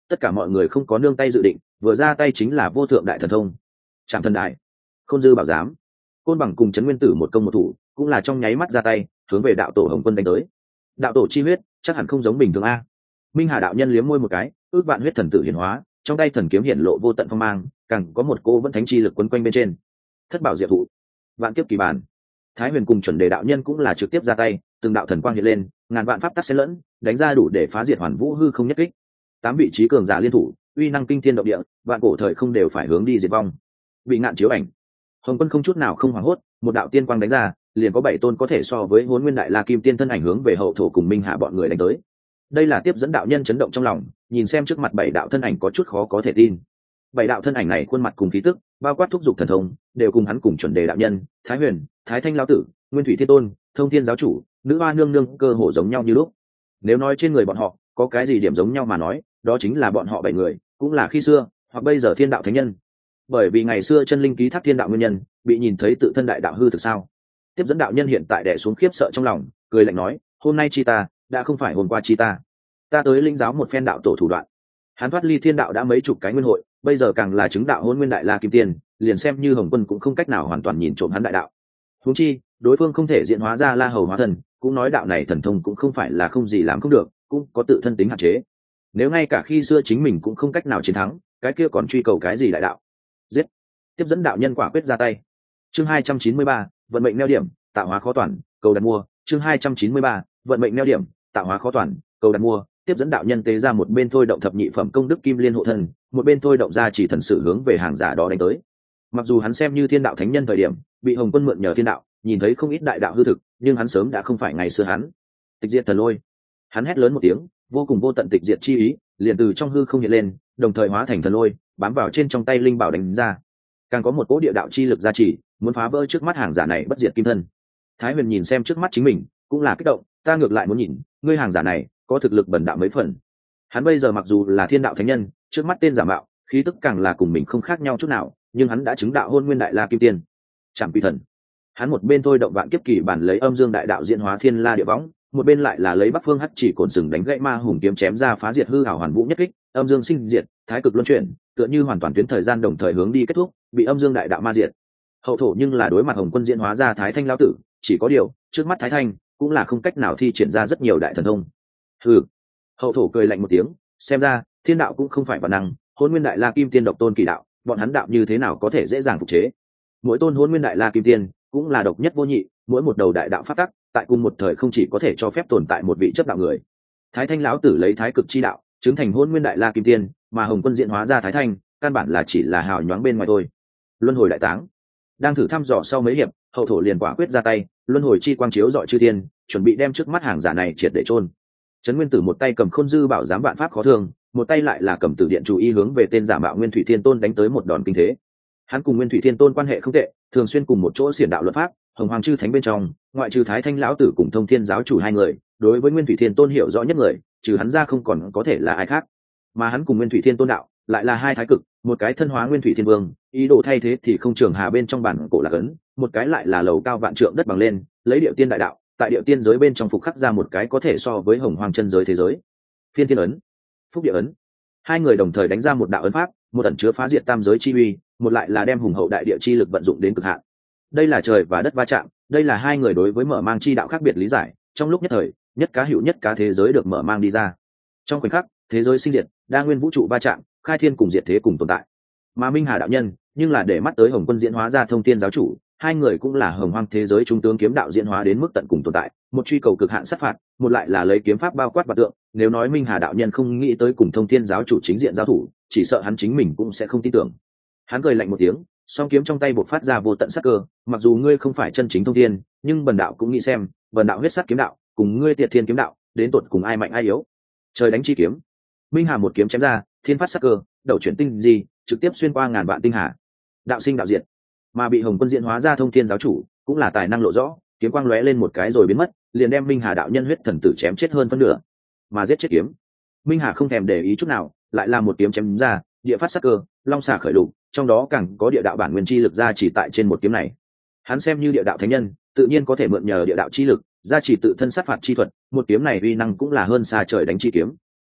A: tất cả mọi người không có nương tay dự định, vừa ra tay chính là vô thượng đại thần thông trạm thần đại. Khôn dư bảo giám, côn bằng cùng trấn nguyên tử một công một thủ, cũng là trong nháy mắt ra tay hướng về đạo tổ Hồng Quân đánh tới. Đạo tổ chi huyết chắc hẳn không giống bình thường a. Minh Hà đạo nhân liếm môi một cái, ước vạn huyết thần tử hiển hóa, trong tay thần kiếm hiển lộ vô tận phong mang, càng có một cô vẫn thánh chi lực quấn quanh bên trên. Thất bảo diệu thụ, vạn kiếp kỳ bản. Thái Huyền cùng chuẩn đề đạo nhân cũng là trực tiếp ra tay, từng đạo thần quang hiện lên, ngàn vạn pháp tắc xen lẫn, đánh ra đủ để phá diệt hoàn vũ hư không nhất kích. Tám vị trí cường giả liên thủ, uy năng kinh thiên động địa, vạn cổ thời không đều phải hướng đi diệt vong. Bị ngạn chiếu ảnh, Hồng Quân không chút nào không hoảng hốt, một đạo tiên quang đánh ra, liền có bảy tôn có thể so với Hỗn Nguyên Đại La Kim Tiên thân ảnh hướng về hậu thổ cùng Minh Hà bọn người đánh tới. Đây là tiếp dẫn đạo nhân chấn động trong lòng, nhìn xem trước mặt bảy đạo thân ảnh có chút khó có thể tin. Bảy đạo thân ảnh này khuôn mặt cùng khí tức, bao quát thúc dục thần thông, đều cùng hắn cùng chuẩn đề đạo nhân, Thái Huyền, Thái Thanh lão tử, Nguyên Thủy Thiên Tôn, Thông Thiên giáo chủ, Nữ Hoa nương nương cơ hồ giống nhau như lúc. Nếu nói trên người bọn họ có cái gì điểm giống nhau mà nói, đó chính là bọn họ bảy người cũng là khi xưa hoặc bây giờ thiên đạo thánh nhân. Bởi vì ngày xưa chân linh ký thác thiên đạo nguyên nhân, bị nhìn thấy tự thân đại đạo hư thực sao? Tiếp dẫn đạo nhân hiện tại đè xuống khiếp sợ trong lòng, cười lạnh nói, hôm nay chi ta đã không phải hôm qua chi ta, ta tới linh giáo một phen đạo tổ thủ đoạn. Hắn thoát ly thiên đạo đã mấy chục cái nguyên hội, bây giờ càng là chứng đạo Hỗn Nguyên Đại La Kim Tiên, liền xem như Hồng Quân cũng không cách nào hoàn toàn nhìn trộm hắn đại đạo. Huống chi đối phương không thể diễn hóa ra La Hầu hóa thần, cũng nói đạo này thần thông cũng không phải là không gì làm không được, cũng có tự thân tính hạn chế. Nếu ngay cả khi xưa chính mình cũng không cách nào chiến thắng, cái kia còn truy cầu cái gì đại đạo? Giết! Tiếp dẫn đạo nhân quả quyết ra tay. Chương hai trăm chín mươi ba, vận mệnh neo điểm, tạo hóa khó toàn, cầu đặt mua. Chương hai trăm chín mươi ba, vận mệnh neo điểm, tạo hóa khó toàn, cầu đặt mua. Tiếp dẫn đạo nhân tế ra một bên thôi động thập nhị phẩm công đức kim liên hộ thân, một bên thôi động ra chỉ thần sử hướng về hàng giả đó đánh tới. Mặc dù hắn xem như thiên đạo thánh nhân thời điểm, bị Hồng Quân mượn nhờ thiên đạo, nhìn thấy không ít đại đạo hư thực, nhưng hắn sớm đã không phải ngày xưa hắn. Tịch diệt thần lôi, hắn hét lớn một tiếng, vô cùng vô tận tịch diệt chi ý liền từ trong hư không hiện lên, đồng thời hóa thành thần lôi, bám vào trên trong tay linh bảo đánh ra. Càng có một cỗ địa đạo chi lực gia trì, muốn phá vỡ trước mắt hàng giả này bất diệt kim thân. Thái Huyền nhìn xem trước mắt chính mình, cũng là kích động, ta ngược lại muốn nhìn, ngươi hàng giả này có thực lực bần đạo mấy phần. Hắn bây giờ mặc dù là thiên đạo thánh nhân, trước mắt tên giả mạo, khí tức càng là cùng mình không khác nhau chút nào, nhưng hắn đã chứng đạo Hôn Nguyên Đại La Kim Tiên. Trảm Quỷ Thần, hắn một bên thôi động vạn kiếp kỳ bản lấy âm dương đại đạo diễn hóa thiên la địa võng, một bên lại là lấy bắc phương hắc chỉ cồn sừng đánh gãy ma hùng kiếm chém ra phá diệt hư ảo hoàn vũ nhất kích, âm dương sinh diệt, thái cực luân chuyển, tựa như hoàn toàn tuyến thời gian đồng thời hướng đi kết thúc, bị âm dương đại đạo ma diệt. Hậu thổ nhưng là đối mặt Hồng Quân diễn hóa ra Thái Thanh lão tử, chỉ có điều trước mắt Thái Thanh cũng là không cách nào thi triển ra rất nhiều đại thần thông. Hừ. Hậu thổ cười lạnh một tiếng, xem ra thiên đạo cũng không phải bản năng, Hôn Nguyên Đại La Kim Tiên độc tôn kỳ đạo, bọn hắn đạo như thế nào có thể dễ dàng phục chế? Mỗi tôn Hôn Nguyên Đại La Kim Tiên cũng là độc nhất vô nhị, mỗi một đầu đại đạo pháp tắc, tại cùng một thời không chỉ có thể cho phép tồn tại một vị chấp đạo người. Thái Thanh lão tử lấy thái cực chi đạo chứng thành Hôn Nguyên Đại La Kim Tiên, mà Hồng Quân diễn hóa ra Thái Thanh, căn bản là chỉ là hào nhoáng bên ngoài thôi. Luân hồi đại táng, đang thử thăm dò sau mấy hiệp, hậu thổ liền quả quyết ra tay, luân hồi chi quang chiếu dọi chư tiên, chuẩn bị đem trước mắt hàng giả này triệt để chôn. Trấn Nguyên Tử một tay cầm Khôn Dư bảo giám vạn pháp khó thương, một tay lại là cầm Tử Điện chủ y hướng về tên giả mạo Nguyên Thủy Thiên Tôn đánh tới một đòn kinh thế. Hắn cùng Nguyên Thủy Thiên Tôn quan hệ không tệ, thường xuyên cùng một chỗ xiển đạo luật pháp, Hồng Hoàng chư thánh bên trong, ngoại trừ Thái Thanh lão tử cùng Thông Thiên giáo chủ hai người, đối với Nguyên Thủy Thiên Tôn hiểu rõ nhất người, trừ hắn ra không còn có thể là ai khác. Mà hắn cùng Nguyên Thủy Thiên Tôn đạo, lại là hai thái cực, một cái thân hóa Nguyên Thủy Thiên Vương, ý đồ thay thế thì không trường hà bên trong bản cổ là cấn, một cái lại là lầu cao vạn trượng đất bằng lên, lấy điệu tiên đại đạo, tại điệu tiên giới bên trong phục khắc ra một cái có thể so với Hồng Hoàng chân giới thế giới. Phiên Thiên ấn, Phúc Địa ấn. Hai người đồng thời đánh ra một đạo ấn pháp, một ẩn chứa phá diệt tam giới chi uy, một lại là đem hùng hậu đại địa chi lực vận dụng đến cực hạn. Đây là trời và đất va chạm, đây là hai người đối với mở mang chi đạo khác biệt lý giải, trong lúc nhất thời, nhất cá hữu nhất cá thế giới được mở mang đi ra. Trong khoảnh khắc, thế giới sinh diệt, đa nguyên vũ trụ va chạm, khai thiên cùng diệt thế cùng tồn tại. Mà Minh Hà đạo nhân, nhưng là để mắt tới Hồng Quân diễn hóa ra Thông Thiên giáo chủ, hai người cũng là hồng hoang thế giới trung tướng kiếm đạo diễn hóa đến mức tận cùng tồn tại, một truy cầu cực hạn sát phạt, một lại là lấy kiếm pháp bao quát vạn tượng. Nếu nói Minh Hà đạo nhân không nghĩ tới cùng Thông Thiên giáo chủ chính diện giao thủ, chỉ sợ hắn chính mình cũng sẽ không tin tưởng. Hắn cười lạnh một tiếng, song kiếm trong tay bộc phát ra vô tận sát cơ, mặc dù ngươi không phải chân chính thông thiên, nhưng bần đạo cũng nghĩ xem, bần đạo huyết sát kiếm đạo, cùng ngươi Tiệt Thiên kiếm đạo, đến tột cùng ai mạnh ai yếu. Trời đánh chi kiếm, Minh Hà một kiếm chém ra, thiên phát sát cơ, đầu chuyển tinh gì, trực tiếp xuyên qua ngàn vạn tinh hà. Đạo sinh đạo diệt. Mà bị Hồng Quân diễn hóa ra Thông Thiên giáo chủ, cũng là tài năng lộ rõ, kiếm quang lóe lên một cái rồi biến mất, liền đem Minh Hà đạo nhân huyết thần tử chém chết hơn phân nửa. Mà giết chết kiếm, Minh Hà không thèm để ý chút nào, lại là một kiếm chém ra, địa phát sát cơ, long xả khởi lục, trong đó càng có địa đạo bản nguyên chi lực ra chỉ tại trên một kiếm này. Hắn xem như địa đạo thánh nhân, tự nhiên có thể mượn nhờ địa đạo chi lực ra chỉ tự thân sát phạt chi thuật, một kiếm này uy năng cũng là hơn xa trời đánh chi kiếm.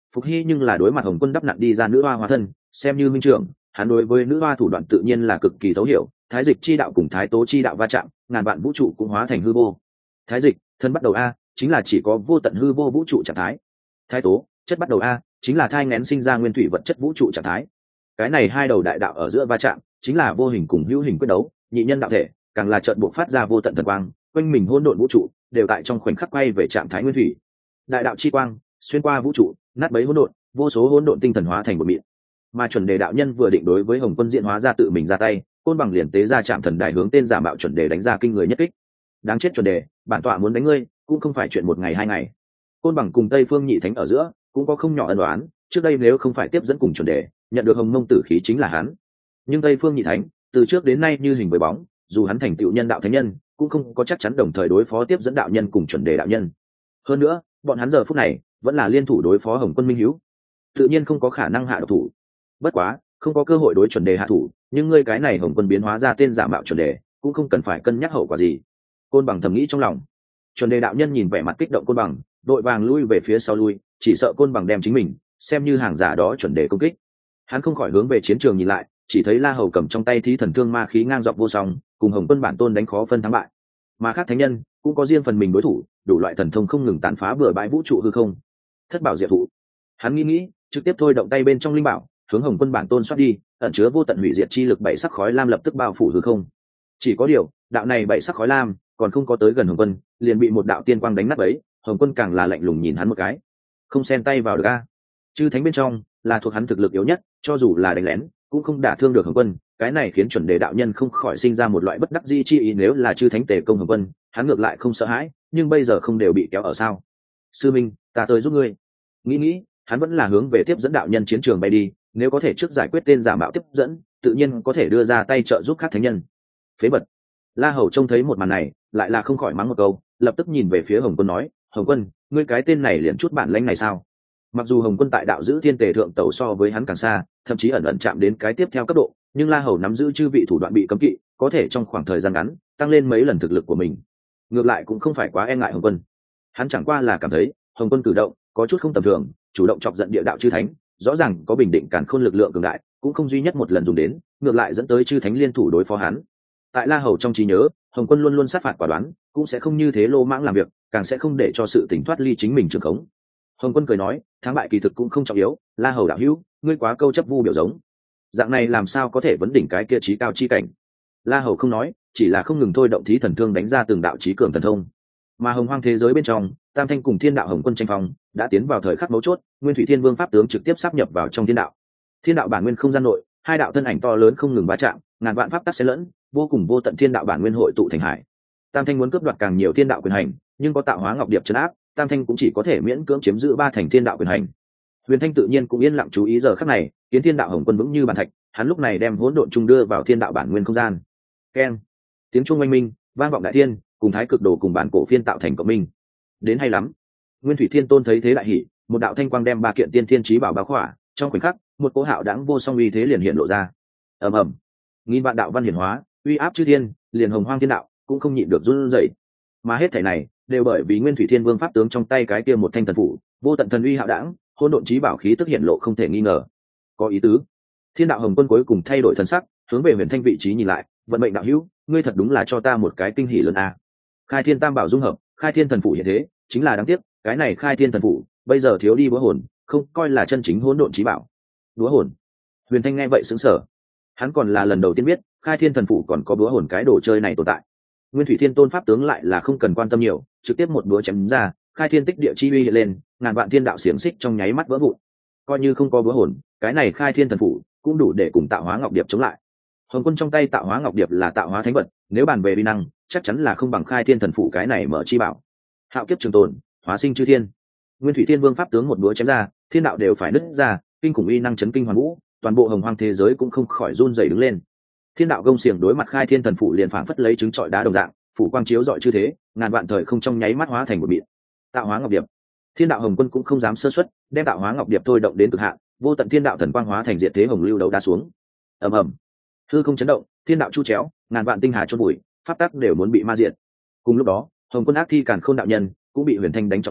A: Phục Hy nhưng là đối mặt Hồng Quân đắp nặn đi ra nữ hoa hóa thân, xem như minh trưởng, hắn đối với nữ hoa thủ đoạn tự nhiên là cực kỳ thấu hiểu. Thái dịch chi đạo cùng thái tố chi đạo va chạm, ngàn vạn vũ trụ cũng hóa thành hư vô. Thái dịch thân bắt đầu a, chính là chỉ có vô tận hư vô vũ trụ trạng thái. Thái tố chất bắt đầu a, chính là thai nghén sinh ra nguyên thủy vật chất vũ trụ trạng thái. Cái này hai đầu đại đạo ở giữa va chạm, chính là vô hình cùng hữu hình quyết đấu, nhị nhân đạo thể, càng là trận buộc phát ra vô tận thần quang, quanh mình hỗn độn vũ trụ đều tại trong khoảnh khắc quay về trạng thái nguyên thủy. Đại đạo chi quang xuyên qua vũ trụ, nát bấy hỗn độn, vô số hỗn độn tinh thần hóa thành một mịn. Mà chuẩn đề đạo nhân vừa định đối với Hồng Quân diễn hóa ra tự mình ra tay, côn bằng liền tế ra chạm thần đài hướng tên giả mạo chuẩn đề đánh ra kinh người nhất kích. Đáng chết chuẩn đề, bản tọa muốn đánh ngươi cũng không phải chuyện một ngày hai ngày. Côn bằng cùng Tây Phương Nhị Thánh ở giữa cũng có không nhỏ ân oán, trước đây nếu không phải tiếp dẫn cùng chuẩn đề, nhận được Hồng Mông tử khí chính là hắn. Nhưng Tây Phương Nhị Thánh từ trước đến nay như hình với bóng, dù hắn thành tựu nhân đạo thánh nhân, cũng không có chắc chắn đồng thời đối phó tiếp dẫn đạo nhân cùng chuẩn đề đạo nhân. Hơn nữa, bọn hắn giờ phút này vẫn là liên thủ đối phó Hồng Quân Minh Hiếu, tự nhiên không có khả năng hạ độc thủ. Bất quá, không có cơ hội đối chuẩn đề hạ thủ, nhưng ngươi cái này Hồng Quân biến hóa ra tên giả mạo chuẩn đề, cũng không cần phải cân nhắc hậu quả gì. Côn bằng thầm nghĩ trong lòng. Chuẩn đề đạo nhân nhìn vẻ mặt kích động côn bằng, đội vàng lui về phía sau lui, chỉ sợ côn bằng đem chính mình xem như hàng giả đó chuẩn đề công kích. Hắn không khỏi hướng về chiến trường nhìn lại, chỉ thấy La Hầu cầm trong tay thí thần thương ma khí ngang dọc vô song, cùng Hồng Quân bản tôn đánh khó phân thắng bại. Mà khác thánh nhân cũng có riêng phần mình đối thủ, đủ loại thần thông không ngừng tàn phá bừa bãi vũ trụ hư không. Thất bảo diệt thụ, hắn nghĩ nghĩ, trực tiếp thôi động tay bên trong linh bảo, hướng Hồng Quân bản tôn xoát đi, ẩn chứa vô tận hủy diệt chi lực bảy sắc khói lam lập tức bao phủ hư không. Chỉ có điều, đạo này bảy sắc khói lam còn không có tới gần Hồng Quân, liền bị một đạo tiên quang đánh nát bấy. Hồng Quân càng là lạnh lùng nhìn hắn một cái, không xen tay vào được a. Chư thánh bên trong là thuộc hắn thực lực yếu nhất, cho dù là đánh lén cũng không đả thương được Hồng Quân. Cái này khiến chuẩn đề đạo nhân không khỏi sinh ra một loại bất đắc dĩ chi ý, nếu là chư thánh tề công Hồng Quân, hắn ngược lại không sợ hãi, nhưng bây giờ không đều bị kéo ở sao? Sư minh, ta tới giúp ngươi. Nghĩ nghĩ, hắn vẫn là hướng về tiếp dẫn đạo nhân chiến trường bay đi, nếu có thể trước giải quyết tên giả mạo tiếp dẫn, tự nhiên có thể đưa ra tay trợ giúp các thánh nhân. Phế bật. La Hầu trông thấy một màn này, lại là không khỏi mắng một câu, lập tức nhìn về phía Hồng Quân nói, Hồng Quân, ngươi cái tên này liền chút bản lĩnh này sao? Mặc dù Hồng Quân tại đạo giữ thiên tề thượng tẩu so với hắn càng xa, thậm chí ẩn ẩn chạm đến cái tiếp theo cấp độ, nhưng La Hầu nắm giữ chư vị thủ đoạn bị cấm kỵ, có thể trong khoảng thời gian ngắn tăng lên mấy lần thực lực của mình. Ngược lại cũng không phải quá e ngại Hồng Quân, hắn chẳng qua là cảm thấy Hồng Quân cử động có chút không tầm thường, chủ động chọc giận địa đạo chư thánh, rõ ràng có bình định càn khôn lực lượng cường đại, cũng không duy nhất một lần dùng đến, ngược lại dẫn tới chư thánh liên thủ đối phó hắn. Tại La Hầu trong trí nhớ, Hồng Quân luôn luôn sát phạt quả đoán, cũng sẽ không như thế lô mãng làm việc, càng sẽ không để cho sự tỉnh thoát ly chính mình trường khống. Hồng Quân cười nói, thắng bại kỳ thực cũng không trọng yếu, La Hầu đạo hữu, ngươi quá câu chấp vu biểu giống, dạng này làm sao có thể vấn đỉnh cái kia trí cao chi cảnh. La Hầu không nói, chỉ là không ngừng thôi động thí thần thương đánh ra từng đạo trí cường thần thông. Mà hồng hoang thế giới bên trong, Tam Thanh cùng Thiên đạo Hồng Quân tranh phong đã tiến vào thời khắc mấu chốt, Nguyên Thủy Thiên Vương pháp tướng trực tiếp sáp nhập vào trong thiên đạo. Thiên đạo bản nguyên không gian nội, hai đạo thân ảnh to lớn không ngừng va chạm, ngàn vạn pháp tắc xen lẫn, vô cùng vô tận thiên đạo bản nguyên hội tụ thành hải. Tam Thanh muốn cướp đoạt càng nhiều thiên đạo quyền hành, nhưng có tạo hóa ngọc điệp trấn áp, Tam Thanh cũng chỉ có thể miễn cưỡng chiếm giữ ba thành thiên đạo quyền hành. Huyền Thanh tự nhiên cũng yên lặng chú ý giờ khắc này, kiến thiên đạo Hồng Quân vững như bàn thạch, hắn lúc này đem hỗn độn trung đưa vào thiên đạo bản nguyên không gian. Keng, tiếng chuông oanh minh, vang vọng đại thiên, cùng thái cực đồ cùng bản cổ phiên tạo thành cộng minh. Đến hay lắm. Nguyên Thủy Thiên Tôn thấy thế đại hỉ, một đạo thanh quang đem ba kiện tiên thiên chí bảo bao khỏa, trong khoảnh khắc, một cỗ hạo đãng vô song uy thế liền hiện lộ ra. Ầm ầm, nghìn vạn đạo văn hiển hóa, uy áp chư thiên, liền hồng hoang thiên đạo cũng không nhịn được run rẩy. Mà hết thảy này đều bởi vì Nguyên Thủy Thiên Vương pháp tướng trong tay cái kia một thanh thần phủ, vô tận thần uy hạo đãng, hỗn độn chí bảo khí tức hiện lộ không thể nghi ngờ. Có ý tứ. Thiên đạo Hồng Quân cuối cùng thay đổi thần sắc, hướng về Huyền Thanh vị trí nhìn lại, vận mệnh đạo hữu, ngươi thật đúng là cho ta một cái kinh hỉ lớn a. Khai Thiên Tam Bảo dung hợp, Khai Thiên thần phủ hiện thế, chính là đáng tiếc, cái này Khai Thiên thần phủ bây giờ thiếu đi búa hồn, không coi là chân chính hỗn độn chí bảo. Búa hồn? Huyền Thanh nghe vậy sững sờ. Hắn còn là lần đầu tiên biết, Khai Thiên thần phủ còn có búa hồn cái đồ chơi này tồn tại. Nguyên Thủy Thiên Tôn pháp tướng lại là không cần quan tâm nhiều, trực tiếp một búa chém ra, Khai Thiên tích địa chi uy hiện lên, ngàn vạn thiên đạo xiển xích trong nháy mắt vỡ vụn. Coi như không có búa hồn, cái này Khai Thiên thần phủ cũng đủ để cùng Tạo Hóa Ngọc Điệp chống lại. Hồng Quân trong tay Tạo Hóa Ngọc Điệp là tạo hóa thánh vật, nếu bàn về uy năng, chắc chắn là không bằng Khai Thiên thần phủ cái này mở chi bảo. Hạo kiếp trường tồn, hóa sinh chư thiên. Nguyên Thủy Thiên Vương pháp tướng một búa chém ra, thiên đạo đều phải nứt ra, kinh khủng uy năng chấn kinh hoàn vũ, toàn bộ hồng hoang thế giới cũng không khỏi run rẩy đứng lên. Thiên đạo gông xiềng đối mặt Khai Thiên thần phủ liền phảng phất lấy trứng trọi đá đồng dạng, phủ quang chiếu rọi chư thế, ngàn vạn thời không trong nháy mắt hóa thành một mịn. Tạo Hóa Ngọc Điệp. Thiên đạo Hồng Quân cũng không dám sơ suất, đem Tạo Hóa Ngọc Điệp thôi động đến cực hạn, vô tận thiên đạo thần quang hóa thành diệt thế hồng lưu đấu đá xuống. Ầm ầm. Hư không chấn động, thiên đạo chu chéo, ngàn vạn tinh hà chôn bụi, pháp tắc đều muốn bị ma diệt. Cùng lúc đó, Hồng Quân ác thi càn khôn đạo nhân cũng bị Huyền Thanh đánh trọng thương,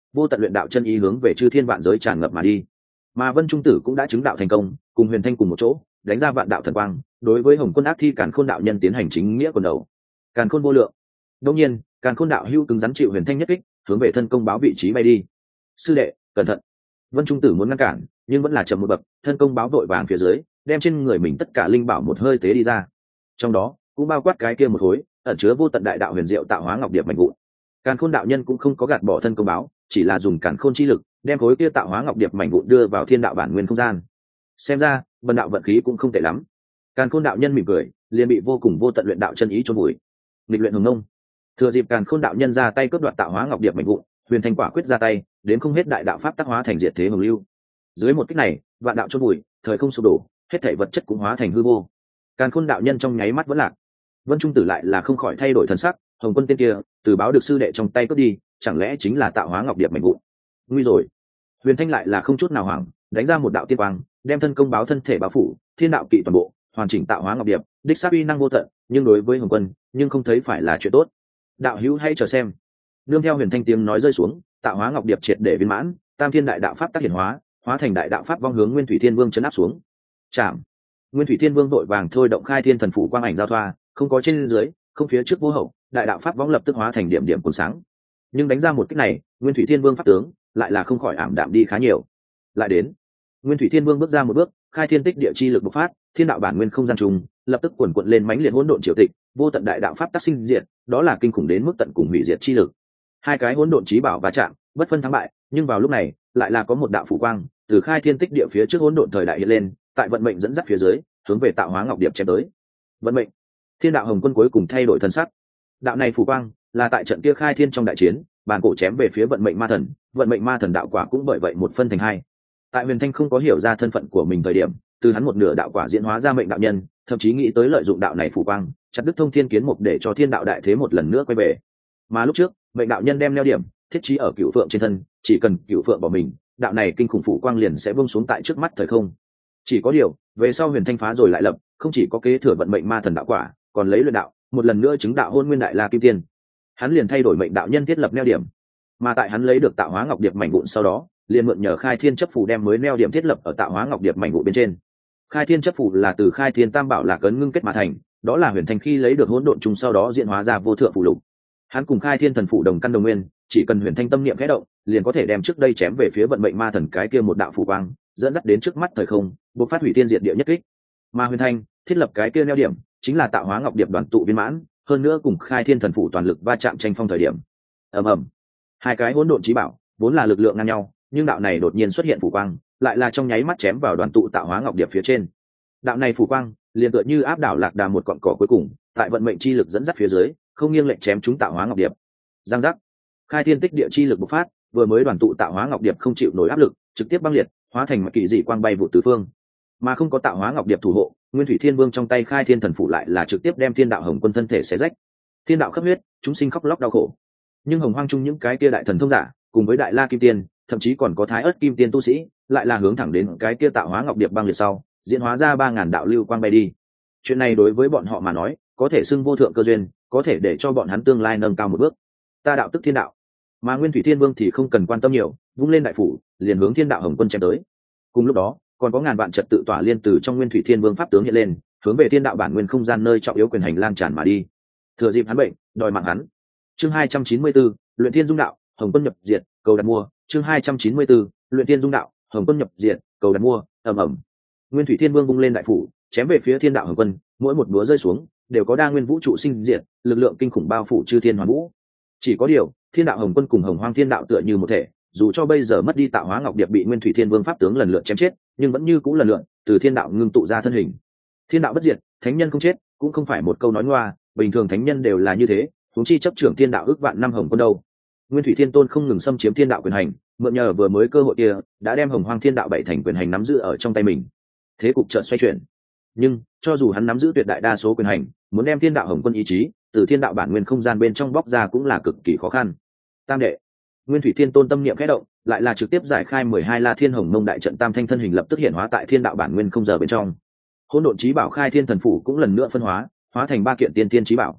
A: vô tận luyện đạo chân ý hướng về chư thiên vạn giới tràn ngập mà đi. Mà Vân Trung Tử cũng đã chứng đạo thành công, cùng Huyền Thanh cùng một chỗ đánh ra vạn đạo thần quang, đối với Hồng Quân ác thi Càn Khôn đạo nhân tiến hành chính nghĩa quần đầu. Càn Khôn vô lượng. Đương nhiên, Càn Khôn đạo hưu cứng rắn chịu Huyền Thanh nhất kích, hướng về thân công báo vị trí bay đi. Sư đệ, cẩn thận! Vân Trung Tử muốn ngăn cản, nhưng vẫn là chậm một bậc, thân công báo vội vàng phía dưới, đem trên người mình tất cả linh bảo một hơi tế đi ra. Trong đó cũng bao quát cái kia một khối ẩn chứa vô tận đại đạo huyền diệu tạo hóa ngọc điệp mạnh vụn. Càn Khôn đạo nhân cũng không có gạt bỏ thân công báo, chỉ là dùng Càn Khôn chi lực đem khối kia tạo hóa ngọc điệp mảnh vụn đưa vào thiên đạo bản nguyên không gian. Xem ra vân đạo vận khí cũng không tệ lắm. Càn Khôn đạo nhân mỉm cười, liền bị vô cùng vô tận luyện đạo chân ý chôn vùi. Nghịch luyện hồng nông. Thừa dịp Càn Khôn đạo nhân ra tay cướp đoạt tạo hóa ngọc điệp mảnh vụn, Huyền Thanh quả quyết ra tay, đến không hết đại đạo pháp tác hóa thành diệt thế hồng lưu. Dưới một kích này, vạn đạo chôn vùi, thời không sụp đổ, hết thảy vật chất cũng hóa thành hư vô. Càn Khôn đạo nhân trong nháy mắt vẫn lạc. Vân Trung Tử lại là không khỏi thay đổi thần sắc, Hồng Quân tên kia, từ báo được sư đệ trong tay cướp đi, chẳng lẽ chính là tạo hóa ngọc điệp mảnh vụn? Nguy rồi. Huyền Thanh lại là không chút nào hoảng, đánh ra một đạo tiên quang, đem thân công báo thân thể bao phủ, thiên đạo kỵ toàn bộ, hoàn chỉnh tạo hóa ngọc điệp, đích xác uy năng vô tận, nhưng đối với Hồng Quân, nhưng không thấy phải là chuyện tốt. Đạo hữu hay chờ xem. Nương theo Huyền Thanh tiếng nói rơi xuống, tạo hóa ngọc điệp triệt để viên mãn, tam thiên đại đạo pháp tác hiển hóa, hóa thành đại đạo pháp vong hướng Nguyên Thủy Thiên Vương chấn áp xuống. Chạm. Nguyên Thủy Thiên Vương vội vàng thôi động khai thiên thần phủ quang ảnh giao thoa, không có trên dưới, không phía trước vô hậu, đại đạo pháp vong lập tức hóa thành điểm điểm cuốn sáng. Nhưng đánh ra một kích này, Nguyên Thủy Thiên Vương pháp tướng lại là không khỏi ảm đạm đi khá nhiều. Lại đến, Nguyên Thủy Thiên Vương bước ra một bước, khai thiên tích địa chi lực bộc phát, thiên đạo bản nguyên không gian trùng, lập tức cuồn cuộn lên mãnh liệt hỗn độn triều tịch, vô tận đại đạo pháp tác sinh diệt, đó là kinh khủng đến mức tận cùng hủy diệt chi lực. Hai cái hỗn độn chí bảo va chạm, bất phân thắng bại, nhưng vào lúc này, lại là có một đạo phủ quang, từ khai thiên tích địa phía trước hỗn độn thời đại hiện lên, tại vận mệnh dẫn dắt phía dưới, hướng về tạo hóa ngọc điệp chém tới. Vận mệnh. Thiên đạo Hồng Quân cuối cùng thay đổi thân sắc. Đạo này phủ quang, là tại trận kia khai thiên trong đại chiến, bàn cổ chém về phía vận mệnh ma thần, vận mệnh ma thần đạo quả cũng bởi vậy một phân thành hai. Tại Huyền Thanh không có hiểu ra thân phận của mình thời điểm, từ hắn một nửa đạo quả diễn hóa ra mệnh đạo nhân, thậm chí nghĩ tới lợi dụng đạo này phủ quang, chặt đứt thông thiên kiến mục để cho thiên đạo đại thế một lần nữa quay về. Mà lúc trước, mệnh đạo nhân đem neo điểm thiết trí ở Cửu Phượng trên thân, chỉ cần Cửu Phượng bỏ mình, đạo này kinh khủng phủ quang liền sẽ buông xuống tại trước mắt thời không. Chỉ có điều, về sau Huyền Thanh phá rồi lại lập, không chỉ có kế thừa vận mệnh ma thần đạo quả, còn lấy luyện đạo, một lần nữa chứng đạo hôn nguyên đại la kim tiên. Hắn liền thay đổi mệnh đạo nhân thiết lập neo điểm, mà tại hắn lấy được tạo hóa ngọc điệp mảnh vụn sau đó, liền mượn nhờ khai thiên chấp phù đem mới neo điểm thiết lập ở tạo hóa ngọc điệp mảnh vụn bên trên. Khai thiên chấp phù là từ khai thiên tam bảo lạc ấn ngưng kết mà thành, đó là Huyền Thanh khi lấy được hỗn độn trùng sau đó diễn hóa ra vô thượng phù lục. Hắn cùng khai thiên thần phù đồng căn đồng nguyên, chỉ cần Huyền Thanh tâm niệm khẽ động, liền có thể đem trước đây chém về phía vận mệnh ma thần cái kia một đạo phù quang, dẫn dắt đến trước mắt thời không, bộc phát hủy thiên diệt địa nhất kích. Mà Huyền Thanh thiết lập cái kia neo điểm, chính là tạo hóa ngọc điệp đoàn tụ viên mãn, hơn nữa cùng khai thiên thần phủ toàn lực va chạm tranh phong thời điểm. Ầm ầm. Hai cái hỗn độn chí bảo, vốn là lực lượng ngang nhau, nhưng đạo này đột nhiên xuất hiện phủ quang, lại là trong nháy mắt chém vào đoàn tụ tạo hóa ngọc điệp phía trên. Đạo này phủ quang, liền tựa như áp đảo lạc đà một cọn cỏ cuối cùng, tại vận mệnh chi lực dẫn dắt phía dưới, không nghiêng lệch chém chúng tạo hóa ngọc điệp. Giang giác. Khai thiên tích địa chi lực bộc phát, vừa mới đoàn tụ tạo hóa ngọc điệp không chịu nổi áp lực, trực tiếp băng liệt, hóa thành một kỳ dị quang bay vụ tứ phương. Mà không có tạo hóa ngọc điệp thủ hộ, Nguyên Thủy Thiên Vương trong tay khai thiên thần phủ lại là trực tiếp đem thiên đạo Hồng Quân thân thể xé rách. Thiên đạo khắp huyết, chúng sinh khóc lóc đau khổ. Nhưng hồng hoang chung những cái kia đại thần thông giả, cùng với đại la kim tiên, thậm chí còn có thái ớt kim tiên tu sĩ, lại là hướng thẳng đến cái kia tạo hóa ngọc điệp băng liệt sau, diễn hóa ra ba ngàn đạo lưu quang bay đi. Chuyện này đối với bọn họ mà nói, có thể xưng vô thượng cơ duyên, có thể để cho bọn hắn tương lai nâng cao một bước. Ta đạo tức thiên đạo. Mà Nguyên Thủy Thiên Vương thì không cần quan tâm nhiều, vung lên đại phủ, liền hướng thiên đạo Hồng Quân chém tới. Cùng lúc đó, còn có ngàn vạn trật tự tỏa liên từ trong Nguyên Thủy Thiên Vương pháp tướng hiện lên, hướng về thiên đạo bản nguyên không gian nơi trọng yếu quyền hành lan tràn mà đi. Thừa dịp hắn bệnh, đòi mạng hắn. Chương hai trăm chín mươi bốn, Luyện Thiên Dung Đạo, Hồng Quân nhập diệt, cầu đặt mua. Chương hai trăm chín mươi bốn, Luyện Thiên Dung Đạo, Hồng Quân nhập diệt, cầu đặt mua. Ầm ầm. Nguyên Thủy Thiên Vương vung lên đại phủ, chém về phía thiên đạo Hồng Quân, mỗi một búa rơi xuống, đều có đa nguyên vũ trụ sinh diệt, lực lượng kinh khủng bao phủ chư thiên hoàn vũ. Chỉ có điều, thiên đạo Hồng Quân cùng Hồng Hoang Thiên Đạo tựa như một thể, dù cho bây giờ mất đi tạo hóa ngọc điệp bị Nguyên Thủy Thiên Vương pháp tướng lần lượt chém chết, nhưng vẫn như cũ lần lượt từ thiên đạo ngưng tụ ra thân hình. Thiên đạo bất diệt, thánh nhân không chết, cũng không phải một câu nói ngoa, bình thường thánh nhân đều là như thế, huống chi chấp trưởng thiên đạo ước vạn năm Hồng Quân đâu. Nguyên Thủy Thiên Tôn không ngừng xâm chiếm thiên đạo quyền hành, mượn nhờ vừa mới cơ hội kia, đã đem Hồng Hoang Thiên Đạo bảy thành quyền hành nắm giữ ở trong tay mình. Thế cục chợt xoay chuyển. Nhưng, cho dù hắn nắm giữ tuyệt đại đa số quyền hành, muốn đem thiên đạo Hồng Quân ý chí từ thiên đạo bản nguyên không gian bên trong bóc ra cũng là cực kỳ khó khăn. Tam đệ. Nguyên Thủy Thiên Tôn tâm niệm khẽ động, lại là trực tiếp giải khai mười hai La Thiên Hồng Mông đại trận tam thanh thân hình lập tức hiện hóa tại thiên đạo bản nguyên không giờ bên trong. Hỗn độn chí bảo khai thiên thần phủ cũng lần nữa phân hóa, hóa thành ba kiện tiên tiên chí bảo.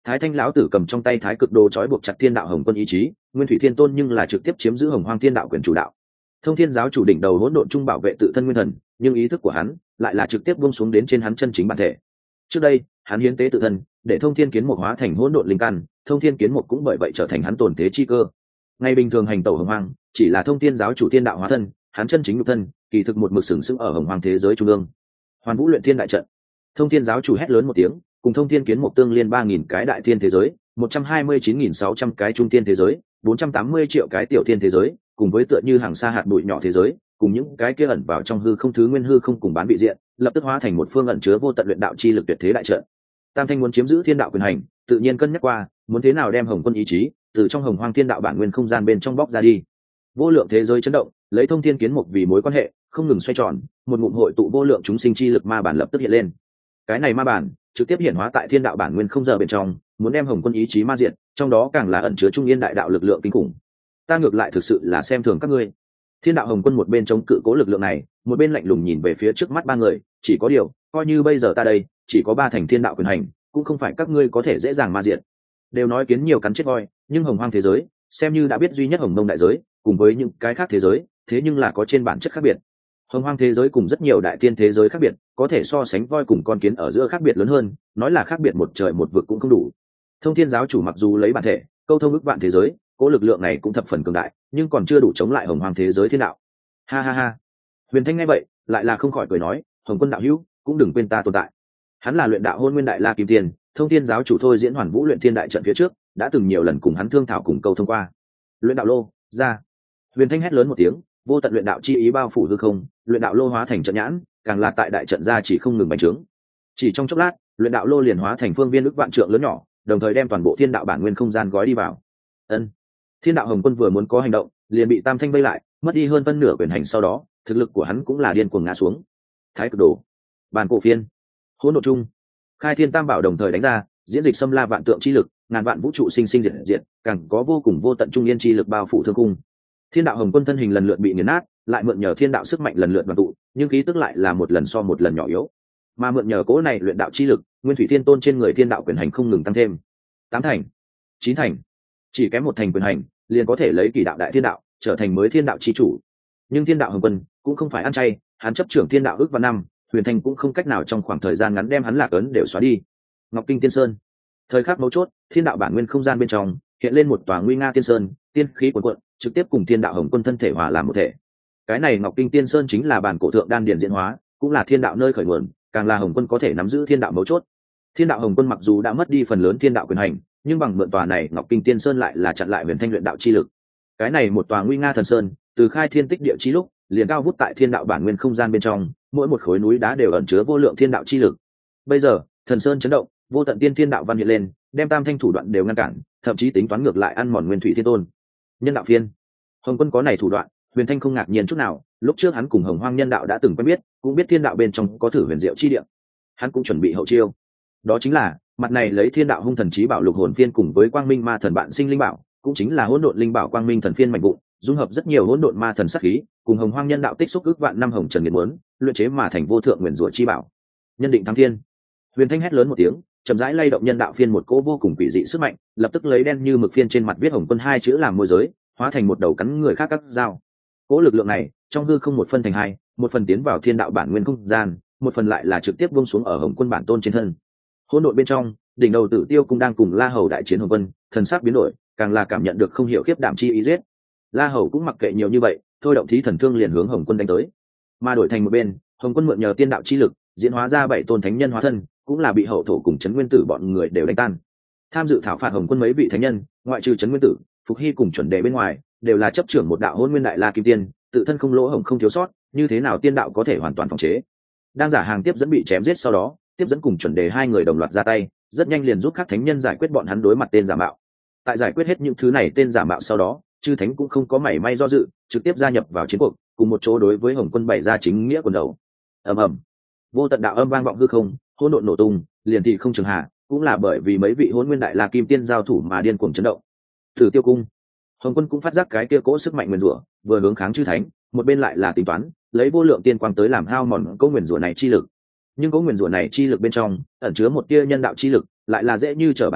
A: Thái Thanh lão tử cầm trong tay thái cực đồ trói buộc chặt thiên đạo hồng quân ý chí, Nguyên Thủy Thiên Tôn nhưng là trực tiếp chiếm giữ hồng hoang thiên đạo quyền chủ đạo. Thông Thiên giáo chủ đỉnh đầu hỗn độn trung bảo vệ tự thân nguyên thần, nhưng ý thức của hắn lại là trực tiếp buông xuống đến trên hắn chân chính bản thể. Trước đây, hắn hiến tế tự thân, để Thông Thiên Kiến Mục hóa thành hỗn độn linh căn, Thông Thiên Kiến Mục cũng bởi vậy trở thành hắn tổn thế chi cơ. Ngày bình thường hành tẩu hồng hoang, chỉ là Thông Thiên giáo chủ thiên đạo hóa thân, hắn chân chính nhục thân, kỳ thực một mực sừng sững ở hồng hoang thế giới trung ương. Hoàn Vũ luyện thiên đại trận. Thông Thiên giáo chủ hét lớn một tiếng, cùng Thông Thiên Kiến Mục tương liên ba nghìn cái đại thiên thế giới, một trăm hai mươi chín nghìn sáu trăm cái trung thiên thế giới, bốn trăm tám mươi triệu cái tiểu thiên thế giới, cùng với tựa như hàng xa hạt bụi nhỏ thế giới, cùng những cái kia ẩn vào trong hư không thứ nguyên hư không cùng bán vị diện, lập tức hóa thành một phương ẩn chứa vô tận luyện đạo chi lực tuyệt thế đại trận. Tam Thanh muốn chiếm giữ thiên đạo quyền hành, tự nhiên cân nhắc qua, muốn thế nào đem Hồng Quân ý chí từ trong Hồng Hoang thiên đạo bản nguyên không gian bên trong bóc ra đi. Vô lượng thế giới chấn động, lấy Thông Thiên Kiến Mục vì mối quan hệ, không ngừng xoay tròn, một ngụm hội tụ vô lượng chúng sinh chi lực ma bản lập tức hiện lên. Cái này ma bản trực tiếp hiển hóa tại thiên đạo bản nguyên không giờ bên trong, muốn đem Hồng Quân ý chí ma diệt, trong đó càng là ẩn chứa trung yên đại đạo lực lượng kinh khủng. Ta ngược lại thực sự là xem thường các ngươi. Thiên đạo Hồng Quân một bên chống cự cố lực lượng này, một bên lạnh lùng nhìn về phía trước mắt ba người, chỉ có điều, coi như bây giờ ta đây, chỉ có ba thành thiên đạo quyền hành, cũng không phải các ngươi có thể dễ dàng ma diệt. Đều nói kiến nhiều cắn chết voi, nhưng hồng hoang thế giới, xem như đã biết duy nhất hồng mông đại giới, cùng với những cái khác thế giới, thế nhưng là có trên bản chất khác biệt. Hồng hoang thế giới cùng rất nhiều đại tiên thế giới khác biệt, có thể so sánh voi cùng con kiến ở giữa khác biệt lớn hơn, nói là khác biệt một trời một vực cũng không đủ. Thông Thiên giáo chủ mặc dù lấy bản thể câu thông ức vạn thế giới, cố lực lượng này cũng thập phần cường đại, nhưng còn chưa đủ chống lại hồng hoang thế giới thiên đạo. Ha ha ha. Huyền Thanh nghe vậy, lại là không khỏi cười nói, Hồng Quân đạo hữu, cũng đừng quên ta tồn tại. Hắn là luyện đạo hôn nguyên đại la kim tiên, Thông Thiên giáo chủ thôi diễn Hoàn Vũ luyện thiên đại trận phía trước, đã từng nhiều lần cùng hắn thương thảo cùng câu thông qua. Luyện đạo lô, ra. Huyền Thanh hét lớn một tiếng, vô tận luyện đạo chi ý bao phủ hư không, luyện đạo lô hóa thành trận nhãn, càng là tại đại trận ra chỉ không ngừng bành trướng. Chỉ trong chốc lát, luyện đạo lô liền hóa thành phương viên ức vạn trượng lớn nhỏ, đồng thời đem toàn bộ thiên đạo bản nguyên không gian gói đi vào. Ân. Thiên đạo Hồng Quân vừa muốn có hành động, liền bị Tam Thanh vây lại, mất đi hơn phân nửa quyền hành, sau đó, thực lực của hắn cũng là điên cuồng ngã xuống. Thái cực đồ, bản cổ phiên, hỗn độn chung, khai thiên tam bảo đồng thời đánh ra, diễn dịch xâm la vạn tượng chi lực, ngàn vạn vũ trụ sinh sinh diệt diệt, càng có vô cùng vô tận trung yên chi lực bao phủ thương cung. Thiên đạo Hồng Quân thân hình lần lượt bị nghiền nát, lại mượn nhờ thiên đạo sức mạnh lần lượt đoàn tụ, nhưng khí tức lại là một lần so một lần nhỏ yếu. Mà mượn nhờ cố này luyện đạo chi lực, Nguyên Thủy Thiên Tôn trên người thiên đạo quyền hành không ngừng tăng thêm. Tám thành, chín thành, chỉ kém một thành quyền hành, liền có thể lấy kỳ đạo đại thiên đạo, trở thành mới thiên đạo chi chủ. Nhưng thiên đạo Hồng Quân cũng không phải ăn chay, hắn chấp trưởng thiên đạo ước và năm, Huyền Thanh cũng không cách nào trong khoảng thời gian ngắn đem hắn lạc ấn đều xóa đi. Ngọc Kinh Tiên Sơn, thời khắc mấu chốt, thiên đạo bản nguyên không gian bên trong hiện lên một tòa nguy nga tiên sơn, tiên khí cuồn cuộn, trực tiếp cùng thiên đạo Hồng Quân thân thể hòa làm một thể. Cái này Ngọc Kinh Tiên Sơn chính là bản cổ thượng đan điển diễn hóa, cũng là thiên đạo nơi khởi nguồn, càng là Hồng Quân có thể nắm giữ thiên đạo mấu chốt. Thiên đạo Hồng Quân mặc dù đã mất đi phần lớn thiên đạo quyền hành, nhưng bằng mượn tòa này Ngọc Kinh Tiên Sơn lại là chặn lại Huyền Thanh luyện đạo chi lực. Cái này một tòa nguy nga thần sơn, từ khai thiên tích địa chi lúc, liền cao vút tại thiên đạo bản nguyên không gian bên trong, mỗi một khối núi đá đều ẩn chứa vô lượng thiên đạo chi lực. Bây giờ, thần sơn chấn động, vô tận tiên thiên đạo văn hiện lên, đem Tam Thanh thủ đoạn đều ngăn cản, thậm chí tính toán ngược lại ăn mòn Nguyên Thủy Thiên Tôn. Nhân đạo phiên, Hồng Quân có này thủ đoạn, Huyền Thanh không ngạc nhiên chút nào, lúc trước hắn cùng Hồng Hoang nhân đạo đã từng quen biết, cũng biết thiên đạo bên trong có thử huyền diệu chi địa. Hắn cũng chuẩn bị hậu chiêu. Đó chính là, mặt này lấy thiên đạo hung thần chí bảo lục hồn phiên cùng với quang minh ma thần bạn sinh linh bảo, cũng chính là hỗn độn linh bảo quang minh thần phiên mạnh vụn, dung hợp rất nhiều hỗn độn ma thần sát khí, cùng Hồng Hoang nhân đạo tích xúc ước vạn năm hồng trần nghiệt muốn, luyện chế mà thành vô thượng nguyên rủa chi bảo. Nhân định thắng thiên. Huyền Thanh hét lớn một tiếng, chậm rãi lay động nhân đạo phiên một cỗ vô cùng quỷ dị sức mạnh, lập tức lấy đen như mực phiên trên mặt viết Hồng Quân hai chữ làm môi giới, hóa thành một đầu cắn người khác cắt dao. Cỗ lực lượng này, trong hư không một phân thành hai, một phần tiến vào thiên đạo bản nguyên không gian, một phần lại là trực tiếp buông xuống ở Hồng Quân bản tôn trên thân. Hỗn độn bên trong, đỉnh đầu Tử Tiêu cũng đang cùng La Hầu đại chiến Hồng Quân, thần sắc biến đổi, càng là cảm nhận được không hiểu khiếp đảm chi ý giết. La Hầu cũng mặc kệ nhiều như vậy, thôi động thí thần thương liền hướng Hồng Quân đánh tới. Mà đổi thành một bên, Hồng Quân mượn nhờ tiên đạo chi lực, diễn hóa ra bảy tôn thánh nhân hóa thân, cũng là bị hậu thổ cùng Trấn Nguyên Tử bọn người đều đánh tan. Tham dự thảo phạt Hồng Quân mấy vị thánh nhân, ngoại trừ Trấn Nguyên Tử, Phục Hy cùng chuẩn đề bên ngoài, đều là chấp trưởng một đạo Hỗn Nguyên Đại La Kim Tiên, tự thân không lỗ hổng không thiếu sót, như thế nào tiên đạo có thể hoàn toàn phòng chế. Đang giả hàng tiếp dẫn bị chém giết sau đó, tiếp dẫn cùng chuẩn đề hai người đồng loạt ra tay, rất nhanh liền giúp các thánh nhân giải quyết bọn hắn đối mặt tên giả mạo. Tại giải quyết hết những thứ này tên giả mạo sau đó, chư thánh cũng không có mảy may do dự, trực tiếp gia nhập vào chiến cuộc, cùng một chỗ đối với Hồng Quân bày ra chính nghĩa quần đầu. Ầm ầm, vô tận đạo âm vang vọng hư không, hỗn độn nổ tung, liền thị không trường hạ, cũng là bởi vì mấy vị Hỗn Nguyên Đại La Kim Tiên giao thủ mà điên cuồng chấn động. Thử Tiêu cung, Hồng Quân cũng phát giác cái kia cỗ sức mạnh nguyên rủa, vừa hướng kháng chư thánh, một bên lại là tính toán lấy vô lượng tiên quang tới làm hao mòn cỗ nguyên rủa này chi lực. Nhưng cỗ nguyên rủa này chi lực bên trong ẩn chứa một tia nhân đạo chi lực, lại là dễ như trở bàn tay,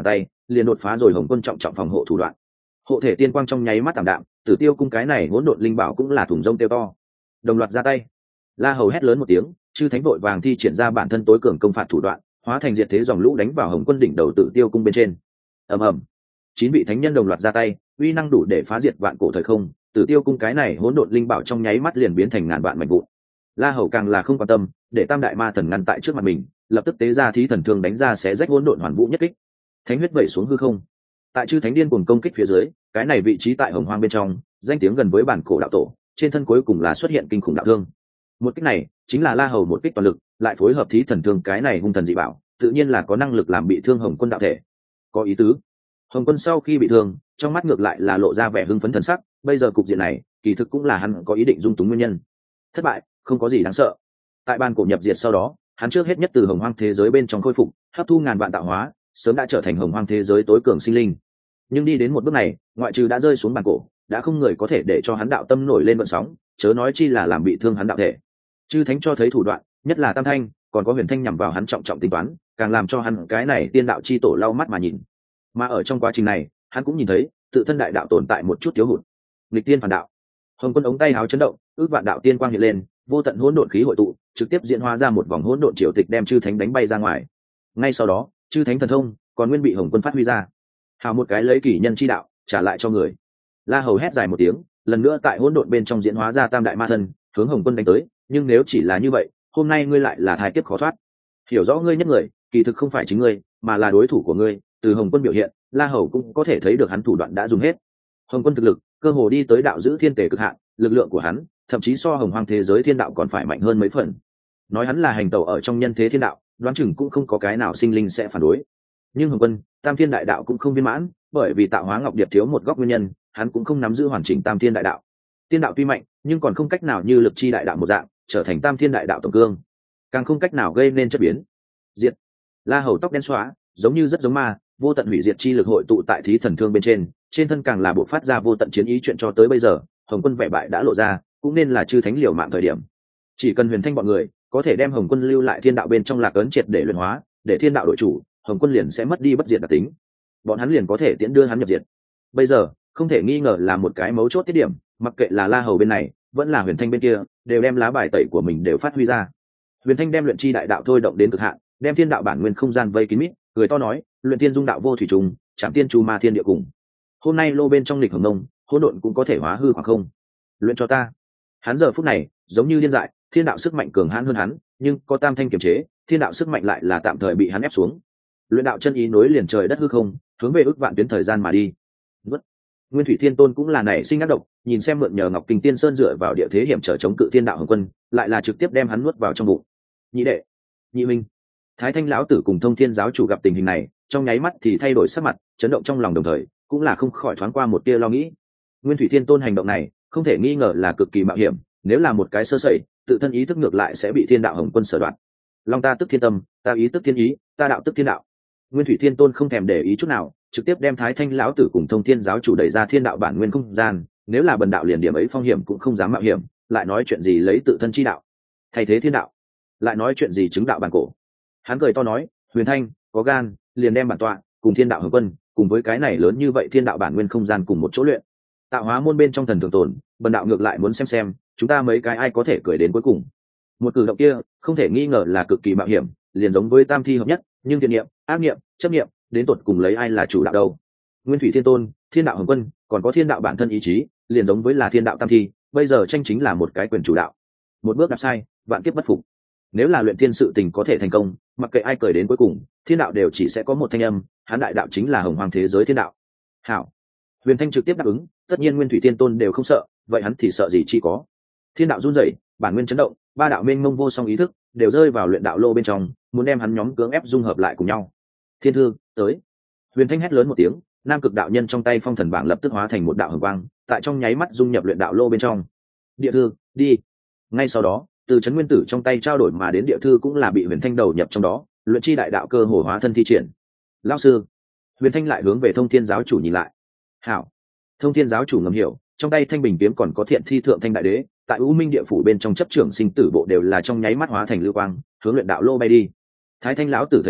A: liền đột phá rồi hồng quân trọng trọng phòng hộ thủ đoạn. Hộ thể tiên quang trong nháy mắt tạm đạm, Tử Tiêu cung cái này hỗn độn linh bảo cũng là thùng rông tiêu to. Đồng loạt ra tay. La Hầu hét lớn một tiếng, chư thánh vội vàng thi triển ra bản thân tối cường công phạt thủ đoạn, hóa thành diệt thế dòng lũ đánh vào hồng quân đỉnh đầu Tử Tiêu cung bên trên. Ầm ầm. Chín vị thánh nhân đồng loạt ra tay, uy năng đủ để phá diệt vạn cổ thời không, Tử Tiêu cung cái này hỗn độn linh bảo trong nháy mắt liền biến thành ngàn vạn mảnh vụn. La Hầu càng là không quan tâm, để Tam đại ma thần ngăn tại trước mặt mình, lập tức tế ra thí thần thương đánh ra xé rách hỗn độn hoàn vũ nhất kích. Thánh huyết vẩy xuống hư không. Tại chư thánh điên cuồng công kích phía dưới, cái này vị trí tại hồng hoang bên trong, danh tiếng gần với bản cổ đạo tổ, trên thân cuối cùng là xuất hiện kinh khủng đạo thương. Một kích này chính là La Hầu một kích toàn lực, lại phối hợp thí thần thương cái này hung thần dị bảo, tự nhiên là có năng lực làm bị thương hồng quân đạo thể. Có ý tứ. Hồng quân sau khi bị thương, trong mắt ngược lại là lộ ra vẻ hưng phấn thần sắc, bây giờ cục diện này kỳ thực cũng là hắn có ý định dung túng nguyên nhân. Thất bại không có gì đáng sợ. Tại ban cổ nhập diệt sau đó, hắn trước hết nhất từ hồng hoang thế giới bên trong khôi phục, hấp thu ngàn vạn tạo hóa, sớm đã trở thành hồng hoang thế giới tối cường sinh linh. Nhưng đi đến một bước này, ngoại trừ đã rơi xuống bàn cổ, đã không người có thể để cho hắn đạo tâm nổi lên vận sóng, chớ nói chi là làm bị thương hắn đạo thể. Chư thánh cho thấy thủ đoạn, nhất là Tam Thanh, còn có Huyền Thanh nhằm vào hắn trọng trọng tính toán, càng làm cho hắn cái này tiên đạo chi tổ lau mắt mà nhìn. Mà ở trong quá trình này, hắn cũng nhìn thấy tự thân đại đạo tồn tại một chút thiếu hụt. Nghịch tiên phản đạo. Hồng quân ống tay háo chấn động, ước vạn đạo tiên quang hiện lên, vô tận hỗn độn khí hội tụ, trực tiếp diễn hóa ra một vòng hỗn độn triều tịch đem chư thánh đánh bay ra ngoài. Ngay sau đó, chư thánh thần thông còn nguyên bị Hồng quân phát huy ra. Hào một cái lấy kỷ nhân chi đạo trả lại cho người. La Hầu hét dài một tiếng, lần nữa tại hỗn độn bên trong diễn hóa ra tam đại ma thân, hướng Hồng quân đánh tới. Nhưng nếu chỉ là như vậy, hôm nay ngươi lại là thai kiếp khó thoát. Hiểu rõ ngươi nhất người, kỳ thực không phải chính ngươi, mà là đối thủ của ngươi. Từ Hồng quân biểu hiện, La Hầu cũng có thể thấy được hắn thủ đoạn đã dùng hết. Hồng quân thực lực cơ hồ đi tới đạo giữ thiên tề cực hạn, lực lượng của hắn thậm chí so hồng hoang thế giới thiên đạo còn phải mạnh hơn mấy phần. Nói hắn là hành tẩu ở trong nhân thế thiên đạo, đoán chừng cũng không có cái nào sinh linh sẽ phản đối. Nhưng Hồng quân tam thiên đại đạo cũng không viên mãn, bởi vì tạo hóa ngọc điệp thiếu một góc nguyên nhân, hắn cũng không nắm giữ hoàn chỉnh tam thiên đại đạo. Tiên đạo tuy mạnh, nhưng còn không cách nào như lực chi đại đạo một dạng trở thành tam thiên đại đạo tổng cương, càng không cách nào gây nên chất biến. Diệt. La Hầu tóc đen xóa, giống như rất giống ma, vô tận hủy diệt chi lực hội tụ tại thí thần thương bên trên, trên thân càng là bộ phát ra vô tận chiến ý. Chuyện cho tới bây giờ, Hồng quân vẻ bại đã lộ ra, cũng nên là chư thánh liều mạng thời điểm. Chỉ cần Huyền Thanh bọn người có thể đem Hồng quân lưu lại thiên đạo bên trong lạc ấn triệt để luyện hóa, để thiên đạo đội chủ, Hồng quân liền sẽ mất đi bất diệt đặc tính, bọn hắn liền có thể tiễn đưa hắn nhập diệt. Bây giờ không thể nghi ngờ là một cái mấu chốt tiết điểm, mặc kệ là La Hầu bên này vẫn là Huyền Thanh bên kia, đều đem lá bài tẩy của mình đều phát huy ra. Huyền Thanh đem luyện chi đại đạo thôi động đến cực hạn, đem thiên đạo bản nguyên không gian vây kín mít, người to nói luyện tiên dung đạo vô thủy trùng, chạm tiên chu ma thiên địa cùng. Hôm nay lô bên trong lịch hồng nông, hỗn độn cũng có thể hóa hư hoặc không. Luyện cho ta. Hắn giờ phút này giống như điên dại, thiên đạo sức mạnh cường hãn hơn hắn, nhưng có tam thanh kiềm chế, thiên đạo sức mạnh lại là tạm thời bị hắn ép xuống. Luyện đạo chân ý nối liền trời đất hư không, hướng về ước vạn tuyến thời gian mà đi. Vất. Nguyên Thủy Thiên Tôn cũng là nảy sinh ác độc, nhìn xem mượn nhờ Ngọc Kinh Tiên Sơn dựa vào địa thế hiểm trở chống cự thiên đạo Hồng quân, lại là trực tiếp đem hắn nuốt vào trong bụng. Nhị đệ, nhị minh, Thái Thanh lão tử cùng Thông Thiên giáo chủ gặp tình hình này, trong nháy mắt thì thay đổi sắc mặt, chấn động trong lòng, đồng thời cũng là không khỏi thoáng qua một tia lo nghĩ. Nguyên Thủy Thiên Tôn hành động này không thể nghi ngờ là cực kỳ mạo hiểm, nếu là một cái sơ sẩy, tự thân ý thức ngược lại sẽ bị thiên đạo Hồng quân sở đoạt. Long ta tức thiên tâm, ta ý tức thiên ý, ta đạo tức thiên đạo. Nguyên Thủy Thiên Tôn không thèm để ý chút nào, trực tiếp đem Thái Thanh lão tử cùng Thông Thiên giáo chủ đẩy ra thiên đạo bản nguyên không gian, nếu là bần đạo liền điểm ấy phong hiểm cũng không dám mạo hiểm, lại nói chuyện gì lấy tự thân chi đạo thay thế thiên đạo, lại nói chuyện gì chứng đạo bản cổ. Hắn cười to nói, Huyền Thanh có gan liền đem bản tọa cùng thiên đạo Hồng quân cùng với cái này lớn như vậy thiên đạo bản nguyên không gian cùng một chỗ luyện. Tạo hóa môn bên trong thần thường tồn, bần đạo ngược lại muốn xem xem chúng ta mấy cái ai có thể cười đến cuối cùng. Một cử động kia không thể nghi ngờ là cực kỳ mạo hiểm, liền giống với tam thi hợp nhất, nhưng thiện niệm, ác niệm, chấp niệm, đến tột cùng lấy ai là chủ đạo đâu? Nguyên Thủy Thiên Tôn, thiên đạo Hồng quân, còn có thiên đạo bản thân ý chí, liền giống với là thiên đạo tam thi, bây giờ tranh chính là một cái quyền chủ đạo. Một bước đạp sai, vạn kiếp bất phục. Nếu là luyện thiên sự tình có thể thành công, mặc kệ ai cười đến cuối cùng, thiên đạo đều chỉ sẽ có một thanh âm, hắn đại đạo chính là hồng hoàng thế giới thiên đạo. Hảo. Huyền Thanh trực tiếp đáp ứng, tất nhiên Nguyên Thủy Thiên Tôn đều không sợ, vậy hắn thì sợ gì chi có. Thiên đạo run rẩy, bản nguyên chấn động, ba đạo mênh mông vô song ý thức đều rơi vào luyện đạo lô bên trong, muốn đem hắn nhóm cưỡng ép dung hợp lại cùng nhau. Thiên thư, tới. Huyền Thanh hét lớn một tiếng, nam cực đạo nhân trong tay phong thần bảng lập tức hóa thành một đạo hồng quang, tại trong nháy mắt dung nhập luyện đạo lô bên trong. Địa thư, đi. Ngay sau đó, từ trấn nguyên tử trong tay trao đổi mà đến địa thư cũng là bị Huyền Thanh đầu nhập trong đó, luyện chi đại đạo cơ hồ hóa thân thi triển. Lão sư. Huyền Thanh lại hướng về Thông Thiên giáo chủ nhìn lại. Hảo. Thông Thiên giáo chủ ngầm hiểu, trong tay thanh bình kiếm còn có thiện thi thượng thanh đại đế, tại U Minh địa phủ bên trong chấp trưởng sinh tử bộ đều là trong nháy mắt hóa thành lưu quang, hướng luyện đạo lô bay đi. Thái Thanh lão tử thấy thế,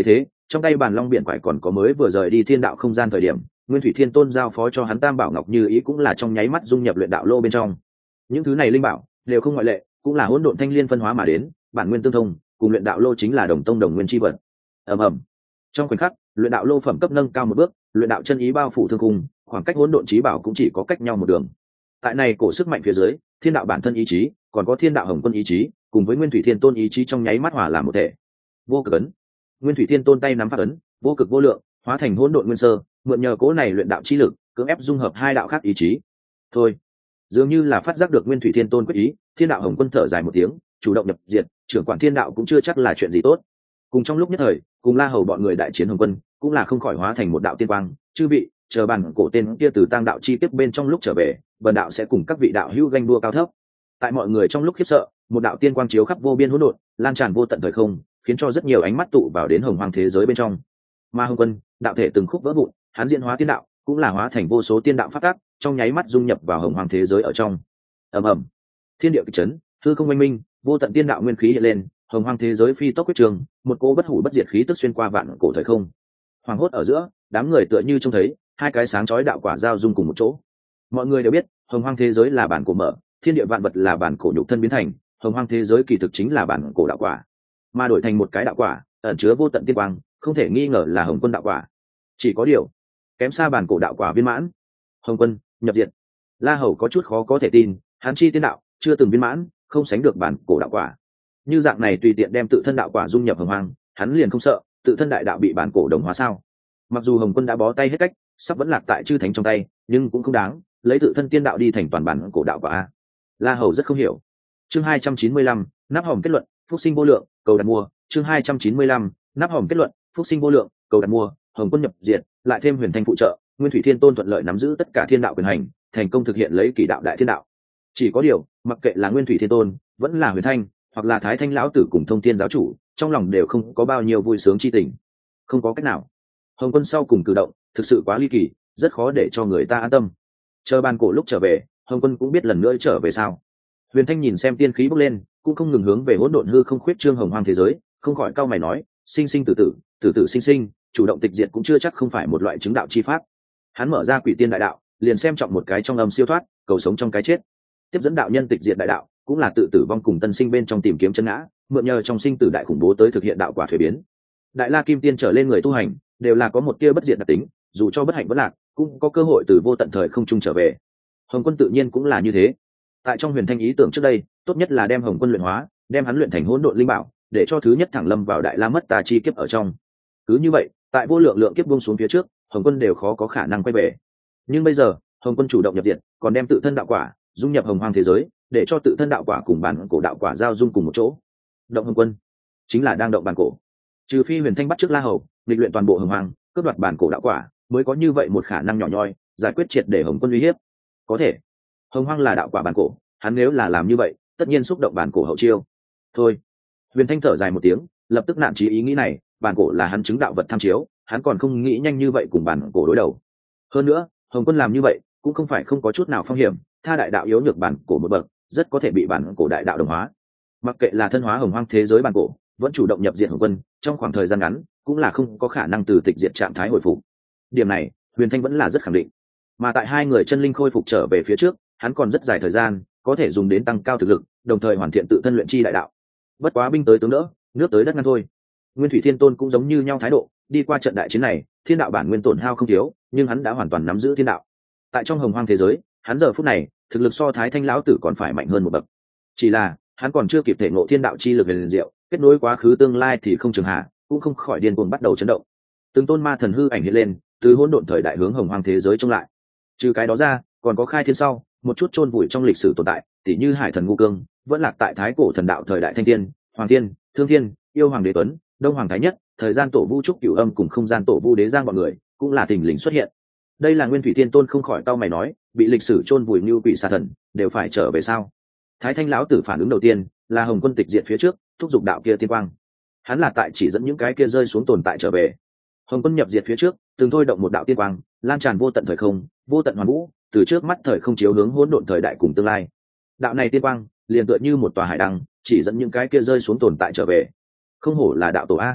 A: trong tay bàn long biển quải còn có mới vừa rời đi thiên đạo không gian thời điểm Nguyên Thủy Thiên Tôn giao phó cho hắn Tam Bảo Ngọc Như Ý cũng là trong nháy mắt dung nhập luyện đạo lô bên trong. Những thứ này linh bảo đều không ngoại lệ, cũng là hỗn độn thanh liên phân hóa mà đến, bản nguyên tương thông, cùng luyện đạo lô chính là đồng tông đồng nguyên chi vật. Ầm ầm. Trong khoảnh khắc, luyện đạo lô phẩm cấp nâng cao một bước, luyện đạo chân ý bao phủ thương khung, khoảng cách hỗn độn chí bảo cũng chỉ có cách nhau một đường. Tại này cổ sức mạnh phía dưới, thiên đạo bản thân ý chí, còn có thiên đạo hồng quân ý chí, cùng với Nguyên Thủy Thiên Tôn ý chí trong nháy mắt hòa làm một thể. Vô cực ấn. Nguyên Thủy Thiên Tôn tay nắm pháp ấn, vô cực vô lượng, hóa thành hỗn độn nguyên sơ, mượn nhờ cố này luyện đạo chi lực, cưỡng ép dung hợp hai đạo khác ý chí. Thôi, dường như là phát giác được Nguyên Thủy Thiên Tôn quyết ý, thiên đạo hồng quân thở dài một tiếng, chủ động nhập diệt, trưởng quản thiên đạo cũng chưa chắc là chuyện gì tốt. Cùng trong lúc nhất thời, cùng La Hầu bọn người đại chiến hồng quân, cũng là không khỏi hóa thành một đạo tiên quang, chư vị, chờ bản cổ tên kia từ tăng đạo chi tiếp bên trong lúc trở về, bần đạo sẽ cùng các vị đạo hữu ganh đua cao thấp. Tại mọi người trong lúc khiếp sợ, một đạo tiên quang chiếu khắp vô biên hỗn độn, lan tràn vô tận thời không, khiến cho rất nhiều ánh mắt tụ vào đến hồng hoang thế giới bên trong. Ma Hồng Quân, đạo thể từng khúc vỡ vụn, hắn diễn hóa tiên đạo, cũng là hóa thành vô số tiên đạo phát tác, trong nháy mắt dung nhập vào hồng hoang thế giới ở trong. Ầm ầm, thiên địa kịch chấn, hư không minh minh, vô tận tiên đạo nguyên khí hiện lên, hồng hoang thế giới phi tốc quyết trường, một cỗ bất hủ bất diệt khí tức xuyên qua vạn cổ thời không. Hoàng hốt ở giữa, đám người tựa như trông thấy hai cái sáng chói đạo quả giao dung cùng một chỗ. Mọi người đều biết, hồng hoang thế giới là bản cổ mở, thiên địa vạn vật là bản cổ nhục thân biến thành, hồng hoang thế giới kỳ thực chính là bản cổ đạo quả, mà đổi thành một cái đạo quả, ẩn chứa vô tận tiên quang, không thể nghi ngờ là hồng quân đạo quả. Chỉ có điều, kém xa bản cổ đạo quả viên mãn. Hồng quân nhập diệt. La Hầu có chút khó có thể tin, hắn chi tiên đạo chưa từng viên mãn, không sánh được bản cổ đạo quả. Như dạng này tùy tiện đem tự thân đạo quả dung nhập hồng hoang, hắn liền không sợ tự thân đại đạo bị bản cổ đồng hóa sao? Mặc dù hồng quân đã bó tay hết cách, sắp vẫn lạc tại chư thánh trong tay, nhưng cũng không đáng lấy tự thân tiên đạo đi thành toàn bản cổ đạo quả. La Hầu rất không hiểu. Chương hai trăm chín mươi lăm, nắp hòm kết luận, phúc sinh vô lượng, cầu đặt mua. Chương hai trăm chín mươi lăm, nắp hòm kết luận, phúc sinh vô lượng, cầu đặt mua. Hồng quân nhập diệt, lại thêm Huyền Thanh phụ trợ, Nguyên Thủy Thiên Tôn thuận lợi nắm giữ tất cả thiên đạo quyền hành, thành công thực hiện lấy kỷ đạo đại thiên đạo. Chỉ có điều, mặc kệ là Nguyên Thủy Thiên Tôn, vẫn là Huyền Thanh, hoặc là Thái Thanh lão tử cùng Thông Thiên giáo chủ, trong lòng đều không có bao nhiêu vui sướng chi tình. Không có cách nào. Hồng quân sau cùng cử động, thực sự quá ly kỳ, rất khó để cho người ta an tâm. Chờ ban cổ lúc trở về, Hồng quân cũng biết lần nữa trở về sao. Huyền Thanh nhìn xem tiên khí bốc lên, cũng không ngừng hướng về hỗn độn hư không khuyết trương hồng hoang thế giới, không khỏi cau mày nói, sinh sinh tử tử, tử tử sinh sinh, chủ động tịch diệt cũng chưa chắc không phải một loại chứng đạo chi pháp. Hắn mở ra quỷ tiên đại đạo, liền xem trọng một cái trong âm siêu thoát, cầu sống trong cái chết. Tiếp dẫn đạo nhân tịch diệt đại đạo, cũng là tự tử vong cùng tân sinh bên trong tìm kiếm chân ngã, mượn nhờ trong sinh tử đại khủng bố tới thực hiện đạo quả thuế biến. Đại la kim tiên trở lên người tu hành, đều là có một tia bất diệt đặc tính, dù cho bất hạnh bất lạc, cũng có cơ hội từ vô tận thời không trung trở về. Hồng quân tự nhiên cũng là như thế. Tại trong Huyền Thanh ý tưởng trước đây, tốt nhất là đem Hồng quân luyện hóa, đem hắn luyện thành hỗn độn linh bảo, để cho thứ nhất thẳng lâm vào đại la mất tà chi kiếp ở trong. Cứ như vậy, tại vô lượng lượng kiếp buông xuống phía trước, Hồng quân đều khó có khả năng quay về. Nhưng bây giờ, Hồng quân chủ động nhập diệt, còn đem tự thân đạo quả dung nhập hồng hoang thế giới, để cho tự thân đạo quả cùng bản cổ đạo quả giao dung cùng một chỗ. Động Hồng quân chính là đang động bản cổ. Trừ phi Huyền Thanh bắt trước La Hầu, nghịch luyện toàn bộ hồng hoang, cướp đoạt bản cổ đạo quả, mới có như vậy một khả năng nhỏ nhoi, giải quyết triệt để Hồng quân uy hiếp. Có thể, hồng hoang là đạo quả bản cổ, hắn nếu là làm như vậy, tất nhiên xúc động bản cổ hậu chiêu. Thôi. Huyền Thanh thở dài một tiếng, lập tức nản chí ý nghĩ này, bản cổ là hắn chứng đạo vật tham chiếu, hắn còn không nghĩ nhanh như vậy cùng bản cổ đối đầu. Hơn nữa, Hồng quân làm như vậy, cũng không phải không có chút nào phong hiểm, tha đại đạo yếu nhược bản cổ một bậc, rất có thể bị bản cổ đại đạo đồng hóa. Mặc kệ là thân hóa hồng hoang thế giới bản cổ, vẫn chủ động nhập diện Hồng quân, trong khoảng thời gian ngắn, cũng là không có khả năng từ tịch diệt trạng thái hồi phục. Điểm này, Huyền Thanh vẫn là rất khẳng định. Mà tại hai người chân linh khôi phục trở về phía trước, hắn còn rất dài thời gian, có thể dùng đến tăng cao thực lực, đồng thời hoàn thiện tự thân luyện chi đại đạo. Bất quá binh tới tướng đỡ, nước tới đất ngăn thôi. Nguyên Thủy Thiên Tôn cũng giống như nhau thái độ, đi qua trận đại chiến này, thiên đạo bản nguyên tổn hao không thiếu, nhưng hắn đã hoàn toàn nắm giữ thiên đạo. Tại trong hồng hoang thế giới, hắn giờ phút này, thực lực so Thái Thanh lão tử còn phải mạnh hơn một bậc. Chỉ là, hắn còn chưa kịp thể ngộ thiên đạo chi lực liền diệu, kết nối quá khứ tương lai thì không trường hạ, cũng không khỏi điên cuồng bắt đầu chấn động. Từng tôn ma thần hư ảnh hiện lên, từ hỗn độn thời đại hướng hồng hoang thế giới trông lại. Trừ cái đó ra, còn có khai thiên sau, một chút chôn vùi trong lịch sử tồn tại, tỷ như Hải Thần Ngũ Cương, vẫn lạc tại thái cổ thần đạo thời đại Thanh Thiên, Hoàng Thiên, Thương Thiên, Yêu Hoàng Đế Tuấn, Đông Hoàng Thái Nhất, thời gian tổ vu trúc cửu âm cùng không gian tổ vu đế giang bọn người, cũng là thình lình xuất hiện. Đây là Nguyên Thủy Thiên Tôn không khỏi cau mày nói, bị lịch sử chôn vùi như quỷ xà thần, đều phải trở về sao? Thái Thanh lão tử phản ứng đầu tiên là Hồng quân tịch diệt phía trước, thúc giục đạo kia tiên quang. Hắn là tại chỉ dẫn những cái kia rơi xuống tồn tại trở về. Hồng quân nhập diệt phía trước, từng thôi động một đạo tiên quang, lan tràn vô tận thời không, vô tận hoàn vũ, từ trước mắt thời không chiếu hướng hỗn độn thời đại cùng tương lai. Đạo này tiên quang, liền tựa như một tòa hải đăng, chỉ dẫn những cái kia rơi xuống tồn tại trở về. Không hổ là đạo tổ a.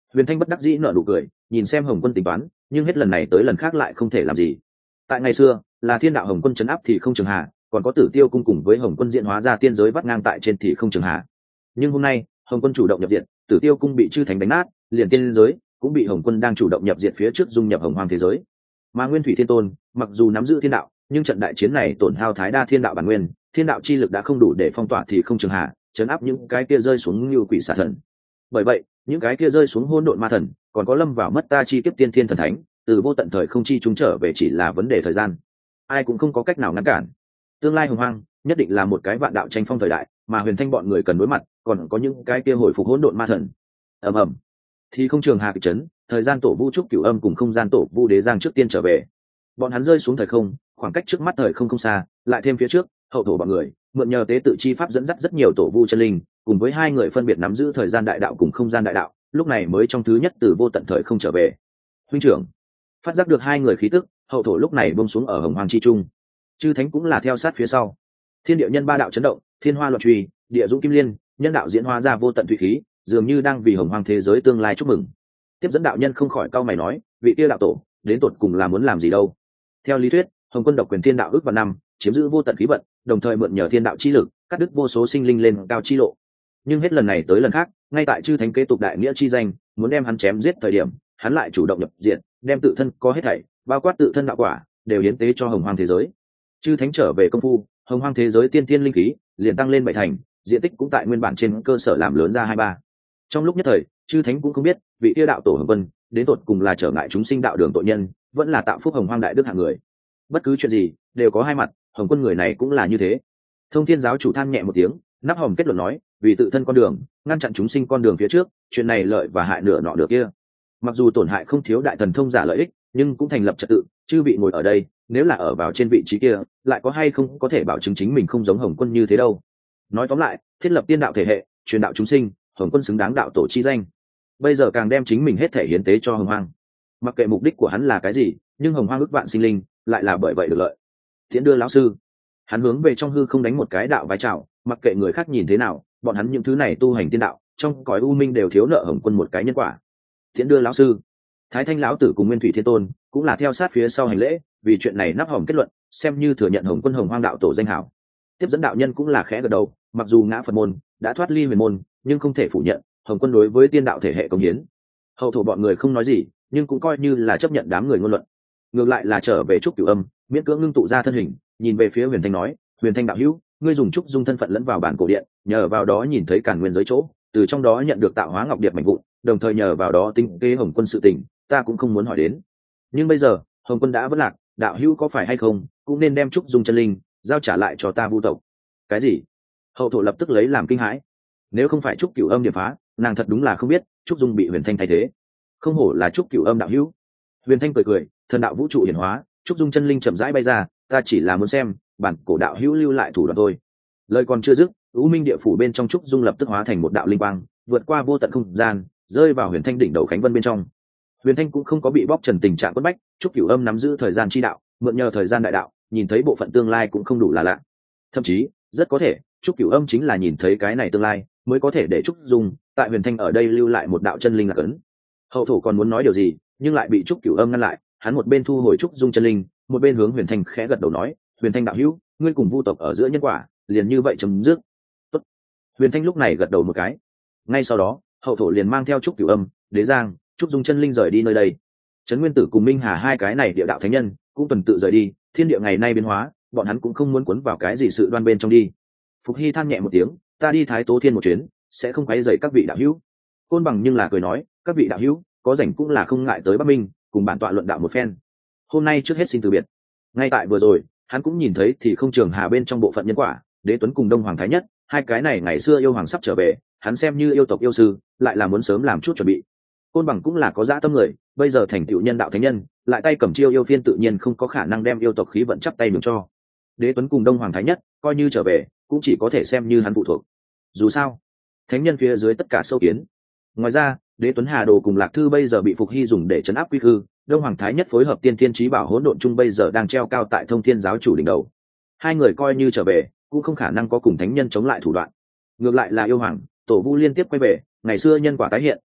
A: Huyền Thanh bất đắc dĩ nở nụ cười, nhìn xem Hồng Quân tính toán, nhưng hết lần này tới lần khác lại không thể làm gì. Tại ngày xưa, là Thiên đạo Hồng Quân trấn áp thì không trường hà, còn có Tử Tiêu cung cùng với Hồng Quân diễn hóa ra tiên giới vắt ngang tại trên thì không trường hà. Nhưng hôm nay, Hồng Quân chủ động nhập diện, Tử Tiêu cung bị chư thánh đánh nát, liền tiên giới cũng bị Hồng Quân đang chủ động nhập diện phía trước dung nhập Hồng Hoang thế giới. Mà Nguyên Thủy Thiên Tôn, mặc dù nắm giữ thiên đạo, nhưng trận đại chiến này tổn hao thái đa thiên đạo bản nguyên, thiên đạo chi lực đã không đủ để phong tỏa thì không trường hà, chấn áp những cái kia rơi xuống như quỷ xà thần. Bởi vậy, những cái kia rơi xuống hỗn độn ma thần, còn có lâm vào mất ta chi kiếp tiên thiên thần thánh, từ vô tận thời không chi chúng trở về chỉ là vấn đề thời gian. Ai cũng không có cách nào ngăn cản. Tương lai Hồng Hoang nhất định là một cái vạn đạo tranh phong thời đại, mà Huyền Thanh bọn người cần đối mặt, còn có những cái kia hồi phục hỗn độn ma thần. Ầm ầm. Thì không trường hà kịch chấn, thời gian tổ vu trúc cửu âm cùng không gian tổ vu đế giang trước tiên trở về. Bọn hắn rơi xuống thời không, khoảng cách trước mắt thời không không xa, lại thêm phía trước, hậu thổ bọn người, mượn nhờ tế tự chi pháp dẫn dắt rất nhiều tổ vu chân linh, cùng với hai người phân biệt nắm giữ thời gian đại đạo cùng không gian đại đạo, lúc này mới trong thứ nhất từ vô tận thời không trở về. Huynh trưởng, phát giác được hai người khí tức, hậu thổ lúc này buông xuống ở Hồng Hoang chi trung. Chư thánh cũng là theo sát phía sau. Thiên địa nhân ba đạo chấn động, thiên hoa loạn truy, địa dũng kim liên, nhân đạo diễn hóa ra vô tận thủy khí, dường như đang vì Hồng Hoang thế giới tương lai chúc mừng. Tiếp dẫn đạo nhân không khỏi cau mày nói, vị kia đạo tổ, đến tột cùng là muốn làm gì đâu? Theo lý thuyết, Hồng Quân độc quyền thiên đạo ước vào năm, chiếm giữ vô tận khí vận, đồng thời mượn nhờ thiên đạo chi lực, cắt đứt vô số sinh linh lên cao chi lộ. Nhưng hết lần này tới lần khác, ngay tại chư thánh kế tục đại nghĩa chi danh, muốn đem hắn chém giết thời điểm, hắn lại chủ động nhập diện, đem tự thân có hết thảy, bao quát tự thân đạo quả, đều hiến tế cho Hồng Hoang thế giới. Chư thánh trở về công phu, Hồng Hoang thế giới tiên tiên linh khí liền tăng lên bảy thành, diện tích cũng tại nguyên bản trên cơ sở làm lớn ra hai ba. Trong lúc nhất thời, chư thánh cũng không biết, vị tiêu đạo tổ Hồng Quân, đến tột cùng là trở ngại chúng sinh đạo đường tội nhân, vẫn là tạo phúc Hồng Hoang đại đức hạng người. Bất cứ chuyện gì đều có hai mặt, Hồng Quân người này cũng là như thế. Thông Thiên giáo chủ than nhẹ một tiếng, nắp hòm kết luận nói, vì tự thân con đường, ngăn chặn chúng sinh con đường phía trước, chuyện này lợi và hại nửa nọ được kia. Mặc dù tổn hại không thiếu đại thần thông giả lợi ích, nhưng cũng thành lập trật tự, chư vị ngồi ở đây, nếu là ở vào trên vị trí kia, lại có hay không có thể bảo chứng chính mình không giống Hồng Quân như thế đâu. Nói tóm lại, thiết lập tiên đạo thể hệ, truyền đạo chúng sinh, Hồng Quân xứng đáng đạo tổ chi danh. Bây giờ càng đem chính mình hết thể hiến tế cho Hồng Hoang. Mặc kệ mục đích của hắn là cái gì, nhưng Hồng Hoang ức vạn sinh linh, lại là bởi vậy được lợi. Thiện đưa lão sư, hắn hướng về trong hư không đánh một cái đạo vái chào, mặc kệ người khác nhìn thế nào, bọn hắn những thứ này tu hành tiên đạo, trong cõi u minh đều thiếu nợ Hồng Quân một cái nhân quả. Thiện đưa lão sư, Thái Thanh lão tử cùng Nguyên Thủy Thiên Tôn cũng là theo sát phía sau hành lễ, vì chuyện này nắp hòm kết luận, xem như thừa nhận Hồng Quân Hồng Hoang đạo tổ danh hảo. Tiếp dẫn đạo nhân cũng là khẽ gật đầu, mặc dù ngã Phật môn đã thoát ly huyền môn, nhưng không thể phủ nhận Hồng Quân đối với tiên đạo thể hệ công hiến. Hậu thổ bọn người không nói gì, nhưng cũng coi như là chấp nhận đám người ngôn luận. Ngược lại là trở về trúc cửu âm, miễn cưỡng ngưng tụ ra thân hình, nhìn về phía Huyền Thanh nói, Huyền Thanh đạo hữu, ngươi dùng trúc dung thân phận lẫn vào bản cổ điện, nhờ vào đó nhìn thấy càn nguyên giới chỗ, từ trong đó nhận được tạo hóa ngọc điệp mạnh vụn, đồng thời nhờ vào đó tinh kế Hồng Quân sự tình, ta cũng không muốn hỏi đến. Nhưng bây giờ Hồng Quân đã vất lạc, đạo hữu có phải hay không cũng nên đem trúc dung chân linh giao trả lại cho ta vu tộc. Cái gì? Hậu thổ lập tức lấy làm kinh hãi. Nếu không phải trúc cửu âm điệp phá, nàng thật đúng là không biết trúc dung bị Huyền Thanh thay thế. Không hổ là trúc cửu âm đạo hữu. Huyền Thanh cười cười, thần đạo vũ trụ hiển hóa, trúc dung chân linh chậm rãi bay ra, ta chỉ là muốn xem bản cổ đạo hữu lưu lại thủ đoạn thôi. Lời còn chưa dứt, U Minh địa phủ bên trong trúc dung lập tức hóa thành một đạo linh quang, vượt qua vô tận không gian, rơi vào Huyền Thanh đỉnh đầu Khánh Vân bên trong. Huyền Thanh cũng không có bị bóc trần tình trạng quất bách, trúc cửu âm nắm giữ thời gian chi đạo, mượn nhờ thời gian đại đạo, nhìn thấy bộ phận tương lai cũng không đủ là lạ. Thậm chí, rất có thể, trúc cửu âm chính là nhìn thấy cái này tương lai, mới có thể để trúc dung tại Huyền Thanh ở đây lưu lại một đạo chân linh lạc ấn. Hậu thổ còn muốn nói điều gì, nhưng lại bị trúc cửu âm ngăn lại, hắn một bên thu hồi trúc dung chân linh, một bên hướng Huyền Thanh khẽ gật đầu nói, Huyền Thanh đạo hữu, ngươi cùng vu tộc ở giữa nhân quả, liền như vậy chấm dứt. Tốt. Huyền Thanh lúc này gật đầu một cái. Ngay sau đó, hậu thổ liền mang theo trúc cửu âm, đế giang, trúc dung chân linh rời đi nơi đây. Trấn Nguyên Tử cùng Minh Hà hai cái này địa đạo thánh nhân cũng tuần tự rời đi, thiên địa ngày nay biến hóa, bọn hắn cũng không muốn cuốn vào cái gì sự đoan bên trong đi. Phục Hy than nhẹ một tiếng, ta đi Thái Tố Thiên một chuyến, sẽ không quấy rầy các vị đạo hữu. Côn Bằng nhưng là cười nói, các vị đạo hữu có rảnh cũng là không ngại tới Bắc Minh, cùng bản tọa luận đạo một phen. Hôm nay trước hết xin từ biệt. Ngay tại vừa rồi, hắn cũng nhìn thấy thì không trường hà bên trong bộ phận nhân quả, Đế Tuấn cùng Đông Hoàng Thái Nhất, hai cái này ngày xưa yêu hoàng sắp trở về, hắn xem như yêu tộc yêu sư, lại là muốn sớm làm chút chuẩn bị. Côn Bằng cũng là có dã tâm người, bây giờ thành tựu nhân đạo thánh nhân, lại tay cầm chiêu yêu phiên tự nhiên không có khả năng đem yêu tộc khí vận chắp tay nhường cho. Đế Tuấn cùng Đông Hoàng Thái Nhất, coi như trở về, cũng chỉ có thể xem như hắn phụ thuộc. Dù sao, thánh nhân phía dưới tất cả sâu kiến. Ngoài ra, Đế Tuấn Hà Đồ cùng Lạc Thư bây giờ bị Phục Hy dùng để trấn áp quy khư, Đông Hoàng Thái Nhất phối hợp Tiên Thiên Chí Bảo hỗn độn chung bây giờ đang treo cao tại Thông Thiên giáo chủ đỉnh đầu. Hai người coi như trở về, cũng không khả năng có cùng thánh nhân chống lại thủ đoạn. Ngược lại là yêu hoàng, tổ vu liên tiếp quay về, ngày xưa nhân quả tái hiện,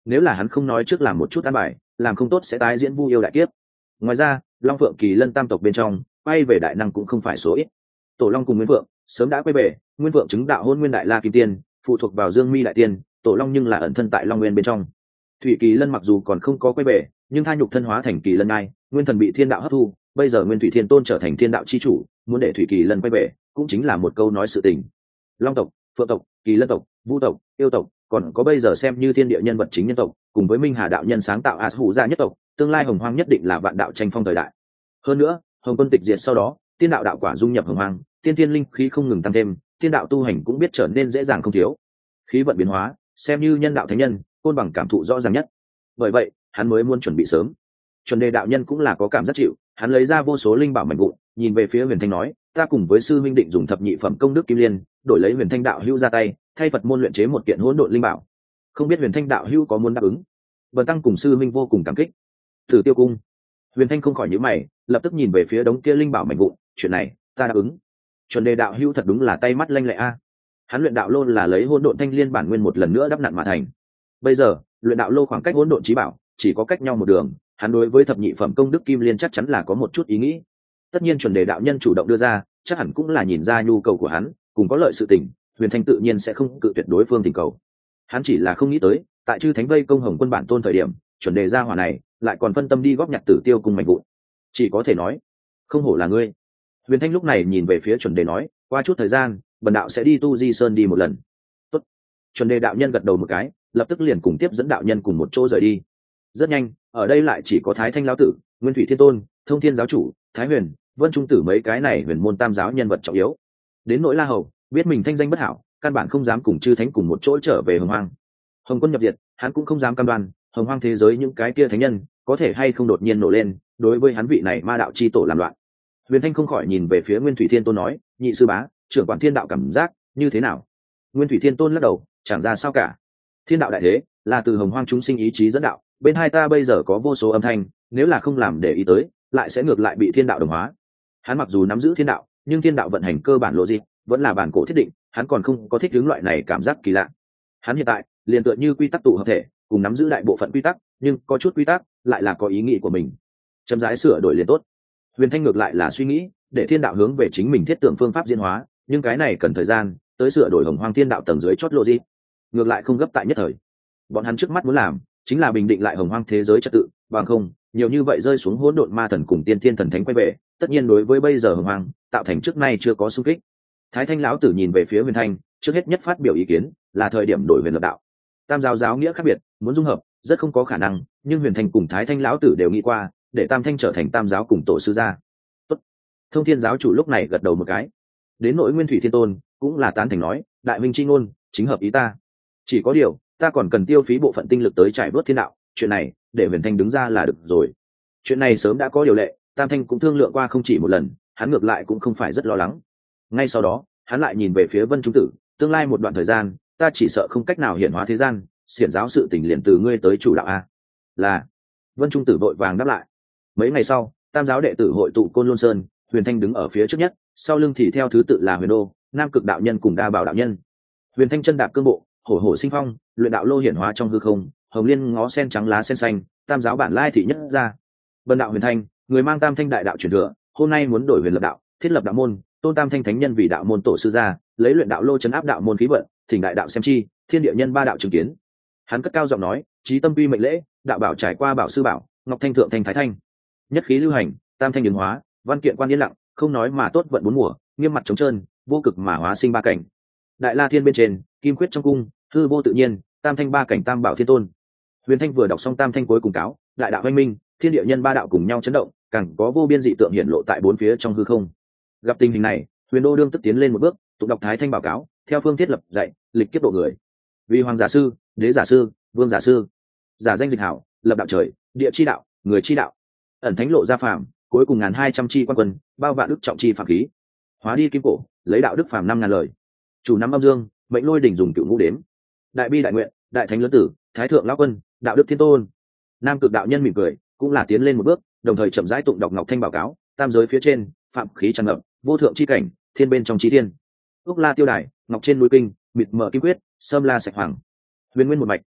A: nếu là hắn không nói trước làm một chút ăn bài, làm không tốt sẽ tái diễn vu yêu đại kiếp. Ngoài ra long phượng kỳ lân tam tộc bên trong quay về đại năng cũng không phải số ít. Tổ long cùng nguyên phượng sớm đã quay về, nguyên phượng chứng đạo hôn nguyên đại la kim tiên, phụ thuộc vào dương mi đại tiên, tổ long nhưng là ẩn thân tại long nguyên bên trong. Thủy kỳ lân mặc dù còn không có quay về, nhưng tha nhục thân hóa thành kỳ lân ngai, nguyên thần bị thiên đạo hấp thu, bây giờ nguyên thủy thiên tôn trở thành thiên đạo chi chủ, muốn để thủy kỳ lân quay về cũng chính là một câu nói sự tình. Long tộc, phượng tộc, kỳ lân tộc, vu tộc, yêu tộc, còn có bây giờ xem như thiên địa nhân vật chính nhân tộc, cùng với minh hà đạo nhân sáng tạo as hủ gia nhất tộc, tương lai hồng hoang nhất định là vạn đạo tranh phong thời đại. Hơn nữa hồng quân tịch diệt sau đó, tiên đạo đạo quả dung nhập hồng hoang, tiên tiên linh khí không ngừng tăng thêm, tiên đạo tu hành cũng biết trở nên dễ dàng không thiếu. Khí vận biến hóa, xem như nhân đạo thánh nhân, côn bằng cảm thụ rõ ràng nhất. Bởi vậy hắn mới muốn chuẩn bị sớm. Chuẩn đề đạo nhân cũng là có cảm giác chịu, hắn lấy ra vô số linh bảo mạnh vụn, nhìn về phía huyền thanh nói, ta cùng với sư minh định dùng thập nhị phẩm công đức kim liên, đổi lấy huyền thanh đạo hữu ra tay, thay Phật môn luyện chế một kiện hỗn độn linh bảo. Không biết huyền thanh đạo hữu có muốn đáp ứng? Bần tăng cùng sư minh vô cùng cảm kích. Thử Tiêu Cung. Huyền thanh không khỏi nhíu mày, lập tức nhìn về phía đống kia linh bảo mạnh vụn, chuyện này ta đáp ứng. Chuẩn đề đạo hữu thật đúng là tay mắt lanh lẹ a. Hắn luyện đạo lô là lấy hỗn độn thanh liên bản nguyên một lần nữa đắp nặn mà thành. Bây giờ luyện đạo lô khoảng cách hỗn độn chí bảo chỉ có cách nhau một đường, hắn đối với thập nhị phẩm công đức kim liên chắc chắn là có một chút ý nghĩ. Tất nhiên chuẩn đề đạo nhân chủ động đưa ra, chắc hẳn cũng là nhìn ra nhu cầu của hắn, cùng có lợi sự tình, huyền thanh tự nhiên sẽ không cự tuyệt đối phương tình cầu. Hắn chỉ là không nghĩ tới, tại chư thánh vây công hồng quân bản tôn thời điểm, chuẩn đề ra hỏa này lại còn phân tâm đi góp nhặt Tử Tiêu cùng mạnh vụn. Chỉ có thể nói không hổ là ngươi. Huyền thanh lúc này nhìn về phía chuẩn đề nói, qua chút thời gian bần đạo sẽ đi tu di sơn đi một lần. Tốt. Chuẩn đề đạo nhân gật đầu một cái, lập tức liền cùng tiếp dẫn đạo nhân cùng một chỗ rời đi. Rất nhanh ở đây lại chỉ có Thái Thanh lão tử, Nguyên Thủy Thiên Tôn, Thông Thiên giáo chủ, Thái Huyền, Vân Trung tử mấy cái này huyền môn tam giáo nhân vật trọng yếu. Đến nỗi La Hầu, biết mình thanh danh bất hảo, căn bản không dám cùng chư thánh cùng một chỗ trở về hồng hoang. Hồng quân nhập diệt, hắn cũng không dám cam đoan hồng hoang thế giới những cái kia thánh nhân có thể hay không đột nhiên nổ lên đối với hắn vị này ma đạo chi tổ làm loạn. Huyền thanh không khỏi nhìn về phía Nguyên Thủy Thiên Tôn nói, nhị sư bá, trưởng quản thiên đạo cảm giác như thế nào? Nguyên Thủy Thiên Tôn lắc đầu, chẳng ra sao cả. Thiên đạo đại thế là từ hồng hoang chúng sinh ý chí dẫn đạo, bên hai ta bây giờ có vô số âm thanh, nếu là không làm để ý tới lại sẽ ngược lại bị thiên đạo đồng hóa. Hắn mặc dù nắm giữ thiên đạo, nhưng thiên đạo vận hành cơ bản lộ gì vẫn là bản cổ thiết định, hắn còn không có thích ứng loại này cảm giác kỳ lạ. Hắn hiện tại liền tựa như quy tắc tụ hợp thể, cùng nắm giữ đại bộ phận quy tắc, nhưng có chút quy tắc lại là có ý nghĩ của mình, chậm rãi sửa đổi liền tốt. Huyền thanh ngược lại là suy nghĩ để thiên đạo hướng về chính mình thiết tưởng phương pháp diễn hóa, nhưng cái này cần thời gian, tới sửa đổi hồng hoang thiên đạo tầng dưới chót lộ gì ngược lại không gấp tại nhất thời. Bọn hắn trước mắt muốn làm chính là bình định lại hồng hoang thế giới trật tự, bằng không nhiều như vậy rơi xuống hỗn độn ma thần cùng tiên thiên thần thánh quay về, tất nhiên đối với bây giờ hồng hoang tạo thành trước nay chưa có xung kích. Thái Thanh lão tử nhìn về phía huyền thanh, trước hết nhất phát biểu ý kiến là thời điểm đổi huyền lập đạo. Tam giáo giáo nghĩa khác biệt, muốn dung hợp rất không có khả năng, nhưng huyền thanh cùng Thái Thanh lão tử đều nghĩ qua để tam thanh trở thành tam giáo cùng tổ sư gia. Tốt. Thông Thiên giáo chủ lúc này gật đầu một cái. Đến nỗi Nguyên Thủy Thiên Tôn cũng là tán thành nói, đại minh chi ngôn chính hợp ý ta, chỉ có điều ta còn cần tiêu phí bộ phận tinh lực tới trải bớt thiên đạo, chuyện này để huyền thanh đứng ra là được rồi. Chuyện này sớm đã có điều lệ, tam thanh cũng thương lượng qua không chỉ một lần, hắn ngược lại cũng không phải rất lo lắng. Ngay sau đó hắn lại nhìn về phía Vân Trung tử, tương lai một đoạn thời gian ta chỉ sợ không cách nào hiển hóa thế gian, xiển giáo sự tình liền từ ngươi tới chủ đạo a. Là. Vân Trung tử vội vàng đáp lại. Mấy ngày sau, tam giáo đệ tử hội tụ Côn Lôn Sơn, huyền thanh đứng ở phía trước nhất, sau lưng thì theo thứ tự là Huyền Đô, Nam Cực đạo nhân cùng Đa Bảo đạo nhân. Huyền thanh chân đạp cương bộ, hổ hổ sinh phong, luyện đạo lô hiển hóa trong hư không, hồng liên ngó sen trắng lá sen xanh, tam giáo bản lai thị nhất ra. Bần đạo huyền thanh, người mang tam thanh đại đạo truyền thừa, hôm nay muốn đổi huyền lập đạo, thiết lập đạo môn, tôn tam thanh thánh nhân vì đạo môn tổ sư gia, lấy luyện đạo lô chấn áp đạo môn khí vận, thỉnh đại đạo xem chi, thiên địa nhân ba đạo chứng kiến. Hắn cất cao giọng nói, chí tâm quy mệnh lễ, đạo bảo trải qua bảo sư bảo, ngọc thanh thượng thanh thái thanh, nhất khí lưu hành, tam thanh biến hóa, văn kiện quan yên lặng, không nói mà tốt vận bốn mùa, nghiêm mặt trống trơn, vô cực mà hóa sinh ba cảnh. Đại la thiên bên trên, kim quyết trong cung, hư vô tự nhiên, tam thanh ba cảnh tam bảo thiên tôn. Huyền thanh vừa đọc xong tam thanh cuối cùng cáo, đại đạo oanh minh, thiên địa nhân ba đạo cùng nhau chấn động, càng có vô biên dị tượng hiển lộ tại bốn phía trong hư không. Gặp tình hình này, Huyền Đô đương tức tiến lên một bước, tụng đọc thái thanh báo cáo, theo phương thiết lập dạy, lịch kiếp độ người. Vì hoàng giả sư, đế giả sư, vương giả sư, giả danh dịch hảo, lập đạo trời, địa chi đạo, người chi đạo, ẩn thánh lộ gia phàm, cuối cùng ngàn hai trăm chi quan quân, bao vạn đức trọng chi phạm khí, hóa đi kim cổ, lấy đạo đức phàm năm ngàn lời. Chủ năm âm dương, mệnh lôi đỉnh dùng cựu ngũ đếm. Đại bi đại nguyện, đại thánh lớn tử, thái thượng lão quân, đạo đức thiên tôn. Nam Cực đạo nhân mỉm cười, cũng là tiến lên một bước, đồng thời chậm rãi tụng đọc ngọc thanh báo cáo, tam giới phía trên, phạm khí tràn ngập, vô thượng chi cảnh, thiên bên trong chi thiên. Úc La tiêu đài, ngọc trên núi kinh, mịt mờ kim quyết, sâm la sạch hoàng. Huyền nguyên một mạch,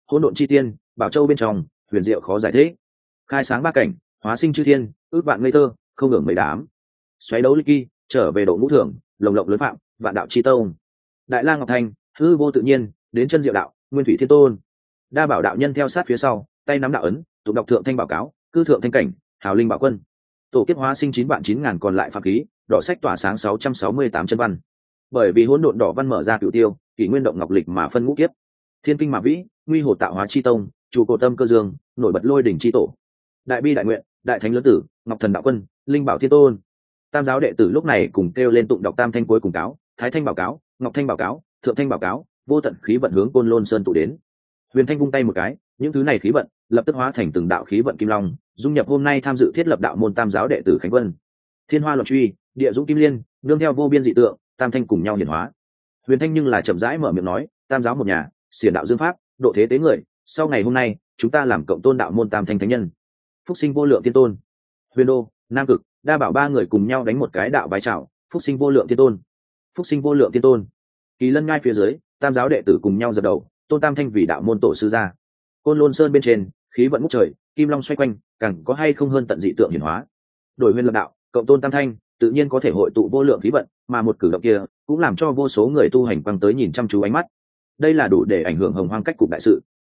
A: hỗn độn chi tiên, bảo châu bên trong, huyền diệu khó giải thích. Khai sáng ba cảnh, hóa sinh chư thiên, ước vạn ngây thơ, không ngừng mấy đám. Xoáy đấu ly kỳ, trở về độ ngũ thường, lồng lộng lớn phạm, vạn đạo chi tông. Đại lang ngọc thanh, hư vô tự nhiên, đến chân diệu đạo, nguyên thủy thiên tôn. Đa bảo đạo nhân theo sát phía sau, tay nắm đạo ấn, tụng đọc thượng thanh bảo cáo, cư thượng thanh cảnh, hào linh bảo quân. Tổ kiếp hóa sinh chín vạn chín ngàn còn lại phạm khí, đỏ sách tỏa sáng sáu trăm sáu mươi tám chân văn. Bởi vì hỗn độn đỏ văn mở ra cửu tiêu, kỷ nguyên động ngọc lịch mà phân ngũ kiếp. Thiên kinh mà vĩ, nguy hồ tạo hóa chi tông, chủ cổ tâm cơ dương, nổi bật lôi đỉnh chi tổ. Đại bi đại nguyện, đại thánh lớn tử, ngọc thần đạo quân, linh bảo thiên tôn. Tam giáo đệ tử lúc này cùng kêu lên tụng đọc tam thanh cuối cùng cáo, thái thanh bảo cáo, ngọc thanh bảo cáo, thượng thanh bảo cáo, vô tận khí vận hướng côn lôn sơn tụ đến. Huyền thanh vung tay một cái, những thứ này khí vận lập tức hóa thành từng đạo khí vận kim long, dung nhập hôm nay tham dự thiết lập đạo môn tam giáo đệ tử khánh vân. Thiên hoa loạn truy, địa dũng kim liên, nương theo vô biên dị tượng, tam thanh cùng nhau hiển hóa. Huyền thanh nhưng là chậm rãi mở miệng nói, tam giáo một nhà, xiển đạo dương pháp, độ thế tế người, sau ngày hôm nay chúng ta làm cộng tôn đạo môn tam thanh thánh nhân, phúc sinh vô lượng thiên tôn. Huyền đô, nam cực, đa bảo ba người cùng nhau đánh một cái đạo bái chào, phúc sinh vô lượng thiên tôn, phúc sinh vô lượng thiên tôn. Kỳ lân ngay phía dưới, tam giáo đệ tử cùng nhau dập đầu, tôn tam thanh vì đạo môn tổ sư gia. Côn lôn sơn bên trên, khí vận ngút trời, kim long xoay quanh, càng có hay không hơn tận dị tượng hiển hóa. Đổi huyền lập đạo, cộng tôn tam thanh, tự nhiên có thể hội tụ vô lượng khí vận, mà một cử động kia cũng làm cho vô số người tu hành quăng tới nhìn chăm chú ánh mắt. Đây là đủ để ảnh hưởng hồng hoang cách cục đại sự,